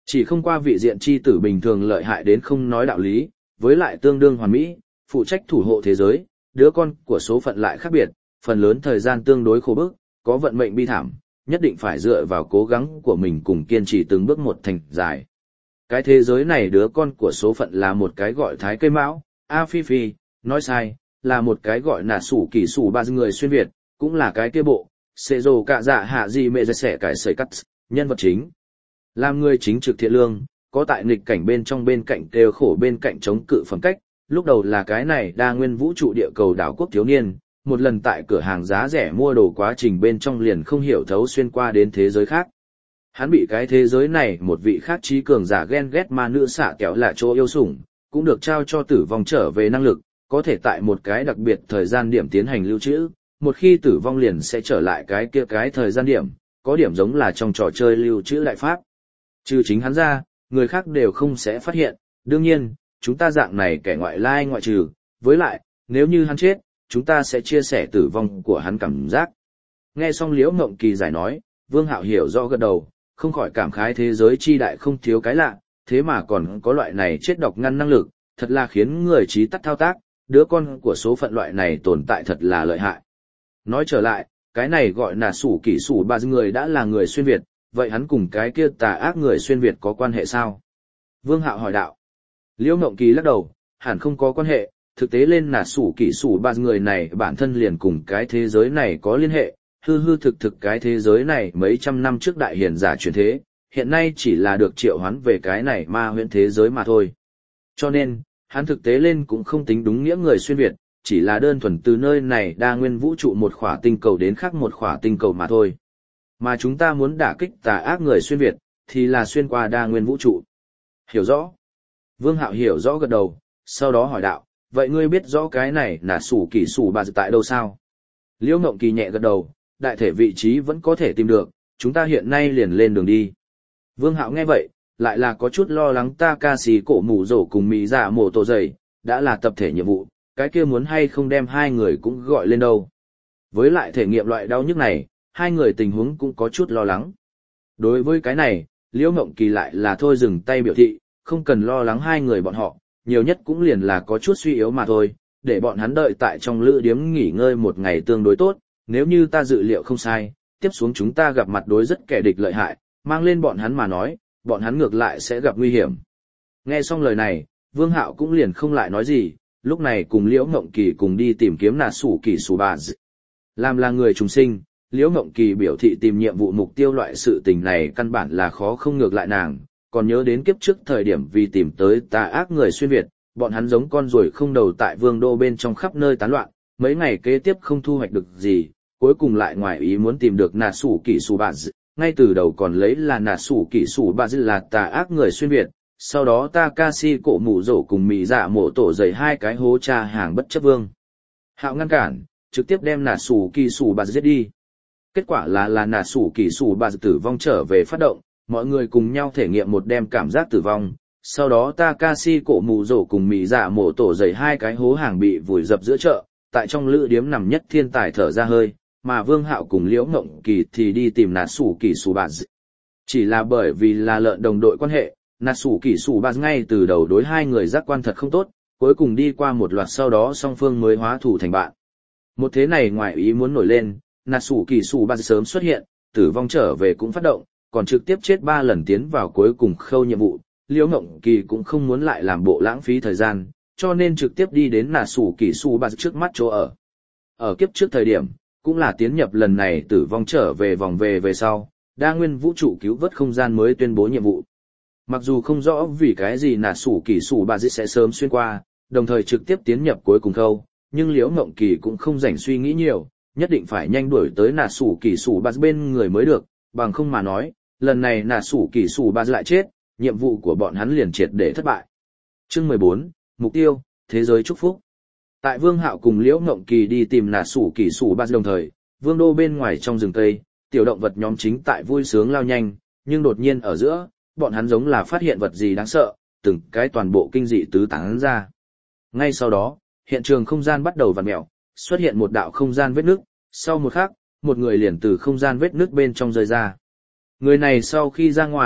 Chỉ không qua vị diện chi tử bình thường lợi hại đến không nói đạo lý, với lại tương đương hoàn mỹ, phụ trách thủ hộ thế giới, đứa con của số phận lại khác biệt, phần lớn thời gian tương đối khổ bức, có vận mệnh bi thảm, nhất định phải dựa vào cố gắng của mình cùng kiên trì từng bước một thành dài. Cái thế giới này đứa con của số phận là một cái gọi thái cây mão, A Phi Phi, nói sai, là một cái gọi nà sủ kỳ sủ ba người xuyên Việt, cũng là cái kia bộ, xệ rồ cạ dạ hạ gì mẹ dạy sẻ cải sợi cắt, nhân vật chính. Làm người chính trực thiện lương, có tại nghịch cảnh bên trong bên cạnh kêu khổ bên cạnh chống cự phẩm cách, lúc đầu là cái này đa nguyên vũ trụ địa cầu đảo quốc thiếu niên, một lần tại cửa hàng giá rẻ mua đồ quá trình bên trong liền không hiểu thấu xuyên qua đến thế giới khác. Hắn bị cái thế giới này một vị khác trí cường giả ghen ghét ma nữ xạ kéo là chỗ yêu sủng, cũng được trao cho tử vong trở về năng lực, có thể tại một cái đặc biệt thời gian điểm tiến hành lưu trữ, một khi tử vong liền sẽ trở lại cái kia cái thời gian điểm, có điểm giống là trong trò chơi lưu trữ đại pháp. Trừ chính hắn ra, người khác đều không sẽ phát hiện, đương nhiên, chúng ta dạng này kẻ ngoại lai ngoại trừ, với lại, nếu như hắn chết, chúng ta sẽ chia sẻ tử vong của hắn cảm giác. Nghe xong Liễu Ngộng Kỳ giải nói, Vương Hạo hiểu rõ gật đầu, không khỏi cảm khái thế giới chi đại không thiếu cái lạ, thế mà còn có loại này chết độc ngăn năng lực, thật là khiến người trí tắt thao tác, đứa con của số phận loại này tồn tại thật là lợi hại. Nói trở lại, cái này gọi là sủ kỷ sủ ba người đã là người xuyên Việt, vậy hắn cùng cái kia tà ác người xuyên Việt có quan hệ sao? Vương Hạo hỏi đạo. Liễu Ngộng Kỳ lắc đầu, hẳn không có quan hệ, thực tế lên là sủ kỷ sủ ba người này bản thân liền cùng cái thế giới này có liên hệ, hư hư thực thực cái thế giới này mấy trăm năm trước đại hiển giả chuyển thế, hiện nay chỉ là được triệu hoán về cái này ma huyễn thế giới mà thôi. Cho nên, hắn thực tế lên cũng không tính đúng nghĩa người xuyên Việt, chỉ là đơn thuần từ nơi này đa nguyên vũ trụ một khỏa tinh cầu đến khác một khỏa tinh cầu mà thôi. Mà chúng ta muốn đả kích tà ác người xuyên Việt, thì là xuyên qua đa nguyên vũ trụ. Hiểu rõ. Vương Hạo hiểu rõ gật đầu, sau đó hỏi đạo, vậy ngươi biết rõ cái này là sủ kỷ sủ bà tại đâu sao? Liễu Ngộng Kỳ nhẹ gật đầu, đại thể vị trí vẫn có thể tìm được, chúng ta hiện nay liền lên đường đi. Vương Hạo nghe vậy, lại là có chút lo lắng Takashi cổ mù rổ cùng mỹ dạ mổ tổ dày, đã là tập thể nhiệm vụ, cái kia muốn hay không đem hai người cũng gọi lên đâu. Với lại thể nghiệm loại đau nhức này, hai người tình huống cũng có chút lo lắng. Đối với cái này, Liễu Ngộng Kỳ lại là thôi dừng tay biểu thị, không cần lo lắng hai người bọn họ, nhiều nhất cũng liền là có chút suy yếu mà thôi, để bọn hắn đợi tại trong lữ điếm nghỉ ngơi một ngày tương đối tốt, nếu như ta dự liệu không sai, tiếp xuống chúng ta gặp mặt đối rất kẻ địch lợi hại, mang lên bọn hắn mà nói, bọn hắn ngược lại sẽ gặp nguy hiểm. Nghe xong lời này, Vương Hạo cũng liền không lại nói gì, lúc này cùng Liễu Ngộng Kỳ cùng đi tìm kiếm nà sủ kỳ sủ bà dị. Làm là người trùng sinh, Liễu Ngộng Kỳ biểu thị tìm nhiệm vụ mục tiêu loại sự tình này căn bản là khó không ngược lại nàng, còn nhớ đến kiếp trước thời điểm vì tìm tới tà ác người xuyên Việt, bọn hắn giống con ruồi không đầu tại vương đô bên trong khắp nơi tán loạn, mấy ngày kế tiếp không thu hoạch được gì, cuối cùng lại ngoài ý muốn tìm được nà sủ kỳ sủ bà dị, ngay từ đầu còn lấy là nà sủ kỳ sủ bà dị là tà ác người xuyên Việt, sau đó Takashi cổ mù rổ cùng mì dạ mổ tổ dày hai cái hố cha hàng bất chấp Vương Hạo ngăn cản, trực tiếp đem nà sủ kỳ sủ bà dị giết đi. Kết quả là là nà sủ kỳ sủ bà dị tử vong trở về phát động, mọi người cùng nhau thể nghiệm một đêm cảm giác tử vong, sau đó Takashi cổ mù rổ cùng mì dạ mổ tổ dày hai cái hố hàng bị vùi dập giữa chợ, tại trong lữ điếm nằm nhất thiên tài thở ra hơi, mà Vương Hạo cùng Liễu Ngộng Kỳ thì đi tìm nà sủ kỳ sủ bà dị. Chỉ là bởi vì là lợn đồng đội quan hệ, nà sủ kỳ sủ bà dị ngay từ đầu đối hai người giác quan thật không tốt, cuối cùng đi qua một loạt sau đó song phương mới hóa thủ thành bạn. Một thế này ngoài ý muốn nổi lên, nà sủ kỳ sủ bà dị sớm xuất hiện, tử vong trở về cũng phát động, còn trực tiếp chết ba lần tiến vào cuối cùng khâu nhiệm vụ. Liễu Ngộng Kỳ cũng không muốn lại làm bộ lãng phí thời gian, cho nên trực tiếp đi đến nà sủ kỳ sủ bà dị trước mắt chỗ ở. Ở kiếp trước thời điểm, cũng là tiến nhập lần này tử vong trở về vòng về về sau, đa nguyên vũ trụ cứu vớt không gian mới tuyên bố nhiệm vụ. Mặc dù không rõ vì cái gì nà sủ kỳ sủ bà dị sẽ sớm xuyên qua, đồng thời trực tiếp tiến nhập cuối cùng khâu, nhưng Liễu Ngộng Kỳ cũng không rảnh suy nghĩ nhiều, nhất định phải nhanh đuổi tới nà sủ kỳ sủ bà dị bên người mới được, bằng không mà nói, lần này nà sủ kỳ sủ bà dị lại chết, nhiệm vụ của bọn hắn liền triệt để thất bại. Chương mười bốn, mục tiêu, thế giới chúc phúc. Tại Vương Hạo cùng Liễu Ngộng Kỳ đi tìm nà sủ kỳ sủ bà dị đồng thời, vương đô bên ngoài trong rừng cây, tiểu động vật nhóm chính tại vui sướng lao nhanh, nhưng đột nhiên ở giữa, bọn hắn giống là phát hiện vật gì đáng sợ, từng cái toàn bộ kinh dị tứ tán ra. Ngay sau đó, hiện trường không gian bắt đầu vặn mèo, xuất hiện một đạo không gian vết nứt, sau một khắc, một người liền từ không gian vết nứt bên trong rơi ra. Người này sau khi ra ngoài,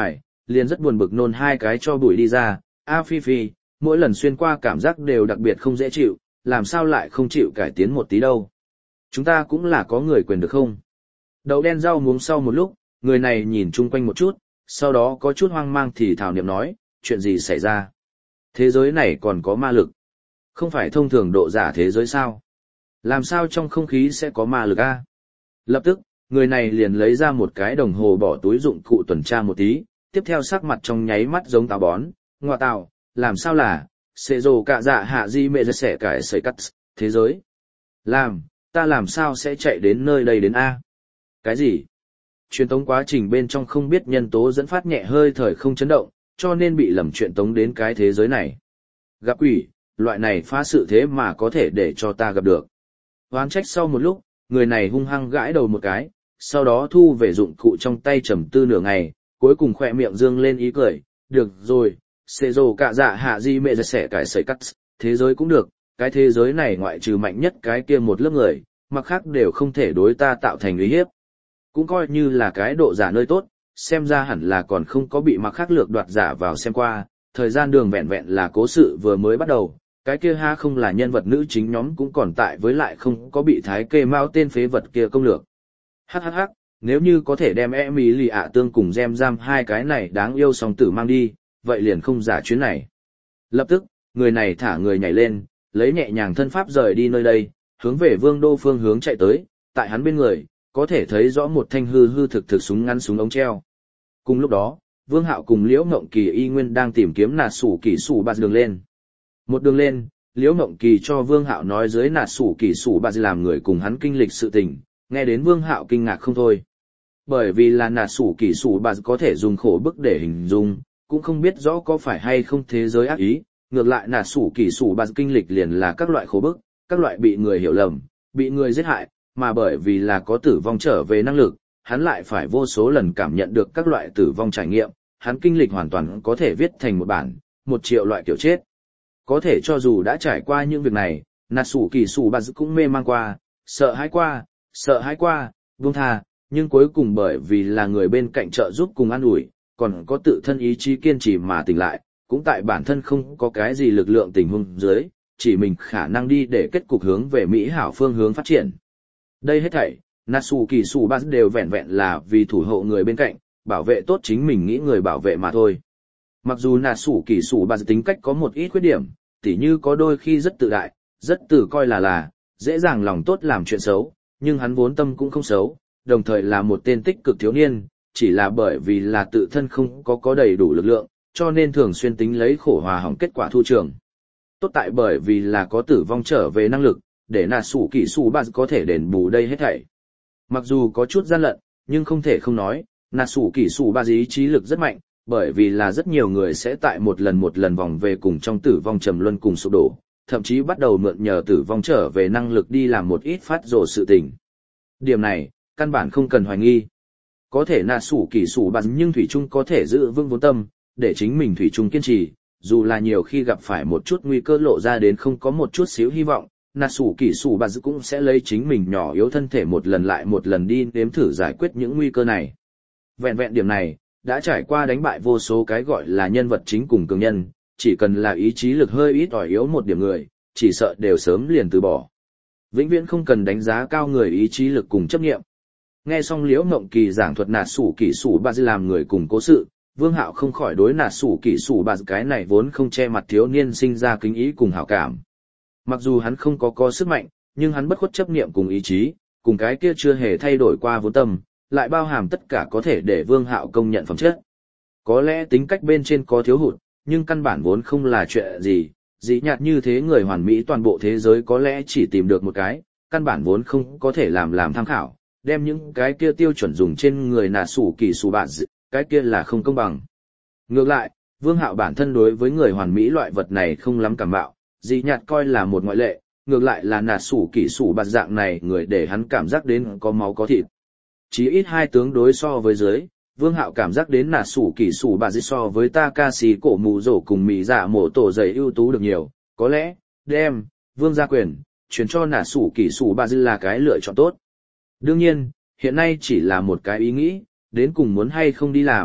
liền rất buồn bực nôn hai cái cho bụi đi ra, A Phi Phi, mỗi lần xuyên qua cảm giác đều đặc biệt không dễ chịu, làm sao lại không chịu cải tiến một tí đâu. Chúng ta cũng là có người quyền được không? Đậu đen rau muống sau một lúc, người này nhìn chung quanh một chút, sau đó có chút hoang mang thì thảo niệm nói, chuyện gì xảy ra? Thế giới này còn có ma lực. Không phải thông thường độ giả thế giới sao? Làm sao trong không khí sẽ có ma lực a? Lập tức, người này liền lấy ra một cái đồng hồ bỏ túi dụng cụ tuần tra một tí, tiếp theo sắc mặt trong nháy mắt giống táo bón, ngoa tào, làm sao là, xệ rồ cạ dạ hạ di mẹ sẽ cải sợi cắt, thế giới. Làm, ta làm sao sẽ chạy đến nơi đây đến A? Cái gì? Truyền tống quá trình bên trong không biết nhân tố dẫn phát nhẹ hơi thời không chấn động, cho nên bị lầm truyền tống đến cái thế giới này. Gặp quỷ, loại này phá sự thế mà có thể để cho ta gặp được. Hoán trách sau một lúc, người này hung hăng gãi đầu một cái, sau đó thu về dụng cụ trong tay trầm tư nửa ngày, cuối cùng khỏe miệng dương lên ý cười, được rồi, xê rồ cạ dạ hạ di mẹ sẽ cải sợi cắt, thế giới cũng được, cái thế giới này ngoại trừ mạnh nhất cái kia một lớp người, mặc khác đều không thể đối ta tạo thành uy hiếp. Cũng coi như là cái độ giả nơi tốt, xem ra hẳn là còn không có bị mặc khác lược đoạt giả vào xem qua, thời gian đường vẹn vẹn là cố sự vừa mới bắt đầu, cái kia ha không là nhân vật nữ chính nhóm cũng còn tại với lại không có bị thái kê mau tên phế vật kia công lược. Hắc hắc hắc, nếu như có thể đem Emily ạ tương cùng Gem Giam hai cái này đáng yêu song tử mang đi, vậy liền không giả chuyến này. Lập tức, người này thả người nhảy lên, lấy nhẹ nhàng thân pháp rời đi nơi đây, hướng về vương đô phương hướng chạy tới, tại hắn bên người, có thể thấy rõ một thanh hư hư thực thực súng ngắn súng ống treo. Cùng lúc đó, Vương Hạo cùng Liễu Ngộng Kỳ y nguyên đang tìm kiếm nạt sủ kỳ sủ bạt đường lên. Một đường lên, Liễu Ngộng Kỳ cho Vương Hạo nói dưới nạt sủ kỳ sủ bạt làm người cùng hắn kinh lịch sự tình, nghe đến Vương Hạo kinh ngạc không thôi. Bởi vì là nạt sủ kỳ sủ bạt có thể dùng khổ bức để hình dung, cũng không biết rõ có phải hay không thế giới ác ý, ngược lại nạt sủ kỳ sủ bạt kinh lịch liền là các loại khổ bức, các loại bị người hiểu lầm, bị người giết hại, mà bởi vì là có tử vong trở về năng lực, hắn lại phải vô số lần cảm nhận được các loại tử vong trải nghiệm, hắn kinh lịch hoàn toàn có thể viết thành một bản, một triệu loại kiểu chết. Có thể cho dù đã trải qua những việc này, nạt sủ kỳ sủ bạt cũng mê mang qua, sợ hãi qua, sợ hãi qua, buông tha, nhưng cuối cùng bởi vì là người bên cạnh trợ giúp cùng an ủi, còn có tự thân ý chí kiên trì mà tỉnh lại, cũng tại bản thân không có cái gì lực lượng tình huống dưới, chỉ mình khả năng đi để kết cục hướng về Mỹ hảo phương hướng phát triển. Đây hết thảy, Natsuki Tsubasa đều vẹn vẹn là vì thủ hộ người bên cạnh, bảo vệ tốt chính mình nghĩ người bảo vệ mà thôi. Mặc dù Natsuki Tsubasa tính cách có một ít khuyết điểm, tỉ như có đôi khi rất tự đại, rất tự coi là là, dễ dàng lòng tốt làm chuyện xấu, nhưng hắn vốn tâm cũng không xấu, đồng thời là một tên tích cực thiếu niên, chỉ là bởi vì là tự thân không có có đầy đủ lực lượng, cho nên thường xuyên tính lấy khổ hòa hỏng kết quả thu trường. Tốt tại bởi vì là có tử vong trở về năng lực, để Natsuki Tsubasa có thể đền bù đây hết thảy. Mặc dù có chút gian lận, nhưng không thể không nói, Natsuki Tsubasa ý chí lực rất mạnh, bởi vì là rất nhiều người sẽ tại một lần một lần vòng về cùng trong tử vong trầm luân cùng sụp đổ, thậm chí bắt đầu mượn nhờ tử vong trở về năng lực đi làm một ít phát rồ sự tình. Điểm này, căn bản không cần hoài nghi. Có thể Natsuki Tsubasa nhưng thủy chung có thể giữ vững vốn tâm, để chính mình thủy chung kiên trì, dù là nhiều khi gặp phải một chút nguy cơ lộ ra đến không có một chút xíu hy vọng, Natsuki Tsubasa cũng sẽ lấy chính mình nhỏ yếu thân thể một lần lại một lần đi nếm thử giải quyết những nguy cơ này. Vẹn vẹn điểm này, đã trải qua đánh bại vô số cái gọi là nhân vật chính cùng cường nhân, chỉ cần là ý chí lực hơi ít ỏi yếu một điểm người, chỉ sợ đều sớm liền từ bỏ. Vĩnh viễn không cần đánh giá cao người ý chí lực cùng chấp nghiệm. Nghe xong Liễu Ngộng Kỳ giảng thuật Natsuki Tsubasa làm người cùng cố sự, Vương Hạo không khỏi đối Natsuki Tsubasa cái này vốn không che mặt thiếu niên sinh ra kính ý cùng hảo cảm. Mặc dù hắn không có có sức mạnh, nhưng hắn bất khuất chấp niệm cùng ý chí, cùng cái kia chưa hề thay đổi qua vốn tâm, lại bao hàm tất cả có thể để Vương Hạo công nhận phẩm chất. Có lẽ tính cách bên trên có thiếu hụt, nhưng căn bản vốn không là chuyện gì, dĩ nhạt như thế người hoàn mỹ toàn bộ thế giới có lẽ chỉ tìm được một cái, căn bản vốn không có thể làm làm tham khảo, đem những cái kia tiêu chuẩn dùng trên người Natsuki Tsubasa, cái kia là không công bằng. Ngược lại, Vương Hạo bản thân đối với người hoàn mỹ loại vật này không lắm cảm bạo, dĩ nhạt coi là một ngoại lệ, ngược lại là Natsuki Tsubasa dạng này người để hắn cảm giác đến có máu có thịt. Chỉ ít hai tướng đối so với dưới, Vương Hạo cảm giác đến Natsuki Tsubasa so với Takashi Cổ Mù Rổ cùng Mị Dạ Mổ Tổ dày ưu tú được nhiều, có lẽ, đem, Vương gia quyền, chuyển cho Natsuki Tsubasa là cái lựa chọn tốt. Đương nhiên, hiện nay chỉ là một cái ý nghĩ, đến cùng muốn hay không đi làm,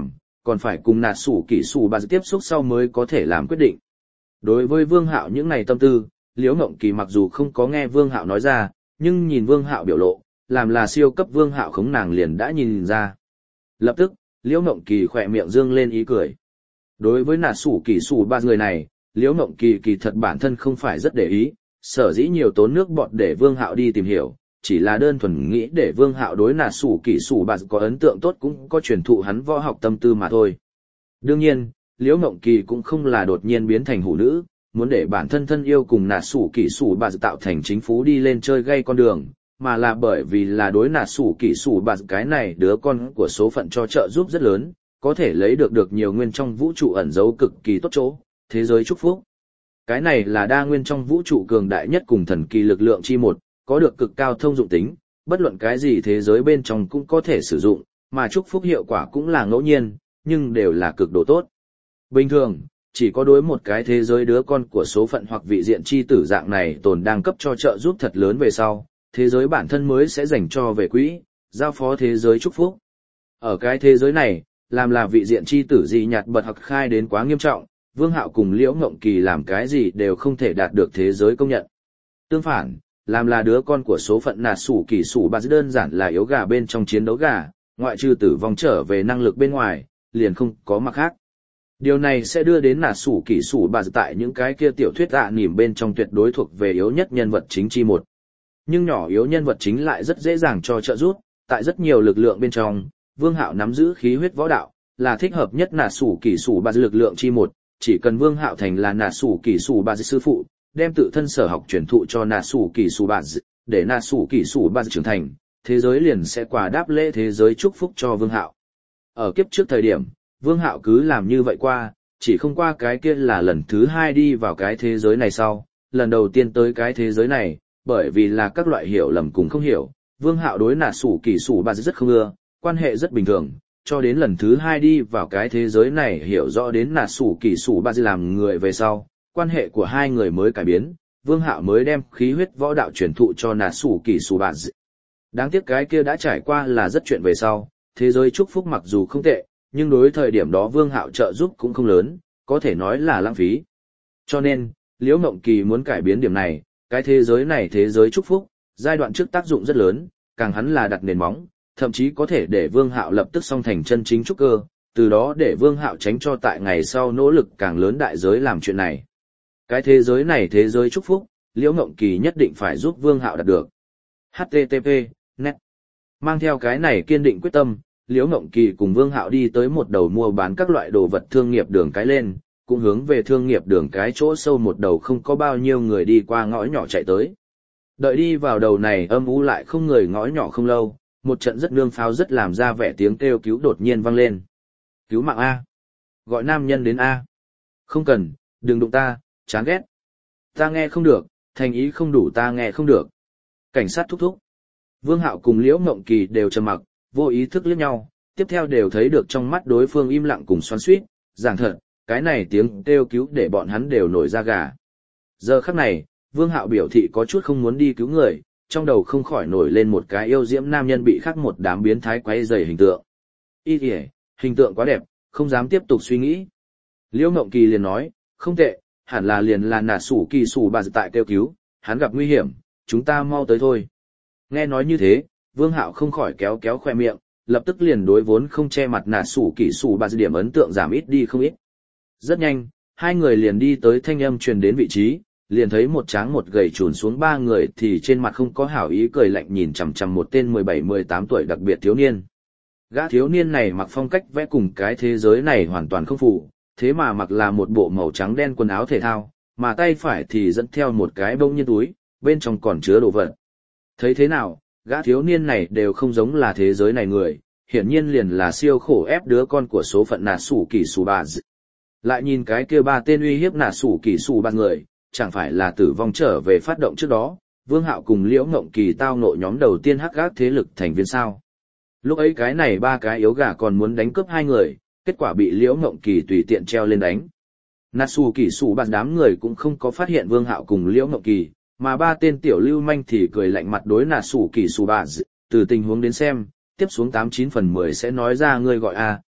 còn phải cùng nạt sủ kỷ sủ bà tiếp xúc sau mới có thể làm quyết định. Đối với Vương Hạo những này tâm tư, Liễu Ngộng Kỳ mặc dù không có nghe Vương Hạo nói ra, nhưng nhìn Vương Hạo biểu lộ, làm là siêu cấp Vương Hạo khống nàng liền đã nhìn ra. Lập tức, Liễu Ngộng Kỳ khỏe miệng dương lên ý cười. Đối với nạt sủ kỷ sủ ba người này, Liễu Ngộng Kỳ kỳ thật bản thân không phải rất để ý, sở dĩ nhiều tốn nước bọt để Vương Hạo đi tìm hiểu, chỉ là đơn thuần nghĩ để Vương Hạo đối nạt sủ kỷ sủ ba có ấn tượng tốt cũng có truyền thụ hắn võ học tâm tư mà thôi. Đương nhiên, Liễu Ngộng Kỳ cũng không là đột nhiên biến thành hủ nữ, muốn để bản thân thân yêu cùng nạt sủ kỷ sủ bà tạo thành chính phú đi lên chơi gây con đường, mà là bởi vì là đối nạt sủ kỷ sủ bà cái này đứa con của số phận cho trợ giúp rất lớn, có thể lấy được được nhiều nguyên trong vũ trụ ẩn giấu cực kỳ tốt chỗ, thế giới chúc phúc. Cái này là đa nguyên trong vũ trụ cường đại nhất cùng thần kỳ lực lượng chi một, có được cực cao thông dụng tính, bất luận cái gì thế giới bên trong cũng có thể sử dụng, mà chúc phúc hiệu quả cũng là ngẫu nhiên, nhưng đều là cực độ tốt. Bình thường, chỉ có đối một cái thế giới đứa con của số phận hoặc vị diện chi tử dạng này tồn đang cấp cho trợ giúp thật lớn về sau, thế giới bản thân mới sẽ dành cho về quỹ, giao phó thế giới chúc phúc. Ở cái thế giới này, làm là vị diện chi tử gì nhạt bật hoặc khai đến quá nghiêm trọng, Vương Hạo cùng Liễu Ngộng Kỳ làm cái gì đều không thể đạt được thế giới công nhận. Tương phản, làm là đứa con của số phận nạt sủ kỳ sủ bà đơn giản là yếu gà bên trong chiến đấu gà, ngoại trừ tử vong trở về năng lực bên ngoài, liền không có mặt khác. Điều này sẽ đưa đến nạt sủ kỳ sủ bà tại những cái kia tiểu thuyết ạ nỉm bên trong tuyệt đối thuộc về yếu nhất nhân vật chính chi một. Nhưng nhỏ yếu nhân vật chính lại rất dễ dàng cho trợ giúp, tại rất nhiều lực lượng bên trong, Vương Hạo nắm giữ khí huyết võ đạo, là thích hợp nhất nạt sủ kỳ sủ bà lực lượng chi một, chỉ cần Vương Hạo thành là nạt sủ kỳ sủ bà sư phụ, đem tự thân sở học truyền thụ cho nạt sủ kỳ sủ bà, để nạt sủ kỳ sủ bà trưởng thành, thế giới liền sẽ quả đáp lễ thế giới chúc phúc cho Vương Hạo. Ở kiếp trước thời điểm, Vương Hạo cứ làm như vậy qua, chỉ không qua cái kia là lần thứ hai đi vào cái thế giới này sau, lần đầu tiên tới cái thế giới này, bởi vì là các loại hiểu lầm cùng không hiểu, Vương Hạo đối nạt sủ kỳ sủ bà rất không ưa, quan hệ rất bình thường, cho đến lần thứ hai đi vào cái thế giới này hiểu rõ đến nạt sủ kỳ sủ bà làm người về sau, quan hệ của hai người mới cải biến, Vương Hạo mới đem khí huyết võ đạo truyền thụ cho nạt sủ kỳ sủ bà. Đáng tiếc cái kia đã trải qua là rất chuyện về sau, thế giới chúc phúc mặc dù không tệ, nhưng đối thời điểm đó Vương Hạo trợ giúp cũng không lớn, có thể nói là lãng phí. Cho nên, Liễu Ngộng Kỳ muốn cải biến điểm này, cái thế giới này thế giới chúc phúc, giai đoạn trước tác dụng rất lớn, càng hắn là đặt nền móng, thậm chí có thể để Vương Hạo lập tức song thành chân chính trúc cơ, từ đó để Vương Hạo tránh cho tại ngày sau nỗ lực càng lớn đại giới làm chuyện này. Cái thế giới này thế giới chúc phúc, Liễu Ngộng Kỳ nhất định phải giúp Vương Hạo đạt được. H T T P, net. Mang theo cái này kiên định quyết tâm, Liễu Ngộng Kỳ cùng Vương Hạo đi tới một đầu mua bán các loại đồ vật thương nghiệp đường cái lên, cũng hướng về thương nghiệp đường cái chỗ sâu một đầu không có bao nhiêu người đi qua ngõ nhỏ chạy tới. Đợi đi vào đầu này âm u lại không người ngõ nhỏ không lâu, một trận rất nương pháo rất làm ra vẻ tiếng kêu cứu đột nhiên vang lên. Cứu mạng A. Gọi nam nhân đến A. Không cần, đừng đụng ta, chán ghét. Ta nghe không được, thành ý không đủ ta nghe không được. Cảnh sát thúc thúc. Vương Hạo cùng Liễu Ngộng Kỳ đều trầm mặc, vô ý thức liếc nhau, tiếp theo đều thấy được trong mắt đối phương im lặng cùng xoắn xuýt, giảng thật, cái này tiếng kêu cứu để bọn hắn đều nổi da gà. Giờ khắc này, Vương Hạo biểu thị có chút không muốn đi cứu người, trong đầu không khỏi nổi lên một cái yêu diễm nam nhân bị khắc một đám biến thái quấy rầy hình tượng. Ý kìa, hình tượng quá đẹp, không dám tiếp tục suy nghĩ. Liễu Ngộng Kỳ liền nói, không tệ, hẳn là liền là nạt sủ kỳ sủ bà tại kêu cứu, hắn gặp nguy hiểm, chúng ta mau tới thôi. Nghe nói như thế, Vương Hạo không khỏi kéo kéo khoe miệng, lập tức liền đối vốn không che mặt nạt sủ kỳ sủ bà điểm ấn tượng giảm ít đi không ít. Rất nhanh, hai người liền đi tới thanh âm truyền đến vị trí, liền thấy một tráng một gầy trùn xuống ba người thì trên mặt không có hảo ý cười lạnh nhìn chằm chằm một tên mười bảy mười tám tuổi đặc biệt thiếu niên. Gã thiếu niên này mặc phong cách vẽ cùng cái thế giới này hoàn toàn không phù, thế mà mặc là một bộ màu trắng đen quần áo thể thao, mà tay phải thì dẫn theo một cái bông nhiên túi, bên trong còn chứa đồ vật. Thấy thế nào, gã thiếu niên này đều không giống là thế giới này người, hiển nhiên liền là siêu khổ ép đứa con của số phận nạt sủ kỳ sủ bà. Lại nhìn cái kia ba tên uy hiếp nạt sủ kỳ sủ bà người, chẳng phải là tử vong trở về phát động trước đó, Vương Hạo cùng Liễu Ngộng Kỳ tao ngộ nhóm đầu tiên hắc gác thế lực thành viên sao. Lúc ấy cái này ba cái yếu gà còn muốn đánh cướp hai người, kết quả bị Liễu Ngộng Kỳ tùy tiện treo lên đánh. Nạt sủ kỳ sủ bà đám người cũng không có phát hiện Vương Hạo cùng Liễu Ngộng Kỳ, mà ba tên tiểu lưu manh thì cười lạnh mặt đối nạt sủ kỳ sủ bà, từ tình huống đến xem, tiếp xuống tám chín phần mười sẽ nói ra ngươi gọi a,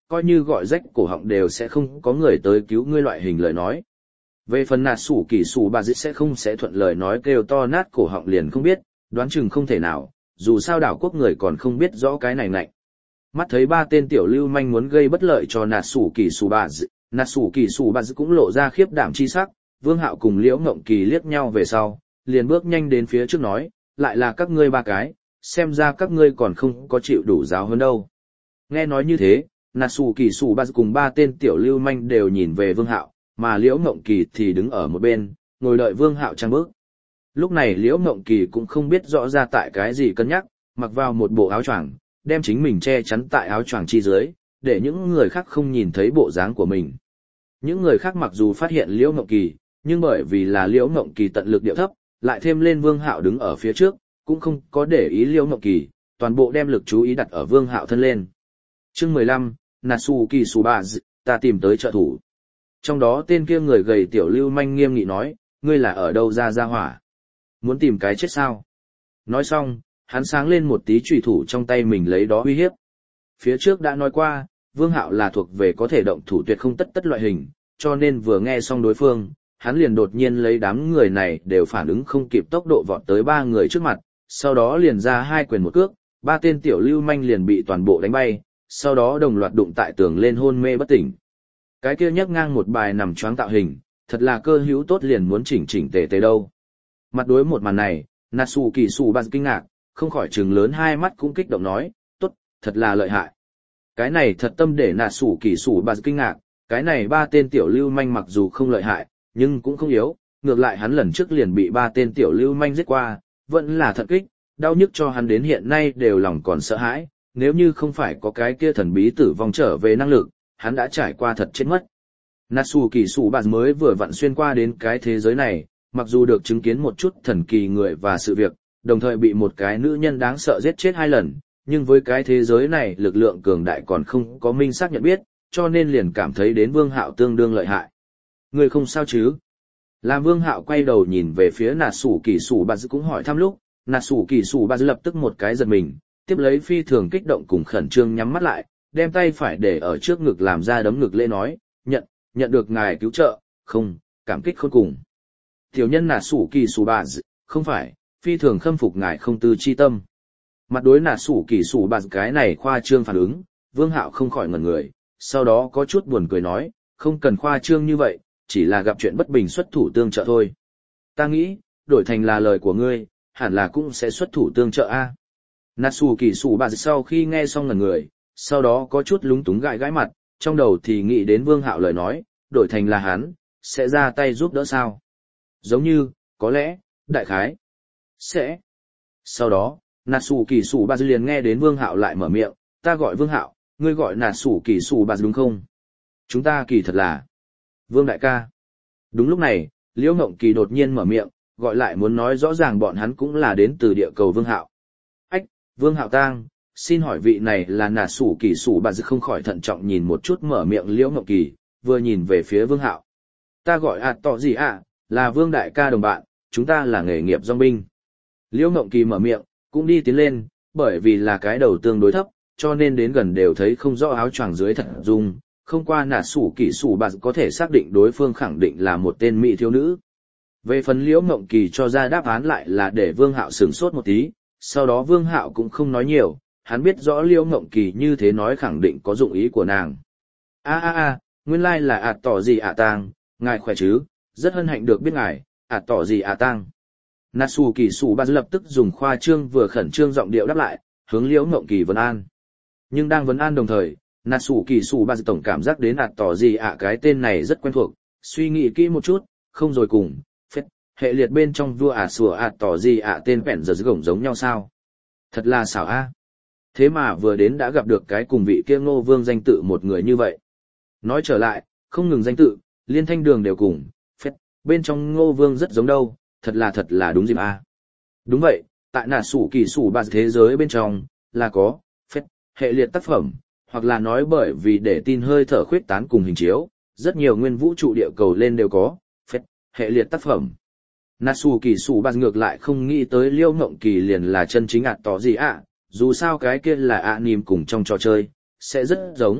coi như gọi rách cổ họng đều sẽ không có người tới cứu ngươi loại hình lời nói. Về phần nạt sủ kỳ sủ bà dĩ sẽ không sẽ thuận lời nói kêu to nát cổ họng liền không biết, đoán chừng không thể nào, dù sao đảo quốc người còn không biết rõ cái này nạnh. Mắt thấy ba tên tiểu lưu manh muốn gây bất lợi cho nạt sủ kỳ sủ bà dĩ, nạt sủ kỳ sủ bà dĩ cũng lộ ra khiếp đảm chi sắc, Vương Hạo cùng Liễu Ngộng Kỳ liếc nhau về sau, liền bước nhanh đến phía trước nói, lại là các ngươi ba cái, xem ra các ngươi còn không có chịu đủ giáo hơn đâu. Nghe nói như thế, nạt sủ kỳ sủ bà dĩ cùng ba tên tiểu lưu manh đều nhìn về Vương Hạo, mà Liễu Ngộng Kỳ thì đứng ở một bên, ngồi đợi Vương Hạo trang bước. Lúc này Liễu Ngộng Kỳ cũng không biết rõ ra tại cái gì cân nhắc, mặc vào một bộ áo choàng, đem chính mình che chắn tại áo choàng chi dưới, để những người khác không nhìn thấy bộ dáng của mình. Những người khác mặc dù phát hiện Liễu Ngộng Kỳ, nhưng bởi vì là Liễu Ngộng Kỳ tận lực điệu thấp, lại thêm lên Vương Hạo đứng ở phía trước, cũng không có để ý Liễu Ngộng Kỳ, toàn bộ đem lực chú ý đặt ở Vương Hạo thân lên. Chương mười lăm, Natsuki Subaz, ta tìm tới trợ thủ. Trong đó tên kia người gầy tiểu lưu manh nghiêm nghị nói, ngươi là ở đâu ra ra hỏa? Muốn tìm cái chết sao? Nói xong, hắn sáng lên một tí chùy thủ trong tay mình lấy đó uy hiếp. Phía trước đã nói qua, Vương Hạo là thuộc về có thể động thủ tuyệt không tất tất loại hình, cho nên vừa nghe xong đối phương, hắn liền đột nhiên lấy đám người này đều phản ứng không kịp tốc độ vọt tới ba người trước mặt, sau đó liền ra hai quyền một cước, ba tên tiểu lưu manh liền bị toàn bộ đánh bay, sau đó đồng loạt đụng tại tường lên hôn mê bất tỉnh. Cái kia nhấc ngang một bài nằm choáng tạo hình, thật là cơ hữu tốt liền muốn chỉnh chỉnh tề tề đâu. Mặt đối một màn này, Natsuki Subaz kinh ngạc, không khỏi trừng lớn hai mắt cũng kích động nói, tốt, thật là lợi hại. Cái này thật tâm để Natsuki Subaz kinh ngạc, cái này ba tên tiểu lưu manh mặc dù không lợi hại, nhưng cũng không yếu, ngược lại hắn lần trước liền bị ba tên tiểu lưu manh giết qua, vẫn là thật kích, đau nhức cho hắn đến hiện nay đều lòng còn sợ hãi, nếu như không phải có cái kia thần bí tử vong trở về năng lực, hắn đã trải qua thật chết mất. Natsuki Subaz mới vừa vặn xuyên qua đến cái thế giới này, mặc dù được chứng kiến một chút thần kỳ người và sự việc, đồng thời bị một cái nữ nhân đáng sợ giết chết hai lần, nhưng với cái thế giới này lực lượng cường đại còn không có minh xác nhận biết, cho nên liền cảm thấy đến Vương Hạo tương đương lợi hại. Người không sao chứ? Làm Vương Hạo quay đầu nhìn về phía Natsuki Subaz cũng hỏi thăm lúc, Natsuki Subaz lập tức một cái giật mình, tiếp lấy phi thường kích động cùng khẩn trương nhắm mắt lại, đem tay phải để ở trước ngực làm ra đấm ngực lễ nói, nhận, nhận được ngài cứu trợ, không, cảm kích khôn cùng. Tiểu nhân Natsuki Subaz, không phải, phi thường khâm phục ngài không tư chi tâm. Mặt đối Natsuki Subaz cái này khoa trương phản ứng, Vương Hạo không khỏi ngẩn người, sau đó có chút buồn cười nói, không cần khoa trương như vậy, chỉ là gặp chuyện bất bình xuất thủ tương trợ thôi. Ta nghĩ, đổi thành là lời của ngươi, hẳn là cũng sẽ xuất thủ tương trợ a. Natsuki Subaz sau khi nghe xong ngẩn người, sau đó có chút lúng túng gãi gãi mặt, trong đầu thì nghĩ đến Vương Hạo lời nói, đổi thành là hắn, sẽ ra tay giúp đỡ sao? Giống như, có lẽ, đại khái, sẽ. Sau đó, Natsuki Subaz liền nghe đến Vương Hạo lại mở miệng, ta gọi Vương Hạo, ngươi gọi Natsuki Subaz đúng không? Chúng ta kỳ thật là Vương đại ca. Đúng lúc này, Liễu Ngộng Kỳ đột nhiên mở miệng, gọi lại muốn nói rõ ràng bọn hắn cũng là đến từ địa cầu Vương Hạo. Ách, Vương Hạo tang, xin hỏi vị này là Natsuki Subaz không khỏi thận trọng nhìn một chút mở miệng Liễu Ngộng Kỳ, vừa nhìn về phía Vương Hạo. Ta gọi ạt tỏ gì ạ, là Vương đại ca đồng bạn, chúng ta là nghề nghiệp dòng binh. Liễu Ngộng Kỳ mở miệng, cũng đi tiến lên, bởi vì là cái đầu tương đối thấp, cho nên đến gần đều thấy không rõ áo choàng dưới thật dung, không qua Natsuki Subaz có thể xác định đối phương khẳng định là một tên mỹ thiếu nữ. Về phần Liễu Ngộng Kỳ cho ra đáp án lại là để Vương Hạo sửng sốt một tí, sau đó Vương Hạo cũng không nói nhiều, hắn biết rõ Liễu Ngộng Kỳ như thế nói khẳng định có dụng ý của nàng. A a a, nguyên lai là ạt tỏ gì ạ tang, ngài khỏe chứ, rất hân hạnh được biết ngài, ạt tỏ gì ạ tang. Natsuki Subaz lập tức dùng khoa trương vừa khẩn trương giọng điệu đáp lại, hướng Liễu Ngộng Kỳ vấn an. Nhưng đang vấn an đồng thời, Natsuki Subaz tổng cảm giác đến ạt tỏ gì ạ cái tên này rất quen thuộc, suy nghĩ kỹ một chút, không rồi cùng, phết, hệ liệt bên trong vua ạt sủa ạt tỏ gì ạ tên vẹn giờ gổng giống nhau sao. Thật là xảo a. Thế mà vừa đến đã gặp được cái cùng vị kia Ngô Vương danh tự một người như vậy. Nói trở lại, không ngừng danh tự, liên thanh đường đều cùng, phết, bên trong Ngô Vương rất giống đâu, thật là thật là đúng dịp a. Đúng vậy, tại Natsuki Subaz thế giới bên trong, là có, phết, hệ liệt tác phẩm, hoặc là nói bởi vì để tin hơi thở khuyết tán cùng hình chiếu, rất nhiều nguyên vũ trụ địa cầu lên đều có, phết, hệ liệt tác phẩm. Natsuki Subaz ngược lại không nghĩ tới Liễu Ngộng Kỳ liền là chân chính ạt tỏ gì ạ, dù sao cái kia là anime cùng trong trò chơi, sẽ rất giống,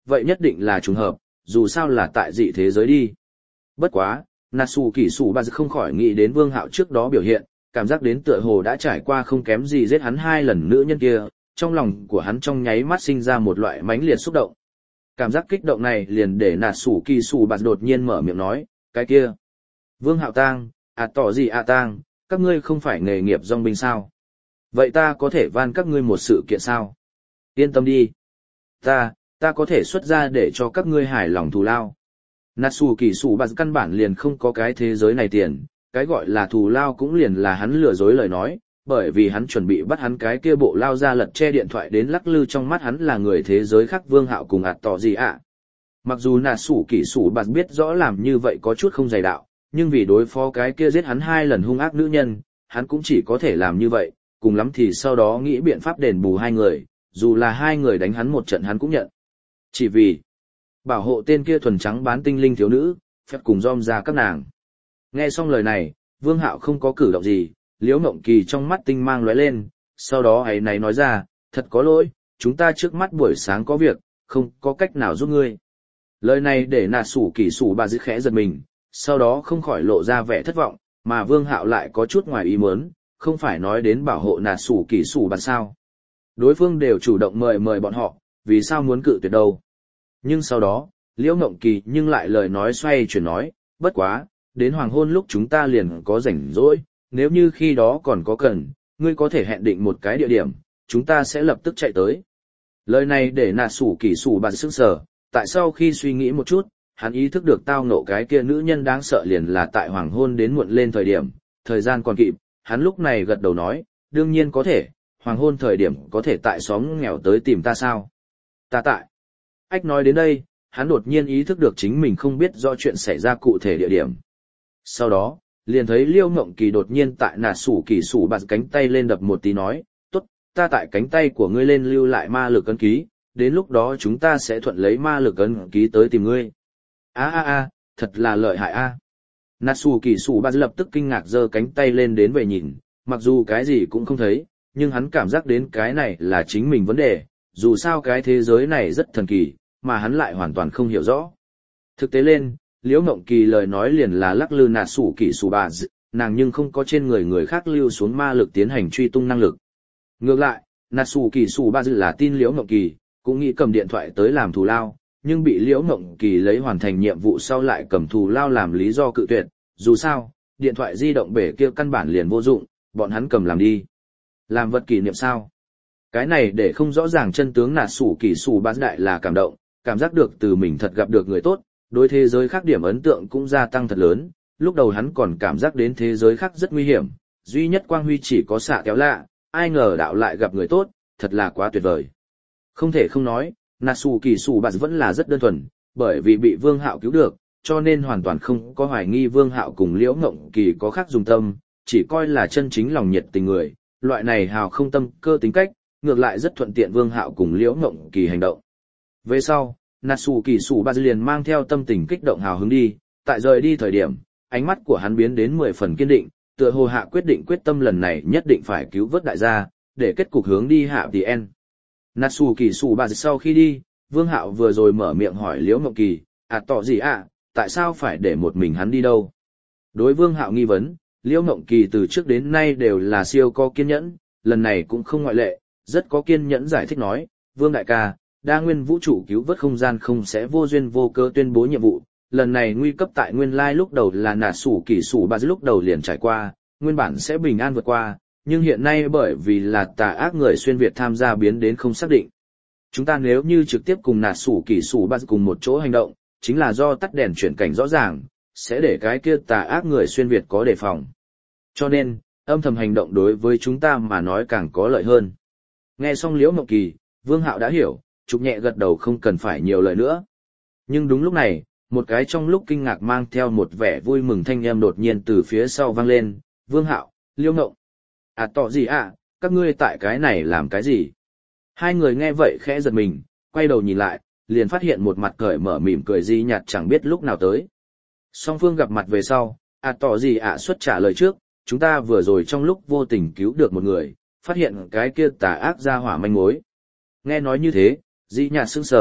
vậy nhất định là trùng hợp, dù sao là tại dị thế giới đi. Bất quá, Natsu Kỳ Sủ Bà không khỏi nghĩ đến Vương Hạo trước đó biểu hiện, cảm giác đến tựa hồ đã trải qua không kém gì giết hắn hai lần nữ nhân kia, trong lòng của hắn trong nháy mắt sinh ra một loại mãnh liệt xúc động. Cảm giác kích động này liền để Natsu Kỳ Sủ Bà đột nhiên mở miệng nói, cái kia. Vương Hạo Tang, à tỏ gì à Tang, các ngươi không phải nghề nghiệp dòng binh sao? Vậy ta có thể van các ngươi một sự kiện sao? Yên tâm đi. Ta, ta có thể xuất ra để cho các ngươi hài lòng thù lao. Natsu Kỳ Sủ Bà căn bản liền không có cái thế giới này tiền, cái gọi là thù lao cũng liền là hắn lừa dối lời nói, bởi vì hắn chuẩn bị bắt hắn cái kia bộ lao ra lật che điện thoại đến lắc lư trong mắt hắn là người thế giới khác Vương Hạo cùng ạt tỏ gì ạ. Mặc dù Natsu Kỳ Sủ Bà biết rõ làm như vậy có chút không dày đạo, nhưng vì đối phó cái kia giết hắn hai lần hung ác nữ nhân, hắn cũng chỉ có thể làm như vậy, cùng lắm thì sau đó nghĩ biện pháp đền bù hai người, dù là hai người đánh hắn một trận hắn cũng nhận. Chỉ vì bảo hộ tên kia thuần trắng bán tinh linh thiếu nữ, phép cùng dom ra các nàng. Nghe xong lời này, Vương Hạo không có cử động gì, Liễu Mộng Kỳ trong mắt tinh mang lóe lên, sau đó ấy này nói ra, thật có lỗi, chúng ta trước mắt buổi sáng có việc, không có cách nào giúp ngươi. Lời này để Natsu Kỳ Sủ Bà giữ khẽ giật mình, sau đó không khỏi lộ ra vẻ thất vọng, mà Vương Hạo lại có chút ngoài ý muốn, không phải nói đến bảo hộ Natsu Kỳ Sủ Bà sao. Đối phương đều chủ động mời mời bọn họ, vì sao muốn cự tuyệt đâu. Nhưng sau đó, Liễu Ngộng Kỳ nhưng lại lời nói xoay chuyển nói, bất quá, đến hoàng hôn lúc chúng ta liền có rảnh rỗi, nếu như khi đó còn có cần, ngươi có thể hẹn định một cái địa điểm, chúng ta sẽ lập tức chạy tới. Lời này để Natsu Kỳ Sủ Bà sững sờ, tại sau khi suy nghĩ một chút, hắn ý thức được tao nộ cái kia nữ nhân đáng sợ liền là tại hoàng hôn đến muộn lên thời điểm, thời gian còn kịp, hắn lúc này gật đầu nói, đương nhiên có thể, hoàng hôn thời điểm có thể tại xóm nghèo tới tìm ta sao? Ta tại. Ách nói đến đây, hắn đột nhiên ý thức được chính mình không biết do chuyện xảy ra cụ thể địa điểm. Sau đó, liền thấy Liêu Ngộng Kỳ đột nhiên tại Natsu Kỳ Sủ Bà cánh tay lên đập một tí nói, tốt, ta tại cánh tay của ngươi lên lưu lại ma lực ấn ký, đến lúc đó chúng ta sẽ thuận lấy ma lực ấn ký tới tìm ngươi. A a a, thật là lợi hại a. Natsu Kỳ Sủ Bà lập tức kinh ngạc giơ cánh tay lên đến về nhìn, mặc dù cái gì cũng không thấy, nhưng hắn cảm giác đến cái này là chính mình vấn đề, dù sao cái thế giới này rất thần kỳ, mà hắn lại hoàn toàn không hiểu rõ. Thực tế lên, Liễu Ngộng Kỳ lời nói liền là lắc lư Natsu Kỳ Sủ Bà, nàng nhưng không có trên người người khác lưu xuống ma lực tiến hành truy tung năng lực. Ngược lại, Natsu Kỳ Sủ Bà là tin Liễu Ngộng Kỳ, cũng nghĩ cầm điện thoại tới làm thù lao, nhưng bị Liễu Ngộng Kỳ lấy hoàn thành nhiệm vụ sau lại cầm thù lao làm lý do cự tuyệt, dù sao, điện thoại di động bể kia căn bản liền vô dụng, bọn hắn cầm làm đi. Làm vật kỷ niệm sao? Cái này để không rõ ràng chân tướng Natsu Kỳ Sủ Bà đại là cảm động, cảm giác được từ mình thật gặp được người tốt, đối thế giới khác điểm ấn tượng cũng gia tăng thật lớn, lúc đầu hắn còn cảm giác đến thế giới khác rất nguy hiểm, duy nhất quang huy chỉ có xạ kéo lạ, ai ngờ đạo lại gặp người tốt, thật là quá tuyệt vời. Không thể không nói, Natsu Kỳ Sủ Bà vẫn là rất đơn thuần, bởi vì bị Vương Hạo cứu được, cho nên hoàn toàn không có hoài nghi Vương Hạo cùng Liễu Ngộng Kỳ có khác dùng tâm, chỉ coi là chân chính lòng nhiệt tình người, loại này hào không tâm cơ tính cách, ngược lại rất thuận tiện Vương Hạo cùng Liễu Ngộng Kỳ hành động. Về sau, Natsu Kỳ Sủ Bà liền mang theo tâm tình kích động hào hứng đi, tại rời đi thời điểm, ánh mắt của hắn biến đến mười phần kiên định, tựa hồ hạ quyết định quyết tâm lần này nhất định phải cứu vớt đại gia, để kết cục hướng đi hạ tỷ en. Natsu Kỳ Sủ Bà sau khi đi, Vương Hạo vừa rồi mở miệng hỏi Liễu Ngộng Kỳ, à tỏ gì ạ, à, tại sao phải để một mình hắn đi đâu? Đối Vương Hạo nghi vấn, Liễu Ngộng Kỳ từ trước đến nay đều là siêu có kiên nhẫn, lần này cũng không ngoại lệ, rất có kiên nhẫn giải thích nói, Vương đại ca, đa nguyên vũ trụ cứu vớt không gian không sẽ vô duyên vô cớ tuyên bố nhiệm vụ, lần này nguy cấp tại nguyên lai lúc đầu là Natsu Kỳ Sủ Bà lúc đầu liền trải qua, nguyên bản sẽ bình an vượt qua, nhưng hiện nay bởi vì là tà ác người xuyên Việt tham gia biến đến không xác định. Chúng ta nếu như trực tiếp cùng Natsu Kỳ Sủ Bà cùng một chỗ hành động, chính là do tắt đèn chuyển cảnh rõ ràng, sẽ để cái kia tà ác người xuyên Việt có đề phòng. Cho nên, âm thầm hành động đối với chúng ta mà nói càng có lợi hơn. Nghe xong Liễu Ngộng Kỳ, Vương Hạo đã hiểu, chụp nhẹ gật đầu không cần phải nhiều lời nữa. Nhưng đúng lúc này, một cái trong lúc kinh ngạc mang theo một vẻ vui mừng thanh âm đột nhiên từ phía sau vang lên, Vương Hạo, Liễu Ngộng. À tỏ gì à, các ngươi tại cái này làm cái gì? Hai người nghe vậy khẽ giật mình, quay đầu nhìn lại, liền phát hiện một mặt cởi mở mỉm cười di nhạt chẳng biết lúc nào tới. Song phương gặp mặt về sau, à tỏ gì ạ xuất trả lời trước, chúng ta vừa rồi trong lúc vô tình cứu được một người, phát hiện cái kia tà ác ra hỏa manh mối. Nghe nói như thế, di nhạt sững sờ,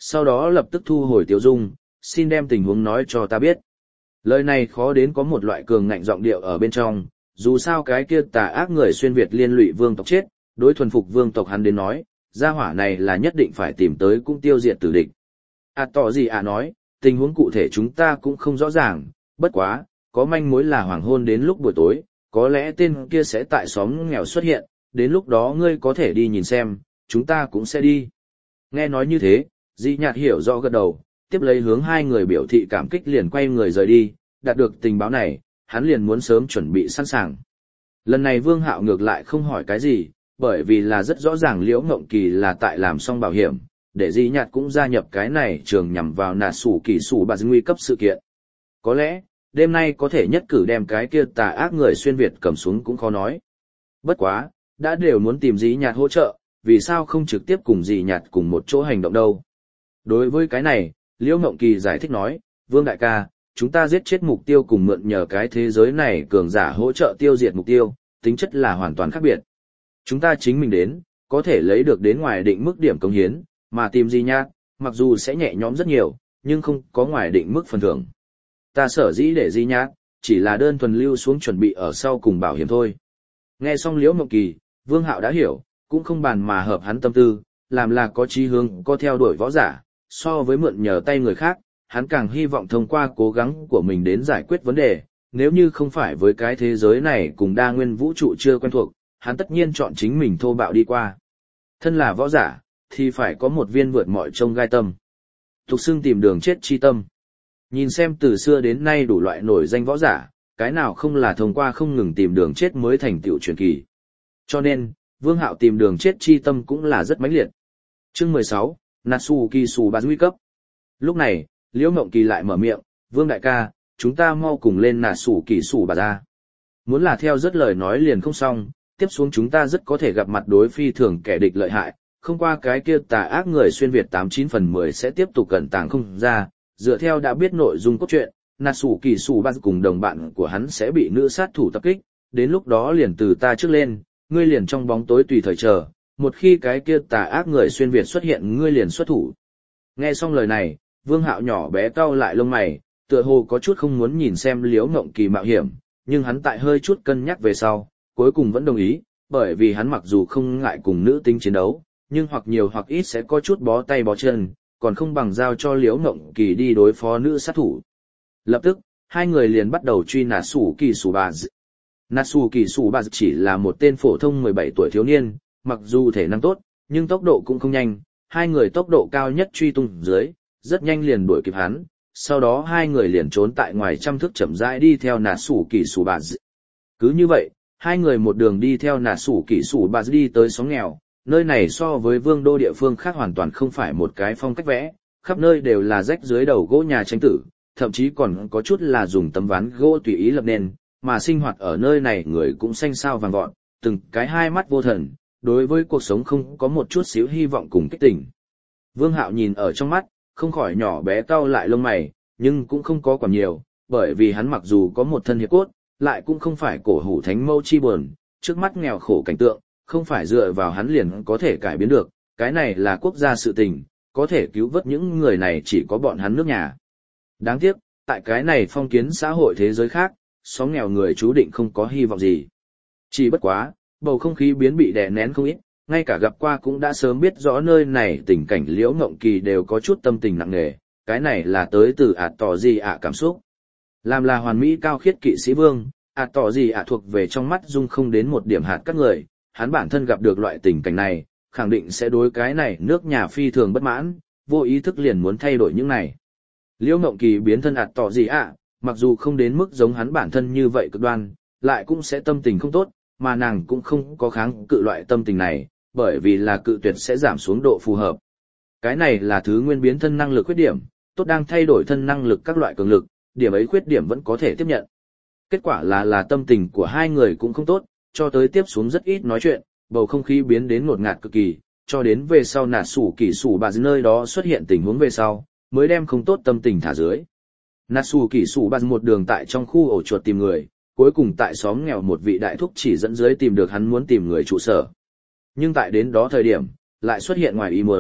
sau đó lập tức thu hồi Tiếu Dung, xin đem tình huống nói cho ta biết. Lời này khó đến có một loại cường ngạnh giọng điệu ở bên trong, dù sao cái kia tà ác người xuyên Việt liên lụy vương tộc chết, đối thuần phục vương tộc hắn đến nói, gia hỏa này là nhất định phải tìm tới cũng tiêu diệt tử địch. À tỏ gì à nói, tình huống cụ thể chúng ta cũng không rõ ràng, bất quá, có manh mối là hoàng hôn đến lúc buổi tối, có lẽ tên kia sẽ tại xóm nghèo xuất hiện, đến lúc đó ngươi có thể đi nhìn xem, chúng ta cũng sẽ đi. Nghe nói như thế, Di Nhạt hiểu rõ gật đầu, tiếp lấy hướng hai người biểu thị cảm kích liền quay người rời đi, đạt được tình báo này, hắn liền muốn sớm chuẩn bị sẵn sàng. Lần này Vương Hạo ngược lại không hỏi cái gì, bởi vì là rất rõ ràng Liễu Ngộng Kỳ là tại làm xong bảo hiểm, để Di Nhạt cũng gia nhập cái này trường nhằm vào nà sủ kỳ sủ bà nguy cấp sự kiện. Có lẽ, đêm nay có thể nhất cử đem cái kia tà ác người xuyên Việt cầm xuống cũng khó nói. Bất quá, đã đều muốn tìm Di Nhạt hỗ trợ, vì sao không trực tiếp cùng Di Nhạt cùng một chỗ hành động đâu. Đối với cái này, Liễu Ngộng Kỳ giải thích nói, Vương đại ca, chúng ta giết chết mục tiêu cùng mượn nhờ cái thế giới này cường giả hỗ trợ tiêu diệt mục tiêu, tính chất là hoàn toàn khác biệt. Chúng ta chính mình đến, có thể lấy được đến ngoài định mức điểm công hiến, mà tìm Di Nhạt, mặc dù sẽ nhẹ nhõm rất nhiều, nhưng không có ngoài định mức phần thưởng. Ta sở dĩ để Di Nhạt, chỉ là đơn thuần lưu xuống chuẩn bị ở sau cùng bảo hiểm thôi. Nghe xong Liễu Ngộng Kỳ, Vương Hạo đã hiểu, cũng không bàn mà hợp hắn tâm tư, làm là có chí hướng, có theo đuổi võ giả, so với mượn nhờ tay người khác, hắn càng hy vọng thông qua cố gắng của mình đến giải quyết vấn đề, nếu như không phải với cái thế giới này cùng đa nguyên vũ trụ chưa quen thuộc, hắn tất nhiên chọn chính mình thô bạo đi qua. Thân là võ giả, thì phải có một viên vượt mọi trông gai tâm. Tục xưng tìm đường chết chi tâm. Nhìn xem từ xưa đến nay đủ loại nổi danh võ giả, cái nào không là thông qua không ngừng tìm đường chết mới thành tựu truyền kỳ. Cho nên, Vương Hạo tìm đường chết chi tâm cũng là rất mãnh liệt. Chương mười sáu, Natsuki Subaru cấp. Lúc này, Liễu Ngộng Kỳ lại mở miệng, Vương đại ca, chúng ta mau cùng lên Natsuki Subaru. Muốn là theo rất lời nói liền không xong, tiếp xuống chúng ta rất có thể gặp mặt đối phi thường kẻ địch lợi hại, không qua cái kia tà ác người xuyên Việt tám chín phần mười sẽ tiếp tục cẩn tàng không ra, dựa theo đã biết nội dung cốt truyện, Natsuki Subaru cùng đồng bạn của hắn sẽ bị nữ sát thủ tập kích, đến lúc đó liền từ ta trước lên, ngươi liền trong bóng tối tùy thời chờ, một khi cái kia tà ác người xuyên Việt xuất hiện ngươi liền xuất thủ. Nghe xong lời này, Vương Hạo nhỏ bé cau lại lông mày, tựa hồ có chút không muốn nhìn xem Liễu Ngộng Kỳ mạo hiểm, nhưng hắn tại hơi chút cân nhắc về sau, cuối cùng vẫn đồng ý, bởi vì hắn mặc dù không ngại cùng nữ tính chiến đấu, nhưng hoặc nhiều hoặc ít sẽ có chút bó tay bó chân, còn không bằng giao cho Liễu Ngộng Kỳ đi đối phó nữ sát thủ. Lập tức, hai người liền bắt đầu truy Natsuki Subaru. Natsuki Subaru chỉ là một tên phổ thông mười bảy tuổi thiếu niên, mặc dù thể năng tốt, nhưng tốc độ cũng không nhanh, hai người tốc độ cao nhất truy tung dưới, rất nhanh liền đuổi kịp hắn, sau đó hai người liền trốn tại ngoài trăm thước chậm rãi đi theo Natsuki Subaru. Cứ như vậy, hai người một đường đi theo Natsuki Subaru đi tới xóm nghèo, nơi này so với vương đô địa phương khác hoàn toàn không phải một cái phong cách vẽ, khắp nơi đều là rách dưới đầu gỗ nhà tranh tử, thậm chí còn có chút là dùng tấm ván gỗ tùy ý lập nên, mà sinh hoạt ở nơi này người cũng xanh xao vàng vọt, từng cái hai mắt vô thần, đối với cuộc sống không có một chút xíu hy vọng cùng kích tỉnh. Vương Hạo nhìn ở trong mắt, không khỏi nhỏ bé cau lại lông mày, nhưng cũng không có còn nhiều, bởi vì hắn mặc dù có một thân hiệp cốt, lại cũng không phải cổ hủ thánh mâu chi buồn, trước mắt nghèo khổ cảnh tượng, không phải dựa vào hắn liền có thể cải biến được, cái này là quốc gia sự tình, có thể cứu vớt những người này chỉ có bọn hắn nước nhà. Đáng tiếc, tại cái này phong kiến xã hội thế giới khác, xóm nghèo người chú định không có hy vọng gì. Chỉ bất quá, bầu không khí biến bị đè nén không ít, ngay cả gặp qua cũng đã sớm biết rõ nơi này tình cảnh Liễu Ngộng Kỳ đều có chút tâm tình nặng nề, cái này là tới từ ạt tỏ gì ạ cảm xúc. Làm là hoàn mỹ cao khiết kỵ sĩ vương, ạt tỏ gì ạ thuộc về trong mắt dung không đến một điểm hạt các người, hắn bản thân gặp được loại tình cảnh này, khẳng định sẽ đối cái này nước nhà phi thường bất mãn, vô ý thức liền muốn thay đổi những này. Liễu Ngộng Kỳ biến thân ạt tỏ gì ạ, mặc dù không đến mức giống hắn bản thân như vậy cực đoan, lại cũng sẽ tâm tình không tốt, mà nàng cũng không có kháng cự loại tâm tình này, bởi vì là cự tuyệt sẽ giảm xuống độ phù hợp. Cái này là thứ nguyên biến thân năng lực khuyết điểm, tốt đang thay đổi thân năng lực các loại cường lực, điểm ấy khuyết điểm vẫn có thể tiếp nhận. Kết quả là là tâm tình của hai người cũng không tốt, cho tới tiếp xuống rất ít nói chuyện, bầu không khí biến đến ngột ngạt cực kỳ, cho đến về sau nạt sủ kỳ sủ bà nơi đó xuất hiện tình huống về sau, mới đem không tốt tâm tình thả dưới. Natsuki Subaru một đường tại trong khu ổ chuột tìm người, cuối cùng tại xóm nghèo một vị đại thúc chỉ dẫn dưới tìm được hắn muốn tìm người trụ sở. Nhưng tại đến đó thời điểm, lại xuất hiện ngoài ý muốn,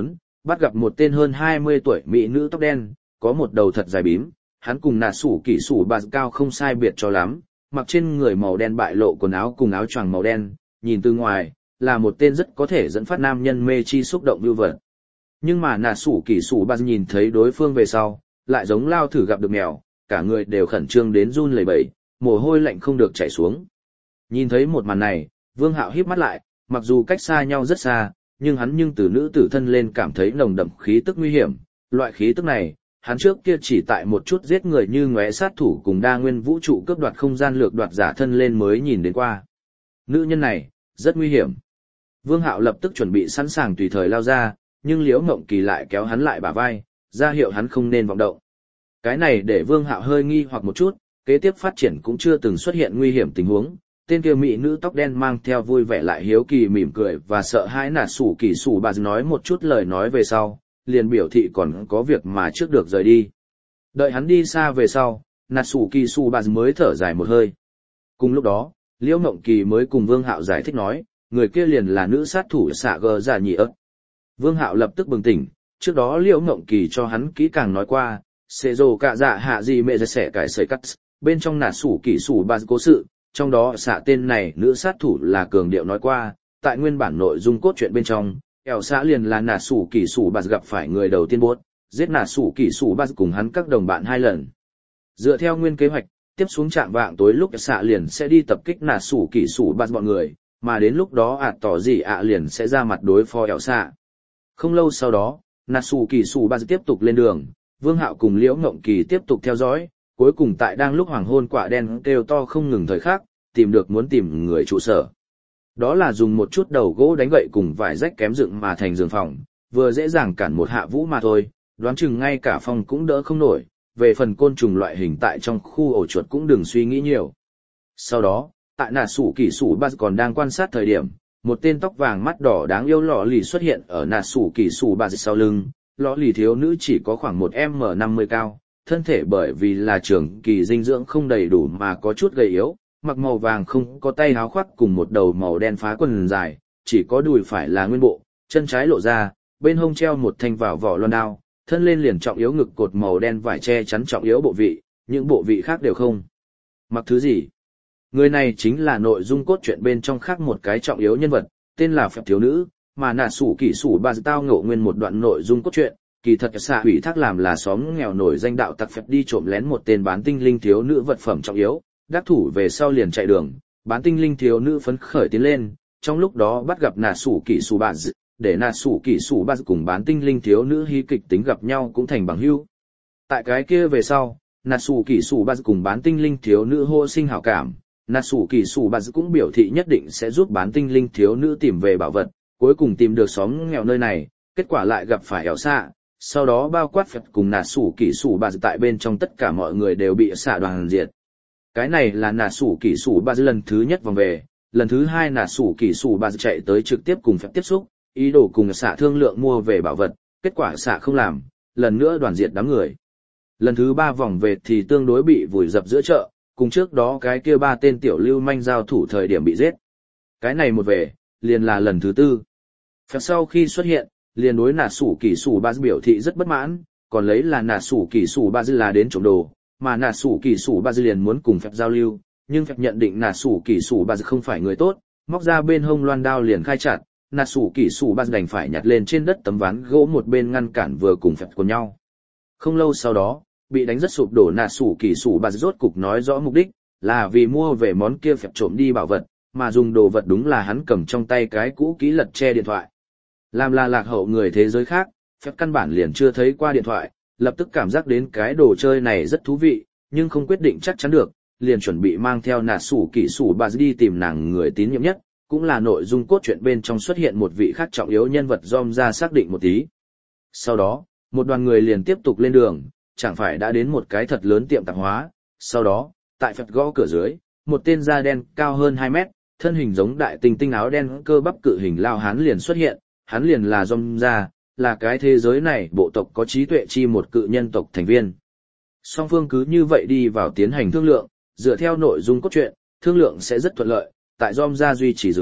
bắt gặp một tên hơn hai mươi tuổi mỹ nữ tóc đen, có một đầu thật dài bím, hắn cùng nà sủ kỷ sủ bà cao không sai biệt cho lắm, mặc trên người màu đen bại lộ quần áo cùng áo choàng màu đen, nhìn từ ngoài, là một tên rất có thể dẫn phát nam nhân mê chi xúc động vưu vật. Nhưng mà nà sủ kỷ sủ bà nhìn thấy đối phương về sau, lại giống lao thử gặp được mèo, cả người đều khẩn trương đến run lẩy bẩy, mồ hôi lạnh không được chảy xuống. Nhìn thấy một màn này, Vương Hạo híp mắt lại, mặc dù cách xa nhau rất xa, nhưng hắn nhưng từ nữ tử thân lên cảm thấy nồng đậm khí tức nguy hiểm, loại khí tức này, hắn trước kia chỉ tại một chút giết người như ngóe sát thủ cùng đa nguyên vũ trụ cướp đoạt không gian lược đoạt giả thân lên mới nhìn đến qua. Nữ nhân này, rất nguy hiểm. Vương Hạo lập tức chuẩn bị sẵn sàng tùy thời lao ra, nhưng Liễu Ngộng Kỳ lại kéo hắn lại bả vai, ra hiệu hắn không nên vọng động. Cái này để Vương Hạo hơi nghi hoặc một chút, kế tiếp phát triển cũng chưa từng xuất hiện nguy hiểm tình huống. Tên kia mỹ nữ tóc đen mang theo vui vẻ lại hiếu kỳ mỉm cười và sợ hãi nà sủ kỳ sủ bà nói một chút lời nói về sau, liền biểu thị còn có việc mà trước được rời đi. Đợi hắn đi xa về sau, nà sủ kỳ sủ bà mới thở dài một hơi. Cùng lúc đó, Liễu Ngộng Kỳ mới cùng Vương Hạo giải thích nói, người kia liền là nữ sát thủ xạ gờ giả nhị ớt. Vương Hạo lập tức bừng tỉnh, trước đó Liễu Ngộng Kỳ cho hắn kỹ càng nói qua, xê rồ cạ dạ hạ gì mẹ ra sẻ cải sợi cắt, bên trong nà sủ kỳ sủ bà cố sự. Trong đó xạ tên này nữ sát thủ là cường điệu nói qua, tại nguyên bản nội dung cốt truyện bên trong, eo xã liền là nà sủ kỳ sủ bà gặp phải người đầu tiên buốt, giết nà sủ kỳ sủ bà cùng hắn các đồng bạn hai lần. Dựa theo nguyên kế hoạch, tiếp xuống trạng vạng tối lúc xạ liền sẽ đi tập kích nà sủ kỳ sủ bà bọn người, mà đến lúc đó ạt tỏ gì ạ liền sẽ ra mặt đối phó eo xã. Không lâu sau đó, nà sủ kỳ sủ bà tiếp tục lên đường, Vương Hạo cùng Liễu Ngộng Kỳ tiếp tục theo dõi. Cuối cùng tại đang lúc hoàng hôn quả đen kêu to không ngừng thời khắc, tìm được muốn tìm người trụ sở. Đó là dùng một chút đầu gỗ đánh gậy cùng vài rách kém dựng mà thành giường phòng, vừa dễ dàng cản một hạ vũ mà thôi, đoán chừng ngay cả phòng cũng đỡ không nổi, về phần côn trùng loại hình tại trong khu ổ chuột cũng đừng suy nghĩ nhiều. Sau đó, tại nà sủ kỳ sủ bà còn đang quan sát thời điểm, một tên tóc vàng mắt đỏ đáng yêu lọ lì xuất hiện ở nà sủ kỳ sủ bà sau lưng, lọ lì thiếu nữ chỉ có khoảng một M năm mươi cao. Thân thể bởi vì là trường kỳ dinh dưỡng không đầy đủ mà có chút gầy yếu, mặc màu vàng không có tay áo khoác cùng một đầu màu đen phá quần dài, chỉ có đùi phải là nguyên bộ, chân trái lộ ra, bên hông treo một thanh vào vỏ loan đao, thân lên liền trọng yếu ngực cột màu đen vải che chắn trọng yếu bộ vị, những bộ vị khác đều không. Mặc thứ gì? Người này chính là nội dung cốt truyện bên trong khác một cái trọng yếu nhân vật, tên là Phép thiếu nữ, mà nà sủ kỷ sủ bà tao ngộ nguyên một đoạn nội dung cốt truyện. Kỳ thật xạ ủy thác làm là xóm nghèo nổi danh đạo tặc phép đi trộm lén một tên bán tinh linh thiếu nữ vật phẩm trọng yếu, đắc thủ về sau liền chạy đường, bán tinh linh thiếu nữ phấn khởi tiến lên, trong lúc đó bắt gặp nà sủ kỷ sủ bà để nà sủ kỷ sủ bà cùng bán tinh linh thiếu nữ hí kịch tính gặp nhau cũng thành bằng hữu. Tại cái kia về sau, nà sủ kỷ sủ bà cùng bán tinh linh thiếu nữ hô sinh hảo cảm, nà sủ kỷ sủ bà cũng biểu thị nhất định sẽ giúp bán tinh linh thiếu nữ tìm về bảo vật, cuối cùng tìm được xóm nghèo nơi này, kết quả lại gặp phải ẻo xạ. Sau đó bao quát Phật cùng nà sủ kỷ sủ bà tại bên trong tất cả mọi người đều bị xạ đoàn diệt. Cái này là nà sủ kỷ sủ bà lần thứ nhất vòng về, lần thứ hai nà sủ kỷ sủ bà chạy tới trực tiếp cùng Phật tiếp xúc, ý đồ cùng xạ thương lượng mua về bảo vật, kết quả xạ không làm, lần nữa đoàn diệt đám người. Lần thứ ba vòng về thì tương đối bị vùi dập giữa chợ, cùng trước đó cái kia ba tên tiểu lưu manh giao thủ thời điểm bị giết. Cái này một về, liền là lần thứ tư. Phật sau khi xuất hiện, liền đối nà sủ kỷ sủ bà biểu thị rất bất mãn, còn lấy là nà sủ kỷ sủ bà là đến trộm đồ, mà nà sủ kỷ sủ bà liền muốn cùng Phép giao lưu, nhưng Phép nhận định nà sủ kỷ sủ bà không phải người tốt, móc ra bên hông loan đao liền khai chặt, nà sủ kỷ sủ bà đành phải nhặt lên trên đất tấm ván gỗ một bên ngăn cản vừa cùng Phép của nhau. Không lâu sau đó, bị đánh rất sụp đổ nà sủ kỷ sủ bà rốt cục nói rõ mục đích, là vì mua về món kia Phép trộm đi bảo vật, mà dùng đồ vật đúng là hắn cầm trong tay cái cũ kỹ lật che điện thoại. Làm là lạc hậu người thế giới khác, Phép căn bản liền chưa thấy qua điện thoại, lập tức cảm giác đến cái đồ chơi này rất thú vị, nhưng không quyết định chắc chắn được, liền chuẩn bị mang theo nà sủ kỷ sủ bà đi tìm nàng người tín nhiệm nhất, cũng là nội dung cốt truyện bên trong xuất hiện một vị khác trọng yếu nhân vật dòm ra xác định một tí. Sau đó, một đoàn người liền tiếp tục lên đường, chẳng phải đã đến một cái thật lớn tiệm tạp hóa, sau đó, tại Phép gõ cửa dưới, một tên da đen cao hơn hai mét, thân hình giống đại tinh tinh áo đen cơ bắp cự hình lao hán liền xuất hiện. Hắn liền là Dom Ra, là cái thế giới này bộ tộc có trí tuệ chi một cự nhân tộc thành viên. Song phương cứ như vậy đi vào tiến hành thương lượng, dựa theo nội dung cốt truyện, thương lượng sẽ rất thuận lợi, tại Dom Ra duy trì dưới,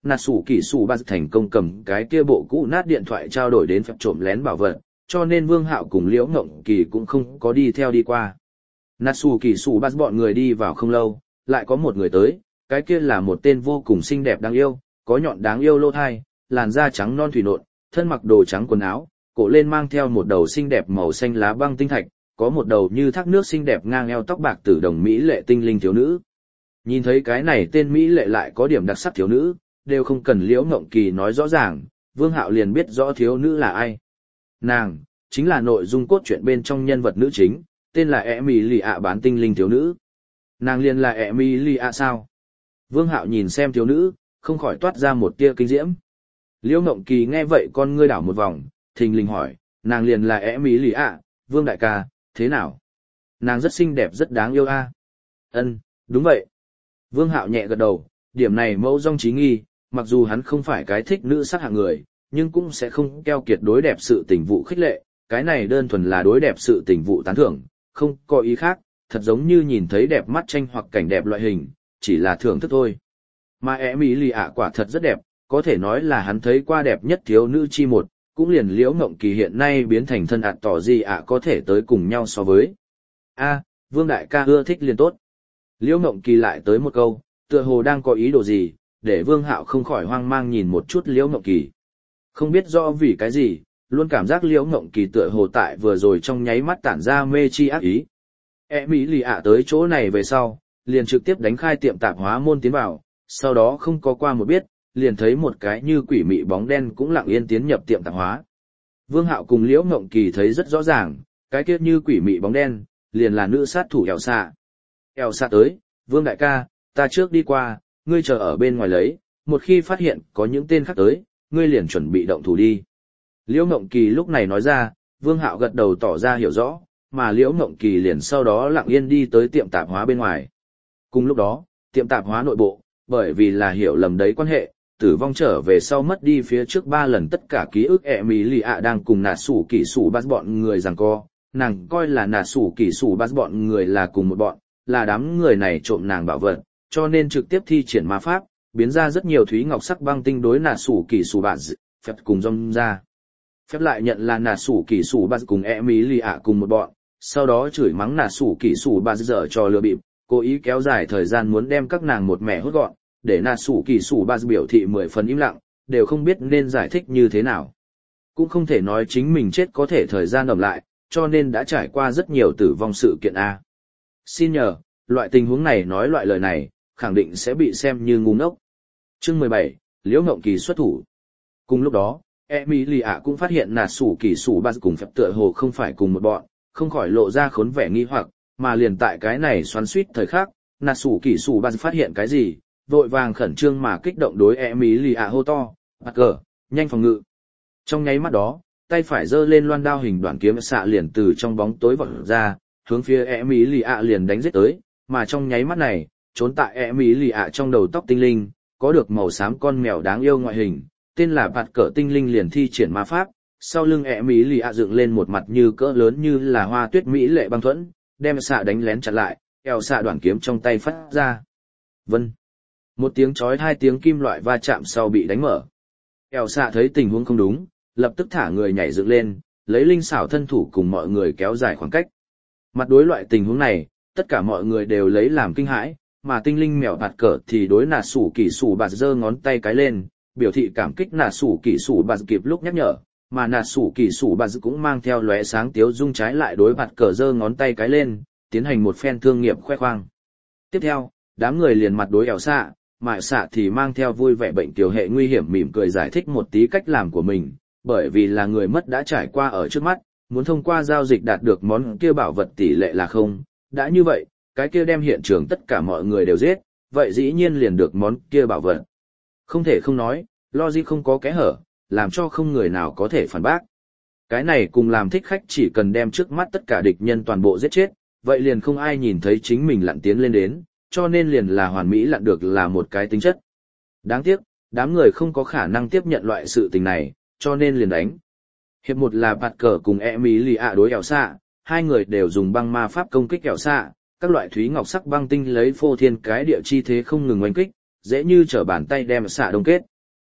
nạt sủ kỳ sủ ba thành công cầm cái kia bộ cũ nát điện thoại trao đổi đến phép trộm lén bảo vật, cho nên Vương Hạo cùng Liễu Ngộng Kỳ cũng không có đi theo đi qua. Nạt sủ kỳ sủ ba bọn người đi vào không lâu, lại có một người tới, cái kia là một tên vô cùng xinh đẹp đáng yêu, có nhọn đáng yêu lỗ thai, làn da trắng non thủy nộn, thân mặc đồ trắng quần áo, cổ lên mang theo một đầu xinh đẹp màu xanh lá băng tinh thạch, có một đầu như thác nước xinh đẹp ngang eo tóc bạc tử đồng mỹ lệ tinh linh thiếu nữ. Nhìn thấy cái này tên mỹ lệ lại có điểm đặc sắc thiếu nữ, đều không cần Liễu Ngộng Kỳ nói rõ ràng, Vương Hạo liền biết rõ thiếu nữ là ai. Nàng chính là nội dung cốt truyện bên trong nhân vật nữ chính, tên là Emilia bán tinh linh thiếu nữ. Nàng liền là Emilia sao? Vương Hạo nhìn xem thiếu nữ, không khỏi toát ra một tia kinh diễm. Liễu Ngộng Kỳ nghe vậy con ngươi đảo một vòng, thình lình hỏi, nàng liền là Emilia, Vương đại ca, thế nào? Nàng rất xinh đẹp rất đáng yêu a. Ân, đúng vậy. Vương Hạo nhẹ gật đầu, điểm này mẫu dong trí nghi, mặc dù hắn không phải cái thích nữ sắc hạng người, nhưng cũng sẽ không keo kiệt đối đẹp sự tình vụ khích lệ, cái này đơn thuần là đối đẹp sự tình vụ tán thưởng, không có ý khác, thật giống như nhìn thấy đẹp mắt tranh hoặc cảnh đẹp loại hình, chỉ là thưởng thức thôi. Mà Emilia quả thật rất đẹp, có thể nói là hắn thấy qua đẹp nhất thiếu nữ chi một, cũng liền Liễu Ngộng Kỳ hiện nay biến thành thân ạt tỏ gì ạ có thể tới cùng nhau so với. A, Vương đại ca ưa thích liền tốt. Liễu Ngộng Kỳ lại tới một câu, tựa hồ đang có ý đồ gì, để Vương Hạo không khỏi hoang mang nhìn một chút Liễu Ngộng Kỳ. Không biết rõ vì cái gì, luôn cảm giác Liễu Ngộng Kỳ tựa hồ tại vừa rồi trong nháy mắt tản ra mê chi ác ý. Emilia tới chỗ này về sau, liền trực tiếp đánh khai tiệm tạp hóa môn tiến vào, sau đó không có qua một biết, liền thấy một cái như quỷ mị bóng đen cũng lặng yên tiến nhập tiệm tạp hóa. Vương Hạo cùng Liễu Ngộng Kỳ thấy rất rõ ràng, cái kia như quỷ mị bóng đen, liền là nữ sát thủ Eo Xạ. Eo Xạ tới, Vương đại ca, ta trước đi qua, ngươi chờ ở bên ngoài lấy, một khi phát hiện có những tên khác tới, ngươi liền chuẩn bị động thủ đi. Liễu Ngộng Kỳ lúc này nói ra, Vương Hạo gật đầu tỏ ra hiểu rõ, mà Liễu Ngộng Kỳ liền sau đó lặng yên đi tới tiệm tạp hóa bên ngoài. Cùng lúc đó, tiệm tạp hóa nội bộ, bởi vì là hiểu lầm đấy quan hệ, tử vong trở về sau mất đi phía trước ba lần tất cả ký ức Emilia đang cùng nà sủ kỷ sủ bắt bọn người giằng co, nàng coi là nà sủ kỷ sủ bắt bọn người là cùng một bọn, là đám người này trộm nàng bảo vật, cho nên trực tiếp thi triển ma pháp, biến ra rất nhiều thúy ngọc sắc băng tinh đối nà sủ kỷ sủ bạn phép cùng rong ra. Phép lại nhận là nà sủ kỷ sủ bắt cùng Emilia cùng một bọn, sau đó chửi mắng nà sủ kỷ sủ bắt dở cho lừa bịp, cố ý kéo dài thời gian muốn đem các nàng một mẻ hốt gọn, để nà sủ kỳ sủ ba biểu thị mười phần im lặng, đều không biết nên giải thích như thế nào. Cũng không thể nói chính mình chết có thể thời gian ẩm lại, cho nên đã trải qua rất nhiều tử vong sự kiện A. Xin nhờ, loại tình huống này nói loại lời này, khẳng định sẽ bị xem như ngu ngốc. Chương mười bảy, Liễu Ngộng Kỳ xuất thủ. Cùng lúc đó, Emilia cũng phát hiện nà sủ kỳ sủ ba cùng phép tựa hồ không phải cùng một bọn, không khỏi lộ ra khốn vẻ nghi hoặc, mà liền tại cái này xoắn suýt thời khắc, nà sủ kỳ sủ ba phát hiện cái gì, vội vàng khẩn trương mà kích động đối Emilia hô to, bắt cờ, nhanh phòng ngự. Trong nháy mắt đó, tay phải giơ lên loan đao hình đoạn kiếm xạ liền từ trong bóng tối vọt ra, hướng phía Emilia liền đánh giết tới, mà trong nháy mắt này, trốn tại Emilia trong đầu tóc tinh linh, có được màu xám con mèo đáng yêu ngoại hình, tên là bạt cờ tinh linh liền thi triển ma pháp, sau lưng Emilia dựng lên một mặt như cỡ lớn như là hoa tuyết mỹ lệ băng thuẫn, đem xạ đánh lén chặn lại, eo xạ đoạn kiếm trong tay phát ra. Vân. Một tiếng chói hai tiếng kim loại va chạm sau bị đánh mở. Eo xạ thấy tình huống không đúng, lập tức thả người nhảy dựng lên, lấy linh xảo thân thủ cùng mọi người kéo dài khoảng cách. Mặt đối loại tình huống này, tất cả mọi người đều lấy làm kinh hãi, mà tinh linh mèo bạt cờ thì đối nà sủ kỳ sủ bạt giơ ngón tay cái lên, biểu thị cảm kích nà sủ kỳ sủ bạt kịp lúc nhắc nhở, mà nà sủ kỳ sủ bạt cũng mang theo lóe sáng tiếu dung trái lại đối bạt cờ giơ ngón tay cái lên, tiến hành một phen thương nghiệp khoe khoang. Tiếp theo, đám người liền mặt đối eo xạ, mà xạ thì mang theo vui vẻ bệnh tiểu hệ nguy hiểm mỉm cười giải thích một tí cách làm của mình, bởi vì là người mất đã trải qua ở trước mắt, muốn thông qua giao dịch đạt được món kia bảo vật tỷ lệ là không, đã như vậy, cái kia đem hiện trường tất cả mọi người đều giết, vậy dĩ nhiên liền được món kia bảo vật. Không thể không nói, logic không có kẽ hở, làm cho không người nào có thể phản bác. Cái này cùng làm thích khách chỉ cần đem trước mắt tất cả địch nhân toàn bộ giết chết, vậy liền không ai nhìn thấy chính mình lặn tiến lên đến, cho nên liền là hoàn mỹ lặn được là một cái tính chất. Đáng tiếc, đám người không có khả năng tiếp nhận loại sự tình này, cho nên liền đánh. Hiệp một là bạt cờ cùng Emilia đối eo xạ, hai người đều dùng băng ma pháp công kích eo xạ, các loại thúy ngọc sắc băng tinh lấy phô thiên cái địa chi thế không ngừng oanh kích, dễ như trở bàn tay đem xạ đông kết.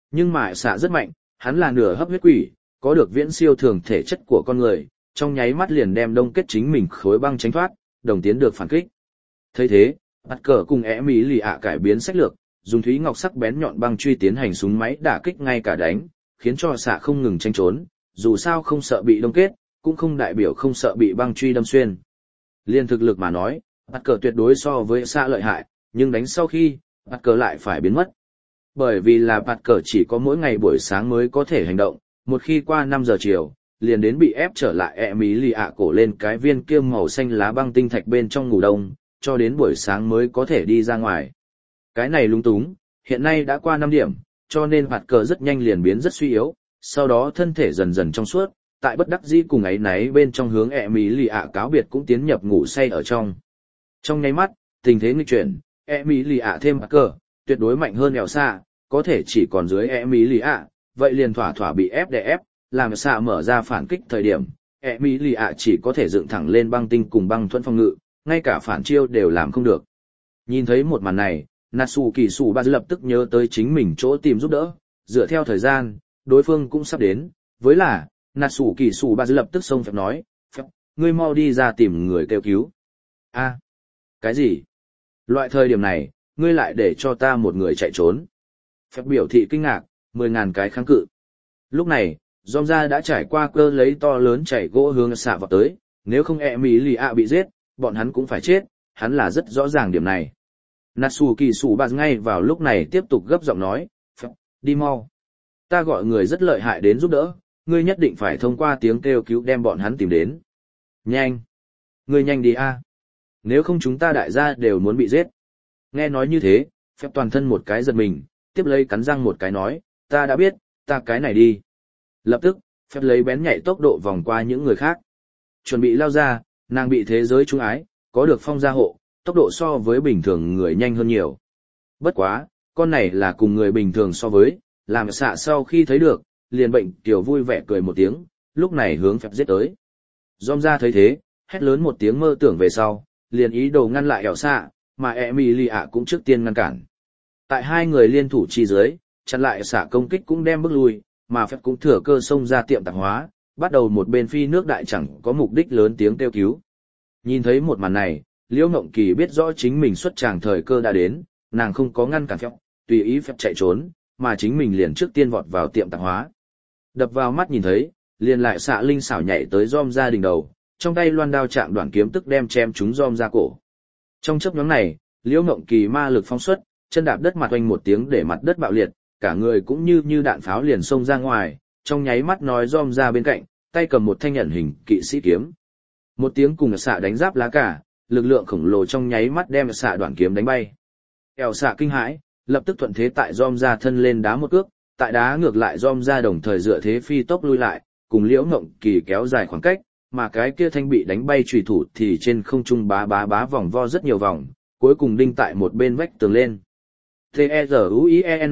Nhưng mà xạ rất mạnh, hắn là nửa hấp huyết quỷ, có được viễn siêu thường thể chất của con người, trong nháy mắt liền đem đông kết chính mình khối băng tránh thoát, đồng tiến được phản kích. Thấy thế, bắt cờ cùng ẻ mỹ lì ạ cải biến sách lược, dùng thúy ngọc sắc bén nhọn băng truy tiến hành súng máy đả kích ngay cả đánh, khiến cho xạ không ngừng tranh trốn, dù sao không sợ bị đông kết, cũng không đại biểu không sợ bị băng truy đâm xuyên. Liên thực lực mà nói, bắt cờ tuyệt đối so với xạ lợi hại, nhưng đánh sau khi, bắt cờ lại phải biến mất. Bởi vì là bắt cờ chỉ có mỗi ngày buổi sáng mới có thể hành động, một khi qua năm giờ chiều, liền đến bị ép trở lại ẹ mỹ lì ạ cổ lên cái viên kia màu xanh lá băng tinh thạch bên trong ngủ đông, cho đến buổi sáng mới có thể đi ra ngoài. Cái này lung túng, hiện nay đã qua năm điểm, cho nên bắt cờ rất nhanh liền biến rất suy yếu, sau đó thân thể dần dần trong suốt, tại bất đắc dĩ cùng ấy náy bên trong hướng ẹ mỹ lì ạ cáo biệt cũng tiến nhập ngủ say ở trong. Trong nháy mắt, tình thế nghịch chuyển, ẹ mỹ lì ạ thêm bắt cờ, tuyệt đối mạnh hơn ẻo xạ, có thể chỉ còn dưới ẹ mỹ lì ạ, vậy liền thỏa thỏa bị ép đè ép, làm xạ mở ra phản kích thời điểm, ẹ mỹ lì ạ chỉ có thể dựng thẳng lên băng tinh cùng băng thuẫn phòng ngự, ngay cả phản chiêu đều làm không được. Nhìn thấy một màn này, Natsu Kỳ Sủ Ba lập tức nhớ tới chính mình chỗ tìm giúp đỡ, dựa theo thời gian, đối phương cũng sắp đến, với là, Natsu Kỳ Sủ Ba lập tức xông phép nói, phép, ngươi mau đi ra tìm người kêu cứu. A, cái gì? Loại thời điểm này, ngươi lại để cho ta một người chạy trốn. Phép biểu thị kinh ngạc, mười ngàn cái kháng cự. Lúc này, Dom ra đã trải qua cơ lấy to lớn chảy gỗ hướng xạ vào tới, nếu không ẹ mỹ lì ạ bị giết, bọn hắn cũng phải chết, hắn là rất rõ ràng điểm này. Natsu Kỳ Sủ Ba ngay vào lúc này tiếp tục gấp giọng nói, đi mau. Ta gọi người rất lợi hại đến giúp đỡ, ngươi nhất định phải thông qua tiếng kêu cứu đem bọn hắn tìm đến. Nhanh! Ngươi nhanh đi a! Nếu không chúng ta đại gia đều muốn bị giết. Nghe nói như thế, phép toàn thân một cái giật mình, tiếp lấy cắn răng một cái nói, ta đã biết, ta cái này đi. Lập tức, phép lấy bén nhạy tốc độ vòng qua những người khác. Chuẩn bị lao ra, nàng bị thế giới trung ái, có được phong gia hộ, tốc độ so với bình thường người nhanh hơn nhiều. Bất quá, con này là cùng người bình thường so với, làm xạ sau khi thấy được, liền bệnh tiểu vui vẻ cười một tiếng, lúc này hướng phép giết tới. Dom ra thấy thế, hét lớn một tiếng mơ tưởng về sau, liền ý đồ ngăn lại ẻo xạ, mà Emilia cũng trước tiên ngăn cản. Tại hai người liên thủ chi dưới, chặn lại xạ công kích cũng đem bước lui, mà phép cũng thừa cơ xông ra tiệm tạp hóa, bắt đầu một bên phi nước đại chẳng có mục đích lớn tiếng kêu cứu. Nhìn thấy một màn này, Liễu Ngộng Kỳ biết rõ chính mình xuất tràng thời cơ đã đến, nàng không có ngăn cản phép, tùy ý phép chạy trốn, mà chính mình liền trước tiên vọt vào tiệm tạp hóa. Đập vào mắt nhìn thấy, liền lại xạ linh xảo nhảy tới Dom ra đỉnh đầu, trong tay loan đao chạm đoạn kiếm tức đem chém chúng Dom ra cổ. Trong chớp nhoáng này, Liễu Ngộng Kỳ ma lực phóng xuất, chân đạp đất mặt oanh một tiếng để mặt đất bạo liệt, cả người cũng như như đạn pháo liền xông ra ngoài, trong nháy mắt nói Dom ra bên cạnh, tay cầm một thanh nhận hình kỵ sĩ kiếm. Một tiếng cùng xạ đánh giáp lá cả, lực lượng khổng lồ trong nháy mắt đem xạ đoạn kiếm đánh bay. Eo xạ kinh hãi, lập tức thuận thế tại Dom ra thân lên đá một cước, tại đá ngược lại Dom ra đồng thời dựa thế phi tốc lui lại, cùng Liễu Ngộng Kỳ kéo dài khoảng cách, mà cái kia thanh bị đánh bay chùy thủ thì trên không trung bá bá bá vòng vo rất nhiều vòng, cuối cùng đinh tại một bên vách tường lên. T E R U I E N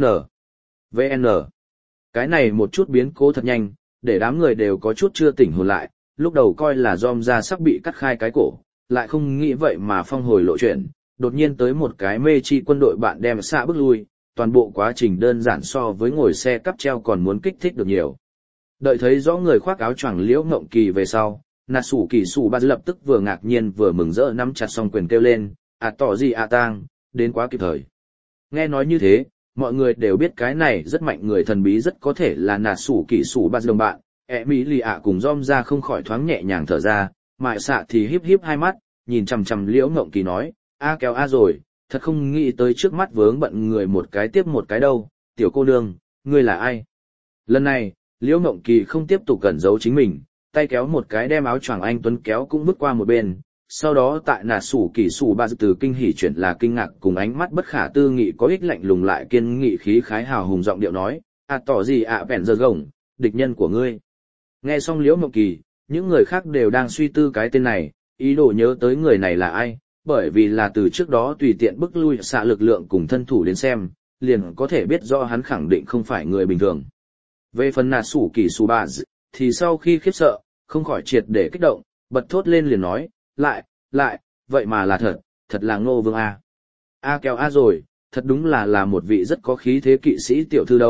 V N. Cái này một chút biến cố thật nhanh, để đám người đều có chút chưa tỉnh hồn lại, lúc đầu coi là Dom ra sắp bị cắt khai cái cổ, lại không nghĩ vậy mà phong hồi lộ chuyện, đột nhiên tới một cái mê chi quân đội bạn đem xạ bước lui, toàn bộ quá trình đơn giản so với ngồi xe cắp treo còn muốn kích thích được nhiều. Đợi thấy rõ người khoác áo choàng Liễu Ngộng Kỳ về sau, Natsu Kỳ Sủ Ba lập tức vừa ngạc nhiên vừa mừng rỡ nắm chặt song quyền kêu lên, à tỏ gì à tang, đến quá kịp thời. Nghe nói như thế, mọi người đều biết cái này rất mạnh người thần bí rất có thể là Natsu Kỳ Sủ Ba đồng bạn, Emilia cùng Dom ra không khỏi thoáng nhẹ nhàng thở ra, mại xạ thì híp híp hai mắt, nhìn chằm chằm Liễu Ngộng Kỳ nói, a kéo a rồi, thật không nghĩ tới trước mắt vướng bận người một cái tiếp một cái đâu, tiểu cô nương, ngươi là ai? Lần này, Liễu Ngộng Kỳ không tiếp tục cẩn giấu chính mình, tay kéo một cái đem áo choàng anh tuấn kéo cũng bước qua một bên, sau đó tại Natsu Kỳ Sủ Ba từ kinh hỉ chuyển là kinh ngạc cùng ánh mắt bất khả tư nghị có ích lạnh lùng lại kiên nghị khí khái hào hùng giọng điệu nói, à tỏ gì ạ bèn giờ gồng, địch nhân của ngươi. Nghe xong Liễu Ngộng Kỳ, những người khác đều đang suy tư cái tên này, ý đồ nhớ tới người này là ai, bởi vì là từ trước đó tùy tiện bức lui xạ lực lượng cùng thân thủ đến xem, liền có thể biết rõ hắn khẳng định không phải người bình thường. Về phần Natsu Kỳ Sủ Ba thì sau khi khiếp sợ, không khỏi triệt để kích động, bật thốt lên liền nói, lại, lại, vậy mà là thật, thật là Ngô Vương A. A kéo A rồi, thật đúng là là một vị rất có khí thế kỵ sĩ tiểu thư đâu,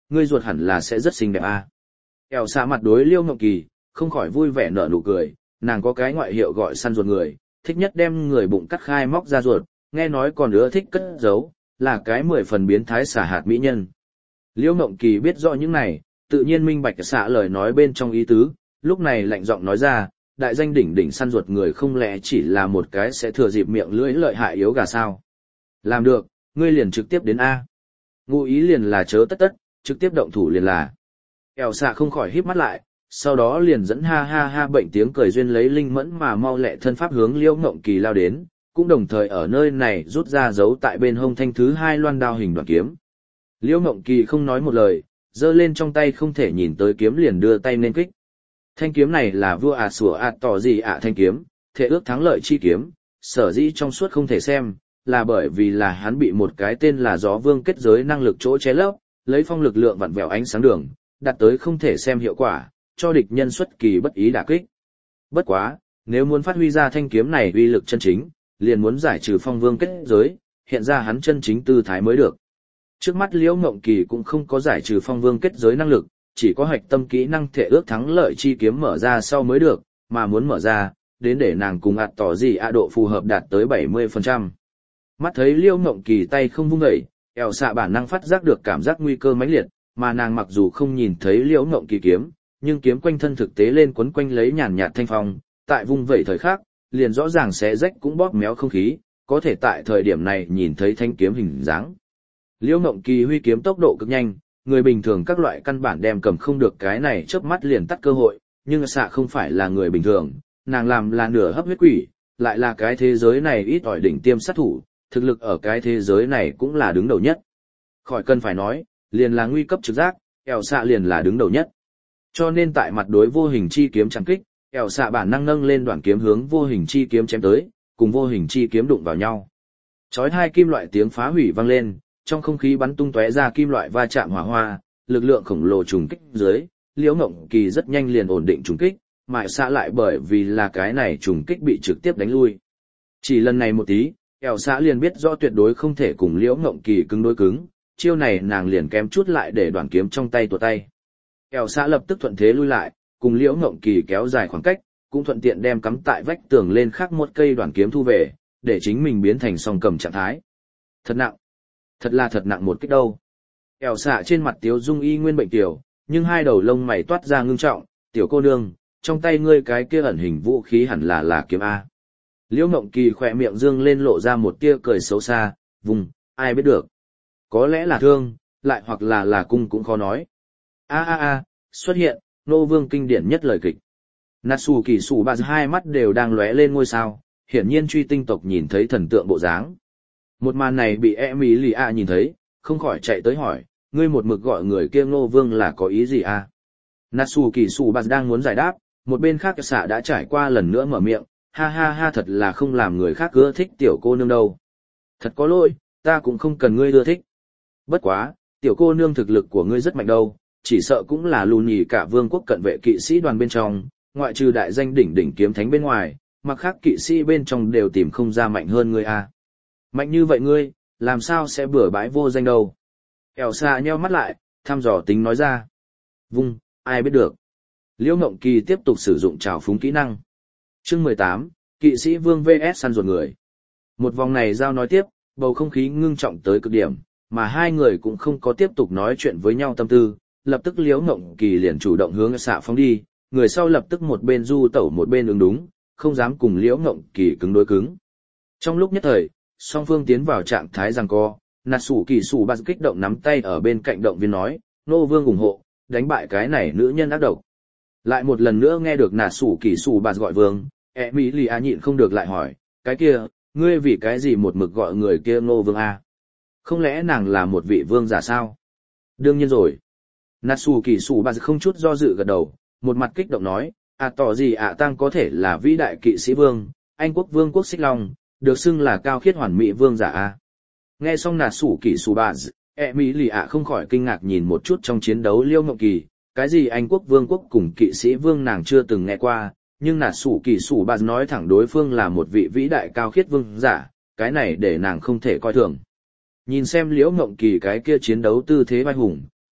ngươi ruột hẳn là sẽ rất xinh đẹp a. Eo xạ mặt đối Liễu Ngộng Kỳ, không khỏi vui vẻ nở nụ cười, nàng có cái ngoại hiệu gọi săn ruột người, thích nhất đem người bụng cắt khai móc ra ruột, nghe nói còn ưa thích cất giấu, là cái mười phần biến thái xả hạt mỹ nhân. Liễu Ngộng Kỳ biết rõ những này, tự nhiên minh bạch xạ lời nói bên trong ý tứ, lúc này lạnh giọng nói ra, đại danh đỉnh đỉnh săn ruột người không lẽ chỉ là một cái sẽ thừa dịp miệng lưỡi lợi hại yếu gà sao? Làm được, ngươi liền trực tiếp đến A. Ngụ ý liền là chớ tất tất, trực tiếp động thủ liền là. Eo xạ không khỏi híp mắt lại, sau đó liền dẫn ha ha ha bệnh tiếng cười duyên lấy linh mẫn mà mau lẹ thân pháp hướng Liễu Ngộng Kỳ lao đến, cũng đồng thời ở nơi này rút ra giấu tại bên hông thanh thứ hai loan đao hình đoạn kiếm. Liễu Ngộng Kỳ không nói một lời, giơ lên trong tay không thể nhìn tới kiếm liền đưa tay nên kích. Thanh kiếm này là vua ạt sủa ạt tỏ gì ạ thanh kiếm, thể ước thắng lợi chi kiếm, sở dĩ trong suốt không thể xem, là bởi vì là hắn bị một cái tên là gió vương kết giới năng lực chỗ che lấp, lấy phong lực lượng vặn vẹo ánh sáng đường, đạt tới không thể xem hiệu quả, cho địch nhân xuất kỳ bất ý đả kích. Bất quá, nếu muốn phát huy ra thanh kiếm này uy lực chân chính, liền muốn giải trừ phong vương kết giới, hiện ra hắn chân chính tư thái mới được. Trước mắt Liễu Ngộng Kỳ cũng không có giải trừ phong vương kết giới năng lực, chỉ có hạch tâm kỹ năng thể ước thắng lợi chi kiếm mở ra sau mới được, mà muốn mở ra, đến để nàng cùng ạt tỏ gì ạ độ phù hợp đạt tới bảy mươi phần trăm. Mắt thấy Liễu Ngộng Kỳ tay không vung dậy, eo xạ bản năng phát giác được cảm giác nguy cơ mãnh liệt, mà nàng mặc dù không nhìn thấy Liễu Ngộng Kỳ kiếm, nhưng kiếm quanh thân thực tế lên quấn quanh lấy nhàn nhạt thanh phong, tại vùng vẩy thời khắc, liền rõ ràng xé rách cũng bóp méo không khí, có thể tại thời điểm này nhìn thấy thanh kiếm hình dáng. Liễu Ngộng Kỳ huy kiếm tốc độ cực nhanh, người bình thường các loại căn bản đem cầm không được cái này chớp mắt liền tắt cơ hội, nhưng xạ không phải là người bình thường, nàng làm là nửa hấp huyết quỷ, lại là cái thế giới này ít ỏi đỉnh tiêm sát thủ, thực lực ở cái thế giới này cũng là đứng đầu nhất. Khỏi cần phải nói, liền là nguy cấp trực giác, eo xạ liền là đứng đầu nhất. Cho nên tại mặt đối vô hình chi kiếm chẳng kích, eo xạ bản năng nâng lên đoạn kiếm hướng vô hình chi kiếm chém tới, cùng vô hình chi kiếm đụng vào nhau. Chói hai kim loại tiếng phá hủy vang lên, trong không khí bắn tung tóe ra kim loại va chạm hỏa hoa, lực lượng khổng lồ trùng kích dưới, Liễu Ngộng Kỳ rất nhanh liền ổn định trùng kích, mà xạ lại bởi vì là cái này trùng kích bị trực tiếp đánh lui. Chỉ lần này một tí, eo xạ liền biết rõ tuyệt đối không thể cùng Liễu Ngộng Kỳ cứng đối cứng, chiêu này nàng liền kém chút lại để đoạn kiếm trong tay tuột tay. Eo xạ lập tức thuận thế lui lại, cùng Liễu Ngộng Kỳ kéo dài khoảng cách, cũng thuận tiện đem cắm tại vách tường lên khắc một cây đoạn kiếm thu về, để chính mình biến thành song cầm trạng thái. Thật nặng, thật là thật nặng một kích đâu. Eo xạ trên mặt tiếu dung y nguyên bệnh tiểu, nhưng hai đầu lông mày toát ra ngưng trọng, tiểu cô nương, trong tay ngươi cái kia ẩn hình vũ khí hẳn là là kiếm A. Liễu Ngộng Kỳ khỏe miệng dương lên lộ ra một tia cười xấu xa, vùng, ai biết được. Có lẽ là thương, lại hoặc là là cung cũng khó nói. A a a, xuất hiện, nô vương kinh điển nhất lời kịch. Natsu Kỳ Sủ Bà hai mắt đều đang lóe lên ngôi sao, hiển nhiên truy tinh tộc nhìn thấy thần tượng bộ dáng. Một màn này bị Emilia nhìn thấy, không khỏi chạy tới hỏi, ngươi một mực gọi người kia nô vương là có ý gì à? Natsu Kỳ Sủ Bà đang muốn giải đáp, một bên khác xạ đã trải qua lần nữa mở miệng, ha ha ha thật là không làm người khác ưa thích tiểu cô nương đâu. Thật có lỗi, ta cũng không cần ngươi ưa thích. Bất quá, tiểu cô nương thực lực của ngươi rất mạnh đâu, chỉ sợ cũng là lù nhì cả vương quốc cận vệ kỵ sĩ đoàn bên trong, ngoại trừ đại danh đỉnh đỉnh kiếm thánh bên ngoài, mặc khác kỵ sĩ bên trong đều tìm không ra mạnh hơn ngươi à. Mạnh như vậy ngươi, làm sao sẽ bừa bãi vô danh đâu. Eo xạ nheo mắt lại, thăm dò tính nói ra. Vung, ai biết được. Liễu Ngộng Kỳ tiếp tục sử dụng trào phúng kỹ năng. Chương mười tám, Kỵ sĩ Vương vs săn ruột người. Một vòng này giao nói tiếp, bầu không khí ngưng trọng tới cực điểm, mà hai người cũng không có tiếp tục nói chuyện với nhau tâm tư, lập tức Liễu Ngộng Kỳ liền chủ động hướng xạ phóng đi, người sau lập tức một bên du tẩu một bên ứng đúng, không dám cùng Liễu Ngộng Kỳ cứng đối cứng. Trong lúc nhất thời, song phương tiến vào trạng thái giằng co, Natsu Kỳ Sủ Bà kích động nắm tay ở bên cạnh động viên nói, nô vương ủng hộ, đánh bại cái này nữ nhân ác độc. Lại một lần nữa nghe được Natsu Kỳ Sủ Bà gọi vương, Emilia nhịn không được lại hỏi, cái kia, ngươi vì cái gì một mực gọi người kia nô vương a? Không lẽ nàng là một vị vương giả sao? Đương nhiên rồi. Natsu Kỳ Sủ Bà không chút do dự gật đầu, một mặt kích động nói, à tỏ gì ạ à tăng có thể là vĩ đại kỵ sĩ vương, Anh quốc vương quốc Xích Long, được xưng là cao khiết hoàn mỹ vương giả a. Nghe xong Natsu Kỳ Sủ Bà, Emilia không khỏi kinh ngạc nhìn một chút trong chiến đấu Liễu Ngộng Kỳ, cái gì Anh quốc vương quốc cùng kỵ sĩ vương nàng chưa từng nghe qua, nhưng Natsu Kỳ Sủ Bà nói thẳng đối phương là một vị vĩ đại cao khiết vương giả, cái này để nàng không thể coi thường. Nhìn xem Liễu Ngộng Kỳ cái kia chiến đấu tư thế vai hùng,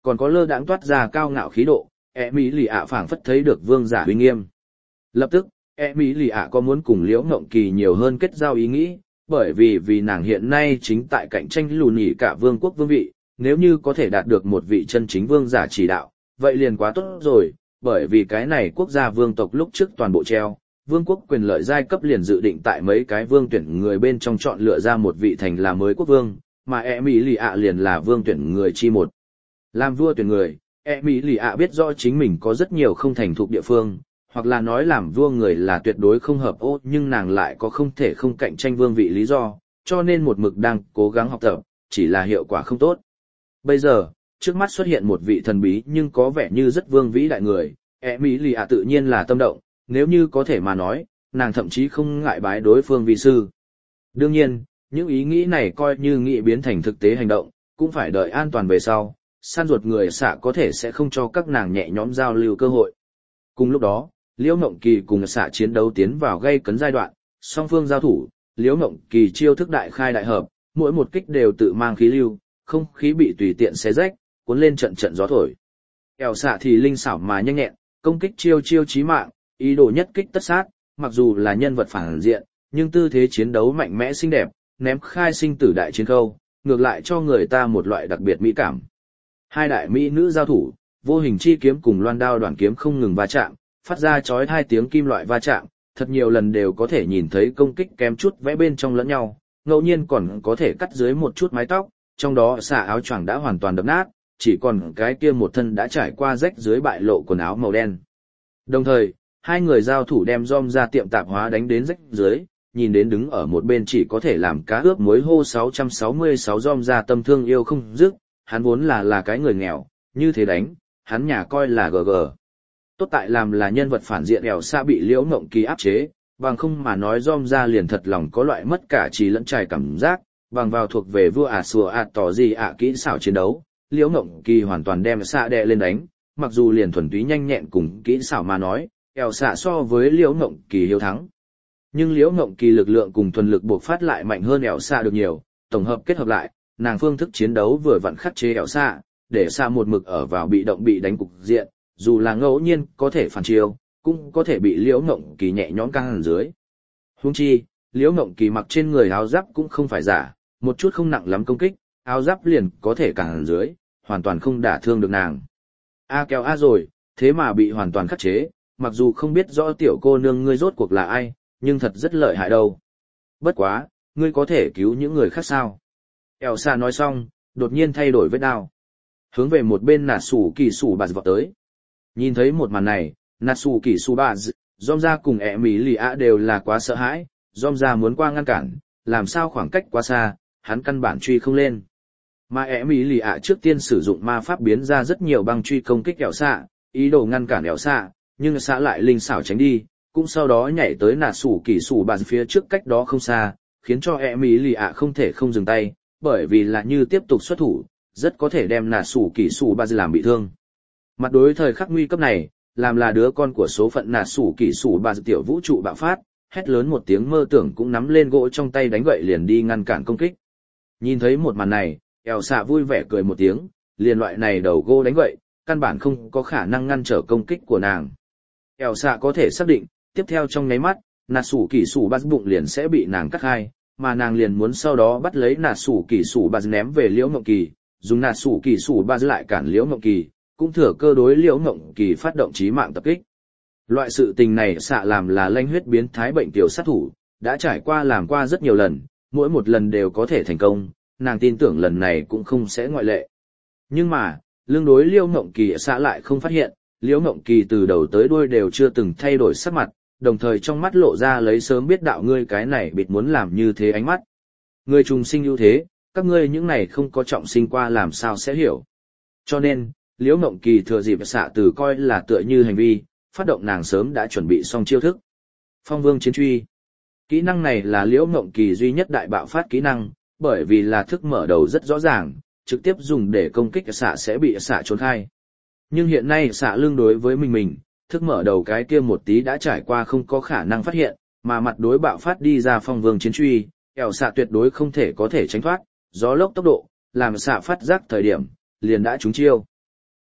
còn có lơ đãng toát ra cao ngạo khí độ, e mỹ lì ạ phảng phất thấy được vương giả uy nghiêm. Lập tức, e mỹ lì ạ có muốn cùng Liễu Ngộng Kỳ nhiều hơn kết giao ý nghĩ, bởi vì vì nàng hiện nay chính tại cạnh tranh lùn nhỉ cả vương quốc vương vị, nếu như có thể đạt được một vị chân chính vương giả chỉ đạo, vậy liền quá tốt rồi, bởi vì cái này quốc gia vương tộc lúc trước toàn bộ treo, vương quốc quyền lợi giai cấp liền dự định tại mấy cái vương tuyển người bên trong chọn lựa ra một vị thành là mới quốc vương, mà e mỹ lì ạ liền là vương tuyển người chi một. Làm vua tuyển người, e mỹ lì ạ biết rõ chính mình có rất nhiều không thành thục địa phương, hoặc là nói làm vua người là tuyệt đối không hợp ô, nhưng nàng lại có không thể không cạnh tranh vương vị lý do, cho nên một mực đang cố gắng học tập, chỉ là hiệu quả không tốt. Bây giờ, trước mắt xuất hiện một vị thần bí nhưng có vẻ như rất vương vĩ đại người, e mỹ lì ạ tự nhiên là tâm động, nếu như có thể mà nói, nàng thậm chí không ngại bái đối phương vi sư. Đương nhiên, những ý nghĩ này coi như nghĩ biến thành thực tế hành động, cũng phải đợi an toàn về sau, săn ruột người xạ có thể sẽ không cho các nàng nhẹ nhõm giao lưu cơ hội. Cùng lúc đó, Liễu Ngộng Kỳ cùng xạ chiến đấu tiến vào gây cấn giai đoạn, song phương giao thủ, Liễu Ngộng Kỳ chiêu thức đại khai đại hợp, mỗi một kích đều tự mang khí lưu, không khí bị tùy tiện xé rách, cuốn lên trận trận gió thổi. Eo xạ thì linh xảo mà nhanh nhẹn, công kích chiêu chiêu chí mạng, ý đồ nhất kích tất sát, mặc dù là nhân vật phản diện, nhưng tư thế chiến đấu mạnh mẽ xinh đẹp, ném khai sinh tử đại chiến câu, ngược lại cho người ta một loại đặc biệt mỹ cảm. Hai đại mỹ nữ giao thủ, vô hình chi kiếm cùng loan đao đoàn kiếm không ngừng va chạm, phát ra chói hai tiếng kim loại va chạm, thật nhiều lần đều có thể nhìn thấy công kích kém chút vẽ bên trong lẫn nhau, ngẫu nhiên còn có thể cắt dưới một chút mái tóc, trong đó xạ áo choàng đã hoàn toàn đập nát, chỉ còn cái kia một thân đã trải qua rách dưới bại lộ quần áo màu đen. Đồng thời, hai người giao thủ đem Dom ra tiệm tạp hóa đánh đến rách dưới, nhìn đến đứng ở một bên chỉ có thể làm cá ướp muối hô sáu trăm sáu mươi sáu Dom ra tâm thương yêu không dứt, hắn vốn là là cái người nghèo, như thế đánh, hắn nhà coi là gờ gờ. Tốt tại làm là nhân vật phản diện ẻo xa bị Liễu Ngộng Kỳ áp chế, bằng không mà nói Dom ra liền thật lòng có loại mất cả trí lẫn trải cảm giác, bằng vào thuộc về vua ả sùa ạt tỏ gì ạ kỹ xảo chiến đấu, Liễu Ngộng Kỳ hoàn toàn đem xạ đè lên đánh, mặc dù liền thuần túy nhanh nhẹn cùng kỹ xảo mà nói, ẻo xạ so với Liễu Ngộng Kỳ hiếu thắng. Nhưng Liễu Ngộng Kỳ lực lượng cùng thuần lực buộc phát lại mạnh hơn ẻo xạ được nhiều, tổng hợp kết hợp lại, nàng phương thức chiến đấu vừa vặn khắc chế ẻo xạ, để xạ một mực ở vào bị động bị đánh cục diện, dù là ngẫu nhiên có thể phản chiêu, cũng có thể bị Liễu Ngộng Kỳ nhẹ nhõm căng hẳn dưới. Huống chi, Liễu Ngộng Kỳ mặc trên người áo giáp cũng không phải giả, một chút không nặng lắm công kích, áo giáp liền có thể căng hẳn dưới, hoàn toàn không đả thương được nàng. A kéo a rồi, thế mà bị hoàn toàn khắc chế, mặc dù không biết rõ tiểu cô nương ngươi rốt cuộc là ai, nhưng thật rất lợi hại đâu. Bất quá, ngươi có thể cứu những người khác sao? Elsa nói xong, đột nhiên thay đổi vết đao. Hướng về một bên nạt sủ kỳ sủ bà vọt tới. Nhìn thấy một màn này, nạt sủ kỳ sủ bà, Dom ra cùng ẹ mỹ lì ạ đều là quá sợ hãi, Dom ra muốn qua ngăn cản, làm sao khoảng cách quá xa, hắn căn bản truy không lên. Mà ẹ mỹ lì ạ trước tiên sử dụng ma pháp biến ra rất nhiều băng truy công kích Elsa, ý đồ ngăn cản Elsa, nhưng xã lại linh xảo tránh đi, cũng sau đó nhảy tới nạt sủ kỳ sủ bà phía trước cách đó không xa, khiến cho ẹ mỹ lì ạ không thể không dừng tay, bởi vì là như tiếp tục xuất thủ, rất có thể đem nạt sủ kỳ sủ bà làm bị thương. Mặt đối thời khắc nguy cấp này, làm là đứa con của số phận nạt sủ kỳ sủ bà tiểu vũ trụ bạo phát, hét lớn một tiếng mơ tưởng cũng nắm lên gỗ trong tay đánh gậy liền đi ngăn cản công kích. Nhìn thấy một màn này, eo xạ vui vẻ cười một tiếng, liền loại này đầu gỗ đánh gậy, căn bản không có khả năng ngăn trở công kích của nàng. Eo xạ có thể xác định, tiếp theo trong nháy mắt, nạt sủ kỳ sủ bà bụng liền sẽ bị nàng cắt hai, mà nàng liền muốn sau đó bắt lấy nạt sủ kỳ sủ bà ném về Liễu Ngộng Kỳ, dùng nạt sủ kỳ sủ bà lại cản Liễu Ngộng Kỳ, cũng thừa cơ đối Liễu Ngộng Kỳ phát động chí mạng tập kích. Loại sự tình này xạ làm là lanh huyết biến thái bệnh tiểu sát thủ, đã trải qua làm qua rất nhiều lần, mỗi một lần đều có thể thành công, nàng tin tưởng lần này cũng không sẽ ngoại lệ. Nhưng mà, lương đối Liễu Ngộng Kỳ xạ lại không phát hiện, Liễu Ngộng Kỳ từ đầu tới đuôi đều chưa từng thay đổi sắc mặt, đồng thời trong mắt lộ ra lấy sớm biết đạo ngươi cái này bịt muốn làm như thế ánh mắt. Ngươi trùng sinh ưu thế, các ngươi những này không có trọng sinh qua làm sao sẽ hiểu. Cho nên, Liễu Ngộng Kỳ thừa dịp xạ từ coi là tựa như hành vi, phát động nàng sớm đã chuẩn bị xong chiêu thức. Phong Vương Chiến Truy. Kỹ năng này là Liễu Ngộng Kỳ duy nhất đại bạo phát kỹ năng, bởi vì là thức mở đầu rất rõ ràng, trực tiếp dùng để công kích xạ sẽ bị xạ trốn khai. Nhưng hiện nay xạ lương đối với mình mình, thức mở đầu cái kia một tí đã trải qua không có khả năng phát hiện, mà mặt đối bạo phát đi ra Phong Vương Chiến Truy, ẻo xạ tuyệt đối không thể có thể tránh thoát, gió lốc tốc độ, làm xạ phát giác thời điểm, liền đã trúng chiêu.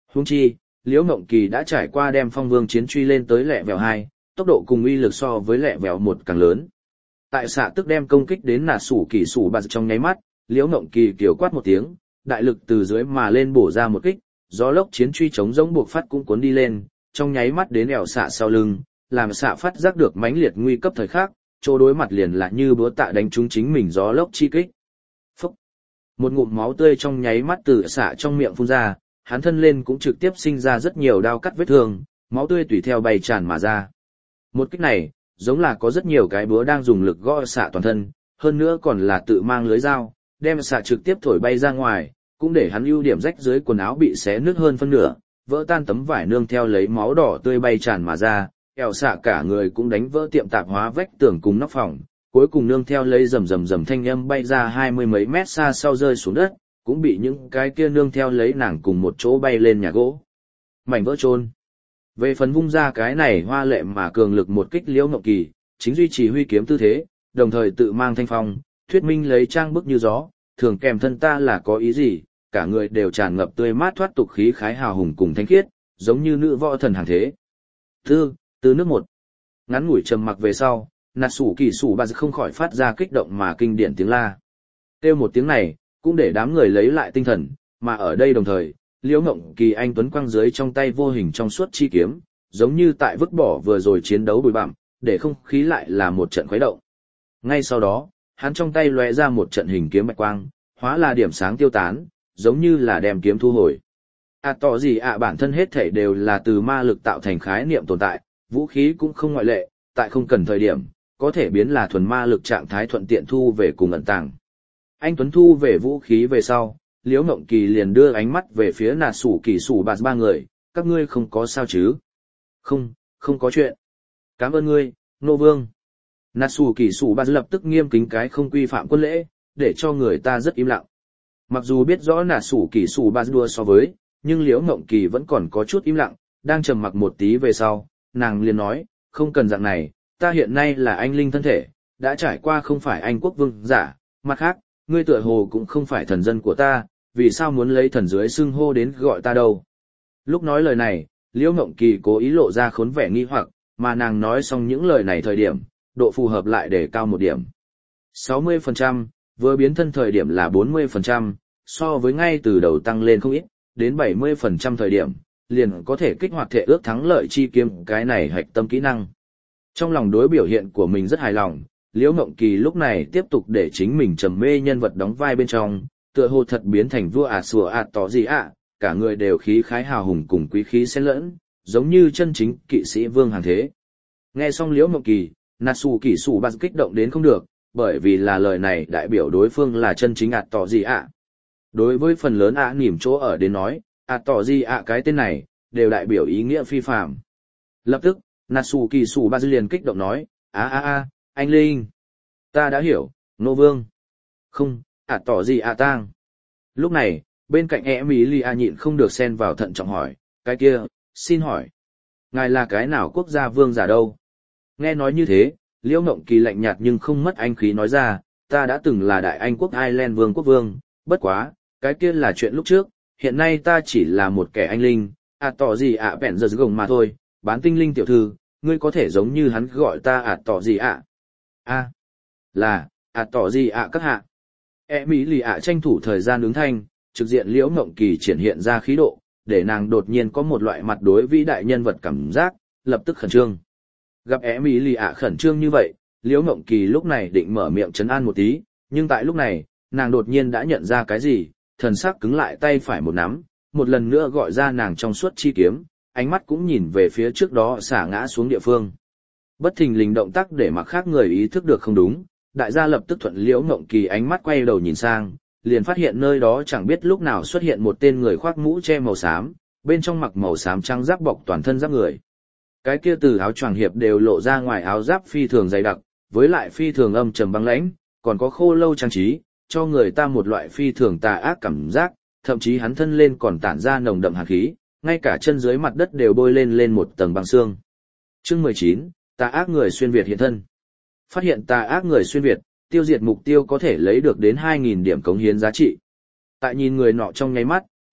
Huống chi, Liễu Ngộng Kỳ đã trải qua đem Phong Vương chiến truy lên tới lẹ vèo hai, tốc độ cùng uy lực so với lẹ vèo một càng lớn. Tại xạ tức đem công kích đến nà sủ kỳ sủ bạt trong nháy mắt, Liễu Ngộng Kỳ kiều quát một tiếng, đại lực từ dưới mà lên bổ ra một kích, gió lốc chiến truy chống giống buộc phát cũng cuốn đi lên, trong nháy mắt đến ẻo xạ sau lưng, làm xạ phát giác được mãnh liệt nguy cấp thời khắc, chỗ đối mặt liền là như búa tạ đánh trúng chính mình gió lốc chi kích. Phúc! Một ngụm máu tươi trong nháy mắt từ xạ trong miệng phun ra, hắn thân lên cũng trực tiếp sinh ra rất nhiều đao cắt vết thương, máu tươi tùy theo bay tràn mà ra. Một kích này, giống là có rất nhiều cái búa đang dùng lực gõ xạ toàn thân, hơn nữa còn là tự mang lưới dao, đem xạ trực tiếp thổi bay ra ngoài, cũng để hắn ưu điểm rách dưới quần áo bị xé nứt hơn phân nửa, vỡ tan tấm vải nương theo lấy máu đỏ tươi bay tràn mà ra, eo xạ cả người cũng đánh vỡ tiệm tạp hóa vách tường cùng nóc phòng, cuối cùng nương theo lấy rầm rầm rầm thanh âm bay ra hai mươi mấy mét xa sau rơi xuống đất, cũng bị những cái kia nương theo lấy nàng cùng một chỗ bay lên nhà gỗ. Mảnh vỡ trôn. Về phần vung ra cái này hoa lệ mà cường lực một kích Liễu Ngộng Kỳ, chính duy trì huy kiếm tư thế, đồng thời tự mang thanh phong, thuyết minh lấy trang bức như gió, thường kèm thân ta là có ý gì, cả người đều tràn ngập tươi mát thoát tục khí khái hào hùng cùng thanh khiết, giống như nữ võ thần hàng thế. Tư, từ nước một. Ngắn ngủi trầm mặc về sau, nà sủ kỳ sủ bà không khỏi phát ra kích động mà kinh điển tiếng la. Kêu một tiếng này, cũng để đám người lấy lại tinh thần, mà ở đây đồng thời, Liễu Ngộng Kỳ anh tuấn quăng dưới trong tay vô hình trong suốt chi kiếm, giống như tại vứt bỏ vừa rồi chiến đấu bụi bặm, để không khí lại là một trận khuấy động. Ngay sau đó, hắn trong tay lóe ra một trận hình kiếm bạch quang, hóa là điểm sáng tiêu tán, giống như là đem kiếm thu hồi. À tỏ gì ạ à, bản thân hết thảy đều là từ ma lực tạo thành khái niệm tồn tại, vũ khí cũng không ngoại lệ, tại không cần thời điểm, có thể biến là thuần ma lực trạng thái thuận tiện thu về cùng ẩn tàng. Anh Tuấn thu về vũ khí về sau, Liễu Ngộng Kỳ liền đưa ánh mắt về phía nà sủ kỳ sủ bạt ba người, các ngươi không có sao chứ? Không, không có chuyện. Cảm ơn ngươi, Nô Vương. Nà sủ kỳ sủ bạt lập tức nghiêm kính cái không quy phạm quân lễ, để cho người ta rất im lặng. Mặc dù biết rõ nà sủ kỳ sủ bạt đua so với, nhưng Liễu Ngộng Kỳ vẫn còn có chút im lặng, đang trầm mặc một tí về sau, nàng liền nói, không cần dạng này, ta hiện nay là anh linh thân thể, đã trải qua không phải anh quốc vương giả, mặt khác, ngươi tựa hồ cũng không phải thần dân của ta, vì sao muốn lấy thần dưới xưng hô đến gọi ta đâu. Lúc nói lời này, Liễu Ngộng Kỳ cố ý lộ ra khốn vẻ nghi hoặc, mà nàng nói xong những lời này thời điểm, độ phù hợp lại để cao một điểm. sáu mươi phần trăm, vừa biến thân thời điểm là bốn mươi phần trăm, so với ngay từ đầu tăng lên không ít, đến bảy mươi phần trăm thời điểm, liền có thể kích hoạt thể ước thắng lợi chi kiếm cái này hạch tâm kỹ năng. Trong lòng đối biểu hiện của mình rất hài lòng, Liễu Ngộng Kỳ lúc này tiếp tục để chính mình trầm mê nhân vật đóng vai bên trong, tựa hồ thật biến thành vua ả sủa ạt tỏ gì ạ, cả người đều khí khái hào hùng cùng quý khí xen lẫn, giống như chân chính kỵ sĩ vương hàng thế. Nghe xong Liễu Ngộng Kỳ, Natsu Kỳ Sủ Bạt kích động đến không được, bởi vì là lời này đại biểu đối phương là chân chính ạt tỏ gì ạ. Đối với phần lớn ạ nỉm chỗ ở đến nói, ạt tỏ gì ạ cái tên này, đều đại biểu ý nghĩa phi phàm. Lập tức, Natsu Kỳ Sủ Bạt liền kích động nói, a a a, anh Linh, ta đã hiểu, Nô Vương. Không, ạt tỏ gì ạ tang. Lúc này, bên cạnh Emilia nhịn không được xen vào thận trọng hỏi, cái kia, xin hỏi, ngài là cái nào quốc gia vương giả đâu? Nghe nói như thế, Liễu Ngộng Kỳ lạnh nhạt nhưng không mất anh khí nói ra, ta đã từng là đại Anh quốc Ireland vương quốc vương, bất quá, cái kia là chuyện lúc trước, hiện nay ta chỉ là một kẻ anh linh, ạt tỏ gì ạ bẹn giờ gồng mà thôi, bán tinh linh tiểu thư, ngươi có thể giống như hắn gọi ta ạt tỏ gì ạ? A, là, ạt tỏ gì ạ các hạ. E mỹ lì ạ tranh thủ thời gian ứng thanh, trực diện Liễu Ngộng Kỳ triển hiện ra khí độ, để nàng đột nhiên có một loại mặt đối vĩ đại nhân vật cảm giác, lập tức khẩn trương. Gặp E mỹ lì ạ khẩn trương như vậy, Liễu Ngộng Kỳ lúc này định mở miệng trấn an một tí, nhưng tại lúc này, nàng đột nhiên đã nhận ra cái gì, thần sắc cứng lại tay phải một nắm, một lần nữa gọi ra nàng trong suốt chi kiếm, ánh mắt cũng nhìn về phía trước đó xả ngã xuống địa phương. Bất thình lình động tác để mặc khác người ý thức được không đúng, đại gia lập tức thuận Liễu Ngộng Kỳ ánh mắt quay đầu nhìn sang, liền phát hiện nơi đó chẳng biết lúc nào xuất hiện một tên người khoác mũ che màu xám, bên trong mặc màu xám trắng giáp bọc toàn thân giáp người. Cái kia từ áo choàng hiệp đều lộ ra ngoài áo giáp phi thường dày đặc, với lại phi thường âm trầm băng lãnh, còn có khô lâu trang trí, cho người ta một loại phi thường tà ác cảm giác, thậm chí hắn thân lên còn tản ra nồng đậm hàn khí, ngay cả chân dưới mặt đất đều bôi lên lên một tầng băng xương. Chương mười chín, tà ác người xuyên Việt hiện thân. Phát hiện tà ác người xuyên Việt, tiêu diệt mục tiêu có thể lấy được đến hai nghìn điểm cống hiến giá trị. Tại nhìn người nọ trong nháy mắt,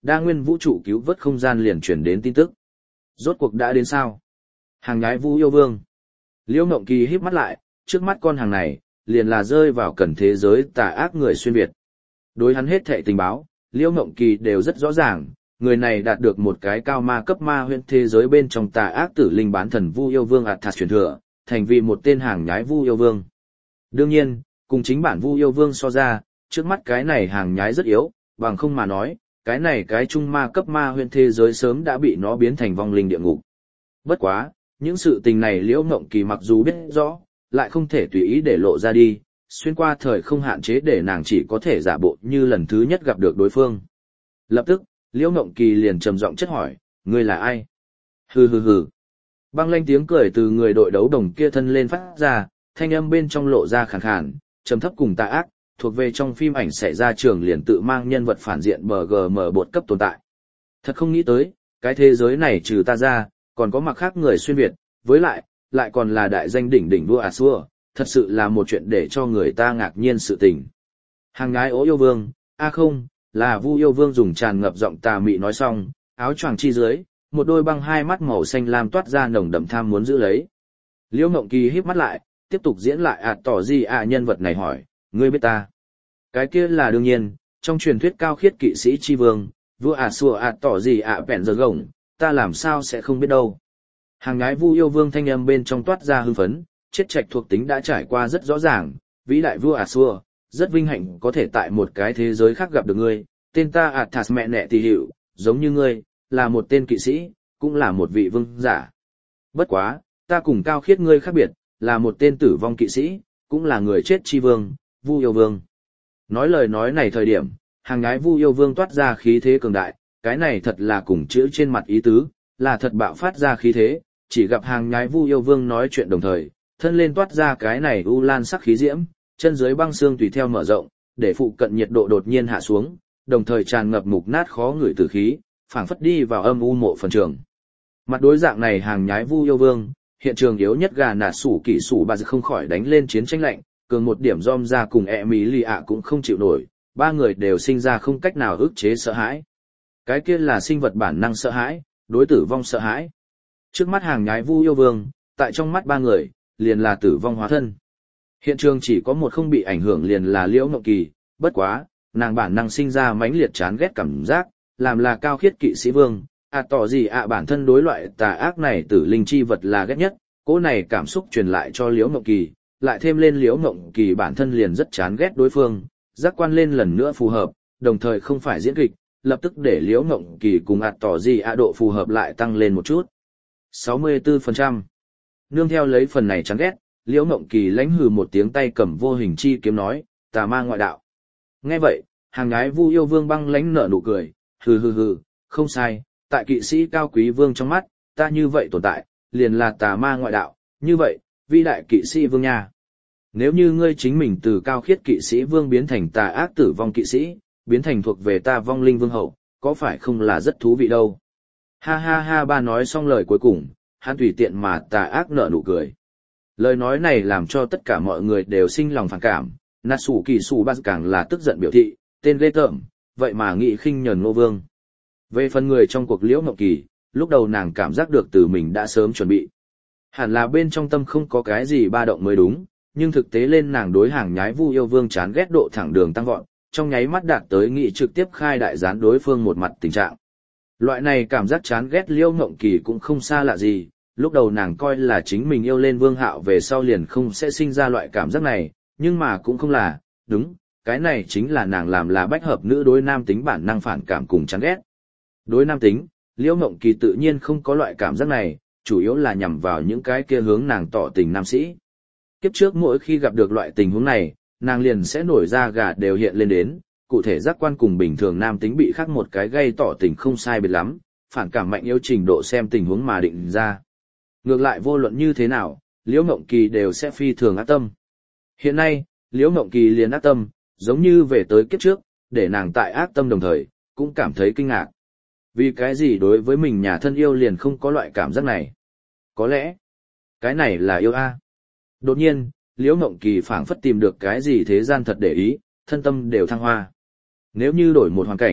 đa nguyên vũ trụ cứu vớt không gian liền truyền đến tin tức. Rốt cuộc đã đến sao? Hàng nhái Vu Yêu Vương. Liễu Ngộng Kỳ híp mắt lại, trước mắt con hàng này, liền là rơi vào cần thế giới tà ác người xuyên Việt. Đối hắn hết thệ tình báo, Liễu Ngộng Kỳ đều rất rõ ràng, người này đạt được một cái cao ma cấp ma huyễn thế giới bên trong tà ác tử linh bán thần Vu Yêu Vương Athas truyền thừa, thành vì một tên hàng nhái Vu Yêu Vương. Đương nhiên, cùng chính bản Vu Yêu Vương so ra, trước mắt cái này hàng nhái rất yếu, bằng không mà nói, cái này cái trung ma cấp ma huyễn thế giới sớm đã bị nó biến thành vong linh địa ngục. Bất quá, những sự tình này Liễu Ngộng Kỳ mặc dù biết rõ, lại không thể tùy ý để lộ ra đi, xuyên qua thời không hạn chế để nàng chỉ có thể giả bộ như lần thứ nhất gặp được đối phương. Lập tức, Liễu Ngộng Kỳ liền trầm giọng chất hỏi, ngươi là ai? Hừ hừ hừ. Băng lanh tiếng cười từ người đội đấu đồng kia thân lên phát ra, thanh âm bên trong lộ ra khàn khàn, trầm thấp cùng tà ác, thuộc về trong phim ảnh xảy ra trường liền tự mang nhân vật phản diện bê giê em bột cấp tồn tại. Thật không nghĩ tới, cái thế giới này trừ ta ra, còn có mặt khác người xuyên Việt, với lại, lại còn là đại danh đỉnh đỉnh vua Asua, thật sự là một chuyện để cho người ta ngạc nhiên sự tình. Hàng ngái ố yêu vương, a không, là Vu Yêu Vương dùng tràn ngập giọng tà mị nói xong, áo choàng chi dưới, một đôi băng hai mắt màu xanh lam toát ra nồng đậm tham muốn giữ lấy. Liễu Ngộng Kỳ híp mắt lại, tiếp tục diễn lại ạt tỏ gì ạ nhân vật này hỏi, ngươi biết ta? Cái kia là đương nhiên, trong truyền thuyết cao khiết kỵ sĩ chi vương, vua Asua ạt tỏ gì ạ bẹn giờ gồng, ta làm sao sẽ không biết đâu. Hàng ngái Vu Yêu Vương thanh âm bên trong toát ra hưng phấn, chết trạch thuộc tính đã trải qua rất rõ ràng, vĩ đại vua Asua, rất vinh hạnh có thể tại một cái thế giới khác gặp được ngươi, tên ta Athas mẹ nẹ tỷ hiệu, giống như ngươi, là một tên kỵ sĩ, cũng là một vị vương giả. Bất quá, ta cùng cao khiết ngươi khác biệt, là một tên tử vong kỵ sĩ, cũng là người chết chi vương, Vu Yêu Vương. Nói lời nói này thời điểm, hàng ngái Vu Yêu Vương toát ra khí thế cường đại, cái này thật là cùng chữ trên mặt ý tứ, là thật bạo phát ra khí thế, chỉ gặp hàng nhái Vu Yêu Vương nói chuyện đồng thời, thân lên toát ra cái này u lan sắc khí diễm, chân dưới băng xương tùy theo mở rộng, để phụ cận nhiệt độ đột nhiên hạ xuống, đồng thời tràn ngập mục nát khó ngửi tử khí, phảng phất đi vào âm u mộ phần trường. Mặt đối dạng này hàng nhái Vu Yêu Vương, hiện trường yếu nhất gà nạt sủ kỵ sủ bà không khỏi đánh lên chiến tranh lạnh, cường một điểm dom ra cùng ẹ mỹ lì ạ cũng không chịu nổi, ba người đều sinh ra không cách nào ức chế sợ hãi. Cái kia là sinh vật bản năng sợ hãi, đối tử vong sợ hãi. Trước mắt hàng nhái Vu Yêu Vương, tại trong mắt ba người, liền là tử vong hóa thân. Hiện trường chỉ có một không bị ảnh hưởng liền là Liễu Ngộng Kỳ, bất quá, nàng bản năng sinh ra mãnh liệt chán ghét cảm giác, làm là cao khiết kỵ sĩ vương, à tỏ gì ạ à bản thân đối loại tà ác này tử linh chi vật là ghét nhất, cỗ này cảm xúc truyền lại cho Liễu Ngộng Kỳ, lại thêm lên Liễu Ngộng Kỳ bản thân liền rất chán ghét đối phương, giác quan lên lần nữa phù hợp, đồng thời không phải diễn kịch, lập tức để Liễu Ngộng Kỳ cùng ạt tỏ gì ạ độ phù hợp lại tăng lên một chút. sáu mươi tư phần trăm. Nương theo lấy phần này chán ghét, Liễu Ngộng Kỳ lãnh hừ một tiếng tay cầm vô hình chi kiếm nói, tà ma ngoại đạo. Nghe vậy, hàng gái Vu Yêu Vương băng lãnh nở nụ cười, hừ hừ hừ, không sai, tại kỵ sĩ cao quý vương trong mắt, ta như vậy tồn tại, liền là tà ma ngoại đạo, như vậy, vi đại kỵ sĩ vương nha. Nếu như ngươi chính mình từ cao khiết kỵ sĩ vương biến thành tà ác tử vong kỵ sĩ, biến thành thuộc về ta vong linh vương hậu, có phải không là rất thú vị đâu. Ha ha ha, ba nói xong lời cuối cùng, hắn tùy tiện mà tà ác nở nụ cười. Lời nói này làm cho tất cả mọi người đều sinh lòng phản cảm, nạt sủ kỳ sủ ba càng là tức giận biểu thị, tên ghê tởm, vậy mà nghị khinh nhờn Ngô Vương. Về phần người trong cuộc Liễu Ngộng Kỳ, lúc đầu nàng cảm giác được từ mình đã sớm chuẩn bị. Hẳn là bên trong tâm không có cái gì ba động mới đúng, nhưng thực tế lên nàng đối hàng nhái Vu Yêu Vương chán ghét độ thẳng đường tăng vọt, trong nháy mắt đạt tới nghị trực tiếp khai đại gián đối phương một mặt tình trạng. Loại này cảm giác chán ghét Liễu Ngộng Kỳ cũng không xa lạ gì, lúc đầu nàng coi là chính mình yêu lên Vương Hạo về sau liền không sẽ sinh ra loại cảm giác này, nhưng mà cũng không là, đúng, cái này chính là nàng làm là bách hợp nữ đối nam tính bản năng phản cảm cùng chán ghét. Đối nam tính, Liễu Ngộng Kỳ tự nhiên không có loại cảm giác này, chủ yếu là nhằm vào những cái kia hướng nàng tỏ tình nam sĩ. Kiếp trước mỗi khi gặp được loại tình huống này, nàng liền sẽ nổi ra gà đều hiện lên đến, cụ thể giác quan cùng bình thường nam tính bị khác một cái gây tỏ tình không sai biệt lắm, phản cảm mạnh yếu trình độ xem tình huống mà định ra. Ngược lại vô luận như thế nào, Liễu Ngộng Kỳ đều sẽ phi thường ác tâm. Hiện nay, Liễu Ngộng Kỳ liền ác tâm, giống như về tới kiếp trước, để nàng tại ác tâm đồng thời, cũng cảm thấy kinh ngạc. Vì cái gì đối với mình nhà thân yêu liền không có loại cảm giác này? Có lẽ, cái này là yêu a. Đột nhiên, Liễu Ngộng Kỳ phảng phất tìm được cái gì thế gian thật để ý, thân tâm đều thăng hoa. Nếu như đổi một hoàn cảnh,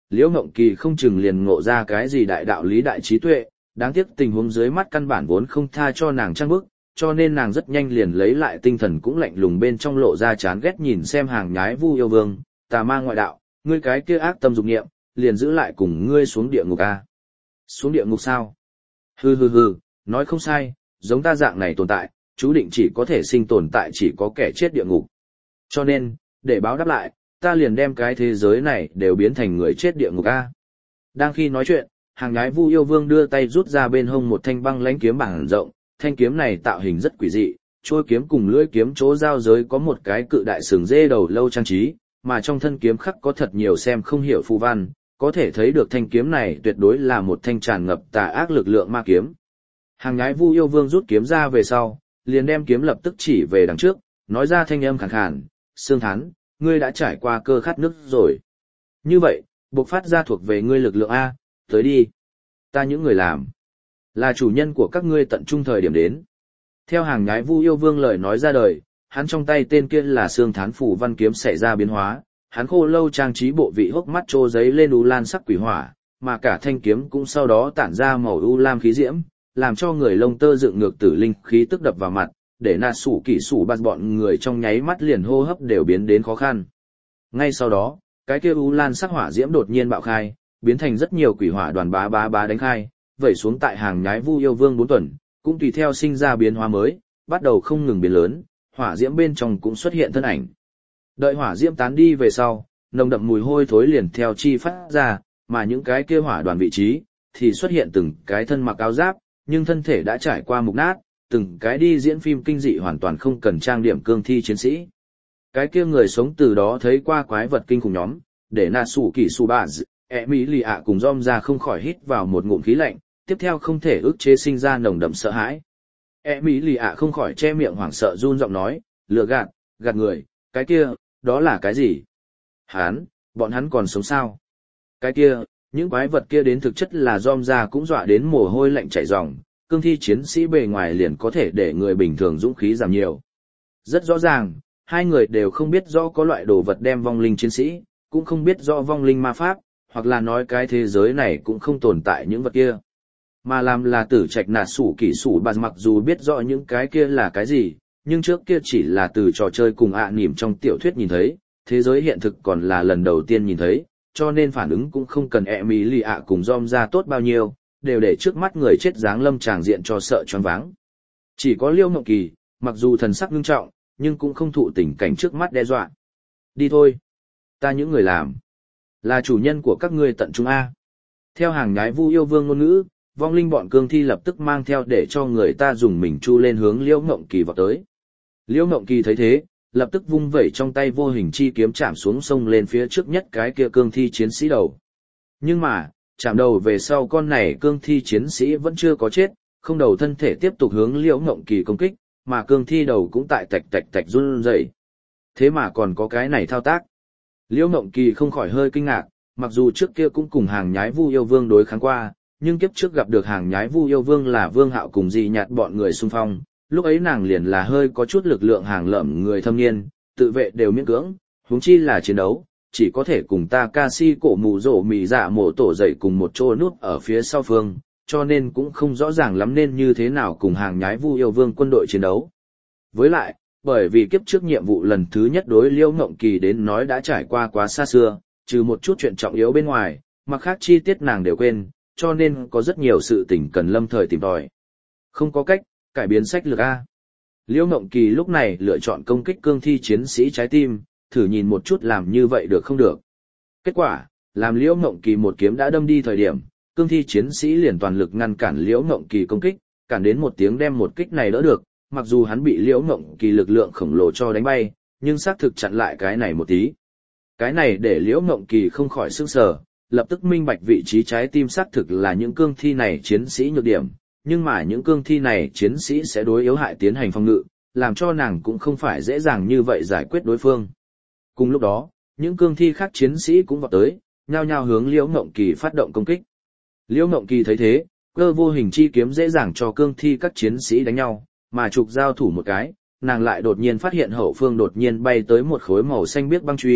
Liễu Ngộng Kỳ không chừng liền ngộ ra cái gì đại đạo lý đại trí tuệ, đáng tiếc tình huống dưới mắt căn bản vốn không tha cho nàng trang bức, cho nên nàng rất nhanh liền lấy lại tinh thần cũng lạnh lùng bên trong lộ ra chán ghét nhìn xem hàng nhái Vu Yêu Vương, tà ma ngoại đạo, ngươi cái kia ác tâm dục niệm, liền giữ lại cùng ngươi xuống địa ngục a. Xuống địa ngục sao? Hừ hừ hừ, nói không sai, giống ta dạng này tồn tại, chú định chỉ có thể sinh tồn tại chỉ có kẻ chết địa ngục. Cho nên, để báo đáp lại, ta liền đem cái thế giới này đều biến thành người chết địa ngục a. Đang khi nói chuyện, hàng nhái Vu Yêu Vương đưa tay rút ra bên hông một thanh băng lãnh kiếm bảng rộng, thanh kiếm này tạo hình rất quỷ dị, chuôi kiếm cùng lưỡi kiếm chỗ giao giới có một cái cự đại sừng dê đầu lâu trang trí, mà trong thân kiếm khắc có thật nhiều xem không hiểu phù văn, có thể thấy được thanh kiếm này tuyệt đối là một thanh tràn ngập tà ác lực lượng ma kiếm. Hàng nhái Vu Yêu Vương rút kiếm ra về sau, liền đem kiếm lập tức chỉ về đằng trước, nói ra thanh âm khàn khàn, "Sương Thán, ngươi đã trải qua cơ khát nước rồi. Như vậy, bộc phát ra thuộc về ngươi lực lượng a, tới đi. Ta những người làm, là chủ nhân của các ngươi tận trung thời điểm đến." Theo hàng nhái Vu Yêu Vương lời nói ra đời, hắn trong tay tên kia là Sương Thán phủ văn kiếm xảy ra biến hóa, hắn khô lâu trang trí bộ vị hốc mắt trô giấy lên u lan sắc quỷ hỏa, mà cả thanh kiếm cũng sau đó tản ra màu u lam khí diễm, làm cho người lông tơ dựng ngược tử linh khí tức đập vào mặt, để nạt sủ kỹ sủ bắt bọn người trong nháy mắt liền hô hấp đều biến đến khó khăn. Ngay sau đó, cái kia u lan sắc hỏa diễm đột nhiên bạo khai, biến thành rất nhiều quỷ hỏa đoàn bá bá bá đánh khai, vẩy xuống tại hàng nhái Vu Yêu Vương bốn tuần, cũng tùy theo sinh ra biến hóa mới, bắt đầu không ngừng biến lớn, hỏa diễm bên trong cũng xuất hiện thân ảnh. Đợi hỏa diễm tán đi về sau, nồng đậm mùi hôi thối liền theo chi phát ra, mà những cái kia hỏa đoàn vị trí thì xuất hiện từng cái thân mặc áo giáp, nhưng thân thể đã trải qua mục nát, từng cái đi diễn phim kinh dị hoàn toàn không cần trang điểm cương thi chiến sĩ. Cái kia người sống từ đó thấy qua quái vật kinh khủng nhóm, để nà sủ kỳ su bà ẹ mỹ lì ạ cùng Dom ra không khỏi hít vào một ngụm khí lạnh, tiếp theo không thể ức chế sinh ra nồng đậm sợ hãi. ẹ mỹ lì ạ không khỏi che miệng hoảng sợ run giọng nói, lừa gạt, gạt người, cái kia, đó là cái gì? Hán, bọn hắn còn sống sao? Cái kia, những quái vật kia đến thực chất là Dom ra cũng dọa đến mồ hôi lạnh chảy ròng, cương thi chiến sĩ bề ngoài liền có thể để người bình thường dũng khí giảm nhiều. Rất rõ ràng, hai người đều không biết rõ có loại đồ vật đem vong linh chiến sĩ, cũng không biết rõ vong linh ma pháp, hoặc là nói cái thế giới này cũng không tồn tại những vật kia. Mà làm là tử trạch nạt sủ kỹ sủ bạt mặc dù biết rõ những cái kia là cái gì, nhưng trước kia chỉ là từ trò chơi cùng ạ à nỉm trong tiểu thuyết nhìn thấy, thế giới hiện thực còn là lần đầu tiên nhìn thấy, cho nên phản ứng cũng không cần ẹ mỹ lì ạ cùng Dom ra tốt bao nhiêu, đều để trước mắt người chết dáng lâm tràng diện cho sợ choáng váng. Chỉ có Liêu Ngộng Kỳ, mặc dù thần sắc nghiêm trọng, nhưng cũng không thụ tình cảnh trước mắt đe dọa. Đi thôi. Ta những người làm, là chủ nhân của các ngươi tận trung A. Theo hàng nhái Vu Yêu Vương ngôn ngữ, vong linh bọn cương thi lập tức mang theo để cho người ta dùng mình chu lên hướng Liêu Ngộng Kỳ vào tới. Liêu Ngộng Kỳ thấy thế, lập tức vung vẩy trong tay vô hình chi kiếm chạm xuống sông lên phía trước nhất cái kia cương thi chiến sĩ đầu. Nhưng mà, chạm đầu về sau con này cương thi chiến sĩ vẫn chưa có chết, không đầu thân thể tiếp tục hướng Liễu Ngộng Kỳ công kích, mà cương thi đầu cũng tại tạch tạch tạch run rẩy. Thế mà còn có cái này thao tác. Liễu Ngộng Kỳ không khỏi hơi kinh ngạc, mặc dù trước kia cũng cùng hàng nhái Vu Yêu Vương đối kháng qua, nhưng kiếp trước gặp được hàng nhái Vu Yêu Vương là Vương Hạo cùng Dị Nhạt bọn người xung phong, lúc ấy nàng liền là hơi có chút lực lượng hàng lợm người thâm niên, tự vệ đều miễn cưỡng, huống chi là chiến đấu, chỉ có thể cùng ta ca si cổ mù rổ mì dạ mổ tổ dậy cùng một chỗ núp ở phía sau phương, cho nên cũng không rõ ràng lắm nên như thế nào cùng hàng nhái Vu Yêu Vương quân đội chiến đấu. Với lại, bởi vì kiếp trước nhiệm vụ lần thứ nhất đối Liễu Ngộng Kỳ đến nói đã trải qua quá xa xưa, trừ một chút chuyện trọng yếu bên ngoài, mà khác chi tiết nàng đều quên, cho nên có rất nhiều sự tình cần lâm thời tìm tòi. Không có cách, cải biến sách lược A. Liễu Ngộng Kỳ lúc này lựa chọn công kích cương thi chiến sĩ trái tim, thử nhìn một chút làm như vậy được không được. Kết quả, làm Liễu Ngộng Kỳ một kiếm đã đâm đi thời điểm, cương thi chiến sĩ liền toàn lực ngăn cản Liễu Ngộng Kỳ công kích, cản đến một tiếng đem một kích này đỡ được, mặc dù hắn bị Liễu Ngộng Kỳ lực lượng khổng lồ cho đánh bay, nhưng xác thực chặn lại cái này một tí. Cái này để Liễu Ngộng Kỳ không khỏi sửng sở, lập tức minh bạch vị trí trái tim xác thực là những cương thi này chiến sĩ nhược điểm, nhưng mà những cương thi này chiến sĩ sẽ đối yếu hại tiến hành phòng ngự, làm cho nàng cũng không phải dễ dàng như vậy giải quyết đối phương. Cùng lúc đó, những cương thi khác chiến sĩ cũng vọt tới, nhao nhao hướng Liễu Ngộng Kỳ phát động công kích. Liễu Ngộng Kỳ thấy thế, cơ vô hình chi kiếm dễ dàng cho cương thi các chiến sĩ đánh nhau, mà trục giao thủ một cái, nàng lại đột nhiên phát hiện hậu phương đột nhiên bay tới một khối màu xanh biếc băng truy,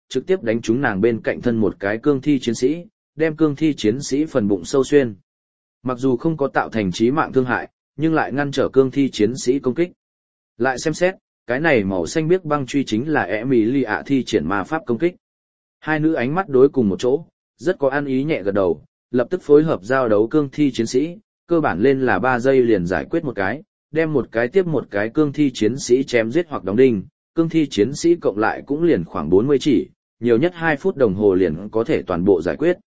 trực tiếp đánh trúng nàng bên cạnh thân một cái cương thi chiến sĩ, đem cương thi chiến sĩ phần bụng sâu xuyên. Mặc dù không có tạo thành chí mạng thương hại, nhưng lại ngăn trở cương thi chiến sĩ công kích. Lại xem xét, cái này màu xanh biếc băng truy chính là Emilia thi triển ma pháp công kích. Hai nữ ánh mắt đối cùng một chỗ, rất có ăn ý nhẹ gật đầu, lập tức phối hợp giao đấu cương thi chiến sĩ, cơ bản lên là ba giây liền giải quyết một cái, đem một cái tiếp một cái cương thi chiến sĩ chém giết hoặc đóng đinh, cương thi chiến sĩ cộng lại cũng liền khoảng bốn mươi chỉ, nhiều nhất hai phút đồng hồ liền có thể toàn bộ giải quyết.